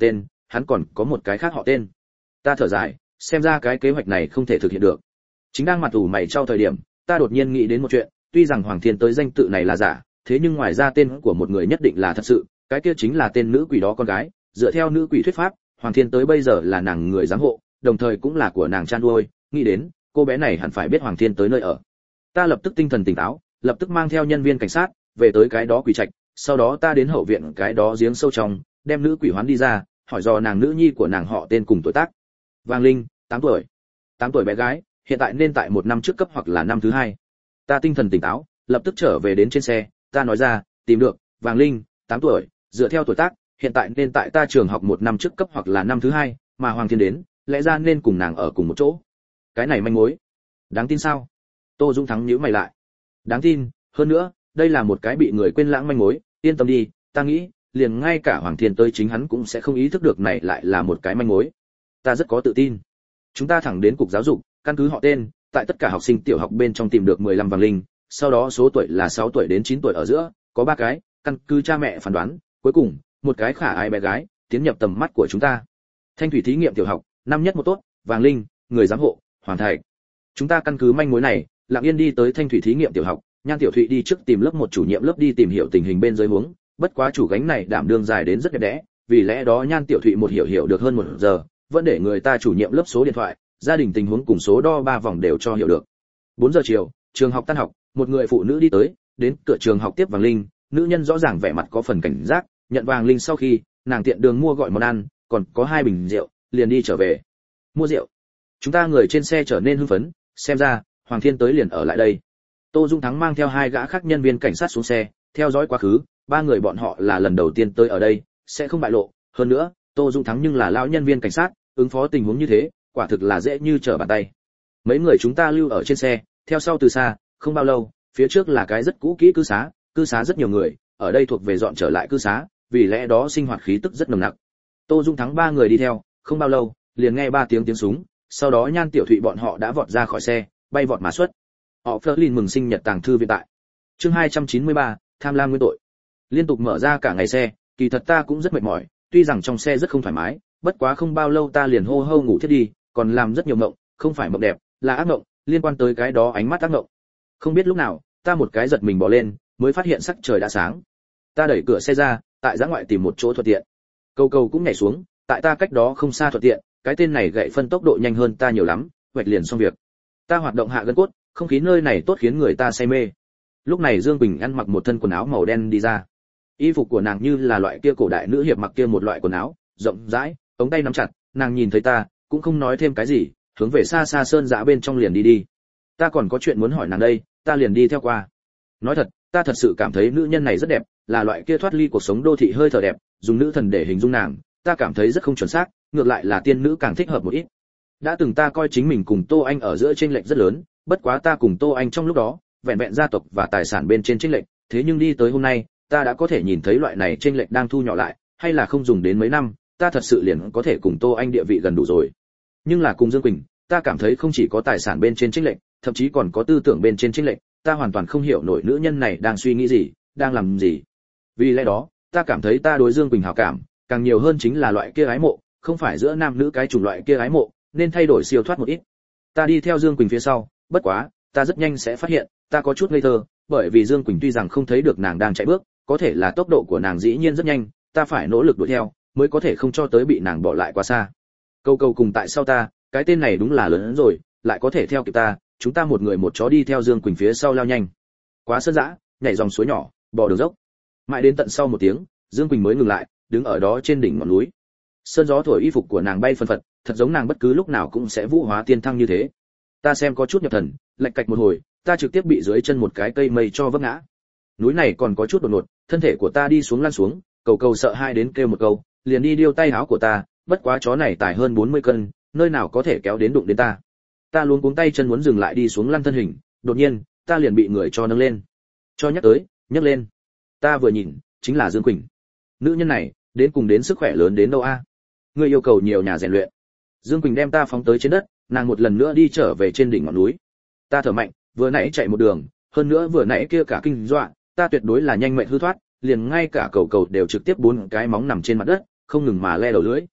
hắn còn có một cái khác họ tên. Ta thở dài, xem ra cái kế hoạch này không thể thực hiện được. Chính đang mặt ủ mày trao thời điểm, ta đột nhiên nghĩ đến một chuyện, tuy rằng Hoàng Thiên Tới danh tự này là giả, thế nhưng ngoài ra tên của một người nhất định là thật sự, cái kia chính là tên nữ quỷ đó con gái. Dựa theo nữ quỷ thuyết pháp, Hoàng Thiên Tới bây giờ là nàng người giám hộ, đồng thời cũng là của nàng chan nuôi, nghĩ đến, cô bé này hẳn phải biết Hoàng Thiên Tới nơi ở. Ta lập tức tinh thần tỉnh táo, lập tức mang theo nhân viên cảnh sát về tới cái đó quỷ trạch, sau đó ta đến hậu viện cái đó giếng sâu trong, đem nữ quỷ hoán đi ra, hỏi dò nàng nữ nhi của nàng họ tên cùng tuổi tác. Vàng Linh, 8 tuổi. 8 tuổi bé gái, hiện tại nên tại 1 năm trước cấp hoặc là năm thứ 2. Ta tinh thần tỉnh táo, lập tức trở về đến trên xe, ta nói ra, tìm được, Vàng Linh, 8 tuổi, dựa theo tuổi tác, hiện tại nên tại ta trường học 1 năm trước cấp hoặc là năm thứ 2, mà Hoàng Thiên đến, lẽ ra nên cùng nàng ở cùng một chỗ. Cái này manh mối, đáng tin sao? Tô Dũng Thắng nhíu mày lại. Đáng tin, hơn nữa, đây là một cái bị người quên lãng manh mối, yên tâm đi, ta nghĩ, liền ngay cả Hoàng Thiên Tới chính hắn cũng sẽ không ý thức được này lại là một cái manh mối. Ta rất có tự tin. Chúng ta thẳng đến cục giáo dục, căn cứ họ tên, tại tất cả học sinh tiểu học bên trong tìm được 15 Vàng Linh, sau đó số tuổi là 6 tuổi đến 9 tuổi ở giữa, có 3 cái, căn cứ cha mẹ phán đoán, cuối cùng, một cái khả ái bé gái, tiến nhập tầm mắt của chúng ta. Thanh thủy thí nghiệm tiểu học, năm nhất một tốt, Vàng Linh, người giám hộ, Hoàng Thạch. Chúng ta căn cứ manh mối này, lặng yên đi tới Thanh thủy thí nghiệm tiểu học, Nhan Tiểu Thụy đi trước tìm lớp một chủ nhiệm lớp đi tìm hiểu tình hình bên dưới huống, bất quá chủ gánh này đảm đương dài đến rất đẹp đẽ, vì lẽ đó Nhan Tiểu Thụy một hiểu được hơn 1 giờ, vẫn để người ta chủ nhiệm lớp số điện thoại, gia đình tình huống cùng số đo 3 vòng đều cho hiểu được. 4 giờ chiều, trường học tan học, một người phụ nữ đi tới, đến cửa trường học tiếp Vàng Linh, nữ nhân rõ ràng vẻ mặt có phần cảnh giác, nhận Vàng Linh sau khi, nàng tiện đường mua gọi món ăn, còn có 2 bình rượu, liền đi trở về. Mua rượu. Chúng ta người trên xe trở nên hưng phấn, xem ra, Hoàng Thiên Tới liền ở lại đây. Tô Dung Thắng mang theo 2 gã khác nhân viên cảnh sát xuống xe, theo dõi quá khứ, 3 người bọn họ là lần đầu tiên tới ở đây, sẽ không bại lộ, hơn nữa, Tô Dung Thắng nhưng là lão nhân viên cảnh sát, ứng phó tình huống như thế, quả thực là dễ như trở bàn tay. Mấy người chúng ta lưu ở trên xe, theo sau từ xa, không bao lâu, phía trước là cái rất cũ kỹ cư xá rất nhiều người, ở đây thuộc về dọn trở lại cư xá, vì lẽ đó sinh hoạt khí tức rất nồng nặc. Tô Dung Thắng 3 người đi theo, không bao lâu, liền nghe 3 tiếng súng, sau đó Nhan Tiểu Thụy bọn họ đã vọt ra khỏi xe, bay vọt mà xuất. Họ Flerlin mừng sinh nhật tàng thư viện tại. Chương 293, tham lam nguyên tội. Liên tục mở ra cả ngày xe, kỳ thật ta cũng rất mệt mỏi, tuy rằng trong xe rất không thoải mái, bất quá không bao lâu ta liền hô hô ngủ thiết đi, còn làm rất nhiều mộng, không phải mộng đẹp, là ác mộng, liên quan tới cái đó ánh mắt ác mộng. Không biết lúc nào, ta một cái giật mình bò lên, mới phát hiện sắc trời đã sáng. Ta đẩy cửa xe ra, tại giã ngoại tìm một chỗ thuận tiện. Cầu cũng nhảy xuống, tại ta cách đó không xa thuận tiện, cái tên này gậy phân tốc độ nhanh hơn ta nhiều lắm, hoạch liền xong việc. Ta hoạt động hạ gân cốt, không khí nơi này tốt khiến người ta say mê. Lúc này Dương Bình ăn mặc một thân quần áo màu đen đi ra. Y phục của nàng như là loại kia cổ đại nữ hiệp mặc kia một loại quần áo, rộng rãi, ống tay nắm chặt, nàng nhìn thấy ta, cũng không nói thêm cái gì, hướng về xa xa sơn dã bên trong liền đi. Ta còn có chuyện muốn hỏi nàng đây, ta liền đi theo qua. Nói thật, ta thật sự cảm thấy nữ nhân này rất đẹp, là loại kia thoát ly cuộc sống đô thị hơi thở đẹp, dùng nữ thần để hình dung nàng, ta cảm thấy rất không chuẩn xác, ngược lại là tiên nữ càng thích hợp một ít. Đã từng ta coi chính mình cùng Tô Anh ở giữa chênh lệch rất lớn, bất quá ta cùng Tô Anh trong lúc đó, vẹn vẹn gia tộc và tài sản bên trên chênh lệch, thế nhưng đi tới hôm nay, ta đã có thể nhìn thấy loại này chênh lệch đang thu nhỏ lại, hay là không dùng đến mấy năm, ta thật sự liền có thể cùng Tô Anh địa vị gần đủ rồi. Nhưng là cùng Dương Quỳnh, ta cảm thấy không chỉ có tài sản bên trên chênh lệch, thậm chí còn có tư tưởng bên trên chênh lệch, ta hoàn toàn không hiểu nổi nữ nhân này đang suy nghĩ gì, đang làm gì. Vì lẽ đó, ta cảm thấy ta đối Dương Quỳnh hảo cảm, càng nhiều hơn chính là loại kia ái mộ, không phải giữa nam nữ cái chủng loại kia ái mộ, nên thay đổi siêu thoát một ít. Ta đi theo Dương Quỳnh phía sau, bất quá, ta rất nhanh sẽ phát hiện, ta có chút ngây thơ, bởi vì Dương Quỳnh tuy rằng không thấy được nàng đang chạy bước, có thể là tốc độ của nàng dĩ nhiên rất nhanh, ta phải nỗ lực đuổi theo, mới có thể không cho tới bị nàng bỏ lại quá xa. Cầu cùng tại sau ta, cái tên này đúng là lớn hơn rồi, lại có thể theo kịp ta, chúng ta một người một chó đi theo Dương Quỳnh phía sau lao nhanh. Quá sơn dã, nhảy dòng suối nhỏ, bò đường dốc. Mãi đến tận sau 1 tiếng, Dương Quỳnh mới ngừng lại, đứng ở đó trên đỉnh ngọn núi. Sơn gió thổi y phục của nàng bay phân phật, thật giống nàng bất cứ lúc nào cũng sẽ vũ hóa tiên thăng như thế. Ta xem có chút nhập thần, lệch cạch một hồi, ta trực tiếp bị dưới chân một cái cây mây cho vấp ngã. Núi này còn có chút đột ngột, thân thể của ta đi xuống lăn xuống, cầu sợ hai đến kêu một câu, liền đi điêu tay áo của ta, bất quá chó này tải hơn 40 cân, nơi nào có thể kéo đến đụng đến ta. Ta luống cuống tay chân muốn dừng lại đi xuống lăn thân hình, đột nhiên, ta liền bị người cho nâng lên. Cho nhắc tới, nhấc lên. Ta vừa nhìn, chính là Dương Quỳnh. Nữ nhân này, đến cùng đến sức khỏe lớn đến đâu a? Ngươi yêu cầu nhiều nhà rèn luyện. Dương Quỳnh đem ta phóng tới trên đất, nàng một lần nữa đi trở về trên đỉnh ngọn núi. Ta thở mạnh, vừa nãy chạy một đường, hơn nữa vừa nãy kia cả kinh dọa, ta tuyệt đối là nhanh mệnh hư thoát, liền ngay cả cầu đều trực tiếp 4 cái móng nằm trên mặt đất, không ngừng mà le đầu lưỡi.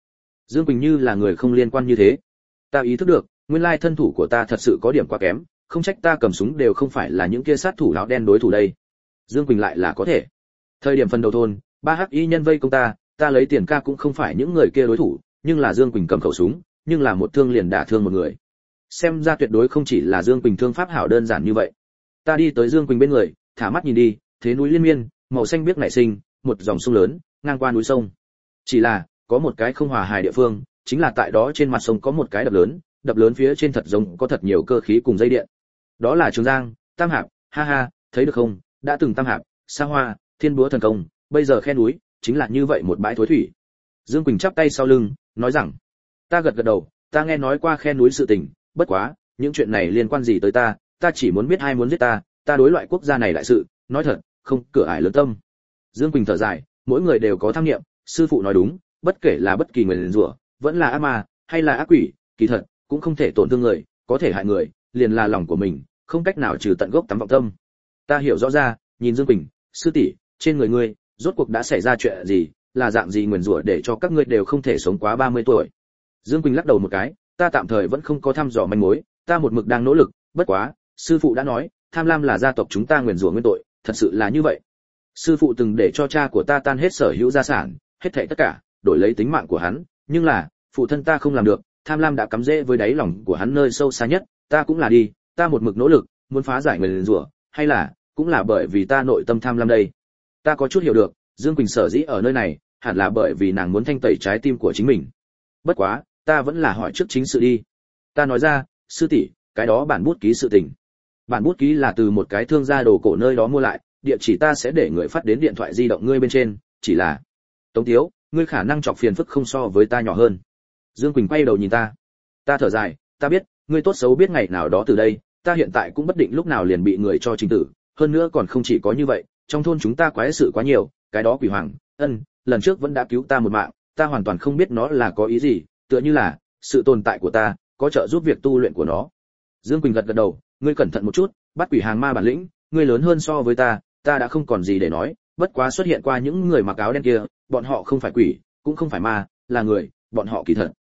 Dương Quỳnh như là người không liên quan như thế. Ta ý thức được, nguyên lai thân thủ của ta thật sự có điểm quá kém, không trách ta cầm súng đều không phải là những kia sát thủ áo đen đối thủ đây. Dương Quỳnh lại là có thể. Thời điểm phần đầu thôn, 3 hắc y nhân vây công ta lấy tiền ca cũng không phải những người kia đối thủ, nhưng là Dương Quỳnh cầm khẩu súng, nhưng là một thương liền đả thương một người. Xem ra tuyệt đối không chỉ là Dương Quỳnh thương pháp hảo đơn giản như vậy. Ta đi tới Dương Quỳnh bên người, thả mắt nhìn đi, thế núi liên miên, màu xanh biếc nảy sinh, một dòng sông lớn, ngang qua núi sông. Chỉ là, có một cái không hòa hài địa phương, chính là tại đó trên mặt sông có một cái đập lớn phía trên thật giống có thật nhiều cơ khí cùng dây điện. Đó là Trường Giang, Tam Hạp, ha ha, thấy được không, đã từng Tam Hạp, Sa Hoa, Thiên Búa thần công, bây giờ khe núi, chính là như vậy một bãi thối thủy. Dương Quỳnh chắp tay sau lưng, nói rằng, ta gật gật đầu, ta nghe nói qua khe núi sự tình, bất quá, những chuyện này liên quan gì tới ta chỉ muốn biết ai muốn giết ta đối loại quốc gia này đại sự, nói thật, không cửa ải lớn tâm. Dương Quỳnh thở dài, mỗi người đều có tham niệm, sư phụ nói đúng, bất kể là bất kỳ người rủa, vẫn là ác ma, hay là ác quỷ, kỳ thật cũng không thể tổn thương người, có thể hại người, liền là lòng của mình, không cách nào trừ tận gốc tắm vọng tâm. Ta hiểu rõ ra, nhìn Dương Quỳnh, sư tỷ, trên người ngươi, rốt cuộc đã xảy ra chuyện gì, là dạng gì nguyền rủa để cho các ngươi đều không thể sống quá 30 tuổi. Dương Quỳnh lắc đầu một cái, ta tạm thời vẫn không có thăm dò manh mối, ta một mực đang nỗ lực, bất quá, sư phụ đã nói, tham lam là gia tộc chúng ta nguyền rủa nguyên tội, thật sự là như vậy. Sư phụ từng để cho cha của ta tan hết sở hữu gia sản, hết thảy tất cả, đổi lấy tính mạng của hắn, nhưng là, phụ thân ta không làm được, tham lam đã cắm rễ với đáy lòng của hắn nơi sâu xa nhất, ta cũng là đi, ta một mực nỗ lực, muốn phá giải nguyền rủa, hay là, cũng là bởi vì ta nội tâm tham lam đây. Ta có chút hiểu được, Dương Quỳnh sở dĩ ở nơi này, hẳn là bởi vì nàng muốn thanh tẩy trái tim của chính mình. Bất quá, ta vẫn là hỏi trước chính sự đi. Ta nói ra, sư tỷ, cái đó bản bút ký sự tình. Bản bút ký là từ một cái thương gia đồ cổ nơi đó mua lại, địa chỉ ta sẽ để người phát đến điện thoại di động ngươi bên trên, chỉ là Tống Tiếu, ngươi khả năng chọc phiền phức không so với ta nhỏ hơn. Dương Quỳnh quay đầu nhìn ta. Ta thở dài, ta biết, ngươi tốt xấu biết ngày nào đó từ đây, ta hiện tại cũng bất định lúc nào liền bị người cho trình tử, hơn nữa còn không chỉ có như vậy, trong thôn chúng ta quái sự quá nhiều, cái đó quỷ hoàng, lần trước vẫn đã cứu ta một mạng, ta hoàn toàn không biết nó là có ý gì, tựa như là sự tồn tại của ta có trợ giúp việc tu luyện của nó. Dương Quỳnh gật gật đầu, ngươi cẩn thận một chút, bắt quỷ hàng ma bản lĩnh, ngươi lớn hơn so với ta đã không còn gì để nói, bất quá xuất hiện qua những người mặc áo đen kia, bọn họ không phải quỷ, cũng không phải ma, là người, bọn họ kỳ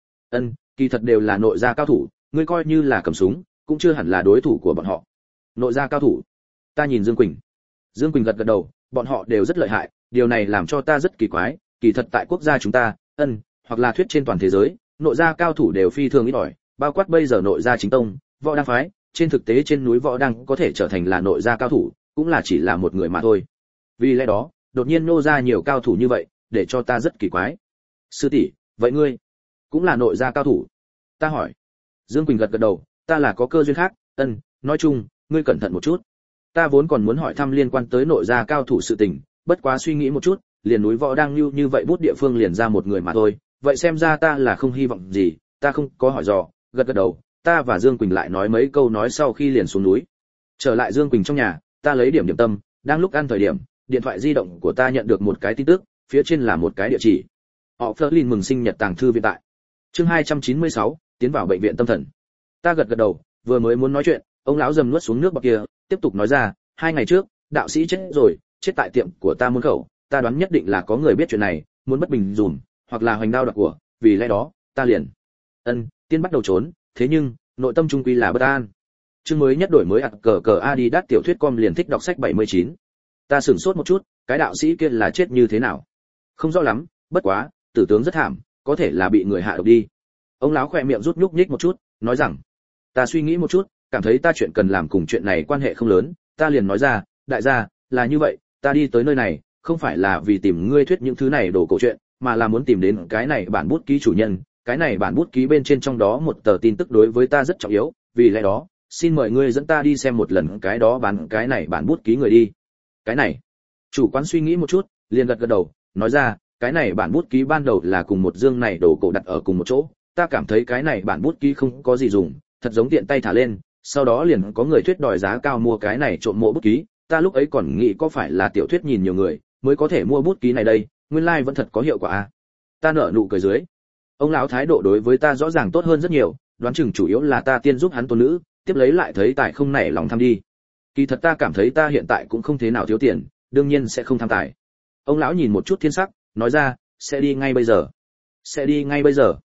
thật đều là nội gia cao thủ, ngươi coi như là cầm súng, cũng chưa hẳn là đối thủ của bọn họ. Nội gia cao thủ? Ta nhìn Dương Quỳnh. Dương Quỳnh gật gật đầu, bọn họ đều rất lợi hại, điều này làm cho ta rất kỳ quái, kỳ thật tại quốc gia chúng ta, hoặc là thuyết trên toàn thế giới, nội gia cao thủ đều phi thường ít ỏi, bao quát bây giờ nội gia chính tông, võ đang phái, trên thực tế trên núi võ đang có thể trở thành là nội gia cao thủ, cũng là chỉ là một người mà thôi. Vì lẽ đó, đột nhiên nô ra nhiều cao thủ như vậy, để cho ta rất kỳ quái. Sư tỷ, vậy ngươi cũng là nội gia cao thủ? Ta hỏi. Dương Quỳnh gật gật đầu, ta là có cơ duyên khác, nói chung, ngươi cẩn thận một chút. Ta vốn còn muốn hỏi thăm liên quan tới nội gia cao thủ sự tình, bất quá suy nghĩ một chút, liền núi võ đang như vậy bút địa phương liền ra một người mà thôi, vậy xem ra ta là không hy vọng gì, ta không có hỏi dò, gật gật đầu, ta và Dương Quỳnh lại nói mấy câu nói sau khi liền xuống núi. Trở lại Dương Quỳnh trong nhà, ta lấy điểm tâm, đang lúc ăn thời điểm, điện thoại di động của ta nhận được một cái tin tức, phía trên là một cái địa chỉ. Họ Flerlin mừng sinh nhật tàng thư viện tại. Chương 296, tiến vào bệnh viện tâm thần. Ta gật gật đầu, vừa mới muốn nói chuyện, ông lão dầm nuốt xuống nước bọt kia, tiếp tục nói ra, 2 ngày trước, đạo sĩ chết rồi, chết tại tiệm của ta môn khẩu, ta đoán nhất định là có người biết chuyện này, muốn bất bình dùm, hoặc là hoành đao đoạt của, vì lẽ đó, ta liền tiên bắt đầu trốn, thế nhưng, nội tâm trung quy là bất an. Chương mới nhất đổi mới cờ Adidas tiểu thuyết com liền thích đọc sách 79. Ta sửng sốt một chút, cái đạo sĩ kia là chết như thế nào? Không rõ lắm, bất quá, tử tướng rất thảm, có thể là bị người hạ độc đi. Ông lão khỏe miệng rút nhúc nhích một chút, nói rằng, ta suy nghĩ một chút, cảm thấy ta chuyện cần làm cùng chuyện này quan hệ không lớn, ta liền nói ra, đại gia, là như vậy, ta đi tới nơi này, không phải là vì tìm ngươi thuyết những thứ này đồ cổ chuyện, mà là muốn tìm đến cái này bản bút ký chủ nhân, cái này bản bút ký bên trên trong đó một tờ tin tức đối với ta rất trọng yếu, vì lẽ đó, xin mời ngươi dẫn ta đi xem một lần cái đó bán cái này bản bút ký người đi. Cái này? Chủ quán suy nghĩ một chút, liền gật gật đầu, nói ra, cái này bản bút ký ban đầu là cùng một dương này đồ cổ đặt ở cùng một chỗ, ta cảm thấy cái này bản bút ký không có gì dùng, thật giống tiện tay thả lên, sau đó liền có người thuyết đòi giá cao mua cái này trộm mộ bút ký, ta lúc ấy còn nghĩ có phải là tiểu thuyết nhìn nhiều người mới có thể mua bút ký này đây, nguyên lai vẫn thật có hiệu quả à. Ta nở nụ cười dưới. Ông lão thái độ đối với ta rõ ràng tốt hơn rất nhiều, đoán chừng chủ yếu là ta tiên giúp hắn tôn nữ, tiếp lấy lại thấy tài không nảy lòng tham đi. Kỳ thật ta cảm thấy ta hiện tại cũng không thế nào thiếu tiền, đương nhiên sẽ không tham tài. Ông lão nhìn một chút thiên sắc, nói ra, sẽ đi ngay bây giờ. Sẽ đi ngay bây giờ.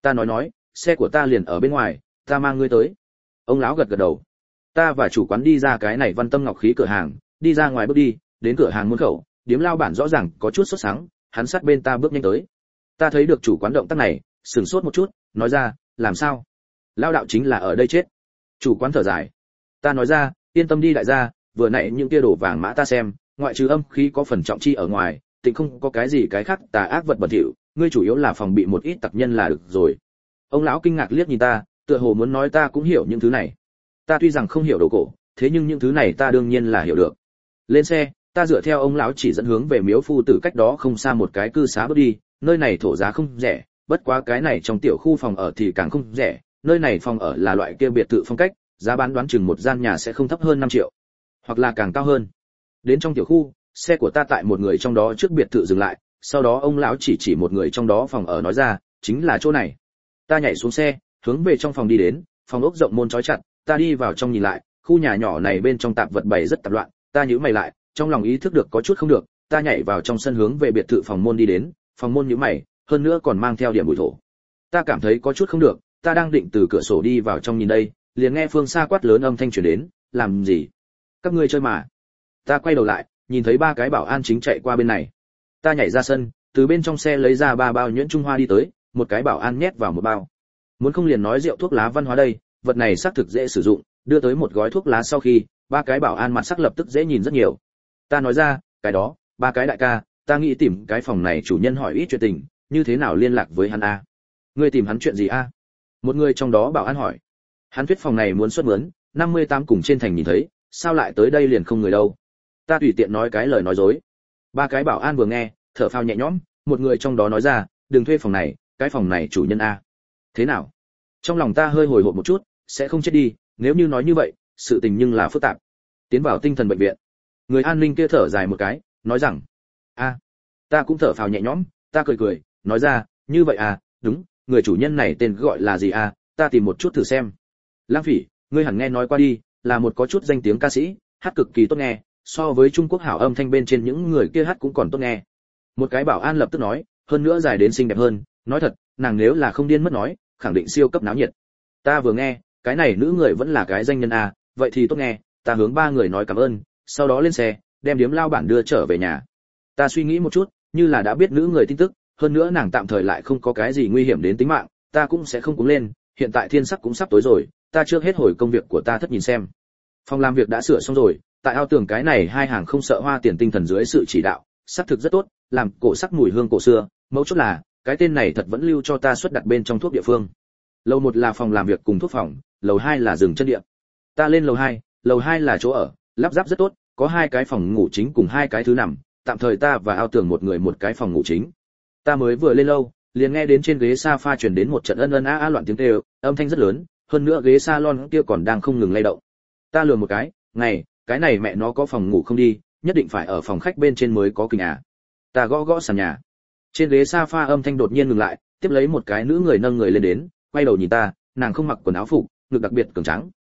Ta nói, xe của ta liền ở bên ngoài, ta mang ngươi tới. Ông lão gật gật đầu. Ta và chủ quán đi ra cái này Văn Tâm Ngọc khí cửa hàng, đi ra ngoài bước đi, đến cửa hàng môn khẩu, điếm lao bản rõ ràng có chút sốt sắng, hắn sát bên ta bước nhanh tới. Ta thấy được chủ quán động tác này, sửng sốt một chút, nói ra, làm sao? Lao đạo chính là ở đây chết. Chủ quán thở dài. Ta nói ra, yên tâm đi đại gia, vừa nãy những kia đồ vàng mã ta xem, ngoại trừ âm khí có phần trọng chi ở ngoài, tịnh không có cái gì cái khác tà ác vật bẩn thỉu, ngươi chủ yếu là phòng bị một ít tặc nhân là được rồi. Ông lão kinh ngạc liếc nhìn ta, tựa hồ muốn nói ta cũng hiểu những thứ này. Ta tuy rằng không hiểu đồ cổ, thế nhưng những thứ này ta đương nhiên là hiểu được. Lên xe, ta dựa theo ông lão chỉ dẫn hướng về miếu phu tử cách đó không xa một cái cư xá bước đi, nơi này thổ giá không rẻ, bất quá cái này trong tiểu khu phòng ở thì càng không rẻ, nơi này phòng ở là loại kia biệt thự phong cách, giá bán đoán chừng một gian nhà sẽ không thấp hơn 5 triệu, hoặc là càng cao hơn. Đến trong tiểu khu, xe của ta tại một người trong đó trước biệt thự dừng lại, sau đó ông lão chỉ một người trong đó phòng ở nói ra, chính là chỗ này. Ta nhảy xuống xe, hướng về trong phòng đi đến, phòng ốc rộng môn trói chặt, ta đi vào trong nhìn lại, khu nhà nhỏ này bên trong tạp vật bày rất tạp loạn, ta nhíu mày lại, trong lòng ý thức được có chút không được, ta nhảy vào trong sân hướng về biệt thự phòng môn đi đến, phòng môn nhíu mày, hơn nữa còn mang theo điểm bụi thổ. Ta cảm thấy có chút không được, ta đang định từ cửa sổ đi vào trong nhìn đây, liền nghe phương xa quát lớn âm thanh truyền đến, làm gì? Các ngươi chơi mà. Ta quay đầu lại, nhìn thấy 3 cái bảo an chính chạy qua bên này. Ta nhảy ra sân, từ bên trong xe lấy ra 3 bao nhuyễn trung hoa đi tới, một cái bảo an nhét vào một bao. Muốn không liền nói rượu thuốc lá văn hóa đây, vật này xác thực dễ sử dụng, đưa tới một gói thuốc lá sau khi, 3 cái bảo an mặt sắc lập tức dễ nhìn rất nhiều. Ta nói ra, cái đó, 3 cái đại ca, ta nghĩ tìm cái phòng này chủ nhân hỏi ít chuyện tình, như thế nào liên lạc với hắn a? Ngươi tìm hắn chuyện gì a? Một người trong đó bảo an hỏi. Hắn thuyết phòng này muốn xuất mướn, 58 cùng trên thành nhìn thấy, sao lại tới đây liền không người đâu? Ta tùy tiện nói cái lời nói dối. 3 cái bảo an vừa nghe, thở phào nhẹ nhõm, một người trong đó nói ra, đừng thuê phòng này, cái phòng này chủ nhân a. Thế nào? Trong lòng ta hơi hồi hộp một chút, sẽ không chết đi, nếu như nói như vậy, sự tình nhưng là phức tạp. Tiến vào tinh thần bệnh viện. Người an ninh kia thở dài một cái, nói rằng, ta cũng thở phào nhẹ nhõm, ta cười, nói ra, như vậy à, đúng, người chủ nhân này tên gọi là gì à, ta tìm một chút thử xem. Lang Phỉ, ngươi hẳn nghe nói qua đi, là một có chút danh tiếng ca sĩ, hát cực kỳ tốt nghe, so với Trung Quốc hảo âm thanh bên trên những người kia hát cũng còn tốt nghe. Một cái bảo an lập tức nói, hơn nữa dài đến xinh đẹp hơn, nói thật, nàng nếu là không điên mất nói, khẳng định siêu cấp náo nhiệt. Ta vừa nghe, cái này nữ người vẫn là cái danh nhân à, vậy thì tốt nghe, ta hướng 3 người nói cảm ơn, sau đó lên xe, đem điếm lao bản đưa trở về nhà. Ta suy nghĩ một chút, như là đã biết nữ người tin tức, hơn nữa nàng tạm thời lại không có cái gì nguy hiểm đến tính mạng, ta cũng sẽ không cuống lên, hiện tại thiên sắc cũng sắp tối rồi, ta trước hết hồi công việc của ta thất nhìn xem. Phòng làm việc đã sửa xong rồi, tại ao tường cái này 2 hàng không sợ hoa tiền tinh thần dưới sự chỉ đạo, sắc thực rất tốt, làm cổ sắc mùi hương cổ xưa, mấu chốt là, cái tên này thật vẫn lưu cho ta xuất đặt bên trong thuốc địa phương. Lầu 1 là phòng làm việc cùng thuốc phòng, lầu 2 là dừng chân địa. Ta lên lầu 2 là chỗ ở, lắp ráp rất tốt, có 2 cái phòng ngủ chính cùng 2 cái thứ nằm, tạm thời ta và ao tường một người một cái phòng ngủ chính. Ta mới vừa lên lâu, liền nghe đến trên ghế sofa truyền đến một trận ân a loạn tiếng kêu, âm thanh rất lớn, hơn nữa ghế salon kia còn đang không ngừng lay động. Ta lườm một cái, cái này mẹ nó có phòng ngủ không đi, nhất định phải ở phòng khách bên trên mới có kinh à. Ta gõ sàn nhà. Trên ghế sofa âm thanh đột nhiên ngừng lại, tiếp lấy một cái nữ người nâng người lên đến, quay đầu nhìn ta, nàng không mặc quần áo phục, ngực đặc biệt cường trắng.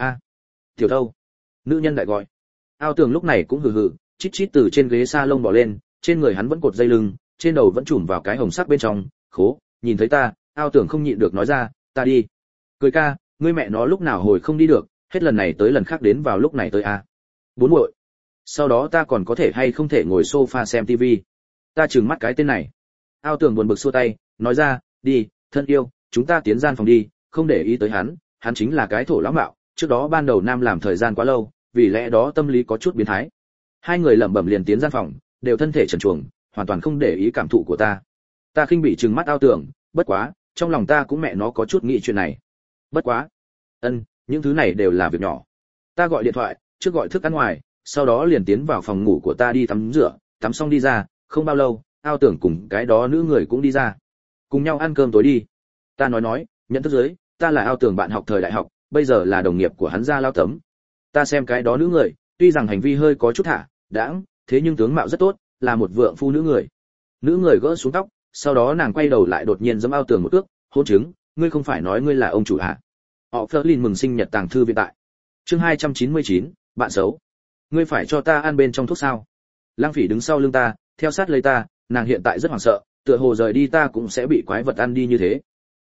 Tiểu Thâu. Nữ nhân lại gọi. Ao Tường lúc này cũng hừ hừ, chít từ trên ghế salon bò lên, trên người hắn vẫn cột dây lưng, trên đầu vẫn trùm vào cái hồng sắc bên trong, khố, nhìn thấy ta, Ao Tường không nhịn được nói ra, ta đi. Cười ca, ngươi mẹ nó lúc nào hồi không đi được, hết lần này tới lần khác đến vào lúc này tới a. Bốn muội. Sau đó ta còn có thể hay không thể ngồi sofa xem tivi. Ta trừng mắt cái tên này. Ao Tường buồn bực xua tay, nói ra, đi, thân yêu, chúng ta tiến gian phòng đi, không để ý tới hắn chính là cái thổ lão mạo, trước đó ban đầu nam làm thời gian quá lâu, vì lẽ đó tâm lý có chút biến thái. 2 người lẩm bẩm liền tiến gian phòng, đều thân thể trần truồng, hoàn toàn không để ý cảm thụ của ta. Ta khinh bỉ trừng mắt Ao Tường, bất quá, trong lòng ta cũng mẹ nó có chút nghĩ chuyện này. Bất quá, những thứ này đều là việc nhỏ. Ta gọi điện thoại, trước gọi thức ăn ngoài, sau đó liền tiến vào phòng ngủ của ta đi tắm rửa, tắm xong đi ra, không bao lâu, Ao Tường cùng cái đó nữ người cũng đi ra. Cùng nhau ăn cơm tối đi. Ta nói, nhận thức dưới, ta là Ao Tường bạn học thời đại học, bây giờ là đồng nghiệp của hắn Gia Lao Tấm. Ta xem cái đó nữ người, tuy rằng hành vi hơi có chút thả, đãng, thế nhưng tướng mạo rất tốt, là một vượng phu nữ người. Nữ người gỡ xuống tóc, sau đó nàng quay đầu lại đột nhiên giẫm Ao Tường một cước, hôn chứng, ngươi không phải nói ngươi là ông chủ hả? Họ Flerlin mừng sinh nhật tàng thư viện tại. Chương 299, bạn xấu. Ngươi phải cho ta ăn bên trong thuốc sao? Lang Phỉ đứng sau lưng ta, theo sát lấy ta, nàng hiện tại rất hoảng sợ, tựa hồ rời đi ta cũng sẽ bị quái vật ăn đi như thế.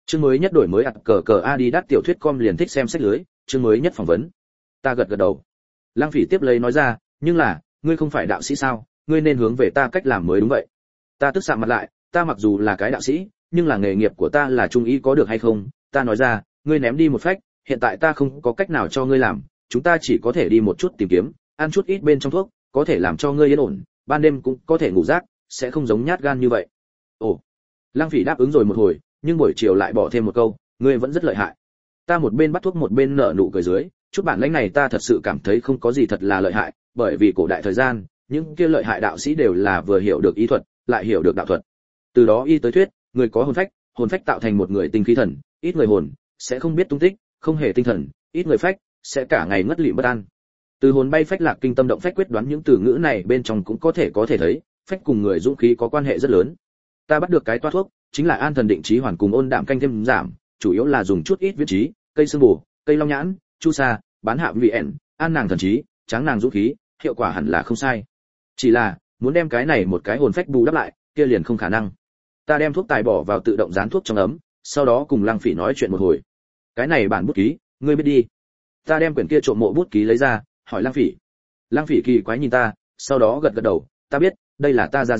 Chương mới nhất đổi mới cờ cờ Adidas tiểu thuyết com liền thích xem sách lưới, chương mới nhất phỏng vấn. Ta gật gật đầu. Lăng Phỉ tiếp lấy nói ra, nhưng là, ngươi không phải đạo sĩ sao, ngươi nên hướng về ta cách làm mới đúng vậy. Ta tức sạm mặt lại, ta mặc dù là cái đạo sĩ, nhưng là nghề nghiệp của ta là trung y có được hay không? Ta nói ra, ngươi ném đi một phách, hiện tại ta không có cách nào cho ngươi làm, chúng ta chỉ có thể đi một chút tìm kiếm, ăn chút ít bên trong thuốc, có thể làm cho ngươi yên ổn, ban đêm cũng có thể ngủ giấc, sẽ không giống nhát gan như vậy. Ồ. Lăng Phỉ đáp ứng rồi một hồi, nhưng buổi chiều lại bỏ thêm một câu, ngươi vẫn rất lợi hại. Ta một bên bắt thuốc một bên nở nụ cười dưới, chút bản lĩnh này ta thật sự cảm thấy không có gì thật là lợi hại, bởi vì cổ đại thời gian, những kia lợi hại đạo sĩ đều là vừa hiểu được y thuật, lại hiểu được đạo thuật. Từ đó y tới thuyết, người có hồn phách tạo thành một người tinh khí thần, ít người hồn sẽ không biết tung tích, không hề tinh thần, ít người phách sẽ cả ngày ngất lịm bất an. Từ hồn bay phách lạc kinh tâm động phách quyết đoán những từ ngữ này bên trong cũng có thể thấy, phách cùng người dũng khí có quan hệ rất lớn. Ta bắt được cái toa thuốc, chính là an thần định trí hoàn cùng ôn đạm canh thêm giảm, chủ yếu là dùng chút ít viết trí, cây sương bù, cây long nhãn, chu sa, bán hạ vị ẻn, an nàng thần trí, tráng nàng dũng khí, hiệu quả hẳn là không sai. Chỉ là muốn đem cái này một cái hồn phách bù đắp lại, kia liền không khả năng. Ta đem thuốc tài bỏ vào tự động dán thuốc trong ấm, sau đó cùng Lăng Phỉ nói chuyện một hồi. Cái này bản bút ký, ngươi biết đi. Ta đem quyển kia trộm mộ bút ký lấy ra, hỏi Lăng Phỉ. Lăng Phỉ kỳ quái nhìn ta, sau đó gật gật đầu, ta biết, đây là ta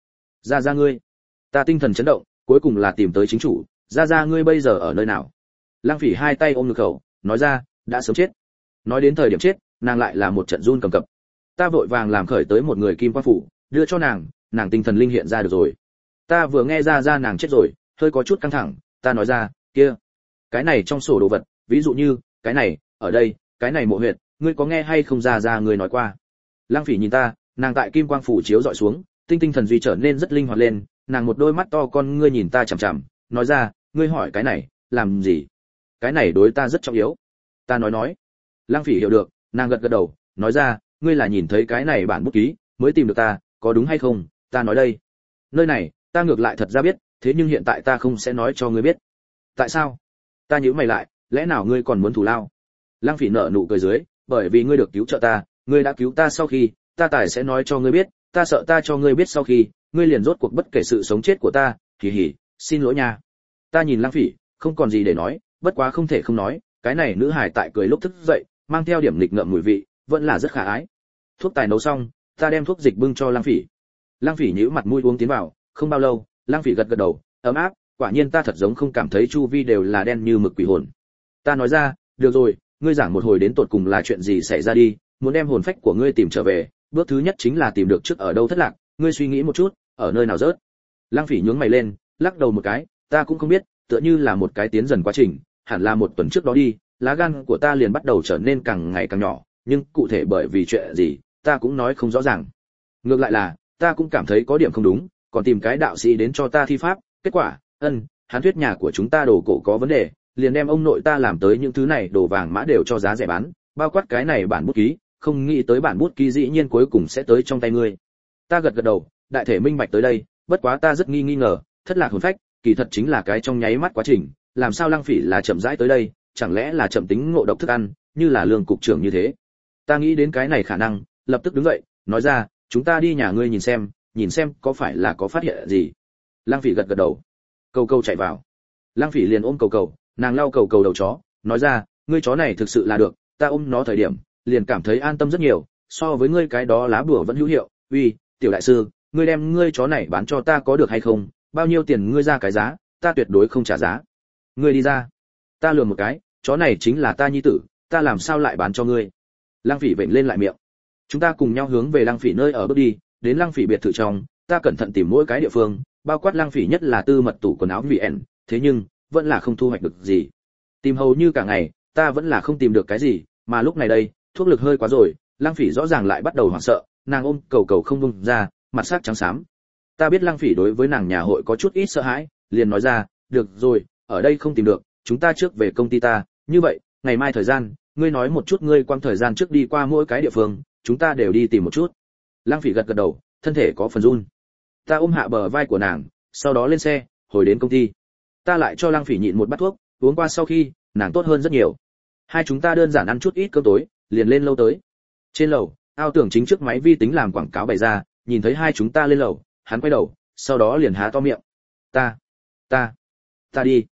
ra ngươi. Ta tinh thần chấn động, cuối cùng là tìm tới chính chủ, ra ngươi bây giờ ở nơi nào? Lăng Phỉ hai tay ôm ngực khẩu, nói ra, đã sớm chết. Nói đến thời điểm chết, nàng lại là một trận run cầm cập. Ta vội vàng làm khởi tới một người kim quan phủ, đưa cho nàng, nàng tinh thần linh hiện ra được rồi. Ta vừa nghe ra nàng chết rồi, hơi có chút căng thẳng, ta nói ra, kia, cái này trong sổ đồ vật, ví dụ như, cái này, ở đây, cái này mộ huyệt, ngươi có nghe hay không ra ngươi nói qua. Lăng Phỉ nhìn ta, nàng tại kim quang phủ chiếu dọi xuống, tinh thần duy trở nên rất linh hoạt lên, nàng một đôi mắt to con ngươi nhìn ta chằm chằm, nói ra, ngươi hỏi cái này, làm gì? Cái này đối ta rất trọng yếu. Ta nói. Lăng Phỉ hiểu được, nàng gật gật đầu, nói ra, ngươi là nhìn thấy cái này bản bút ký, mới tìm được ta, có đúng hay không? Ta nói đây. Nơi này, ta ngược lại thật ra biết, thế nhưng hiện tại ta không sẽ nói cho ngươi biết. Tại sao? Ta nhíu mày lại, lẽ nào ngươi còn muốn thù lao? Lăng Phỉ nở nụ cười dưới, bởi vì ngươi được cứu trợ ta, ngươi đã cứu ta sau khi, ta tài sẽ nói cho ngươi biết, ta sợ ta cho ngươi biết sau khi, ngươi liền rốt cuộc bất kể sự sống chết của ta, hỉ, xin lỗi nha. Ta nhìn Lăng Phỉ, không còn gì để nói, bất quá không thể không nói, cái này nữ hài tại cười lúc thức dậy, mang theo điểm nghịch ngợm mùi vị, vẫn là rất khả ái. Thuốc tài nấu xong, ta đem thuốc dịch bưng cho Lăng Phỉ. Lăng Phỉ nhíu mặt mũi uống tiến vào, không bao lâu, Lăng Phỉ gật gật đầu, ấm áp, quả nhiên ta thật giống không cảm thấy chu vi đều là đen như mực quỷ hồn. Ta nói ra, được rồi, ngươi giảng một hồi đến tột cùng là chuyện gì xảy ra đi, muốn đem hồn phách của ngươi tìm trở về, bước thứ nhất chính là tìm được trước ở đâu thất lạc, ngươi suy nghĩ một chút, ở nơi nào rớt. Lăng Phỉ nhướng mày lên, lắc đầu một cái, ta cũng không biết, tựa như là một cái tiến dần quá trình, hẳn là một tuần trước đó đi, lá gan của ta liền bắt đầu trở nên càng ngày càng nhỏ, nhưng cụ thể bởi vì chuyện gì, ta cũng nói không rõ ràng. Ngược lại là, ta cũng cảm thấy có điểm không đúng, còn tìm cái đạo sĩ đến cho ta thi pháp, kết quả, hắn thuyết nhà của chúng ta đồ cổ có vấn đề, liền đem ông nội ta làm tới những thứ này đồ vàng mã đều cho giá rẻ bán, bao quát cái này bản bút ký, không nghĩ tới bản bút ký dĩ nhiên cuối cùng sẽ tới trong tay ngươi. Ta gật gật đầu, đại thể minh bạch tới đây, bất quá ta rất nghi ngờ, thất lạc hồn phách, kỳ thật chính là cái trong nháy mắt quá trình, làm sao Lăng Phỉ là chậm rãi tới đây, chẳng lẽ là chậm tính ngộ độc thức ăn, như là Lương cục trưởng như thế. Ta nghĩ đến cái này khả năng, lập tức đứng dậy, nói ra, chúng ta đi nhà ngươi nhìn xem có phải là có phát hiện gì. Lăng Phỉ gật gật đầu. Cầu chạy vào. Lăng Phỉ liền ôm cầu, nàng lau cầu đầu chó, nói ra, ngươi chó này thực sự là được, ta ôm nó thời điểm, liền cảm thấy an tâm rất nhiều, so với ngươi cái đó lá bùa vẫn hữu hiệu. Uy, tiểu đại sư, ngươi đem ngươi chó này bán cho ta có được hay không? Bao nhiêu tiền ngươi ra cái giá, ta tuyệt đối không trả giá. Ngươi đi ra. Ta lườm một cái, chó này chính là ta nhi tử, ta làm sao lại bán cho ngươi? Lăng Phỉ vểnh lên lại miệng. Chúng ta cùng nhau hướng về Lăng Phỉ nơi ở bước đi, đến Lăng Phỉ biệt thự trong, ta cẩn thận tìm mỗi cái địa phương, bao quát Lăng Phỉ nhất là tư mật tủ quần áo VN, thế nhưng vẫn là không thu hoạch được gì. Tìm hầu như cả ngày, ta vẫn là không tìm được cái gì, mà lúc này đây, thuốc lực hơi quá rồi, Lăng Phỉ rõ ràng lại bắt đầu hoảng sợ, nàng ôm cầu không buông ra, mặt sắc trắng xám. Ta biết Lăng Phỉ đối với nàng nhà hội có chút ít sợ hãi, liền nói ra, được rồi, ở đây không tìm được, chúng ta trước về công ty ta, như vậy, ngày mai thời gian, ngươi nói một chút ngươi quang thời gian trước đi qua mỗi cái địa phương, chúng ta đều đi tìm một chút. Lăng Phỉ gật gật đầu, thân thể có phần run. Ta ôm hạ bờ vai của nàng, sau đó lên xe, hồi đến công ty. Ta lại cho Lăng Phỉ nhịn một bát thuốc, uống qua sau khi, nàng tốt hơn rất nhiều. Hai chúng ta đơn giản ăn chút ít cơm tối, liền lên lâu tới. Trên lầu, Ao Tưởng chính trước máy vi tính làm quảng cáo bày ra, nhìn thấy hai chúng ta lên lầu, hắn quay đầu, sau đó liền há to miệng. Ta đi.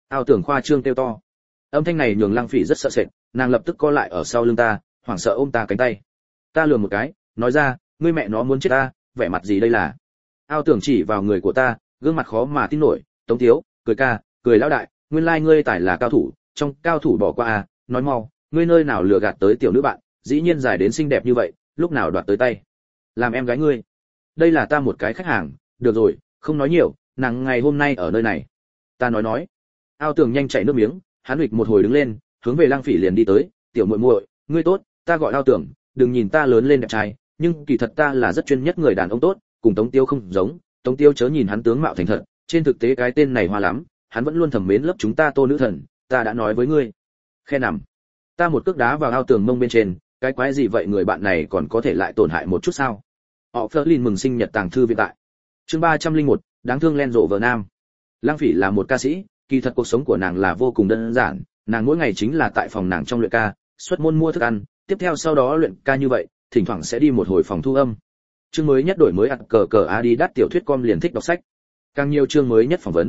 Ao Tưởng khoa trương kêu to. Âm thanh này nhường Lăng Phỉ rất sợ sệt, nàng lập tức co lại ở sau lưng ta, hoảng sợ ôm ta cánh tay. Ta lườm một cái, nói ra, ngươi mẹ nó muốn chết ta, vẻ mặt gì đây là? Ao Tưởng chỉ vào người của ta, gương mặt khó mà tin nổi, Tống Tiếu, cười ca, cười lão đại, nguyên lai ngươi tài là cao thủ, trong cao thủ bỏ qua à, nói mau, ngươi nơi nào lừa gạt tới tiểu nữ bạn, dĩ nhiên dài đến xinh đẹp như vậy, lúc nào đoạt tới tay? Làm em gái ngươi? Đây là ta một cái khách hàng, được rồi, không nói nhiều, nàng ngày hôm nay ở nơi này. Ta nói. Ao Tưởng nhanh chảy nước miếng, hắn hịch một hồi đứng lên, hướng về Lăng Phỉ liền đi tới, tiểu muội muội, ngươi tốt, ta gọi Ao Tưởng, đừng nhìn ta lớn lên đẹp trai, nhưng kỳ thật ta là rất chuyên nhất người đàn ông tốt, cùng Tống Tiêu không giống, Tống Tiêu chớ nhìn hắn tướng mạo thành thật, trên thực tế cái tên này hoa lắm, hắn vẫn luôn thầm mến lớp chúng ta Tô nữ thần, ta đã nói với ngươi. Khe nằm. Ta một cước đá vào Ao Tưởng mông bên trên, cái quái gì vậy, người bạn này còn có thể lại tổn hại một chút sao? Họ Flerlin mừng sinh nhật tàng thư viện tại. Chương 301, đáng thương Len Rộ vợ nam. Lăng Phỉ là một ca sĩ, kỳ thật cuộc sống của nàng là vô cùng đơn giản, nàng mỗi ngày chính là tại phòng nàng trong luyện ca, xuất môn mua thức ăn, tiếp theo sau đó luyện ca như vậy, thỉnh thoảng sẽ đi một hồi phòng thu âm. Chương mới nhất đổi mới cờ Adidas tiểu thuyết com liền thích đọc sách. Càng nhiều chương mới nhất phỏng vấn.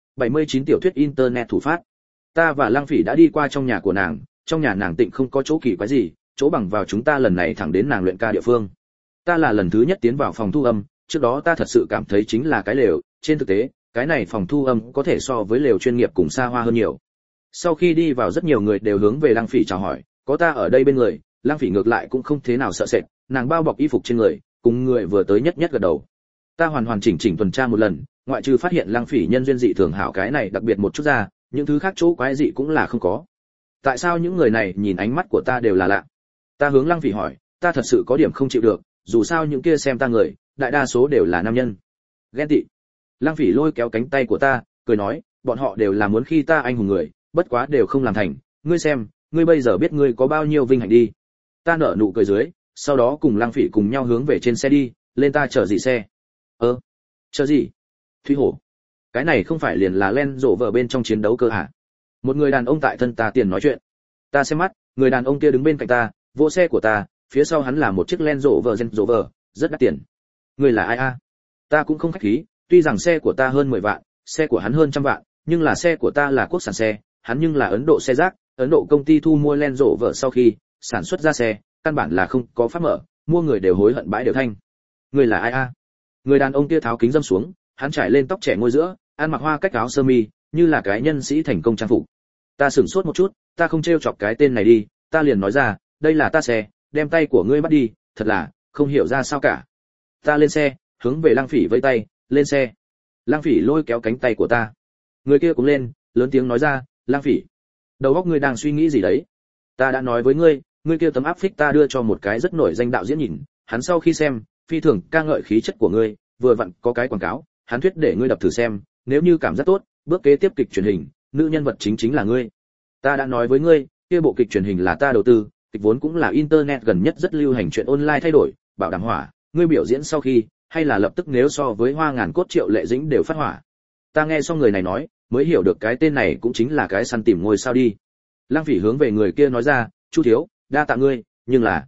79 tiểu thuyết internet thủ phát. Ta và Lăng Phỉ đã đi qua trong nhà của nàng, trong nhà nàng tịnh không có chỗ kỳ quái gì, chỗ bằng vào chúng ta lần này thẳng đến nàng luyện ca địa phương. Ta là lần thứ nhất tiến vào phòng thu âm, trước đó ta thật sự cảm thấy chính là cái lều, trên thực tế, cái này phòng thu âm có thể so với lều chuyên nghiệp cùng xa hoa hơn nhiều. Sau khi đi vào rất nhiều người đều hướng về Lăng Phỉ chào hỏi, có ta ở đây bên người, Lăng Phỉ ngược lại cũng không thế nào sợ sệt, nàng bao bọc y phục trên người, cùng người vừa tới nhất gật đầu. Ta hoàn chỉnh tuần tra một lần, ngoại trừ phát hiện Lăng Phỉ nhân duyên dị thường hảo cái này đặc biệt một chút ra, những thứ khác chỗ quái dị cũng là không có. Tại sao những người này nhìn ánh mắt của ta đều là lạ? Ta hướng Lăng Phỉ hỏi, ta thật sự có điểm không chịu được, dù sao những kia xem ta người, đại đa số đều là nam nhân. Ghen tị. Lăng Phỉ lôi kéo cánh tay của ta, cười nói, bọn họ đều là muốn khi ta anh hùng người, bất quá đều không làm thành, ngươi xem, ngươi bây giờ biết ngươi có bao nhiêu vinh hạnh đi. Ta nở nụ cười dưới, sau đó cùng Lăng Phỉ cùng nhau hướng về trên xe đi, lên ta chở gì xe? Chờ gì? Thúy Hổ. Cái này không phải liền là Len rộ vợ bên trong chiến đấu cơ hả? Một người đàn ông tại thân ta tiền nói chuyện. Ta xem mắt, người đàn ông kia đứng bên cạnh ta, vỗ xe của ta, phía sau hắn là một chiếc Len rộ vợ, rất đắt tiền. Người là ai a? Ta cũng không khách khí, tuy rằng xe của ta hơn 10 vạn, xe của hắn hơn trăm vạn, nhưng là xe của ta là quốc sản xe, hắn nhưng là Ấn Độ xe rác, Ấn Độ công ty thu mua Len rộ vợ sau khi sản xuất ra xe, căn bản là không có pháp mở, mua người đều hối hận bãi đều thanh. Người là ai a? Người đàn ông kia tháo kính dâm xuống, hắn trải lên tóc trẻ ngôi giữa, ăn mặc hoa cách áo sơ mi, như là cái nhân sĩ thành công trang phục. Ta sửng sốt một chút, ta không trêu chọc cái tên này đi, ta liền nói ra, đây là ta xe, đem tay của ngươi bắt đi, thật là không hiểu ra sao cả. Ta lên xe, hướng về Lăng Phỉ vẫy tay, lên xe. Lăng Phỉ lôi kéo cánh tay của ta. Người kia cũng lên, lớn tiếng nói ra, Lăng Phỉ, đầu óc ngươi đang suy nghĩ gì đấy? Ta đã nói với ngươi, ngươi kia tấm áp phích ta đưa cho một cái rất nổi danh đạo diễn nhìn, hắn sau khi xem, phi thường ca ngợi khí chất của ngươi, vừa vặn có cái quảng cáo, hắn thuyết để ngươi đập thử xem, nếu như cảm giác tốt, bước kế tiếp kịch truyền hình, nữ nhân vật chính là ngươi. Ta đã nói với ngươi, kia bộ kịch truyền hình là ta đầu tư, kịch vốn cũng là internet gần nhất rất lưu hành chuyện online thay đổi, bảo đảm hỏa, ngươi biểu diễn sau khi, hay là lập tức nếu so với Hoa Ngàn Cốt Triệu Lệ Dĩnh đều phát hỏa. Ta nghe xong người này nói, mới hiểu được cái tên này cũng chính là cái săn tìm ngôi sao đi. Lăng Phỉ hướng về người kia nói ra, Chu thiếu, đa tạ ngươi, nhưng là,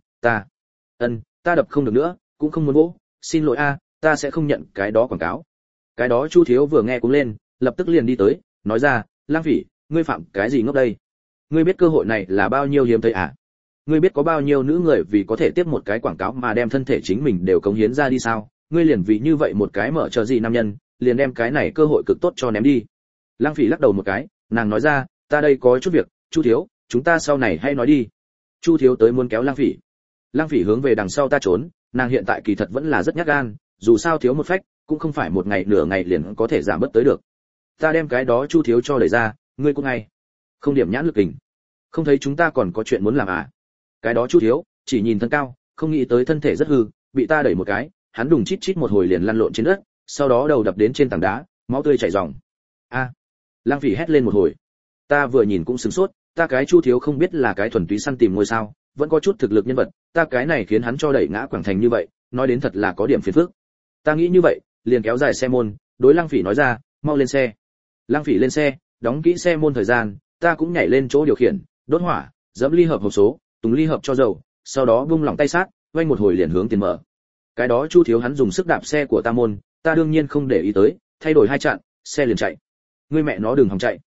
ta đập không được nữa, cũng không muốn vỗ, xin lỗi a, ta sẽ không nhận cái đó quảng cáo. Cái đó Chu thiếu vừa nghe cũng lên, lập tức liền đi tới, nói ra, Lăng Phỉ, ngươi phạm cái gì ngốc đây? Ngươi biết cơ hội này là bao nhiêu hiếm thấy à? Ngươi biết có bao nhiêu nữ người vì có thể tiếp một cái quảng cáo mà đem thân thể chính mình đều cống hiến ra đi sao? Ngươi liền vì như vậy một cái mở chờ gì nam nhân, liền đem cái này cơ hội cực tốt cho ném đi. Lăng Phỉ lắc đầu một cái, nàng nói ra, ta đây có chút việc, Chu thiếu, chúng ta sau này hay nói đi. Chu thiếu tới muốn kéo Lăng Phỉ. Lăng Phỉ hướng về đằng sau ta trốn, nàng hiện tại kỳ thật vẫn là rất nhát gan, dù sao thiếu một phách, cũng không phải một ngày nửa ngày liền có thể giảm bớt tới được. Ta đem cái đó Chu thiếu cho đẩy ra, ngươi cũng ngay, không điểm nhãn lực kình, không thấy chúng ta còn có chuyện muốn làm à? Cái đó Chu thiếu, chỉ nhìn thân cao, không nghĩ tới thân thể rất hư, bị ta đẩy một cái, hắn đùng chít chít một hồi liền lăn lộn trên đất, sau đó đầu đập đến trên tảng đá, máu tươi chảy ròng. A! Lăng Phỉ hét lên một hồi. Ta vừa nhìn cũng sửng sốt, ta cái Chu thiếu không biết là cái thuần túy săn tìm ngôi sao, vẫn có chút thực lực nhân vật, ta cái này khiến hắn cho đẩy ngã quảng thành như vậy, nói đến thật là có điểm phiền phức. Ta nghĩ như vậy, liền kéo dài xe môn, đối Lăng Phỉ nói ra, mau lên xe. Lăng Phỉ lên xe, đóng kỹ xe môn thời gian, ta cũng nhảy lên chỗ điều khiển, đốt hỏa, dẫm ly hợp hộp số, tùng ly hợp cho dầu, sau đó buông lỏng tay sát, vênh một hồi liền hướng tiền mở. Cái đó Chu thiếu hắn dùng sức đạp xe của ta môn, ta đương nhiên không để ý tới, thay đổi hai chặn, xe liền chạy. Ngươi mẹ nó đừng hòng chạy.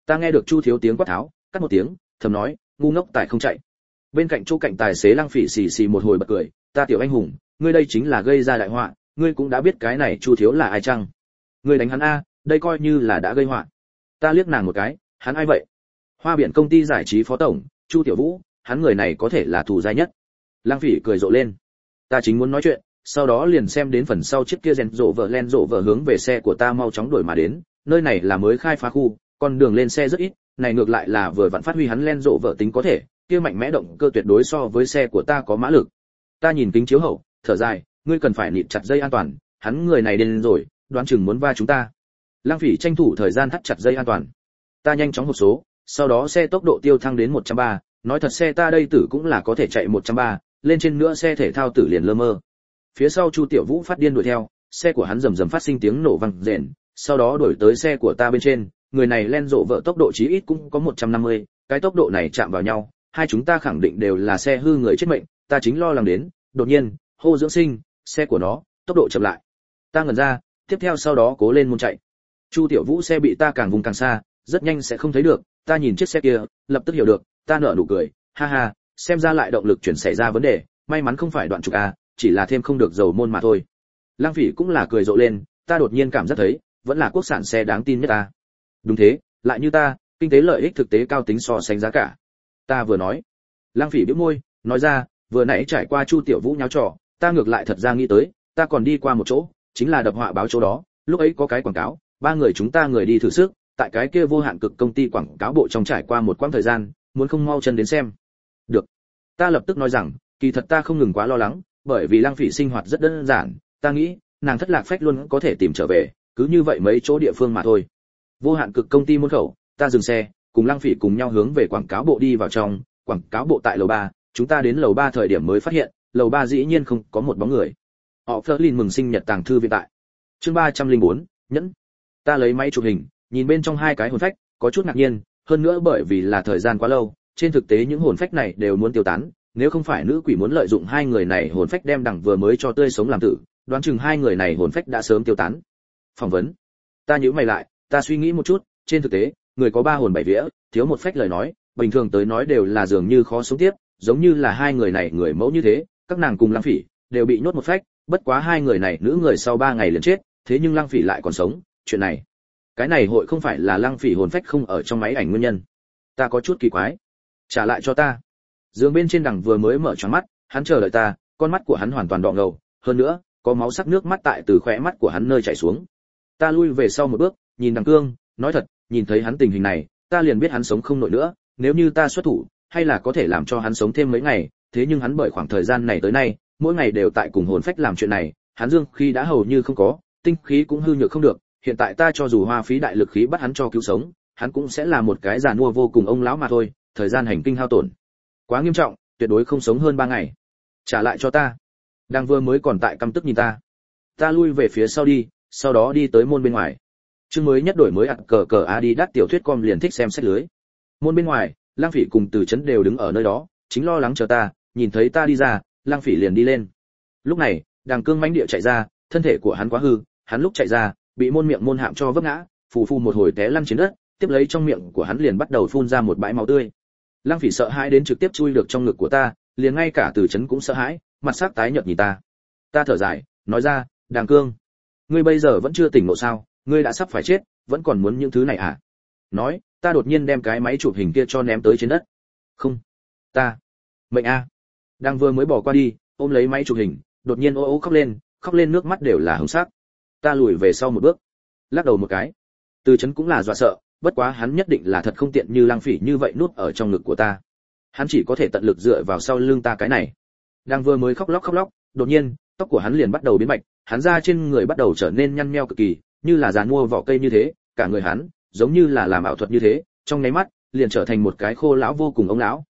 Ta nghe được Chu thiếu tiếng quát tháo, cắt một tiếng, thầm nói, ngu ngốc tài không chạy. Bên cạnh chỗ cạnh tài xế Lăng Phỉ xì xì một hồi bật cười, ta tiểu anh hùng, ngươi đây chính là gây ra đại họa, ngươi cũng đã biết cái này Chu thiếu là ai chăng? Ngươi đánh hắn a, đây coi như là đã gây họa. Ta liếc nàng một cái, hắn ai vậy? Hoa Biển công ty giải trí phó tổng, Chu Tiểu Vũ, hắn người này có thể là thù dai nhất. Lăng Phỉ cười rộ lên. Ta chính muốn nói chuyện, sau đó liền xem đến phần sau chiếc kia rèn rộ vợ len rộ vợ hướng về xe của ta mau chóng đuổi mà đến, nơi này là mới khai phá khu, con đường lên xe rất ít, này ngược lại là vừa vặn phát huy hắn len rộ vợ tính có thể, kia mạnh mẽ động cơ tuyệt đối so với xe của ta có mã lực. Ta nhìn kính chiếu hậu, thở dài, ngươi cần phải nịt chặt dây an toàn, hắn người này điên rồi, đoán chừng muốn va chúng ta. Lăng Phỉ tranh thủ thời gian thắt chặt dây an toàn. Ta nhanh chóng hộp số, sau đó xe tốc độ tiêu thăng đến 130, nói thật xe ta đây tử cũng là có thể chạy 130, lên trên nữa xe thể thao tử liền lơ mơ. Phía sau Chu Tiểu Vũ phát điên đuổi theo, xe của hắn rầm rầm phát sinh tiếng nổ vang rền, sau đó đuổi tới xe của ta bên trên, người này len rộ vợ tốc độ chí ít cũng có 150, cái tốc độ này chạm vào nhau, hai chúng ta khẳng định đều là xe hư người chết mệnh, ta chính lo lắng đến, đột nhiên, hô dưỡng sinh, xe của nó, tốc độ chậm lại. Ta ngẩn ra, tiếp theo sau đó cố lên muốn chạy. Chu Tiểu Vũ xe bị ta càng vùng càng xa, rất nhanh sẽ không thấy được, ta nhìn chiếc xe kia, lập tức hiểu được, ta nở nụ cười, ha ha, xem ra lại động lực chuyển xảy ra vấn đề, may mắn không phải đoạn trục a, chỉ là thêm không được dầu môn mà thôi. Lăng Phỉ cũng là cười rộ lên, ta đột nhiên cảm giác thấy, vẫn là quốc sản xe đáng tin nhất ta. Đúng thế, lại như ta, kinh tế lợi ích thực tế cao tính so sánh giá cả. Ta vừa nói. Lăng Phỉ bĩu môi, nói ra, vừa nãy trải qua Chu Tiểu Vũ nháo trò, ta ngược lại thật ra nghĩ tới, ta còn đi qua một chỗ, chính là đập họa báo chỗ đó, lúc ấy có cái quảng cáo, ba người chúng ta người đi thử sức, tại cái kia vô hạn cực công ty quảng cáo bộ trong trải qua một quãng thời gian, muốn không mau chân đến xem. Được. Ta lập tức nói rằng, kỳ thật ta không ngừng quá lo lắng, bởi vì Lăng Phỉ sinh hoạt rất đơn giản, ta nghĩ, nàng thất lạc phách luôn có thể tìm trở về, cứ như vậy mấy chỗ địa phương mà thôi. Vô hạn cực công ty môn khẩu, ta dừng xe, cùng Lăng Phỉ cùng nhau hướng về quảng cáo bộ đi vào trong, quảng cáo bộ tại lầu 3, chúng ta đến lầu 3 thời điểm mới phát hiện, lầu 3 dĩ nhiên không có một bóng người. Họ Flerlin mừng sinh nhật tàng thư viện tại. Chương 304, nhẫn. Ta lấy máy chụp hình, nhìn bên trong hai cái hồn phách, có chút ngạc nhiên, hơn nữa bởi vì là thời gian quá lâu, trên thực tế những hồn phách này đều muốn tiêu tán, nếu không phải nữ quỷ muốn lợi dụng hai người này hồn phách đem đằng vừa mới cho tươi sống làm tử, đoán chừng hai người này hồn phách đã sớm tiêu tán. Phỏng vấn. Ta nhíu mày lại, ta suy nghĩ một chút, trên thực tế, người có 3 hồn 7 vía, thiếu một phách lời nói, bình thường tới nói đều là dường như khó sống tiếp, giống như là hai người này người mẫu như thế, các nàng cùng Lăng Phỉ đều bị nhốt một phách, bất quá hai người này nữ người sau 3 ngày liền chết, thế nhưng Lăng Phỉ lại còn sống, chuyện này, cái này hội không phải là Lăng Phỉ hồn phách không ở trong máy ảnh nguyên nhân. Ta có chút kỳ quái. Trả lại cho ta. Giường bên trên đằng vừa mới mở choáng mắt, hắn chờ đợi ta, con mắt của hắn hoàn toàn đỏ ngầu, hơn nữa, có máu sắc nước mắt tại từ khóe mắt của hắn nơi chảy xuống. Ta lui về sau một bước, nhìn đằng cương, nói thật, nhìn thấy hắn tình hình này, ta liền biết hắn sống không nổi nữa, nếu như ta xuất thủ, hay là có thể làm cho hắn sống thêm mấy ngày, thế nhưng hắn bởi khoảng thời gian này tới nay, mỗi ngày đều tại cùng hồn phách làm chuyện này, hắn dương khí đã hầu như không có, tinh khí cũng hư nhược không được, hiện tại ta cho dù hoa phí đại lực khí bắt hắn cho cứu sống, hắn cũng sẽ là một cái già nua vô cùng ông lão mà thôi, thời gian hành kinh hao tổn quá nghiêm trọng, tuyệt đối không sống hơn 3 ngày. Trả lại cho ta. Đang vừa mới còn tại căm tức nhìn ta. Ta lui về phía sau đi, sau đó đi tới môn bên ngoài. Chương mới nhất đổi mới ạt cờ cờ Adidas tiểu thuyết com liền thích xem sách lưới. Môn bên ngoài, Lang Phỉ cùng Từ Chấn đều đứng ở nơi đó, chính lo lắng chờ ta, nhìn thấy ta đi ra, Lang Phỉ liền đi lên. Lúc này, Đàng Cương mãnh địa chạy ra, thân thể của hắn quá hư, hắn lúc chạy ra, bị môn miệng môn hạm cho vấp ngã, phù phù một hồi té lăn trên đất, tiếp lấy trong miệng của hắn liền bắt đầu phun ra một bãi máu tươi. Lang Phỉ sợ hãi đến trực tiếp chui được trong ngực của ta, liền ngay cả Từ Chấn cũng sợ hãi, mặt sắc tái nhợt nhìn ta. Ta thở dài, nói ra, Đàng Cương, ngươi bây giờ vẫn chưa tỉnh ngộ sao? Ngươi đã sắp phải chết, vẫn còn muốn những thứ này à? Nói, ta đột nhiên đem cái máy chụp hình kia cho ném tới trên đất. Không, ta, mệnh a. Đang vừa mới bỏ qua đi, ôm lấy máy chụp hình, đột nhiên ô ô khóc lên nước mắt đều là hồng sắc. Ta lùi về sau một bước, lắc đầu một cái. Từ Chấn cũng là dọa sợ, bất quá hắn nhất định là thật không tiện như Lang Phỉ như vậy nuốt ở trong ngực của ta. Hắn chỉ có thể tận lực dựa vào sau lưng ta cái này. Đang vừa mới khóc lóc, đột nhiên, tóc của hắn liền bắt đầu biến bạch, hắn da trên người bắt đầu trở nên nhăn nheo cực kỳ, như là giàn mua vỏ cây như thế, cả người hắn giống như là làm ảo thuật như thế, trong nháy mắt liền trở thành một cái khô lão vô cùng ông lão.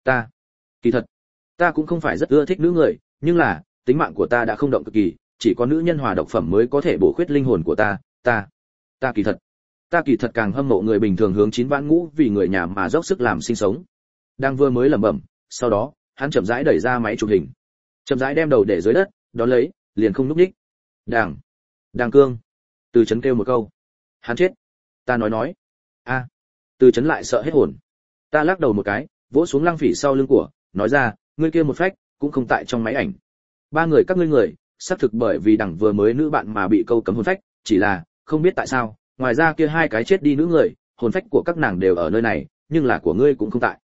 Kỳ thật, ta cũng không phải rất ưa thích nữ người, nhưng là tính mạng của ta đã không động cực kỳ, chỉ có nữ nhân hòa độc phẩm mới có thể bổ khuyết linh hồn của ta. Ta kỳ thật càng hâm mộ người bình thường hướng 9 vãn ngũ vì người nhà mà dốc sức làm sinh sống. Đang vừa mới lẩm bẩm, sau đó hắn chậm rãi đẩy ra máy chụp hình, chậm rãi đem đầu để dưới đất, đón lấy liền không lúc nhích. Đàng Cương. Từ Chấn kêu một câu. Hắn chết. Ta nói. Từ Chấn lại sợ hết hồn. Ta lắc đầu một cái, vỗ xuống Lăng Phỉ sau lưng của, nói ra, ngươi kia một phách cũng không tại trong máy ảnh. Ba người các ngươi người, xác thực bởi vì đằng vừa mới nữ bạn mà bị câu cấm hồn phách, chỉ là không biết tại sao, ngoài ra kia hai cái chết đi nữ người, hồn phách của các nàng đều ở nơi này, nhưng là của ngươi cũng không tại.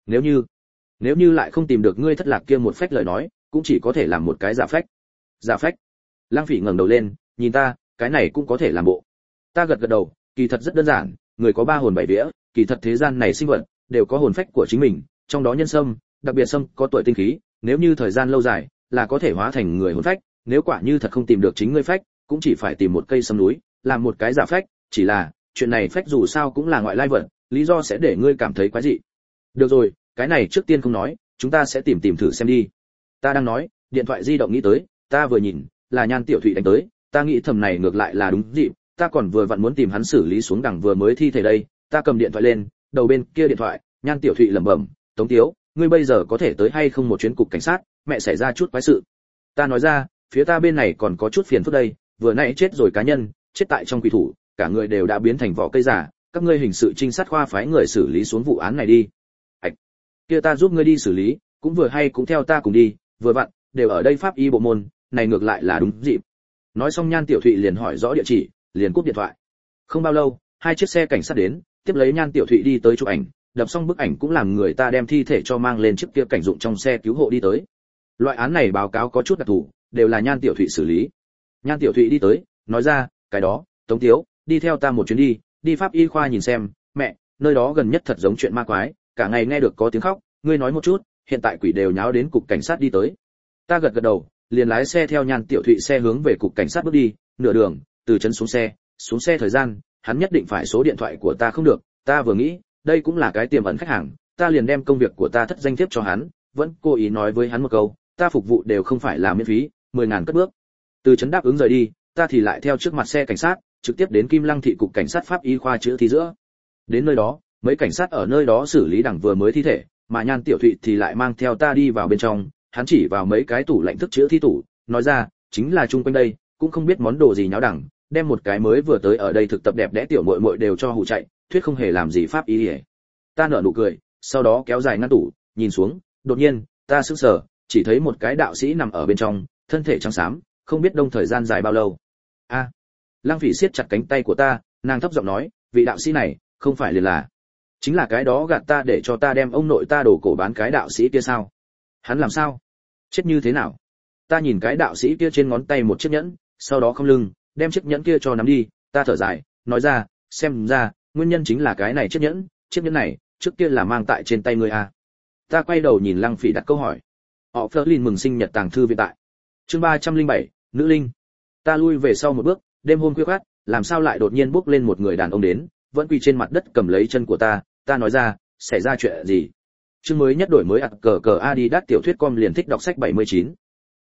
Nếu như lại không tìm được ngươi thất lạc kia một phách lời nói, cũng chỉ có thể làm một cái giả phách. Giả phách? Lăng Phỉ ngẩng đầu lên, nhìn ta, cái này cũng có thể làm bộ. Ta gật gật đầu, kỳ thật rất đơn giản, người có ba hồn bảy vía, kỳ thật thế gian này sinh vật đều có hồn phách của chính mình, trong đó nhân sâm, đặc biệt sâm có tuổi tinh khí, nếu như thời gian lâu dài là có thể hóa thành người hồn phách, nếu quả như thật không tìm được chính ngươi phách, cũng chỉ phải tìm một cây sâm núi, làm một cái giả phách, chỉ là, chuyện này phách dù sao cũng là ngoại lai vật, lý do sẽ để ngươi cảm thấy quái dị. Được rồi, cái này trước tiên không nói, chúng ta sẽ tìm thử xem đi. Ta đang nói, điện thoại di động nghĩ tới, ta vừa nhìn, là Nhan Tiểu Thụy đánh tới, ta nghĩ thầm này ngược lại là đúng dịp, ta còn vừa vặn muốn tìm hắn xử lý xuống đằng vừa mới thi thể đây, ta cầm điện thoại lên, đầu bên kia điện thoại, Nhan Tiểu Thụy lẩm bẩm, Tống Tiếu, ngươi bây giờ có thể tới hay không một chuyến cục cảnh sát, mẹ xảy ra chút quái sự. Ta nói ra, phía ta bên này còn có chút phiền phức đây, vừa nãy chết rồi cá nhân, chết tại trong quỷ thủ, cả người đều đã biến thành vỏ cây giả, các ngươi hình sự trinh sát khoa phái người xử lý xuống vụ án này đi. Ảch, kia ta giúp ngươi đi xử lý, cũng vừa hay cũng theo ta cùng đi, vừa vặn, đều ở đây pháp y bộ môn, này ngược lại là đúng dịp. Nói xong Nhan Tiểu Thụy liền hỏi rõ địa chỉ, liền cúp điện thoại. Không bao lâu, hai chiếc xe cảnh sát đến, tiếp lấy Nhan Tiểu Thụy đi tới chụp ảnh, đập xong bức ảnh cũng làm người ta đem thi thể cho mang lên chiếc kia cảnh dụng trong xe cứu hộ đi tới. Loại án này báo cáo có chút đặc thù, đều là Nhan Tiểu Thụy xử lý. Nhan Tiểu Thụy đi tới, nói ra, cái đó, Tống Tiếu, đi theo ta một chuyến đi pháp y khoa nhìn xem, mẹ, nơi đó gần nhất thật giống chuyện ma quái, cả ngày nghe được có tiếng khóc, ngươi nói một chút, hiện tại quỷ đều nháo đến cục cảnh sát đi tới. Ta gật gật đầu, liền lái xe theo Nhan Tiểu Thụy xe hướng về cục cảnh sát bước đi, nửa đường, Từ Chấn xuống xe thời gian, hắn nhất định phải số điện thoại của ta không được, ta vừa nghĩ, đây cũng là cái tiềm ẩn khách hàng, ta liền đem công việc của ta thất danh tiếp cho hắn, vẫn cố ý nói với hắn một câu, ta phục vụ đều không phải là miễn phí, 10.000 cất bước. Từ Chấn đáp ứng rời đi, ta thì lại theo trước mặt xe cảnh sát, trực tiếp đến Kim Lăng thị cục cảnh sát pháp y khoa chữa thi giữa. Đến nơi đó, mấy cảnh sát ở nơi đó xử lý đằng vừa mới thi thể, mà Nhan Tiểu Thụy thì lại mang theo ta đi vào bên trong, hắn chỉ vào mấy cái tủ lạnh thức chữa thi tủ, nói ra, chính là chung quanh đây, cũng không biết món đồ gì nháo đẳng, đem một cái mới vừa tới ở đây thực tập đẹp đẽ tiểu muội muội đều cho hù chạy, thuyết không hề làm gì pháp y. Ta nở nụ cười, sau đó kéo dài ngăn tủ, nhìn xuống, đột nhiên, ta sững sờ, chỉ thấy một cái đạo sĩ nằm ở bên trong, thân thể trắng xám, không biết đông thời gian dài bao lâu. A. Lăng Phỉ siết chặt cánh tay của ta, nàng thấp giọng nói, vị đạo sĩ này, không phải liền là chính là cái đó gạt ta để cho ta đem ông nội ta đổ cổ bán cái đạo sĩ kia sao? Hắn làm sao? Chết như thế nào? Ta nhìn cái đạo sĩ kia trên ngón tay một chiếc nhẫn, sau đó không lưng, đem chiếc nhẫn kia cho nắm đi, ta thở dài, nói ra, xem ra, nguyên nhân chính là cái này chiếc nhẫn này, trước kia là mang tại trên tay ngươi à? Ta quay đầu nhìn Lăng Phỉ đặt câu hỏi. Họ Flerlin mừng sinh nhật tàng thư viện tại. Chương 307, nữ linh. Ta lui về sau một bước, đêm hôm khuya khoắt, làm sao lại đột nhiên bước lên một người đàn ông đến, vẫn quỳ trên mặt đất cầm lấy chân của ta nói ra, xảy ra chuyện gì? Chương mới nhất đổi mới cờ Adidas tiểu thuyết com liền thích đọc sách 79.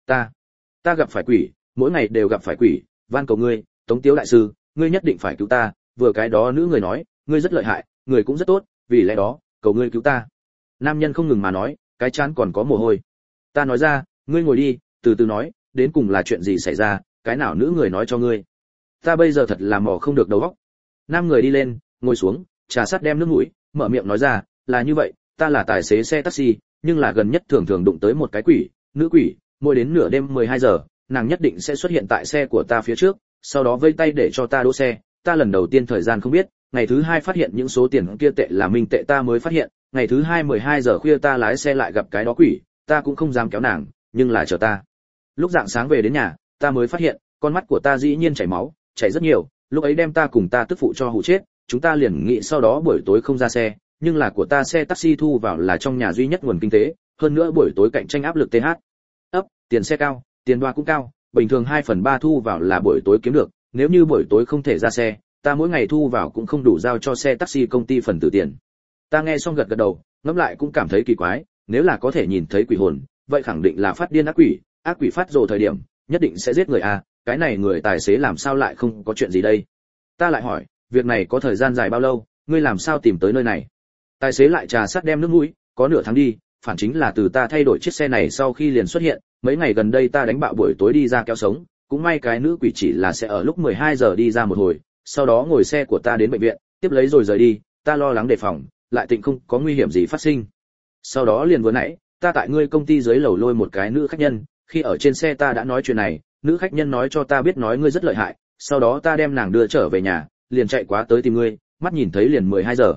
Ta gặp phải quỷ, mỗi ngày đều gặp phải quỷ, van cầu ngươi, Tống Tiếu đại sư, ngươi nhất định phải cứu ta, vừa cái đó nữ người nói, ngươi rất lợi hại, người cũng rất tốt, vì lẽ đó, cầu ngươi cứu ta. Nam nhân không ngừng mà nói, cái chán còn có mồ hôi. Ta nói ra, ngươi ngồi đi, từ từ nói, đến cùng là chuyện gì xảy ra, cái nào nữ người nói cho ngươi. Ta bây giờ thật là mò không được đầu óc. Nam người đi lên, ngồi xuống, trà sát đem nước mũi, mở miệng nói ra, là như vậy, ta là tài xế xe taxi, nhưng là gần nhất thường thường đụng tới một cái quỷ, nữ quỷ, mỗi đến nửa đêm 12 giờ, nàng nhất định sẽ xuất hiện tại xe của ta phía trước, sau đó vây tay để cho ta đỗ xe, ta lần đầu tiên thời gian không biết, ngày thứ hai phát hiện những số tiền kia tệ là minh tệ ta mới phát hiện, ngày thứ hai 12 giờ khuya ta lái xe lại gặp cái đó quỷ, ta cũng không dám kéo nàng, nhưng là chờ ta. Lúc rạng sáng về đến nhà, ta mới phát hiện, con mắt của ta dĩ nhiên chảy máu, chảy rất nhiều, lúc ấy đem ta cùng ta tức phụ cho hù chết, chúng ta liền nghĩ sau đó buổi tối không ra xe, nhưng là của ta xe taxi thu vào là trong nhà duy nhất nguồn kinh tế, hơn nữa buổi tối cạnh tranh áp lực TH. Tiền xe cao, tiền đoa cũng cao, bình thường 2/3 thu vào là buổi tối kiếm được, nếu như buổi tối không thể ra xe, ta mỗi ngày thu vào cũng không đủ giao cho xe taxi công ty phần tử tiền. Ta nghe xong gật gật đầu, ngẫm lại cũng cảm thấy kỳ quái, nếu là có thể nhìn thấy quỷ hồn, vậy khẳng định là phát điên ác quỷ phát rồ thời điểm, nhất định sẽ giết người à, cái này người tài xế làm sao lại không có chuyện gì đây? Ta lại hỏi, việc này có thời gian dài bao lâu, ngươi làm sao tìm tới nơi này? Tài xế lại trà sát đem nước mũi, có nửa tháng đi, phản chính là từ ta thay đổi chiếc xe này sau khi liền xuất hiện, mấy ngày gần đây ta đánh bạo buổi tối đi ra kéo sống, cũng may cái nữ quỷ chỉ là sẽ ở lúc 12 giờ đi ra một hồi, sau đó ngồi xe của ta đến bệnh viện, tiếp lấy rồi rời đi, ta lo lắng đề phòng, lại tịnh không có nguy hiểm gì phát sinh. Sau đó liền vừa nãy, ta tại ngươi công ty dưới lầu lôi một cái nữ khách nhân, khi ở trên xe ta đã nói chuyện này, nữ khách nhân nói cho ta biết nói ngươi rất lợi hại, sau đó ta đem nàng đưa trở về nhà, liền chạy quá tới tìm ngươi, mắt nhìn thấy liền 12 giờ,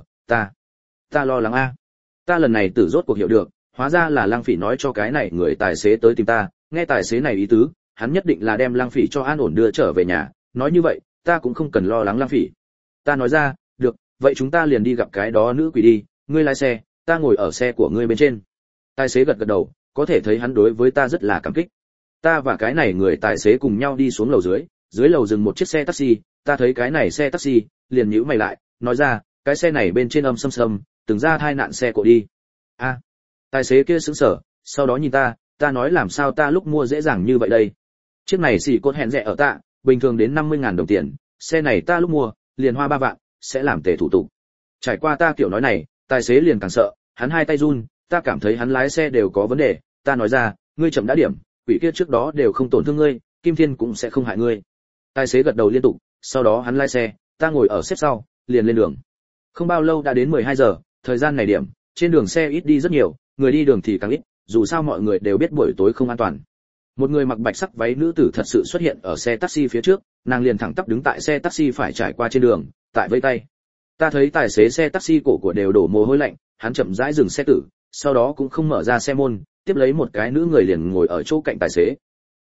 ta lo lắng a. Ta lần này tử rốt cuộc hiểu được, hóa ra là Lăng Phỉ nói cho cái này người tài xế tới tìm ta, nghe tài xế này ý tứ, hắn nhất định là đem Lăng Phỉ cho an ổn đưa trở về nhà, nói như vậy, ta cũng không cần lo lắng Lăng Phỉ. Ta nói ra, được, vậy chúng ta liền đi gặp cái đó nữ quỷ đi, ngươi lái xe, ta ngồi ở xe của ngươi bên trên. Tài xế gật gật đầu, có thể thấy hắn đối với ta rất là cảm kích. Ta và cái này người tài xế cùng nhau đi xuống lầu dưới lầu dừng một chiếc xe taxi, ta thấy cái này xe taxi, liền nhíu mày lại, nói ra, cái xe này bên trên âm sâm sâm, từng ra tai nạn xe cộ đi. A. Tài xế kia sững sờ, sau đó nhìn ta nói làm sao ta lúc mua dễ dàng như vậy đây. Chiếc này xỉ cốt hẹn rẻ ở tạ, bình thường đến 50.000 đồng tiền, xe này ta lúc mua, liền hoa 3 vạn, sẽ làm tề thủ tục. Trải qua ta kiểu nói này, tài xế liền càng sợ, hắn hai tay run, ta cảm thấy hắn lái xe đều có vấn đề, ta nói ra, ngươi chậm đã điểm, quỷ kia trước đó đều không tổn thương ngươi, Kim Thiên cũng sẽ không hại ngươi. Tài xế gật đầu liên tục, sau đó hắn lái xe, ta ngồi ở xếp sau, liền lên đường. Không bao lâu đã đến 12 giờ, thời gian này điểm, trên đường xe ít đi rất nhiều, người đi đường thì càng ít, dù sao mọi người đều biết buổi tối không an toàn. Một người mặc bạch sắc váy nữ tử thật sự xuất hiện ở xe taxi phía trước, nàng liền thẳng tắp đứng tại xe taxi phải trải qua trên đường, tại vẫy tay. Ta thấy tài xế xe taxi cổ của đều đổ mồ hôi lạnh, hắn chậm rãi dừng xe tử, sau đó cũng không mở ra xe môn, tiếp lấy một cái nữ người liền ngồi ở chỗ cạnh tài xế.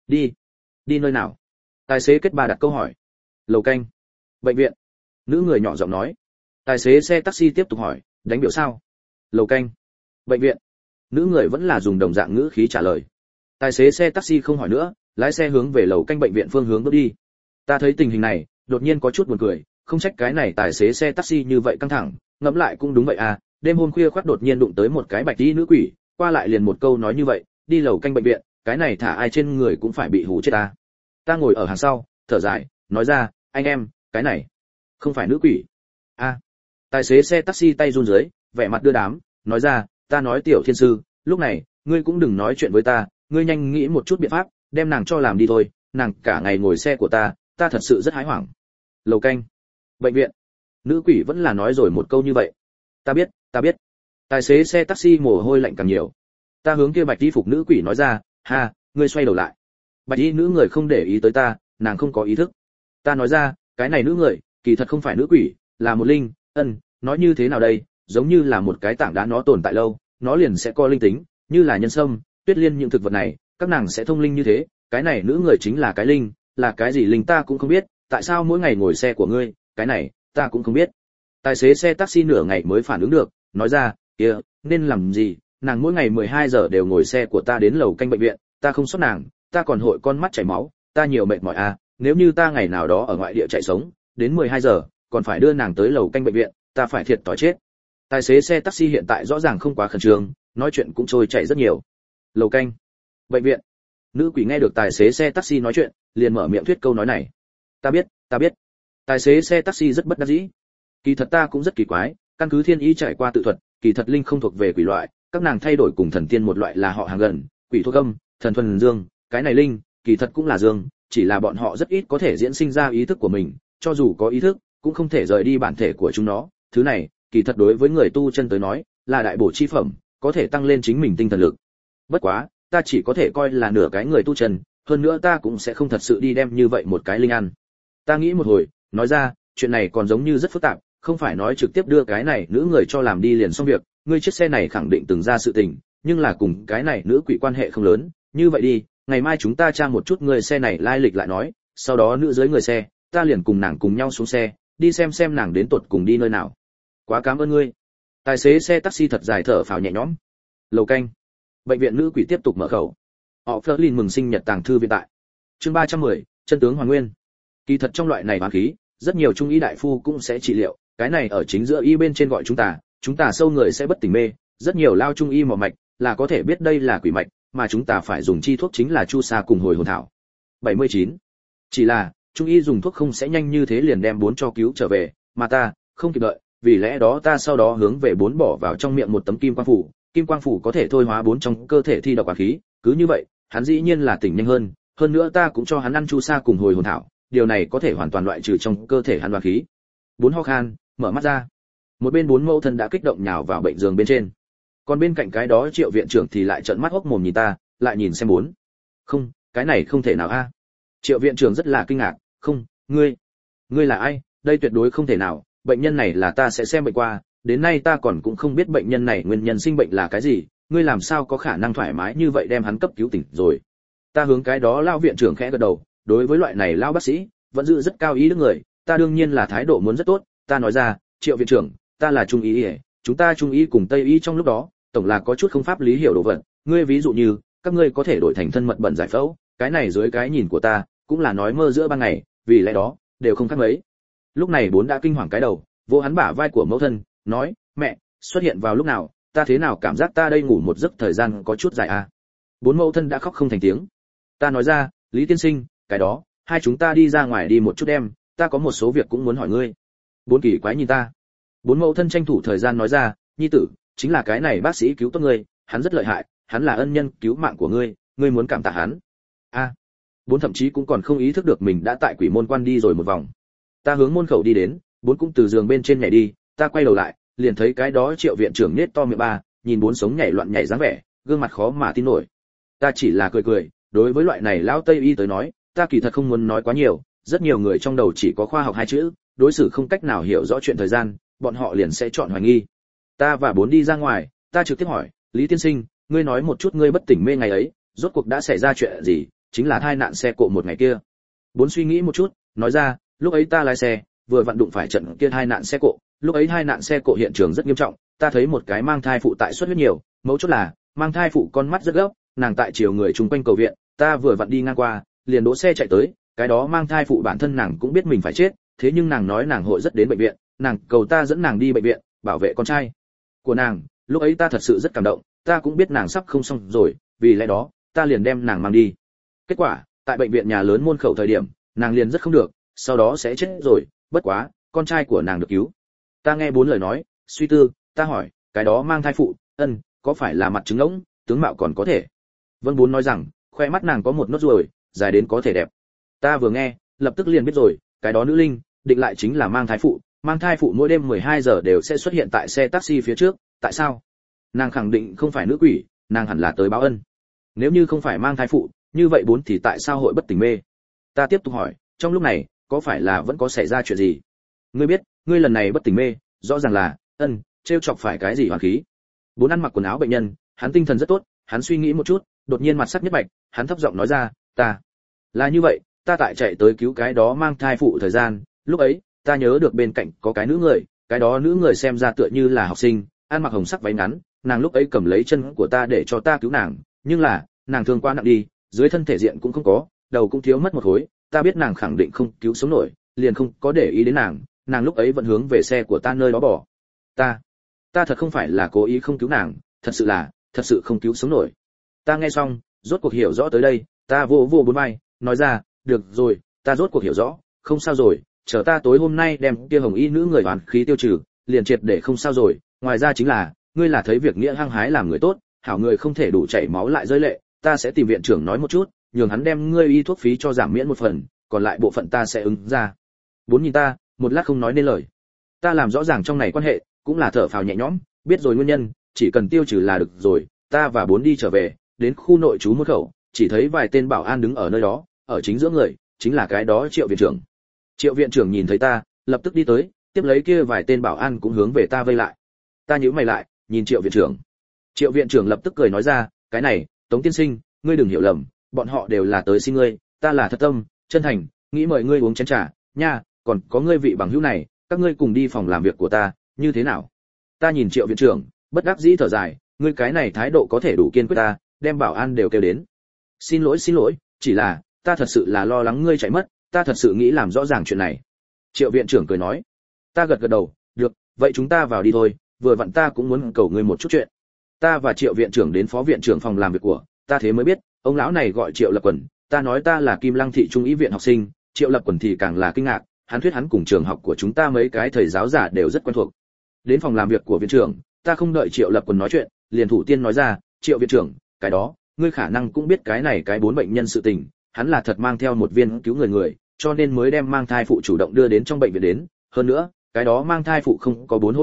Đi nơi nào? Tài xế kết bà đặt câu hỏi. Lầu canh. Bệnh viện. Nữ người nhỏ giọng nói. Tài xế xe taxi tiếp tục hỏi, đánh biểu sao? Lầu canh. Bệnh viện. Nữ người vẫn là dùng đồng dạng ngữ khí trả lời. Tài xế xe taxi không hỏi nữa, lái xe hướng về lầu canh bệnh viện phương hướng bước đi. Ta thấy tình hình này, đột nhiên có chút buồn cười, không trách cái này tài xế xe taxi như vậy căng thẳng, ngẫm lại cũng đúng vậy à, đêm hôm khuya khoắt đột nhiên đụng tới một cái bạch y nữ quỷ, qua lại liền một câu nói như vậy, đi lầu canh bệnh viện, cái này thả ai trên người cũng phải bị hù chết ta. Ta ngồi ở hàng sau, thở dài, nói ra, anh em, cái này không phải nữ quỷ. A. Tài xế xe taxi tay run rưới, vẻ mặt đưa đám, nói ra, ta nói tiểu thiên sư, lúc này, ngươi cũng đừng nói chuyện với ta, ngươi nhanh nghĩ một chút biện pháp, đem nàng cho làm đi thôi, nàng cả ngày ngồi xe của ta thật sự rất hái hoảng. Lầu canh, bệnh viện. Nữ quỷ vẫn là nói rồi một câu như vậy. Ta biết. Tài xế xe taxi mồ hôi lạnh càng nhiều. Ta hướng kia bạch y phục nữ quỷ nói ra, ha, ngươi xoay đầu lại. Bạch y nữ người không để ý tới ta, nàng không có ý thức. Ta nói ra, cái này nữ người, kỳ thật không phải nữ quỷ, là một linh, nói như thế nào đây, giống như là một cái tảng đá nó tồn tại lâu, nó liền sẽ có linh tính, như là nhân sâm, tuyết liên những thực vật này, các nàng sẽ thông linh như thế, cái này nữ người chính là cái linh, là cái gì linh ta cũng không biết, tại sao mỗi ngày ngồi xe của ngươi, cái này, ta cũng không biết. Tài xế xe taxi nửa ngày mới phản ứng được, nói ra, kia, nên làm gì, nàng mỗi ngày 12 giờ đều ngồi xe của ta đến lầu canh bệnh viện, ta không sót nàng, ta còn hội con mắt chảy máu, ta nhiều mệt mỏi à, nếu như ta ngày nào đó ở ngoại địa chạy sống, đến 12 giờ, còn phải đưa nàng tới lầu canh bệnh viện, ta phải thiệt tỏi chết. Tài xế xe taxi hiện tại rõ ràng không quá khẩn trương, nói chuyện cũng trôi chảy rất nhiều. Lầu canh, bệnh viện. Nữ quỷ nghe được tài xế xe taxi nói chuyện, liền mở miệng thuyết câu nói này. Ta biết. Tài xế xe taxi rất bất đắc dĩ. Kỳ thật ta cũng rất kỳ quái, căn cứ thiên ý trải qua tự thuật, kỳ thật linh không thuộc về quỷ loại, các nàng thay đổi cùng thần tiên một loại là họ hàng gần, quỷ thuộc âm, thần thuần dương, cái này linh, kỳ thật cũng là dương, chỉ là bọn họ rất ít có thể diễn sinh ra ý thức của mình, cho dù có ý thức, cũng không thể rời đi bản thể của chúng nó, thứ này, kỳ thật đối với người tu chân tới nói, là đại bổ chi phẩm, có thể tăng lên chính mình tinh thần lực. Bất quá, ta chỉ có thể coi là nửa cái người tu chân, hơn nữa ta cũng sẽ không thật sự đi đem như vậy một cái linh ăn. Ta nghĩ một hồi, nói ra, chuyện này còn giống như rất phức tạp, không phải nói trực tiếp đưa cái này nữ người cho làm đi liền xong việc, ngươi chiếc xe này khẳng định từng ra sự tình, nhưng là cùng cái này nữ quỷ quan hệ không lớn, như vậy đi, ngày mai chúng ta tra một chút người xe này lai lịch lại nói, sau đó nữ dưới người xe, ta liền cùng nàng cùng nhau xuống xe, đi xem nàng đến tuột cùng đi nơi nào. Quá cảm ơn ngươi. Tài xế xe taxi thật dài thở phào nhẹ nhõm. Lầu canh, bệnh viện nữ quỷ tiếp tục mở khẩu. Họ Flerlin mừng sinh nhật tàng thư viện tại. Chương 310, chân tướng hoàn nguyên. Kỳ thật trong loại này oán khí, rất nhiều trung y đại phu cũng sẽ trị liệu, cái này ở chính giữa y bên trên gọi chúng ta sâu người sẽ bất tỉnh mê, rất nhiều lao trung y mò mạch là có thể biết đây là quỷ mạch, mà chúng ta phải dùng chi thuốc chính là chu sa cùng hồi hồn thảo. 79. Chỉ là, trung y dùng thuốc không sẽ nhanh như thế liền đem 4 cho cứu trở về, mà ta không kịp đợi, vì lẽ đó ta sau đó hướng về 4 bỏ vào trong miệng một tấm kim quang phủ có thể thôi hóa 4 trong cơ thể thi độc oán khí, cứ như vậy, hắn dĩ nhiên là tỉnh nhanh hơn nữa ta cũng cho hắn ăn chu sa cùng hồi hồn thảo, điều này có thể hoàn toàn loại trừ trong cơ thể hắn oán khí. 4 ho khan, mở mắt ra. Một bên bốn mẫu thân đã kích động nhào vào bệnh giường bên trên, còn bên cạnh cái đó Triệu viện trưởng thì lại trợn mắt hốc mồm nhìn ta, lại nhìn xem bốn. Không, cái này không thể nào a. Triệu viện trưởng rất là kinh ngạc, không, ngươi là ai? Đây tuyệt đối không thể nào, bệnh nhân này là ta sẽ xem bệnh qua, đến nay ta còn cũng không biết bệnh nhân này nguyên nhân sinh bệnh là cái gì, ngươi làm sao có khả năng thoải mái như vậy đem hắn cấp cứu tỉnh rồi. Ta hướng cái đó lao viện trưởng khẽ gật đầu, đối với loại này lao bác sĩ vẫn giữ rất cao ý đức người, ta đương nhiên là thái độ muốn rất tốt. Ta nói ra, Triệu viện trưởng, ta là trung ý, chúng ta trung ý cùng tây ý trong lúc đó tổng là có chút không pháp lý hiểu đồ vật, ngươi ví dụ như các ngươi có thể đổi thành thân mật bẩn giải phẫu, cái này dưới cái nhìn của ta cũng là nói mơ giữa ban ngày, vì lẽ đó đều không khác mấy. Lúc này bốn đã kinh hoàng cái đầu, vỗ hắn bả vai của mẫu thân, nói, mẹ, xuất hiện vào lúc nào, ta thế nào cảm giác ta đây ngủ một giấc thời gian có chút dài à. Bốn mẫu thân đã khóc không thành tiếng. Ta nói ra, Lý tiên sinh, cái đó, hai chúng ta đi ra ngoài đi một chút em, ta có một số việc cũng muốn hỏi ngươi. Bốn kỳ quái nhìn ta. Bốn mẫu thân tranh thủ thời gian nói ra, nhi tử, chính là cái này bác sĩ cứu tốt ngươi, hắn rất lợi hại, hắn là ân nhân cứu mạng của ngươi, ngươi muốn cảm tạ hắn. A. Bốn thậm chí cũng còn không ý thức được mình đã tại quỷ môn quan đi rồi một vòng. Ta hướng môn khẩu đi đến, bốn cũng từ giường bên trên nhảy đi, ta quay đầu lại, liền thấy cái đó Triệu viện trưởng nết to miệng ba, nhìn bốn sống nhảy loạn nhảy dáng vẻ, gương mặt khó mà tin nổi. Ta chỉ là cười cười, đối với loại này lão Tây y tới nói, ta kỳ thật không muốn nói quá nhiều, rất nhiều người trong đầu chỉ có khoa học hai chữ, đối xử không cách nào hiểu rõ chuyện thời gian, bọn họ liền sẽ chọn hoài nghi. Ta và bốn đi ra ngoài, ta trực tiếp hỏi, Lý tiên sinh, ngươi nói một chút ngươi bất tỉnh mê ngày ấy, rốt cuộc đã xảy ra chuyện gì, chính là tai nạn xe cộ một ngày kia. Bốn suy nghĩ một chút, nói ra, lúc ấy ta lái xe, vừa vặn đụng phải trận kia tai nạn xe cộ, lúc ấy tai nạn xe cộ hiện trường rất nghiêm trọng, ta thấy một cái mang thai phụ tại xuất huyết nhiều, mấu chốt là mang thai phụ con mắt rất gấp, nàng tại chiều người chung quanh cầu viện, ta vừa vặn đi ngang qua, liền đỗ xe chạy tới, cái đó mang thai phụ bản thân nàng cũng biết mình phải chết, thế nhưng nàng nói nàng hội rất đến bệnh viện, nàng cầu ta dẫn nàng đi bệnh viện, bảo vệ con trai của nàng, lúc ấy ta thật sự rất cảm động, ta cũng biết nàng sắp không xong rồi, vì lẽ đó, ta liền đem nàng mang đi. Kết quả, tại bệnh viện nhà lớn môn khẩu thời điểm, nàng liền rất không được, sau đó sẽ chết rồi, bất quá, con trai của nàng được cứu. Ta nghe bốn lời nói, suy tư, ta hỏi, cái đó mang thai phụ, có phải là mặt trứng ngỗng, tướng mạo còn có thể. Vân bốn nói rằng, khoe mắt nàng có một nốt ruồi, dài đến có thể đẹp. Ta vừa nghe, lập tức liền biết rồi, cái đó nữ linh, định lại chính là mang thai phụ mỗi đêm 12 giờ đều sẽ xuất hiện tại xe taxi phía trước, tại sao? Nàng khẳng định không phải nữ quỷ, nàng hẳn là tới báo ân. Nếu như không phải mang thai phụ, như vậy bốn thì tại sao hội bất tỉnh mê? Ta tiếp tục hỏi, trong lúc này, có phải là vẫn có xảy ra chuyện gì? Ngươi biết, ngươi lần này bất tỉnh mê, rõ ràng là, trêu chọc phải cái gì hoàn khí? Bốn ăn mặc quần áo bệnh nhân, hắn tinh thần rất tốt, hắn suy nghĩ một chút, đột nhiên mặt sắc nhất bạch, hắn thấp giọng nói ra, ta là như vậy, ta tại chạy tới cứu cái đó mang thai phụ thời gian, lúc ấy, ta nhớ được bên cạnh có cái nữ người, cái đó nữ người xem ra tựa như là học sinh, ăn mặc hồng sắc váy ngắn, nàng lúc ấy cầm lấy chân của ta để cho ta cứu nàng, nhưng là, nàng thương quá nặng đi, dưới thân thể diện cũng không có, đầu cũng thiếu mất một khối, ta biết nàng khẳng định không cứu sống nổi, liền không có để ý đến nàng, nàng lúc ấy vẫn hướng về xe của ta nơi đó bỏ. Ta thật không phải là cố ý không cứu nàng, thật sự không cứu sống nổi. Ta nghe xong, rốt cuộc hiểu rõ tới đây, ta vô bốn vai, nói ra, được rồi, ta rốt cuộc hiểu rõ, không sao rồi, chờ ta tối hôm nay đem kia hồng y nữ người hoàn khí tiêu trừ, liền triệt để không sao rồi, ngoài ra chính là, ngươi là thấy việc nghĩa hăng hái làm người tốt, hảo người không thể đủ chảy máu lại rơi lệ, ta sẽ tìm viện trưởng nói một chút, nhường hắn đem ngươi y thuốc phí cho giảm miễn một phần, còn lại bộ phận ta sẽ ứng ra. Bốn nhìn ta, một lát không nói nên lời. Ta làm rõ ràng trong này quan hệ, cũng là thở phào nhẹ nhõm, biết rồi nguyên nhân, chỉ cần tiêu trừ là được rồi. Ta và bốn đi trở về, đến khu nội trú môn khẩu, chỉ thấy vài tên bảo an đứng ở nơi đó, ở chính giữa người, chính là cái đó Triệu viện trưởng. Triệu viện trưởng nhìn thấy ta, lập tức đi tới, tiếp lấy kia vài tên bảo an cũng hướng về ta vây lại. Ta nhíu mày lại, nhìn Triệu viện trưởng. Triệu viện trưởng lập tức cười nói ra, cái này, Tống tiên sinh, ngươi đừng hiểu lầm, bọn họ đều là tới xin ngươi, ta là thật tâm, chân thành, nghĩ mời ngươi uống chén trà, nha, còn có ngươi vị bằng hữu này, các ngươi cùng đi phòng làm việc của ta, như thế nào? Ta nhìn Triệu viện trưởng, bất đắc dĩ thở dài, ngươi cái này thái độ có thể đủ kiên quyết ta, đem bảo an đều kêu đến. Xin lỗi, chỉ là, ta thật sự là lo lắng ngươi chạy mất, ta thật sự nghĩ làm rõ ràng chuyện này. Triệu viện trưởng cười nói. Ta gật đầu, được, vậy chúng ta vào đi thôi, vừa vặn ta cũng muốn cầu ngươi một chút chuyện. Ta và Triệu viện trưởng đến phó viện trưởng phòng làm việc của, ta thế mới biết, ông lão này gọi Triệu Lập Quần, ta nói ta là Kim Lăng thị trung y viện học sinh, Triệu Lập Quần thì càng là kinh ngạc, hắn thuyết hắn cùng trường học của chúng ta mấy cái thầy giáo giả đều rất quen thuộc. Đến phòng làm việc của viện trưởng, ta không đợi Triệu Lập Quần nói chuyện, liền thủ tiên nói ra, Triệu viện trưởng, cái đó, ngươi khả năng cũng biết cái này cái 4 bệnh nhân sự tình, hắn là thật mang theo một viên cứu người, cho nên mới đem mang thai phụ chủ động đưa đến trong bệnh viện đến, hơn nữa, cái đó mang thai phụ không có 4 hỗ trợ,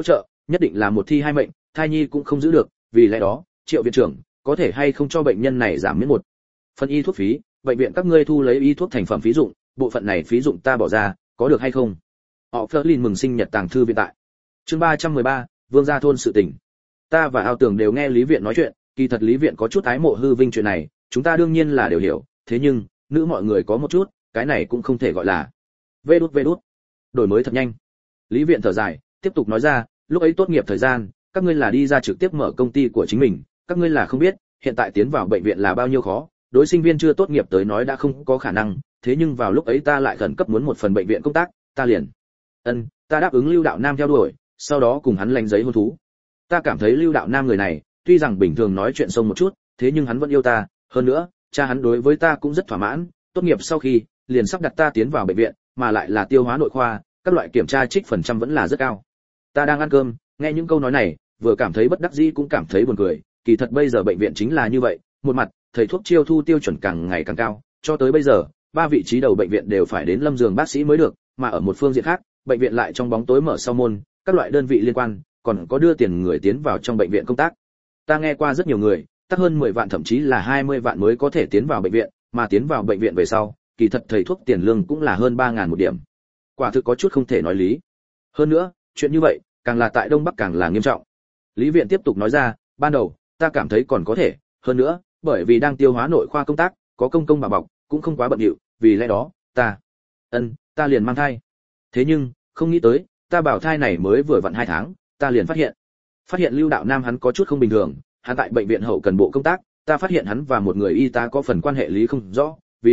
nhất định là một thi hai mệnh, thai nhi cũng không giữ được, vì lẽ đó, Triệu viện trưởng, có thể hay không cho bệnh nhân này giảm miễn một phần y thuốc phí, bệnh viện các ngươi thu lấy y thuốc thành phẩm phí dụng, bộ phận này phí dụng ta bỏ ra, có được hay không? Họ Flerlin mừng sinh nhật tàng thư viện tại. Chương 313, Vương gia thôn sự tình. Ta và Ao Tường đều nghe Lý viện nói chuyện, kỳ thật Lý viện có chút ái mộ hư vinh chuyện này, chúng ta đương nhiên là đều hiểu, thế nhưng, nữ mọi người có một chút, cái này cũng không thể gọi là vê đút. Đổi mới thật nhanh. Lý viện thở dài, tiếp tục nói ra, lúc ấy tốt nghiệp thời gian, các ngươi là đi ra trực tiếp mở công ty của chính mình, các ngươi là không biết, hiện tại tiến vào bệnh viện là bao nhiêu khó, đối sinh viên chưa tốt nghiệp tới nói đã không có khả năng, thế nhưng vào lúc ấy ta lại khẩn cấp muốn một phần bệnh viện công tác, ta liền ta đáp ứng Lưu Đạo Nam theo đuổi, sau đó cùng hắn lãnh giấy hôn thú. Ta cảm thấy Lưu Đạo Nam người này, tuy rằng bình thường nói chuyện sông một chút, thế nhưng hắn vẫn yêu ta, hơn nữa, cha hắn đối với ta cũng rất thỏa mãn, tốt nghiệp sau khi, liền sắp đặt ta tiến vào bệnh viện, mà lại là tiêu hóa nội khoa, các loại kiểm tra trích phần trăm vẫn là rất cao. Ta đang ăn cơm, nghe những câu nói này, vừa cảm thấy bất đắc dĩ cũng cảm thấy buồn cười, kỳ thật bây giờ bệnh viện chính là như vậy, một mặt, thầy thuốc chiêu thu tiêu chuẩn càng ngày càng cao, cho tới bây giờ, 3 vị trí đầu bệnh viện đều phải đến lâm giường bác sĩ mới được, mà ở một phương diện khác, bệnh viện lại trong bóng tối mở sau môn, các loại đơn vị liên quan, còn có đưa tiền người tiến vào trong bệnh viện công tác. Ta nghe qua rất nhiều người, tắc hơn 10 vạn thậm chí là 20 vạn mới có thể tiến vào bệnh viện, mà tiến vào bệnh viện về sau, kỳ thật thầy thuốc tiền lương cũng là hơn 3.000 một điểm. Quả thực có chút không thể nói lý. Hơn nữa, chuyện như vậy, càng là tại Đông Bắc càng là nghiêm trọng. Lý viện tiếp tục nói ra, ban đầu, ta cảm thấy còn có thể, hơn nữa, bởi vì đang tiêu hóa nội khoa công tác, có công bà bọc, cũng không quá bận rộn, vì lẽ đó, ta liền mang thai. Thế nhưng, không nghĩ tới, ta bảo thai này mới vừa vặn 2 tháng, ta liền phát hiện Lưu Đạo Nam hắn có chút không bình thường, hắn tại bệnh viện hậu cần bộ công tác, ta phát hiện hắn và một người y tá có phần quan hệ lý không rõ, vì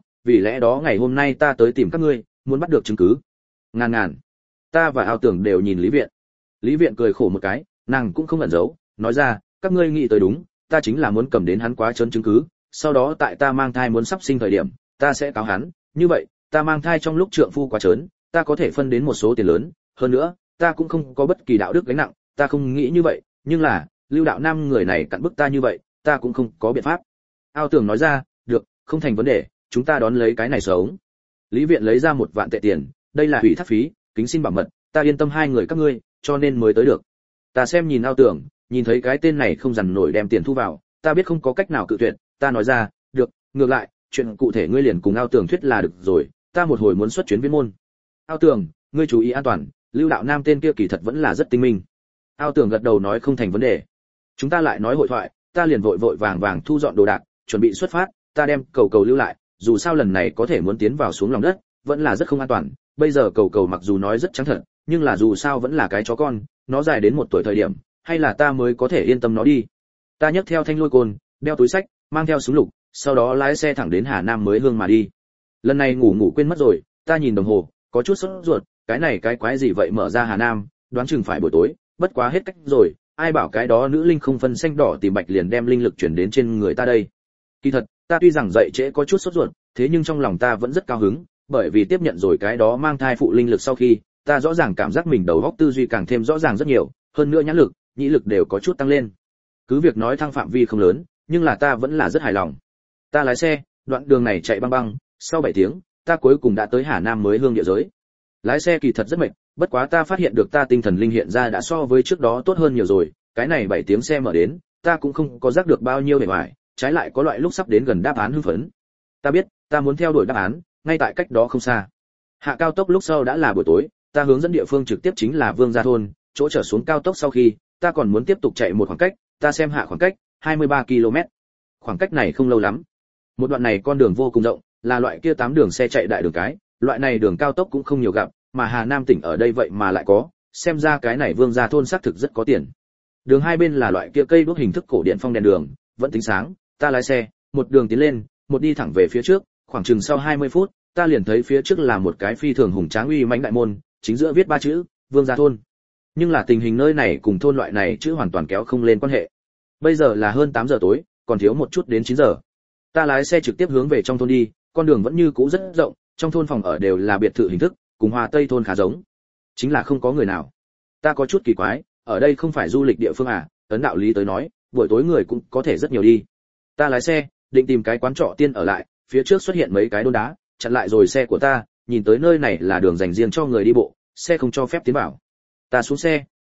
lẽ đó ngày hôm nay ta tới tìm các ngươi, muốn bắt được chứng cứ. Ngàn. Ta và Ao Tường đều nhìn Lý viện. Lý viện cười khổ một cái, nàng cũng không ẩn giấu, nói ra, các ngươi nghĩ tới đúng, ta chính là muốn cầm đến hắn quá trớn chứng cứ, sau đó tại ta mang thai muốn sắp sinh thời điểm, ta sẽ cáo hắn, như vậy, ta mang thai trong lúc trượng phu quá trớn, ta có thể phân đến một số tiền lớn, hơn nữa, ta cũng không có bất kỳ đạo đức gánh nặng, ta không nghĩ như vậy, nhưng là, Lưu Đạo Nam người này cặn bức ta như vậy, ta cũng không có biện pháp. Ao Tường nói ra, được, không thành vấn đề, chúng ta đón lấy cái này sống. Lý viện lấy ra 1 vạn tệ tiền, đây là ủy thác phí, kính xin bảo mật, ta yên tâm hai người các ngươi, cho nên mới tới được. Ta xem nhìn Ao Tường, nhìn thấy cái tên này không dằn nổi đem tiền thu vào, ta biết không có cách nào cự tuyệt, ta nói ra, được, ngược lại, chuyện cụ thể ngươi liền cùng Ao Tường thuyết là được rồi, ta một hồi muốn xuất chuyến viên môn. Ao Tường, ngươi chú ý an toàn, Lưu Đạo Nam tên kia kỳ thật vẫn là rất tinh minh. Ao Tường gật đầu nói không thành vấn đề. Chúng ta lại nói hội thoại, ta liền vội vàng thu dọn đồ đạc, chuẩn bị xuất phát, ta đem cầu lưu lại, dù sao lần này có thể muốn tiến vào xuống lòng đất, vẫn là rất không an toàn, bây giờ cầu mặc dù nói rất trắng thật, nhưng là dù sao vẫn là cái chó con, nó dài đến 1 tuổi thời điểm, hay là ta mới có thể yên tâm nó đi. Ta nhấc theo thanh lôi côn, đeo túi sách, mang theo súng lục, sau đó lái xe thẳng đến Hà Nam mới hương mà đi. Lần này ngủ quên mất rồi, ta nhìn đồng hồ, có chút sốt ruột, cái này cái quái gì vậy mở ra Hà Nam, đoán chừng phải buổi tối, bất quá hết cách rồi, ai bảo cái đó nữ linh không phân xanh đỏ tìm bạch liền đem linh lực chuyển đến trên người ta đây. Kỳ thật, ta tuy rằng dậy trễ có chút sốt ruột, thế nhưng trong lòng ta vẫn rất cao hứng, bởi vì tiếp nhận rồi cái đó mang thai phụ linh lực sau khi, ta rõ ràng cảm giác mình đầu óc tư duy càng thêm rõ ràng rất nhiều, hơn nữa nhãn lực, nhĩ lực đều có chút tăng lên. Cứ việc nói thăng phạm vi không lớn, nhưng là ta vẫn là rất hài lòng. Ta lái xe, đoạn đường này chạy băng, sau 7 tiếng, ta cuối cùng đã tới Hà Nam mới hương địa giới. Lái xe kỳ thật rất mệt, bất quá ta phát hiện được ta tinh thần linh hiện ra đã so với trước đó tốt hơn nhiều rồi, cái này 7 tiếng xe mở đến, ta cũng không có giác được bao nhiêu để hoài, trái lại có loại lúc sắp đến gần đáp án hưng phấn. Ta biết, ta muốn theo đuổi đáp án, ngay tại cách đó không xa. Hạ cao tốc lúc sau đã là buổi tối, ta hướng dẫn địa phương trực tiếp chính là Vương gia thôn, chỗ trở xuống cao tốc sau khi, ta còn muốn tiếp tục chạy một khoảng cách, ta xem hạ khoảng cách, 23 km. Khoảng cách này không lâu lắm. Một đoạn này con đường vô cùng rộng, là loại kia 8 đường xe chạy đại đường cái, loại này đường cao tốc cũng không nhiều gặp, mà Hà Nam tỉnh ở đây vậy mà lại có, xem ra cái này Vương gia thôn xác thực rất có tiền. Đường hai bên là loại kia cây đuốc hình thức cổ điện phong đèn đường, vẫn tính sáng, ta lái xe, một đường tiến lên, một đi thẳng về phía trước, khoảng chừng sau 20 phút, ta liền thấy phía trước là một cái phi thường hùng tráng uy mãnh đại môn, chính giữa viết 3 chữ, Vương gia thôn. Nhưng là tình hình nơi này cùng thôn loại này chữ hoàn toàn kéo không lên quan hệ. Bây giờ là hơn 8 giờ tối, còn thiếu một chút đến 9 giờ. Ta lái xe trực tiếp hướng về trong thôn đi, con đường vẫn như cũ rất rộng, trong thôn phòng ở đều là biệt thự hình thức, cùng Hòa Tây thôn khá giống. Chính là không có người nào. Ta có chút kỳ quái, ở đây không phải du lịch địa phương à? Ấn đạo lý tới nói, buổi tối người cũng có thể rất nhiều đi. Ta lái xe, định tìm cái quán trọ tiên ở lại, phía trước xuất hiện mấy cái đôn đá, chặn lại rồi xe của ta, nhìn tới nơi này là đường dành riêng cho người đi bộ, xe không cho phép tiến vào. Ta xuống xe,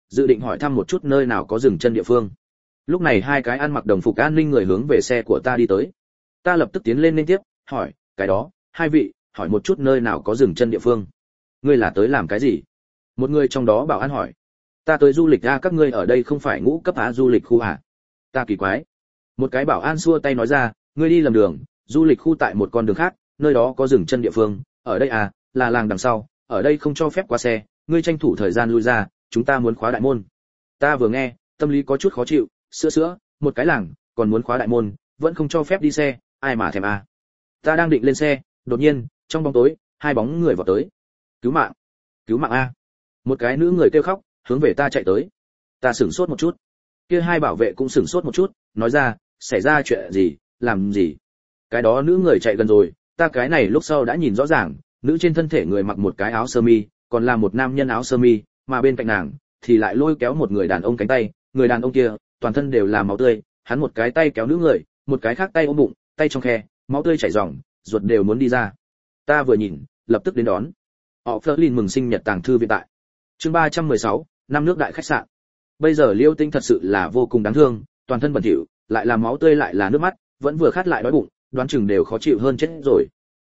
dự định hỏi thăm một chút nơi nào có dừng chân địa phương. Lúc này hai cái ăn mặc đồng phục an ninh người hướng về xe của ta đi tới. Ta lập tức tiến lên liên tiếp, hỏi, cái đó, hai vị, hỏi một chút nơi nào có dừng chân địa phương. Ngươi là tới làm cái gì? Một người trong đó bảo an hỏi. Ta tới du lịch a, các ngươi ở đây không phải ngũ cấp á du lịch khu à? Ta kỳ quái. Một cái bảo an xua tay nói ra, ngươi đi lầm đường, du lịch khu tại một con đường khác, nơi đó có dừng chân địa phương, ở đây à, là làng đằng sau, ở đây không cho phép qua xe, ngươi tranh thủ thời gian lui ra, chúng ta muốn khóa đại môn. Ta vừa nghe, tâm lý có chút khó chịu, sữa, một cái làng, còn muốn khóa đại môn, vẫn không cho phép đi xe, ai mà thèm à. Ta đang định lên xe, đột nhiên, trong bóng tối, hai bóng người vọt tới. Cứu mạng a. Một cái nữ người kêu khóc, hướng về ta chạy tới. Ta sửng sốt một chút. Kia hai bảo vệ cũng sửng sốt một chút, nói ra, xảy ra chuyện gì, làm gì? Cái đó nữ người chạy gần rồi, ta cái này lúc sau đã nhìn rõ ràng, nữ trên thân thể người mặc một cái áo sơ mi, còn là một nam nhân áo sơ mi, mà bên cạnh nàng thì lại lôi kéo một người đàn ông cánh tay, người đàn ông kia toàn thân đều là máu tươi, hắn một cái tay kéo nữ người, một cái khác tay ôm bụng, tay trong khe, máu tươi chảy ròng, ruột đều muốn đi ra. Ta vừa nhìn, lập tức đến đón. Họ Flerlin mừng sinh nhật tàng thư viện tại. Chương 316, năm nước đại khách sạn. Bây giờ Liêu Tĩnh thật sự là vô cùng đáng thương, toàn thân bẩn thỉu, lại là máu tươi lại là nước mắt, vẫn vừa khát lại đói bụng, đoán chừng đều khó chịu hơn chết rồi.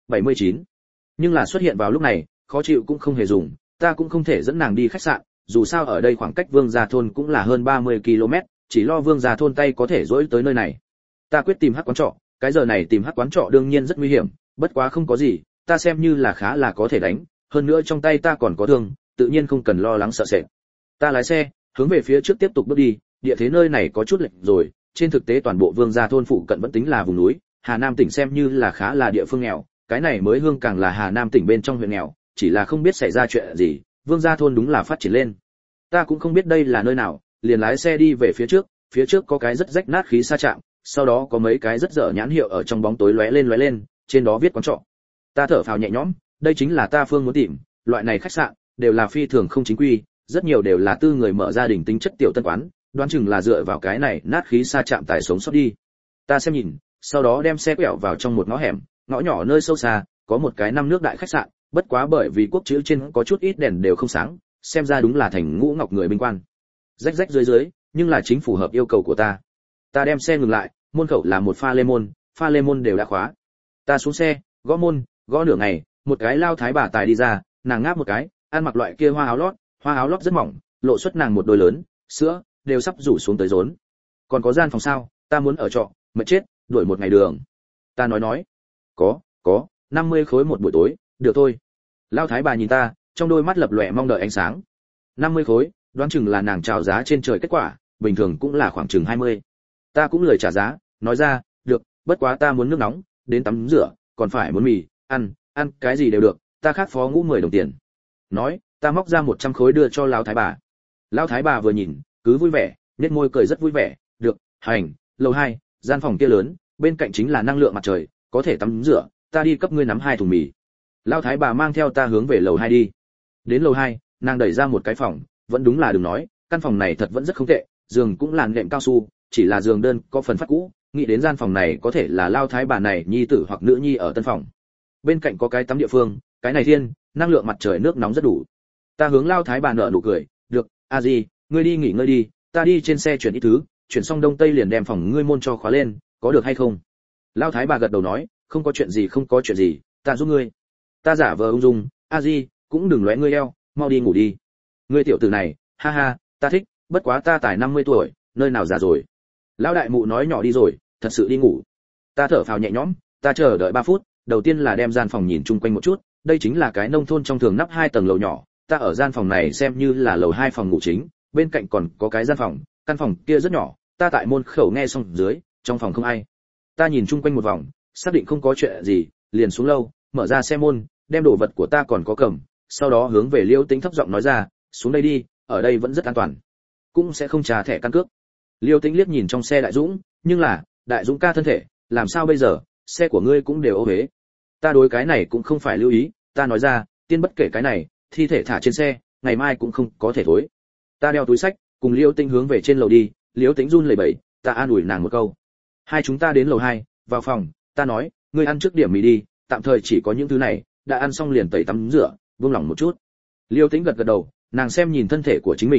79. Nhưng là xuất hiện vào lúc này, khó chịu cũng không hề dùng, ta cũng không thể dẫn nàng đi khách sạn, dù sao ở đây khoảng cách Vương Gia thôn cũng là hơn 30 km, chỉ lo Vương Gia thôn tay có thể dỗi tới nơi này. Ta quyết tìm hắc quán trọ, cái giờ này tìm hắc quán trọ đương nhiên rất nguy hiểm, bất quá không có gì, ta xem như là khá là có thể đánh, hơn nữa trong tay ta còn có thương, tự nhiên không cần lo lắng sợ sệt. Ta lái xe, hướng về phía trước tiếp tục bước đi, địa thế nơi này có chút lệch rồi, trên thực tế toàn bộ Vương Gia thôn phụ cận vẫn tính là vùng núi, Hà Nam tỉnh xem như là khá là địa phương nghèo, cái này mới hương càng là Hà Nam tỉnh bên trong huyện nghèo, chỉ là không biết xảy ra chuyện gì, Vương Gia thôn đúng là phát triển lên. Ta cũng không biết đây là nơi nào, liền lái xe đi về phía trước có cái rất rách nát khí xa chạm, sau đó có mấy cái rất dở nhãn hiệu ở trong bóng tối lóe lên, trên đó viết quán trọ. Ta thở phào nhẹ nhõm, đây chính là ta phương muốn tìm, loại này khách sạn đều là phi thường không chính quy, rất nhiều đều là tư người mở gia đình tính chất tiểu tân quán, đoán chừng là dựa vào cái này nát khí xa chạm tài sống sót đi. Ta xem nhìn, sau đó đem xe quẹo vào trong một ngõ hẻm, ngõ nhỏ nơi sâu xa, có một cái năm nước đại khách sạn, bất quá bởi vì quốc chữ trên có chút ít đèn đều không sáng, xem ra đúng là thành Ngũ Ngọc người binh quan. Rách rách dưới, nhưng là chính phù hợp yêu cầu của ta. Ta đem xe ngừng lại, môn khẩu là một pha lê môn đều đã khóa. Ta xuống xe, gõ môn, gõ nửa ngày, một cái lao thái bà tài đi ra, nàng ngáp một cái, ăn mặc loại kia hoa áo lót rất mỏng, lộ xuất nàng một đôi lớn, sữa đều sắp rủ xuống tới rốn. Còn có gian phòng sao? Ta muốn ở trọ, mệt chết, đuổi một ngày đường. Ta nói, có, 50 khối một buổi tối, được thôi. Lao thái bà nhìn ta, trong đôi mắt lập lòe mong đợi ánh sáng. 50 khối, đoán chừng là nàng chào giá trên trời kết quả, bình thường cũng là khoảng chừng 20. Ta cũng lười trả giá, nói ra, được, bất quá ta muốn nước nóng, đến tắm rửa, còn phải muốn mì, ăn cái gì đều được, ta khác phó ngũ 10 đồng tiền. Nói, ta móc ra 100 khối đưa cho lão thái bà. Lão thái bà vừa nhìn, cứ vui vẻ, nhếch môi cười rất vui vẻ, được, hành, lầu 2, gian phòng kia lớn, bên cạnh chính là năng lượng mặt trời, có thể tắm rửa, ta đi cấp ngươi nắm 2 thùng mì. Lão thái bà mang theo ta hướng về lầu 2 đi. Đến lầu 2, nàng đẩy ra một cái phòng, vẫn đúng là đừng nói, căn phòng này thật vẫn rất không tệ, giường cũng là nệm cao su, chỉ là giường đơn có phần phát cũ, nghĩ đến gian phòng này có thể là lao thái bà này nhi tử hoặc nữ nhi ở tân phòng. Bên cạnh có cái tắm địa phương, cái này thiên, năng lượng mặt trời nước nóng rất đủ. Ta hướng lao thái bà nở nụ cười, được, a gì, ngươi đi nghỉ ngơi đi, ta đi trên xe chuyển ít thứ, chuyển xong đông tây liền đem phòng ngươi môn cho khóa lên, có được hay không? Lao thái bà gật đầu nói, không có chuyện gì, ta giúp ngươi. Ta giả vờ ung dung, a gì, cũng đừng lóe ngươi eo, mau đi ngủ đi. Ngươi tiểu tử này, ha ha, ta thích, bất quá ta tài 50 tuổi, nơi nào già rồi. Lão đại mụ nói nhỏ đi rồi, thật sự đi ngủ. Ta thở phào nhẹ nhõm, ta chờ đợi 3 phút, đầu tiên là đem gian phòng nhìn chung quanh một chút, đây chính là cái nông thôn trong thường nắp 2 tầng lầu nhỏ, ta ở gian phòng này xem như là lầu 2 phòng ngủ chính, bên cạnh còn có cái gian phòng, căn phòng kia rất nhỏ, ta tại môn khẩu nghe xong dưới, trong phòng không ai. Ta nhìn chung quanh một vòng, xác định không có chuyện gì, liền xuống lâu, mở ra xe môn, đem đồ vật của ta còn có cầm, sau đó hướng về Liêu Tĩnh thấp giọng nói ra, xuống đây đi, ở đây vẫn rất an toàn, cũng sẽ không trả thẻ căn cước. Liêu Tĩnh liếc nhìn trong xe Đại Dũng, nhưng là, Đại Dũng ca thân thể, làm sao bây giờ, xe của ngươi cũng đều ô uế. Ta đối cái này cũng không phải lưu ý, ta nói ra, tiên bất kể cái này, thi thể thả trên xe, ngày mai cũng không có thể thối. Ta đeo túi sách, cùng Liêu Tĩnh hướng về trên lầu đi, Liêu Tĩnh run lẩy bẩy, ta an ủi nàng một câu. Hai chúng ta đến lầu 2, vào phòng, ta nói, ngươi ăn trước điểm mì đi, tạm thời chỉ có những thứ này, đã ăn xong liền tẩy tắm rửa, buông lỏng một chút. Liêu Tĩnh gật gật đầu, nàng xem nhìn thân thể của chính mình,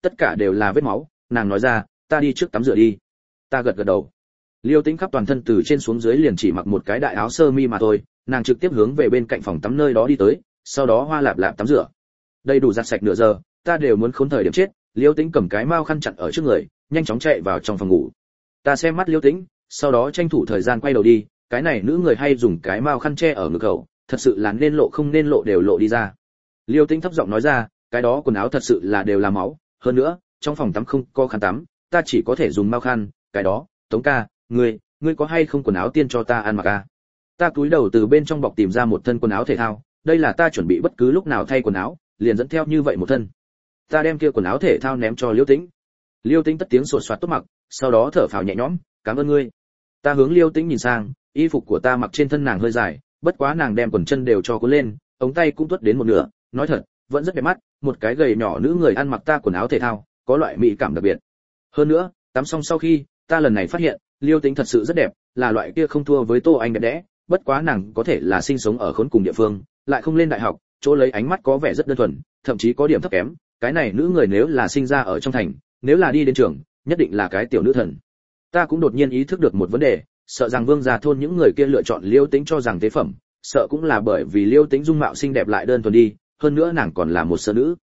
tất cả đều là vết máu. Nàng nói ra, ta đi trước tắm rửa đi. Ta gật gật đầu. Liêu Tĩnh khắp toàn thân từ trên xuống dưới liền chỉ mặc một cái đại áo sơ mi mà thôi, nàng trực tiếp hướng về bên cạnh phòng tắm nơi đó đi tới, sau đó hoa lạp lạp tắm rửa. Đây đủ giặt sạch nửa giờ, ta đều muốn khốn thời điểm chết. Liêu Tĩnh cầm cái mao khăn chặn ở trước người, nhanh chóng chạy vào trong phòng ngủ. Ta xem mắt Liêu Tĩnh, sau đó tranh thủ thời gian quay đầu đi, cái này nữ người hay dùng cái mao khăn che ở ngực cậu, thật sự là nên lộ không nên lộ đều lộ đi ra. Liêu Tĩnh thấp giọng nói ra, cái đó quần áo thật sự là đều là máu, hơn nữa, trong phòng tắm không có khăn tắm, ta chỉ có thể dùng mao khăn, cái đó, Tống ca, ngươi có hay không quần áo tiên cho ta ăn mặc a? Ta cúi đầu từ bên trong bọc tìm ra một thân quần áo thể thao, đây là ta chuẩn bị bất cứ lúc nào thay quần áo, liền dẫn theo như vậy một thân. Ta đem kia quần áo thể thao ném cho Liêu Tĩnh. Liêu Tĩnh tất tiếng sột soạt tốt mặc, sau đó thở phào nhẹ nhõm, cảm ơn ngươi. Ta hướng Liêu Tĩnh nhìn sang, y phục của ta mặc trên thân nàng hơi dài, bất quá nàng đem quần chân đều cho cuốn lên, ống tay cũng tuốt đến một nửa, nói thật, vẫn rất đẹp mắt, một cái gầy nhỏ nữ người ăn mặc ta quần áo thể thao, có loại mỹ cảm đặc biệt. Hơn nữa, tắm xong sau khi, ta lần này phát hiện, Liêu Tĩnh thật sự rất đẹp, là loại kia không thua với Tô Anh đẹp đẽ, bất quá nàng có thể là sinh sống ở khốn cùng địa phương, lại không lên đại học, chỗ lấy ánh mắt có vẻ rất đơn thuần, thậm chí có điểm thấp kém, cái này nữ người nếu là sinh ra ở trong thành, nếu là đi đến trường, nhất định là cái tiểu nữ thần. Ta cũng đột nhiên ý thức được một vấn đề, sợ rằng Vương gia thôn những người kia lựa chọn Liêu Tĩnh cho rằng tế phẩm, sợ cũng là bởi vì Liêu Tĩnh dung mạo xinh đẹp lại đơn thuần đi, hơn nữa nàng còn là một sơ nữ.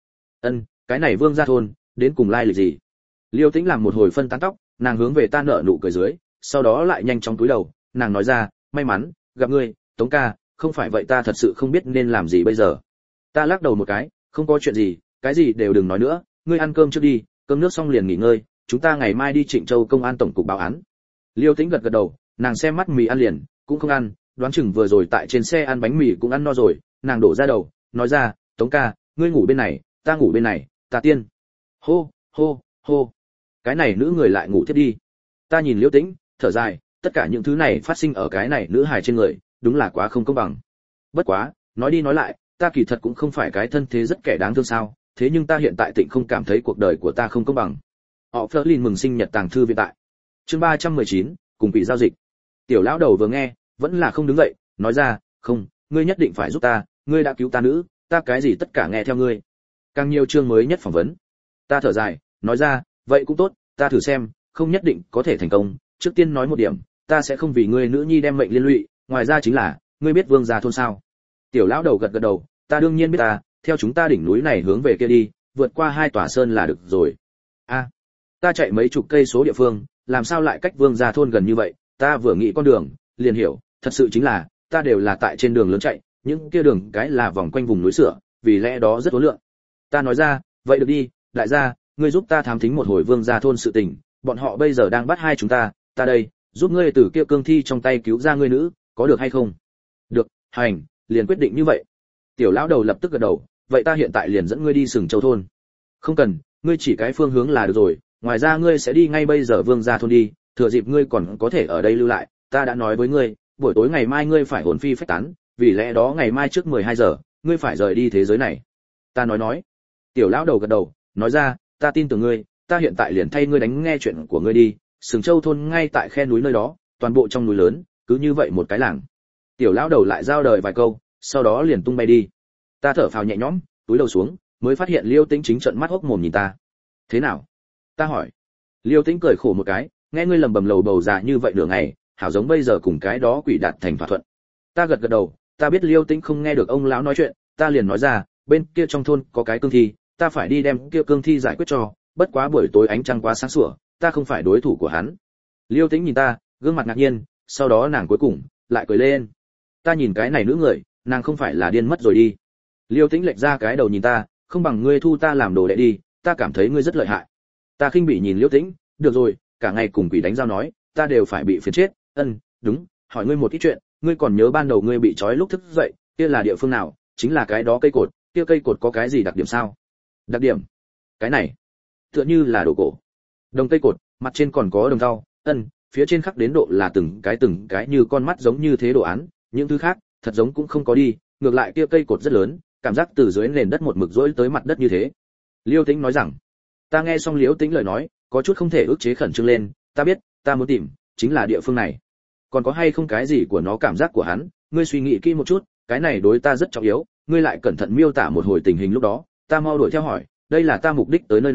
Cái này Vương gia thôn, đến cùng lai lịch gì? Liêu Tĩnh làm một hồi phân tán tóc, nàng hướng về ta nở nụ cười dưới, sau đó lại nhanh chóng cúi đầu, nàng nói ra, may mắn gặp ngươi, Tống ca, không phải vậy ta thật sự không biết nên làm gì bây giờ. Ta lắc đầu một cái, không có chuyện gì, cái gì đều đừng nói nữa, ngươi ăn cơm trước đi, cơm nước xong liền nghỉ ngơi, chúng ta ngày mai đi Trịnh Châu công an tổng cục báo án. Liêu Tĩnh gật gật đầu, nàng xem mắt mì ăn liền, cũng không ăn, đoán chừng vừa rồi tại trên xe ăn bánh mì cũng ăn no rồi, nàng đổ ra đầu, nói ra, Tống ca, ngươi ngủ bên này, ta ngủ bên này, ta tiên. Hô, hô, hô. Cái này nữ người lại ngủ thiếp đi. Ta nhìn Liêu Tĩnh, thở dài, tất cả những thứ này phát sinh ở cái này nữ hài trên người, đúng là quá không công bằng. Bất quá, nói đi nói lại, ta kỳ thật cũng không phải cái thân thế rất kẻ đáng thương sao, thế nhưng ta hiện tại tịnh không cảm thấy cuộc đời của ta không công bằng. Họ Flerlin mừng sinh nhật tàng thư viện tại. Chương 319, cùng quỷ giao dịch. Tiểu lão đầu vừa nghe, vẫn là không đứng dậy, nói ra, "Không, ngươi nhất định phải giúp ta, ngươi đã cứu ta nữ, ta cái gì tất cả nghe theo ngươi." Càng nhiều chương mới nhất phỏng vấn. Ta thở dài, nói ra, "Vậy cũng tốt, ta thử xem, không nhất định có thể thành công, trước tiên nói một điểm, ta sẽ không vì ngươi nữ nhi đem mệnh liên lụy, ngoài ra chính là, ngươi biết Vương gia thôn sao?" Tiểu lão đầu gật gật đầu, "Ta đương nhiên biết ta, theo chúng ta đỉnh núi này hướng về kia đi, vượt qua 2 tòa sơn là được rồi." A, ta chạy mấy chục cây số địa phương, làm sao lại cách Vương gia thôn gần như vậy? Ta vừa nghĩ con đường, liền hiểu, thật sự chính là, ta đều là tại trên đường lớn chạy, những kia đường cái là vòng quanh vùng núi sửa, vì lẽ đó rất uốn lượn. Ta nói ra, "Vậy được đi, đại gia, ngươi giúp ta thám thính một hồi Vương gia thôn sự tình, bọn họ bây giờ đang bắt hai chúng ta đây, giúp ngươi từ kia cương thi trong tay cứu ra ngươi nữ, có được hay không?" "Được, hành, liền quyết định như vậy." Tiểu lão đầu lập tức gật đầu, "Vậy ta hiện tại liền dẫn ngươi đi Sừng Châu thôn." "Không cần, ngươi chỉ cái phương hướng là được rồi, ngoài ra ngươi sẽ đi ngay bây giờ Vương gia thôn đi, thừa dịp ngươi còn có thể ở đây lưu lại, ta đã nói với ngươi, buổi tối ngày mai ngươi phải hồn phi phách tán, vì lẽ đó ngày mai trước 12 giờ, ngươi phải rời đi thế giới này." Ta nói. Tiểu lão đầu gật đầu, nói ra, "Ta tin tưởng ngươi, ta hiện tại liền thay ngươi đánh nghe chuyện của ngươi đi, Sừng Châu thôn ngay tại khe núi nơi đó, toàn bộ trong núi lớn, cứ như vậy một cái làng." Tiểu lão đầu lại giao đời vài câu, sau đó liền tung bay đi. Ta thở phào nhẹ nhõm, túi đầu xuống, mới phát hiện Liêu Tĩnh chính trợn mắt hốc mồm nhìn ta. "Thế nào?" Ta hỏi. Liêu Tĩnh cười khổ một cái, "Nghe ngươi lầm bầm lầu bầu già như vậy nửa ngày, hảo giống bây giờ cùng cái đó quỷ đạt thành thỏa thuận." Ta gật gật đầu, ta biết Liêu Tĩnh không nghe được ông lão nói chuyện, ta liền nói ra, "Bên kia trong thôn có cái cương thi, ta phải đi đem kia cương thi giải quyết cho, bất quá buổi tối ánh trăng quá sáng sủa, ta không phải đối thủ của hắn." Liêu Tĩnh nhìn ta, gương mặt ngạc nhiên, sau đó nàng cuối cùng lại cười lên. Ta nhìn cái này nữ người, nàng không phải là điên mất rồi đi. Liêu Tĩnh lệch ra cái đầu nhìn ta, "Không bằng ngươi thu ta làm đồ đệ đi, ta cảm thấy ngươi rất lợi hại." Ta khinh bỉ nhìn Liêu Tĩnh, "Được rồi, cả ngày cùng quỷ đánh giao nói, ta đều phải bị phiền chết." Đúng, hỏi ngươi một ít chuyện, ngươi còn nhớ ban đầu ngươi bị trói lúc thức dậy, kia là địa phương nào?" "Chính là cái đó cây cột, kia cây cột có cái gì đặc điểm sao?" "Đặc điểm? Cái này, tựa như là đồ cổ. Đồng cây cột, mặt trên còn có đồng thau, phía trên khắc đến độ là từng cái như con mắt giống như thế đồ án, những thứ khác, thật giống cũng không có đi, ngược lại kia cây cột rất lớn, cảm giác từ dưới nền đất một mực rỗi tới mặt đất như thế." Liêu Tĩnh nói rằng. Ta nghe xong Liêu Tĩnh lời nói, có chút không thể ức chế khẩn trương lên, ta biết, ta muốn tìm, chính là địa phương này. Còn có hay không cái gì của nó cảm giác của hắn, ngươi suy nghĩ kỹ một chút, cái này đối ta rất trọng yếu, ngươi lại cẩn thận miêu tả một hồi tình hình lúc đó, ta mau đuổi theo hỏi, đây là ta mục đích tới nơi này,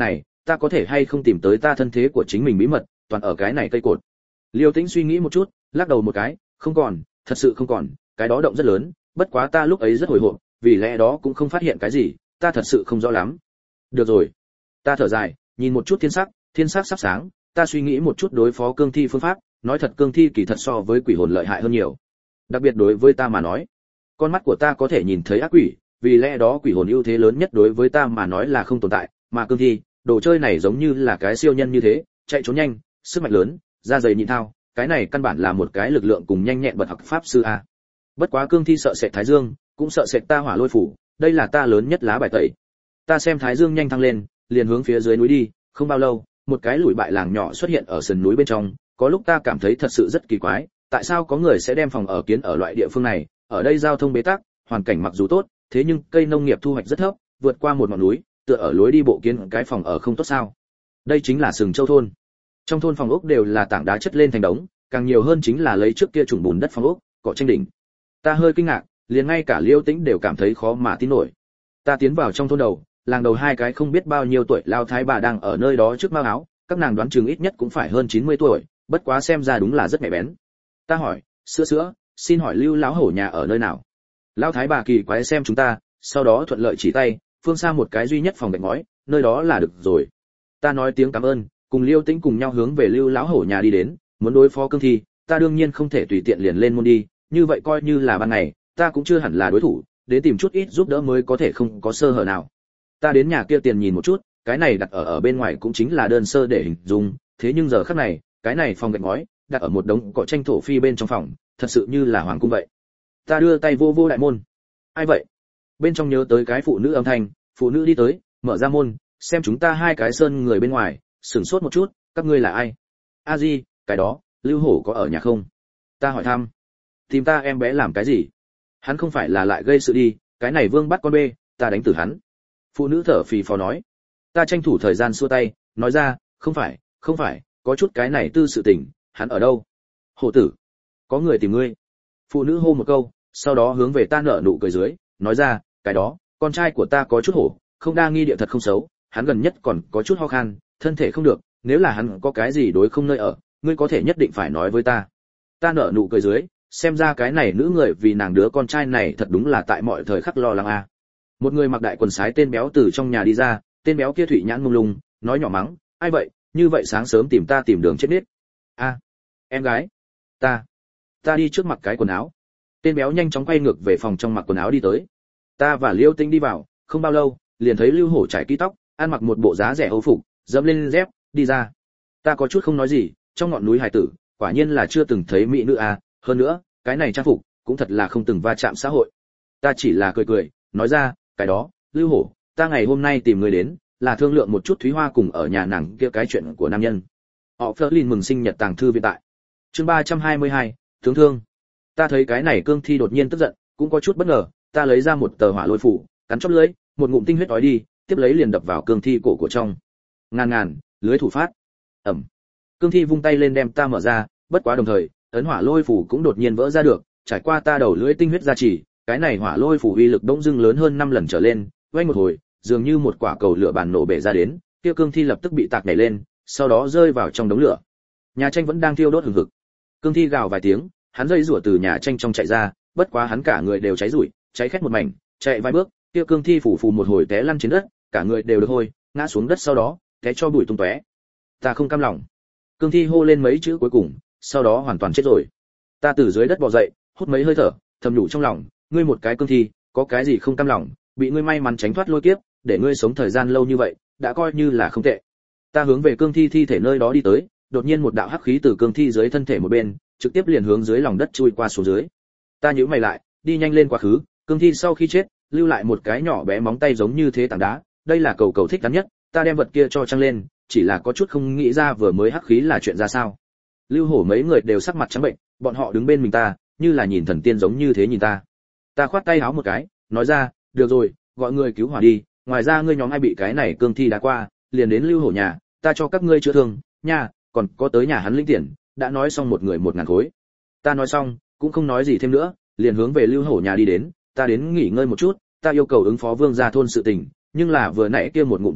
ta có thể hay không tìm tới ta thân thế của chính mình bí mật, toàn ở cái này cây cột. Liêu Tĩnh suy nghĩ một chút, lắc đầu một cái, không còn, thật sự không còn, cái đó động rất lớn, bất quá ta lúc ấy rất hồi hộp, vì lẽ đó cũng không phát hiện cái gì, ta thật sự không rõ lắm. Được rồi. Ta thở dài, nhìn một chút thiên sắc sắp sáng, ta suy nghĩ một chút đối phó cương thi phương pháp, nói thật cương thi kỳ thật so với quỷ hồn lợi hại hơn nhiều. Đặc biệt đối với ta mà nói, con mắt của ta có thể nhìn thấy ác quỷ, vì lẽ đó quỷ hồn ưu thế lớn nhất đối với ta mà nói là không tồn tại, mà cương thi, đồ chơi này giống như là cái siêu nhân như thế, chạy trốn nhanh, sức mạnh lớn, da dày nhịn thao, cái này căn bản là một cái lực lượng cùng nhanh nhẹn bật học pháp sư a. Bất quá cương thi sợ sệt Thái Dương, cũng sợ sệt ta hỏa lôi phủ, đây là ta lớn nhất lá bài tẩy. Ta xem Thái Dương nhanh thăng lên, liền hướng phía dưới núi đi, không bao lâu, một cái lùi bại làng nhỏ xuất hiện ở sườn núi bên trong, có lúc ta cảm thấy thật sự rất kỳ quái, tại sao có người sẽ đem phòng ở kiến ở loại địa phương này, ở đây giao thông bế tắc, hoàn cảnh mặc dù tốt, thế nhưng cây nông nghiệp thu hoạch rất thấp, vượt qua một ngọn núi, tựa ở lối đi bộ kiến cái phòng ở không tốt sao? Đây chính là Sừng Châu thôn. Trong thôn phòng ốc đều là tảng đá chất lên thành đống, càng nhiều hơn chính là lấy trước kia trùng bùn đất phòng ốc, cỏ tranh đỉnh. Ta hơi kinh ngạc, liền ngay cả Liêu Tĩnh đều cảm thấy khó mà tin nổi. Ta tiến vào trong thôn đầu, làng đầu hai cái không biết bao nhiêu tuổi lao thái bà đang ở nơi đó trước mao áo, các nàng đoán chừng ít nhất cũng phải hơn 90 tuổi, bất quá xem ra đúng là rất nhạy bén. Ta hỏi, sữa, xin hỏi Lưu lão hổ nhà ở nơi nào? Lão thái bà kỳ quái xem chúng ta, sau đó thuận lợi chỉ tay, phương xa một cái duy nhất phòng gạch ngói, nơi đó là được rồi. Ta nói tiếng cảm ơn, cùng Liêu Tĩnh cùng nhau hướng về Lưu lão hổ nhà đi đến, muốn đối phó cương thi, ta đương nhiên không thể tùy tiện liền lên môn đi, như vậy coi như là ban ngày, ta cũng chưa hẳn là đối thủ, đến tìm chút ít giúp đỡ mới có thể không có sơ hở nào. Ta đến nhà kia tiền nhìn một chút, cái này đặt ở bên ngoài cũng chính là đơn sơ để hình dung, thế nhưng giờ khắc này, cái này phòng gạch ngói, đặt ở một đống cỏ tranh thổ phi bên trong phòng, thật sự như là hoàng cung vậy. Ta đưa tay vô vô đại môn. Ai vậy? Bên trong nhớ tới cái phụ nữ âm thanh, phụ nữ đi tới, mở ra môn, xem chúng ta hai cái sơn người bên ngoài, sửng sốt một chút, các ngươi là ai? A Di, cái đó, Lưu Hổ có ở nhà không? Ta hỏi thăm. Tìm ta em bé làm cái gì? Hắn không phải là lại gây sự đi, cái này Vương bắt con bê, ta đánh tử hắn. Phụ nữ thở phì phò nói. Ta tranh thủ thời gian xua tay, nói ra, không phải, có chút cái này tư sự tình, hắn ở đâu? Hổ tử, có người tìm ngươi. Phụ nữ hô một câu, sau đó hướng về ta nở nụ cười dưới, nói ra, cái đó, con trai của ta có chút hổ, không đa nghi địa thật không xấu, hắn gần nhất còn có chút ho khan, thân thể không được, nếu là hắn có cái gì đối không nơi ở, ngươi có thể nhất định phải nói với ta. Ta nở nụ cười dưới, xem ra cái này nữ người vì nàng đứa con trai này thật đúng là tại mọi thời khắc lo lắng a. Một người mặc đại quần sái tên béo từ trong nhà đi ra, tên béo kia thủy nhãn mông lung, nói nhỏ mắng, ai vậy, như vậy sáng sớm tìm ta tìm đường chết nết. A, em gái, ta đi trước mặc cái quần áo. Tên béo nhanh chóng quay ngược về phòng trong mặc quần áo đi tới. Ta và Liêu Tĩnh đi vào, không bao lâu, liền thấy Lưu Hổ trải kỹ tóc, ăn mặc một bộ giá rẻ Âu phục, dẫm lên dép, đi ra. Ta có chút không nói gì, trong ngọn núi hải tử, quả nhiên là chưa từng thấy mỹ nữ a, hơn nữa, cái này trang phục cũng thật là không từng va chạm xã hội. Ta chỉ là cười, nói ra, cái đó, Lưu Hổ, ta ngày hôm nay tìm người đến, là thương lượng một chút Thúy Hoa cùng ở nhà nàng kia cái chuyện của nam nhân. Họ Flerlin mừng sinh nhật tàng thư viện tại. Chương 322, tướng thương. Ta thấy cái này cương thi đột nhiên tức giận, cũng có chút bất ngờ, ta lấy ra một tờ hỏa lôi phủ, cắn chóp lưỡi, một ngụm tinh huyết ói đi, tiếp lấy liền đập vào cương thi cổ của trong. Ngàn, lưới thủ phát. Ầm. Cương thi vung tay lên đem ta mở ra, bất quá đồng thời, ấn hỏa lôi phủ cũng đột nhiên vỡ ra được, trải qua ta đầu lưỡi tinh huyết gia trì, cái này hỏa lôi phủ uy lực bỗng dưng lớn hơn 5 lần trở lên, vang một hồi, dường như một quả cầu lửa bàn nổ bể ra đến, kia cương thi lập tức bị tạc nhảy lên, sau đó rơi vào trong đống lửa. Nhà tranh vẫn đang thiêu đốt hừng hực. Cương thi gào vài tiếng, hắn dây rủa từ nhà tranh trong chạy ra, bất quá hắn cả người đều cháy rủi, cháy khét một mảnh, chạy vài bước, kia cương thi phủ một hồi té lăn trên đất, cả người đều được hôi, ngã xuống đất sau đó, té cho bụi tung tóe. Ta không cam lòng. Cương thi hô lên mấy chữ cuối cùng, sau đó hoàn toàn chết rồi. Ta từ dưới đất bò dậy, hút mấy hơi thở, thầm nhủ trong lòng, ngươi một cái cương thi, có cái gì không cam lòng, bị ngươi may mắn tránh thoát lôi kiếp, để ngươi sống thời gian lâu như vậy, đã coi như là không tệ. Ta hướng về cương thi thi thể nơi đó đi tới, đột nhiên một đạo hắc khí từ cương thi dưới thân thể một bên, trực tiếp liền hướng dưới lòng đất chui qua xuống dưới. Ta nhíu mày lại, đi nhanh lên quá khứ, cương thi sau khi chết, lưu lại một cái nhỏ bé móng tay giống như thế tảng đá, đây là cầu thích đắn nhất, ta đem vật kia cho trăng lên, chỉ là có chút không nghĩ ra vừa mới hắc khí là chuyện ra sao. Lưu Hổ mấy người đều sắc mặt trắng bệnh, bọn họ đứng bên mình ta, như là nhìn thần tiên giống như thế nhìn ta. Ta khoát tay háo một cái, nói ra, được rồi, gọi người cứu hỏa đi, ngoài ra ngươi nhóm ai bị cái này cương thi đá qua, liền đến Lưu Hổ nhà, ta cho các ngươi chữa thương, nha, còn có tới nhà hắn lĩnh tiền, đã nói xong một người 1000 khối. Ta nói xong, cũng không nói gì thêm nữa, liền hướng về Lưu Hổ nhà đi đến, ta đến nghỉ ngơi một chút, ta yêu cầu ứng phó Vương gia thôn sự tình, nhưng là vừa nãy kia một ngụm tinh huyết,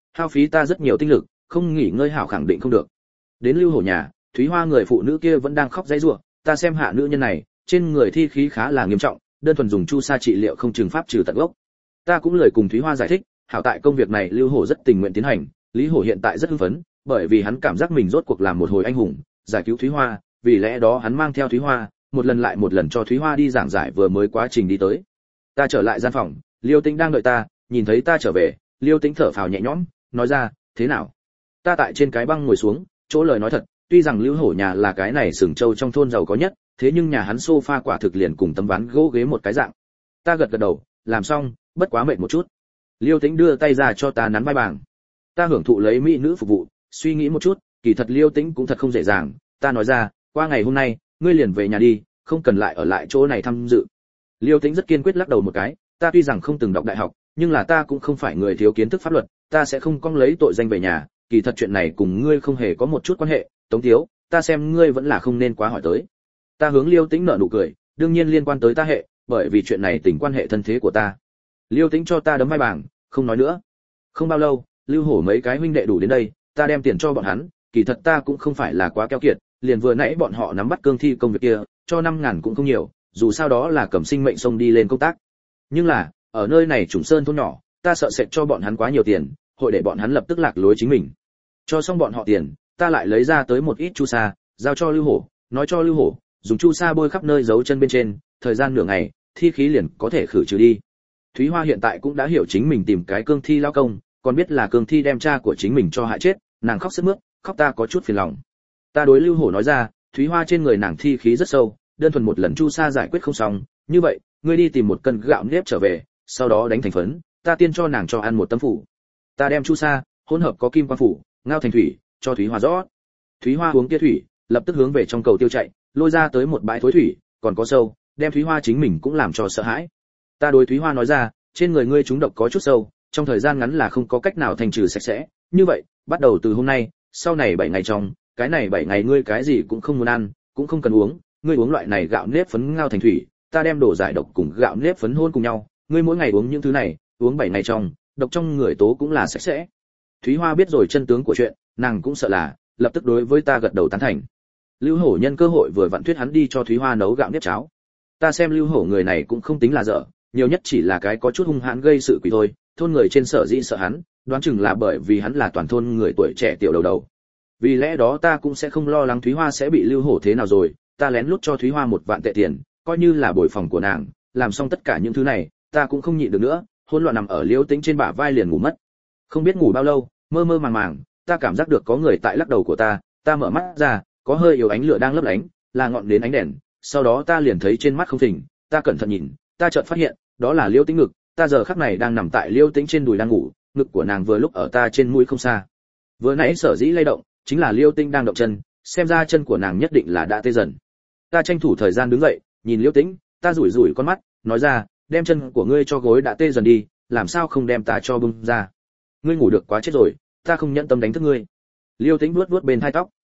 hao phí ta rất nhiều tinh lực, không nghỉ ngơi hảo khẳng định không được. Đến Lưu Hổ nhà, Thúy Hoa người phụ nữ kia vẫn đang khóc dãy rủa, ta xem hạ nữ nhân này, trên người thi khí khá là nghiêm trọng, đơn thuần dùng chu sa trị liệu không chừng pháp trừ tận gốc. Ta cũng lời cùng Thúy Hoa giải thích, hảo tại công việc này Lưu Hổ rất tình nguyện tiến hành, Lý Hổ hiện tại rất hưng phấn, bởi vì hắn cảm giác mình rốt cuộc làm một hồi anh hùng, giải cứu Thúy Hoa, vì lẽ đó hắn mang theo Thúy Hoa, một lần lại một lần cho Thúy Hoa đi giảng giải vừa mới quá trình đi tới. Ta trở lại gian phòng, Liêu Tĩnh đang đợi ta, nhìn thấy ta trở về, Liêu Tĩnh thở phào nhẹ nhõm, nói ra, thế nào? Ta tại trên cái băng ngồi xuống, chỗ lời nói thật, tuy rằng Lưu Hổ nhà là cái này sừng châu trong thôn giàu có nhất, thế nhưng nhà hắn sofa quả thực liền cùng tấm ván gỗ ghế một cái dạng. Ta gật gật đầu, làm xong, bất quá mệt một chút. Liêu Tĩnh đưa tay ra cho ta nắn vai bàng. Ta hưởng thụ lấy mỹ nữ phục vụ, suy nghĩ một chút, kỳ thật Liêu Tĩnh cũng thật không dễ dàng. Ta nói ra, qua ngày hôm nay, ngươi liền về nhà đi, không cần lại ở lại chỗ này tham dự. Liêu Tĩnh rất kiên quyết lắc đầu một cái, ta tuy rằng không từng đọc đại học, nhưng là ta cũng không phải người thiếu kiến thức pháp luật, ta sẽ không cong lấy tội danh về nhà, kỳ thật chuyện này cùng ngươi không hề có một chút quan hệ, Tống thiếu, ta xem ngươi vẫn là không nên quá hỏi tới. Ta hướng Liêu Tĩnh nở nụ cười, đương nhiên liên quan tới ta hệ, bởi vì chuyện này tình quan hệ thân thế của ta. Liêu Tĩnh cho ta đấm vai bảng, không nói nữa. Không bao lâu, Lưu Hổ mấy cái huynh đệ đủ đến đây, ta đem tiền cho bọn hắn, kỳ thật ta cũng không phải là quá keo kiệt, liền vừa nãy bọn họ nắm bắt cương thi công việc kia, cho 5.000 cũng không nhiều, dù sao đó là cầm sinh mệnh sông đi lên công tác. Nhưng là, ở nơi này Trùng Sơn thôn nhỏ, ta sợ sệt cho bọn hắn quá nhiều tiền, hội để bọn hắn lập tức lạc lối chính mình. Cho xong bọn họ tiền, ta lại lấy ra tới một ít chu sa, giao cho Lưu Hổ, nói cho Lưu Hổ, dùng chu sa bôi khắp nơi dấu chân bên trên, thời gian nửa ngày, thi khí liền có thể khử trừ đi. Thúy Hoa hiện tại cũng đã hiểu chính mình tìm cái cương thi lao công, còn biết là cương thi đem cha của chính mình cho hại chết, nàng khóc sướt mướt, khóc ta có chút phiền lòng. Ta đối Lưu Hổ nói ra, Thúy Hoa trên người nàng thi khí rất sâu, đơn thuần một lần chu sa giải quyết không xong, như vậy, ngươi đi tìm một cân gạo nếp trở về, sau đó đánh thành phấn, ta tiên cho nàng cho ăn một tấm phủ. Ta đem chu sa, hỗn hợp có kim quang phủ, ngao thành thủy, cho Thúy Hoa rót. Thúy Hoa uống kia thủy, lập tức hướng về trong cầu tiêu chạy, lôi ra tới một bãi thối thủy, còn có sâu, đem Thúy Hoa chính mình cũng làm cho sợ hãi. Ta đối Thúy Hoa nói ra, trên người ngươi trúng độc có chút sâu, trong thời gian ngắn là không có cách nào thanh trừ sạch sẽ, như vậy, bắt đầu từ hôm nay, sau này 7 ngày trong, cái này 7 ngày ngươi cái gì cũng không muốn ăn, cũng không cần uống, ngươi uống loại này gạo nếp phấn ngao thành thủy, ta đem đổ giải độc cùng gạo nếp phấn hôn cùng nhau, ngươi mỗi ngày uống những thứ này, uống 7 ngày trong, độc trong người tố cũng là sạch sẽ. Thúy Hoa biết rồi chân tướng của chuyện, nàng cũng sợ là, lập tức đối với ta gật đầu tán thành. Lưu Hổ nhân cơ hội vừa vặn thuyết hắn đi cho Thúy Hoa nấu gạo nếp cháo. Ta xem Lưu Hổ người này cũng không tính là dở, nhiều nhất chỉ là cái có chút hung hãn gây sự quỷ thôi, thôn người trên sở dĩ sợ hắn, đoán chừng là bởi vì hắn là toàn thôn người tuổi trẻ tiểu đầu đầu. Vì lẽ đó ta cũng sẽ không lo lắng Thúy Hoa sẽ bị Lưu Hổ thế nào rồi, ta lén lút cho Thúy Hoa 1 vạn tệ tiền, coi như là bồi phòng của nàng, làm xong tất cả những thứ này, ta cũng không nhịn được nữa, hỗn loạn nằm ở Liêu Tĩnh trên bả vai liền ngủ mất. Không biết ngủ bao lâu, mơ mơ màng màng, ta cảm giác được có người tại lắc đầu của ta mở mắt ra, có hơi yếu ánh lửa đang lấp lánh, là ngọn nến ánh đèn, sau đó ta liền thấy trên mắt không thình, ta cẩn thận nhìn, ta chợt phát hiện, đó là Liêu Tĩnh ngực, ta giờ khắc này đang nằm tại Liêu Tĩnh trên đùi đang ngủ, ngực của nàng vừa lúc ở ta trên mũi không xa. Vừa nãy sở dĩ lay động, chính là Liêu Tĩnh đang động chân, xem ra chân của nàng nhất định là đã tê dần. Ta tranh thủ thời gian đứng dậy, nhìn Liêu Tĩnh, ta rủi rủi con mắt, nói ra, đem chân của ngươi cho gối đã tê dần đi, làm sao không đem ta cho bung ra. Ngươi ngủ được quá chết rồi, ta không nhẫn tâm đánh thức ngươi. Liêu Tĩnh vuốt vuốt bên thai tóc,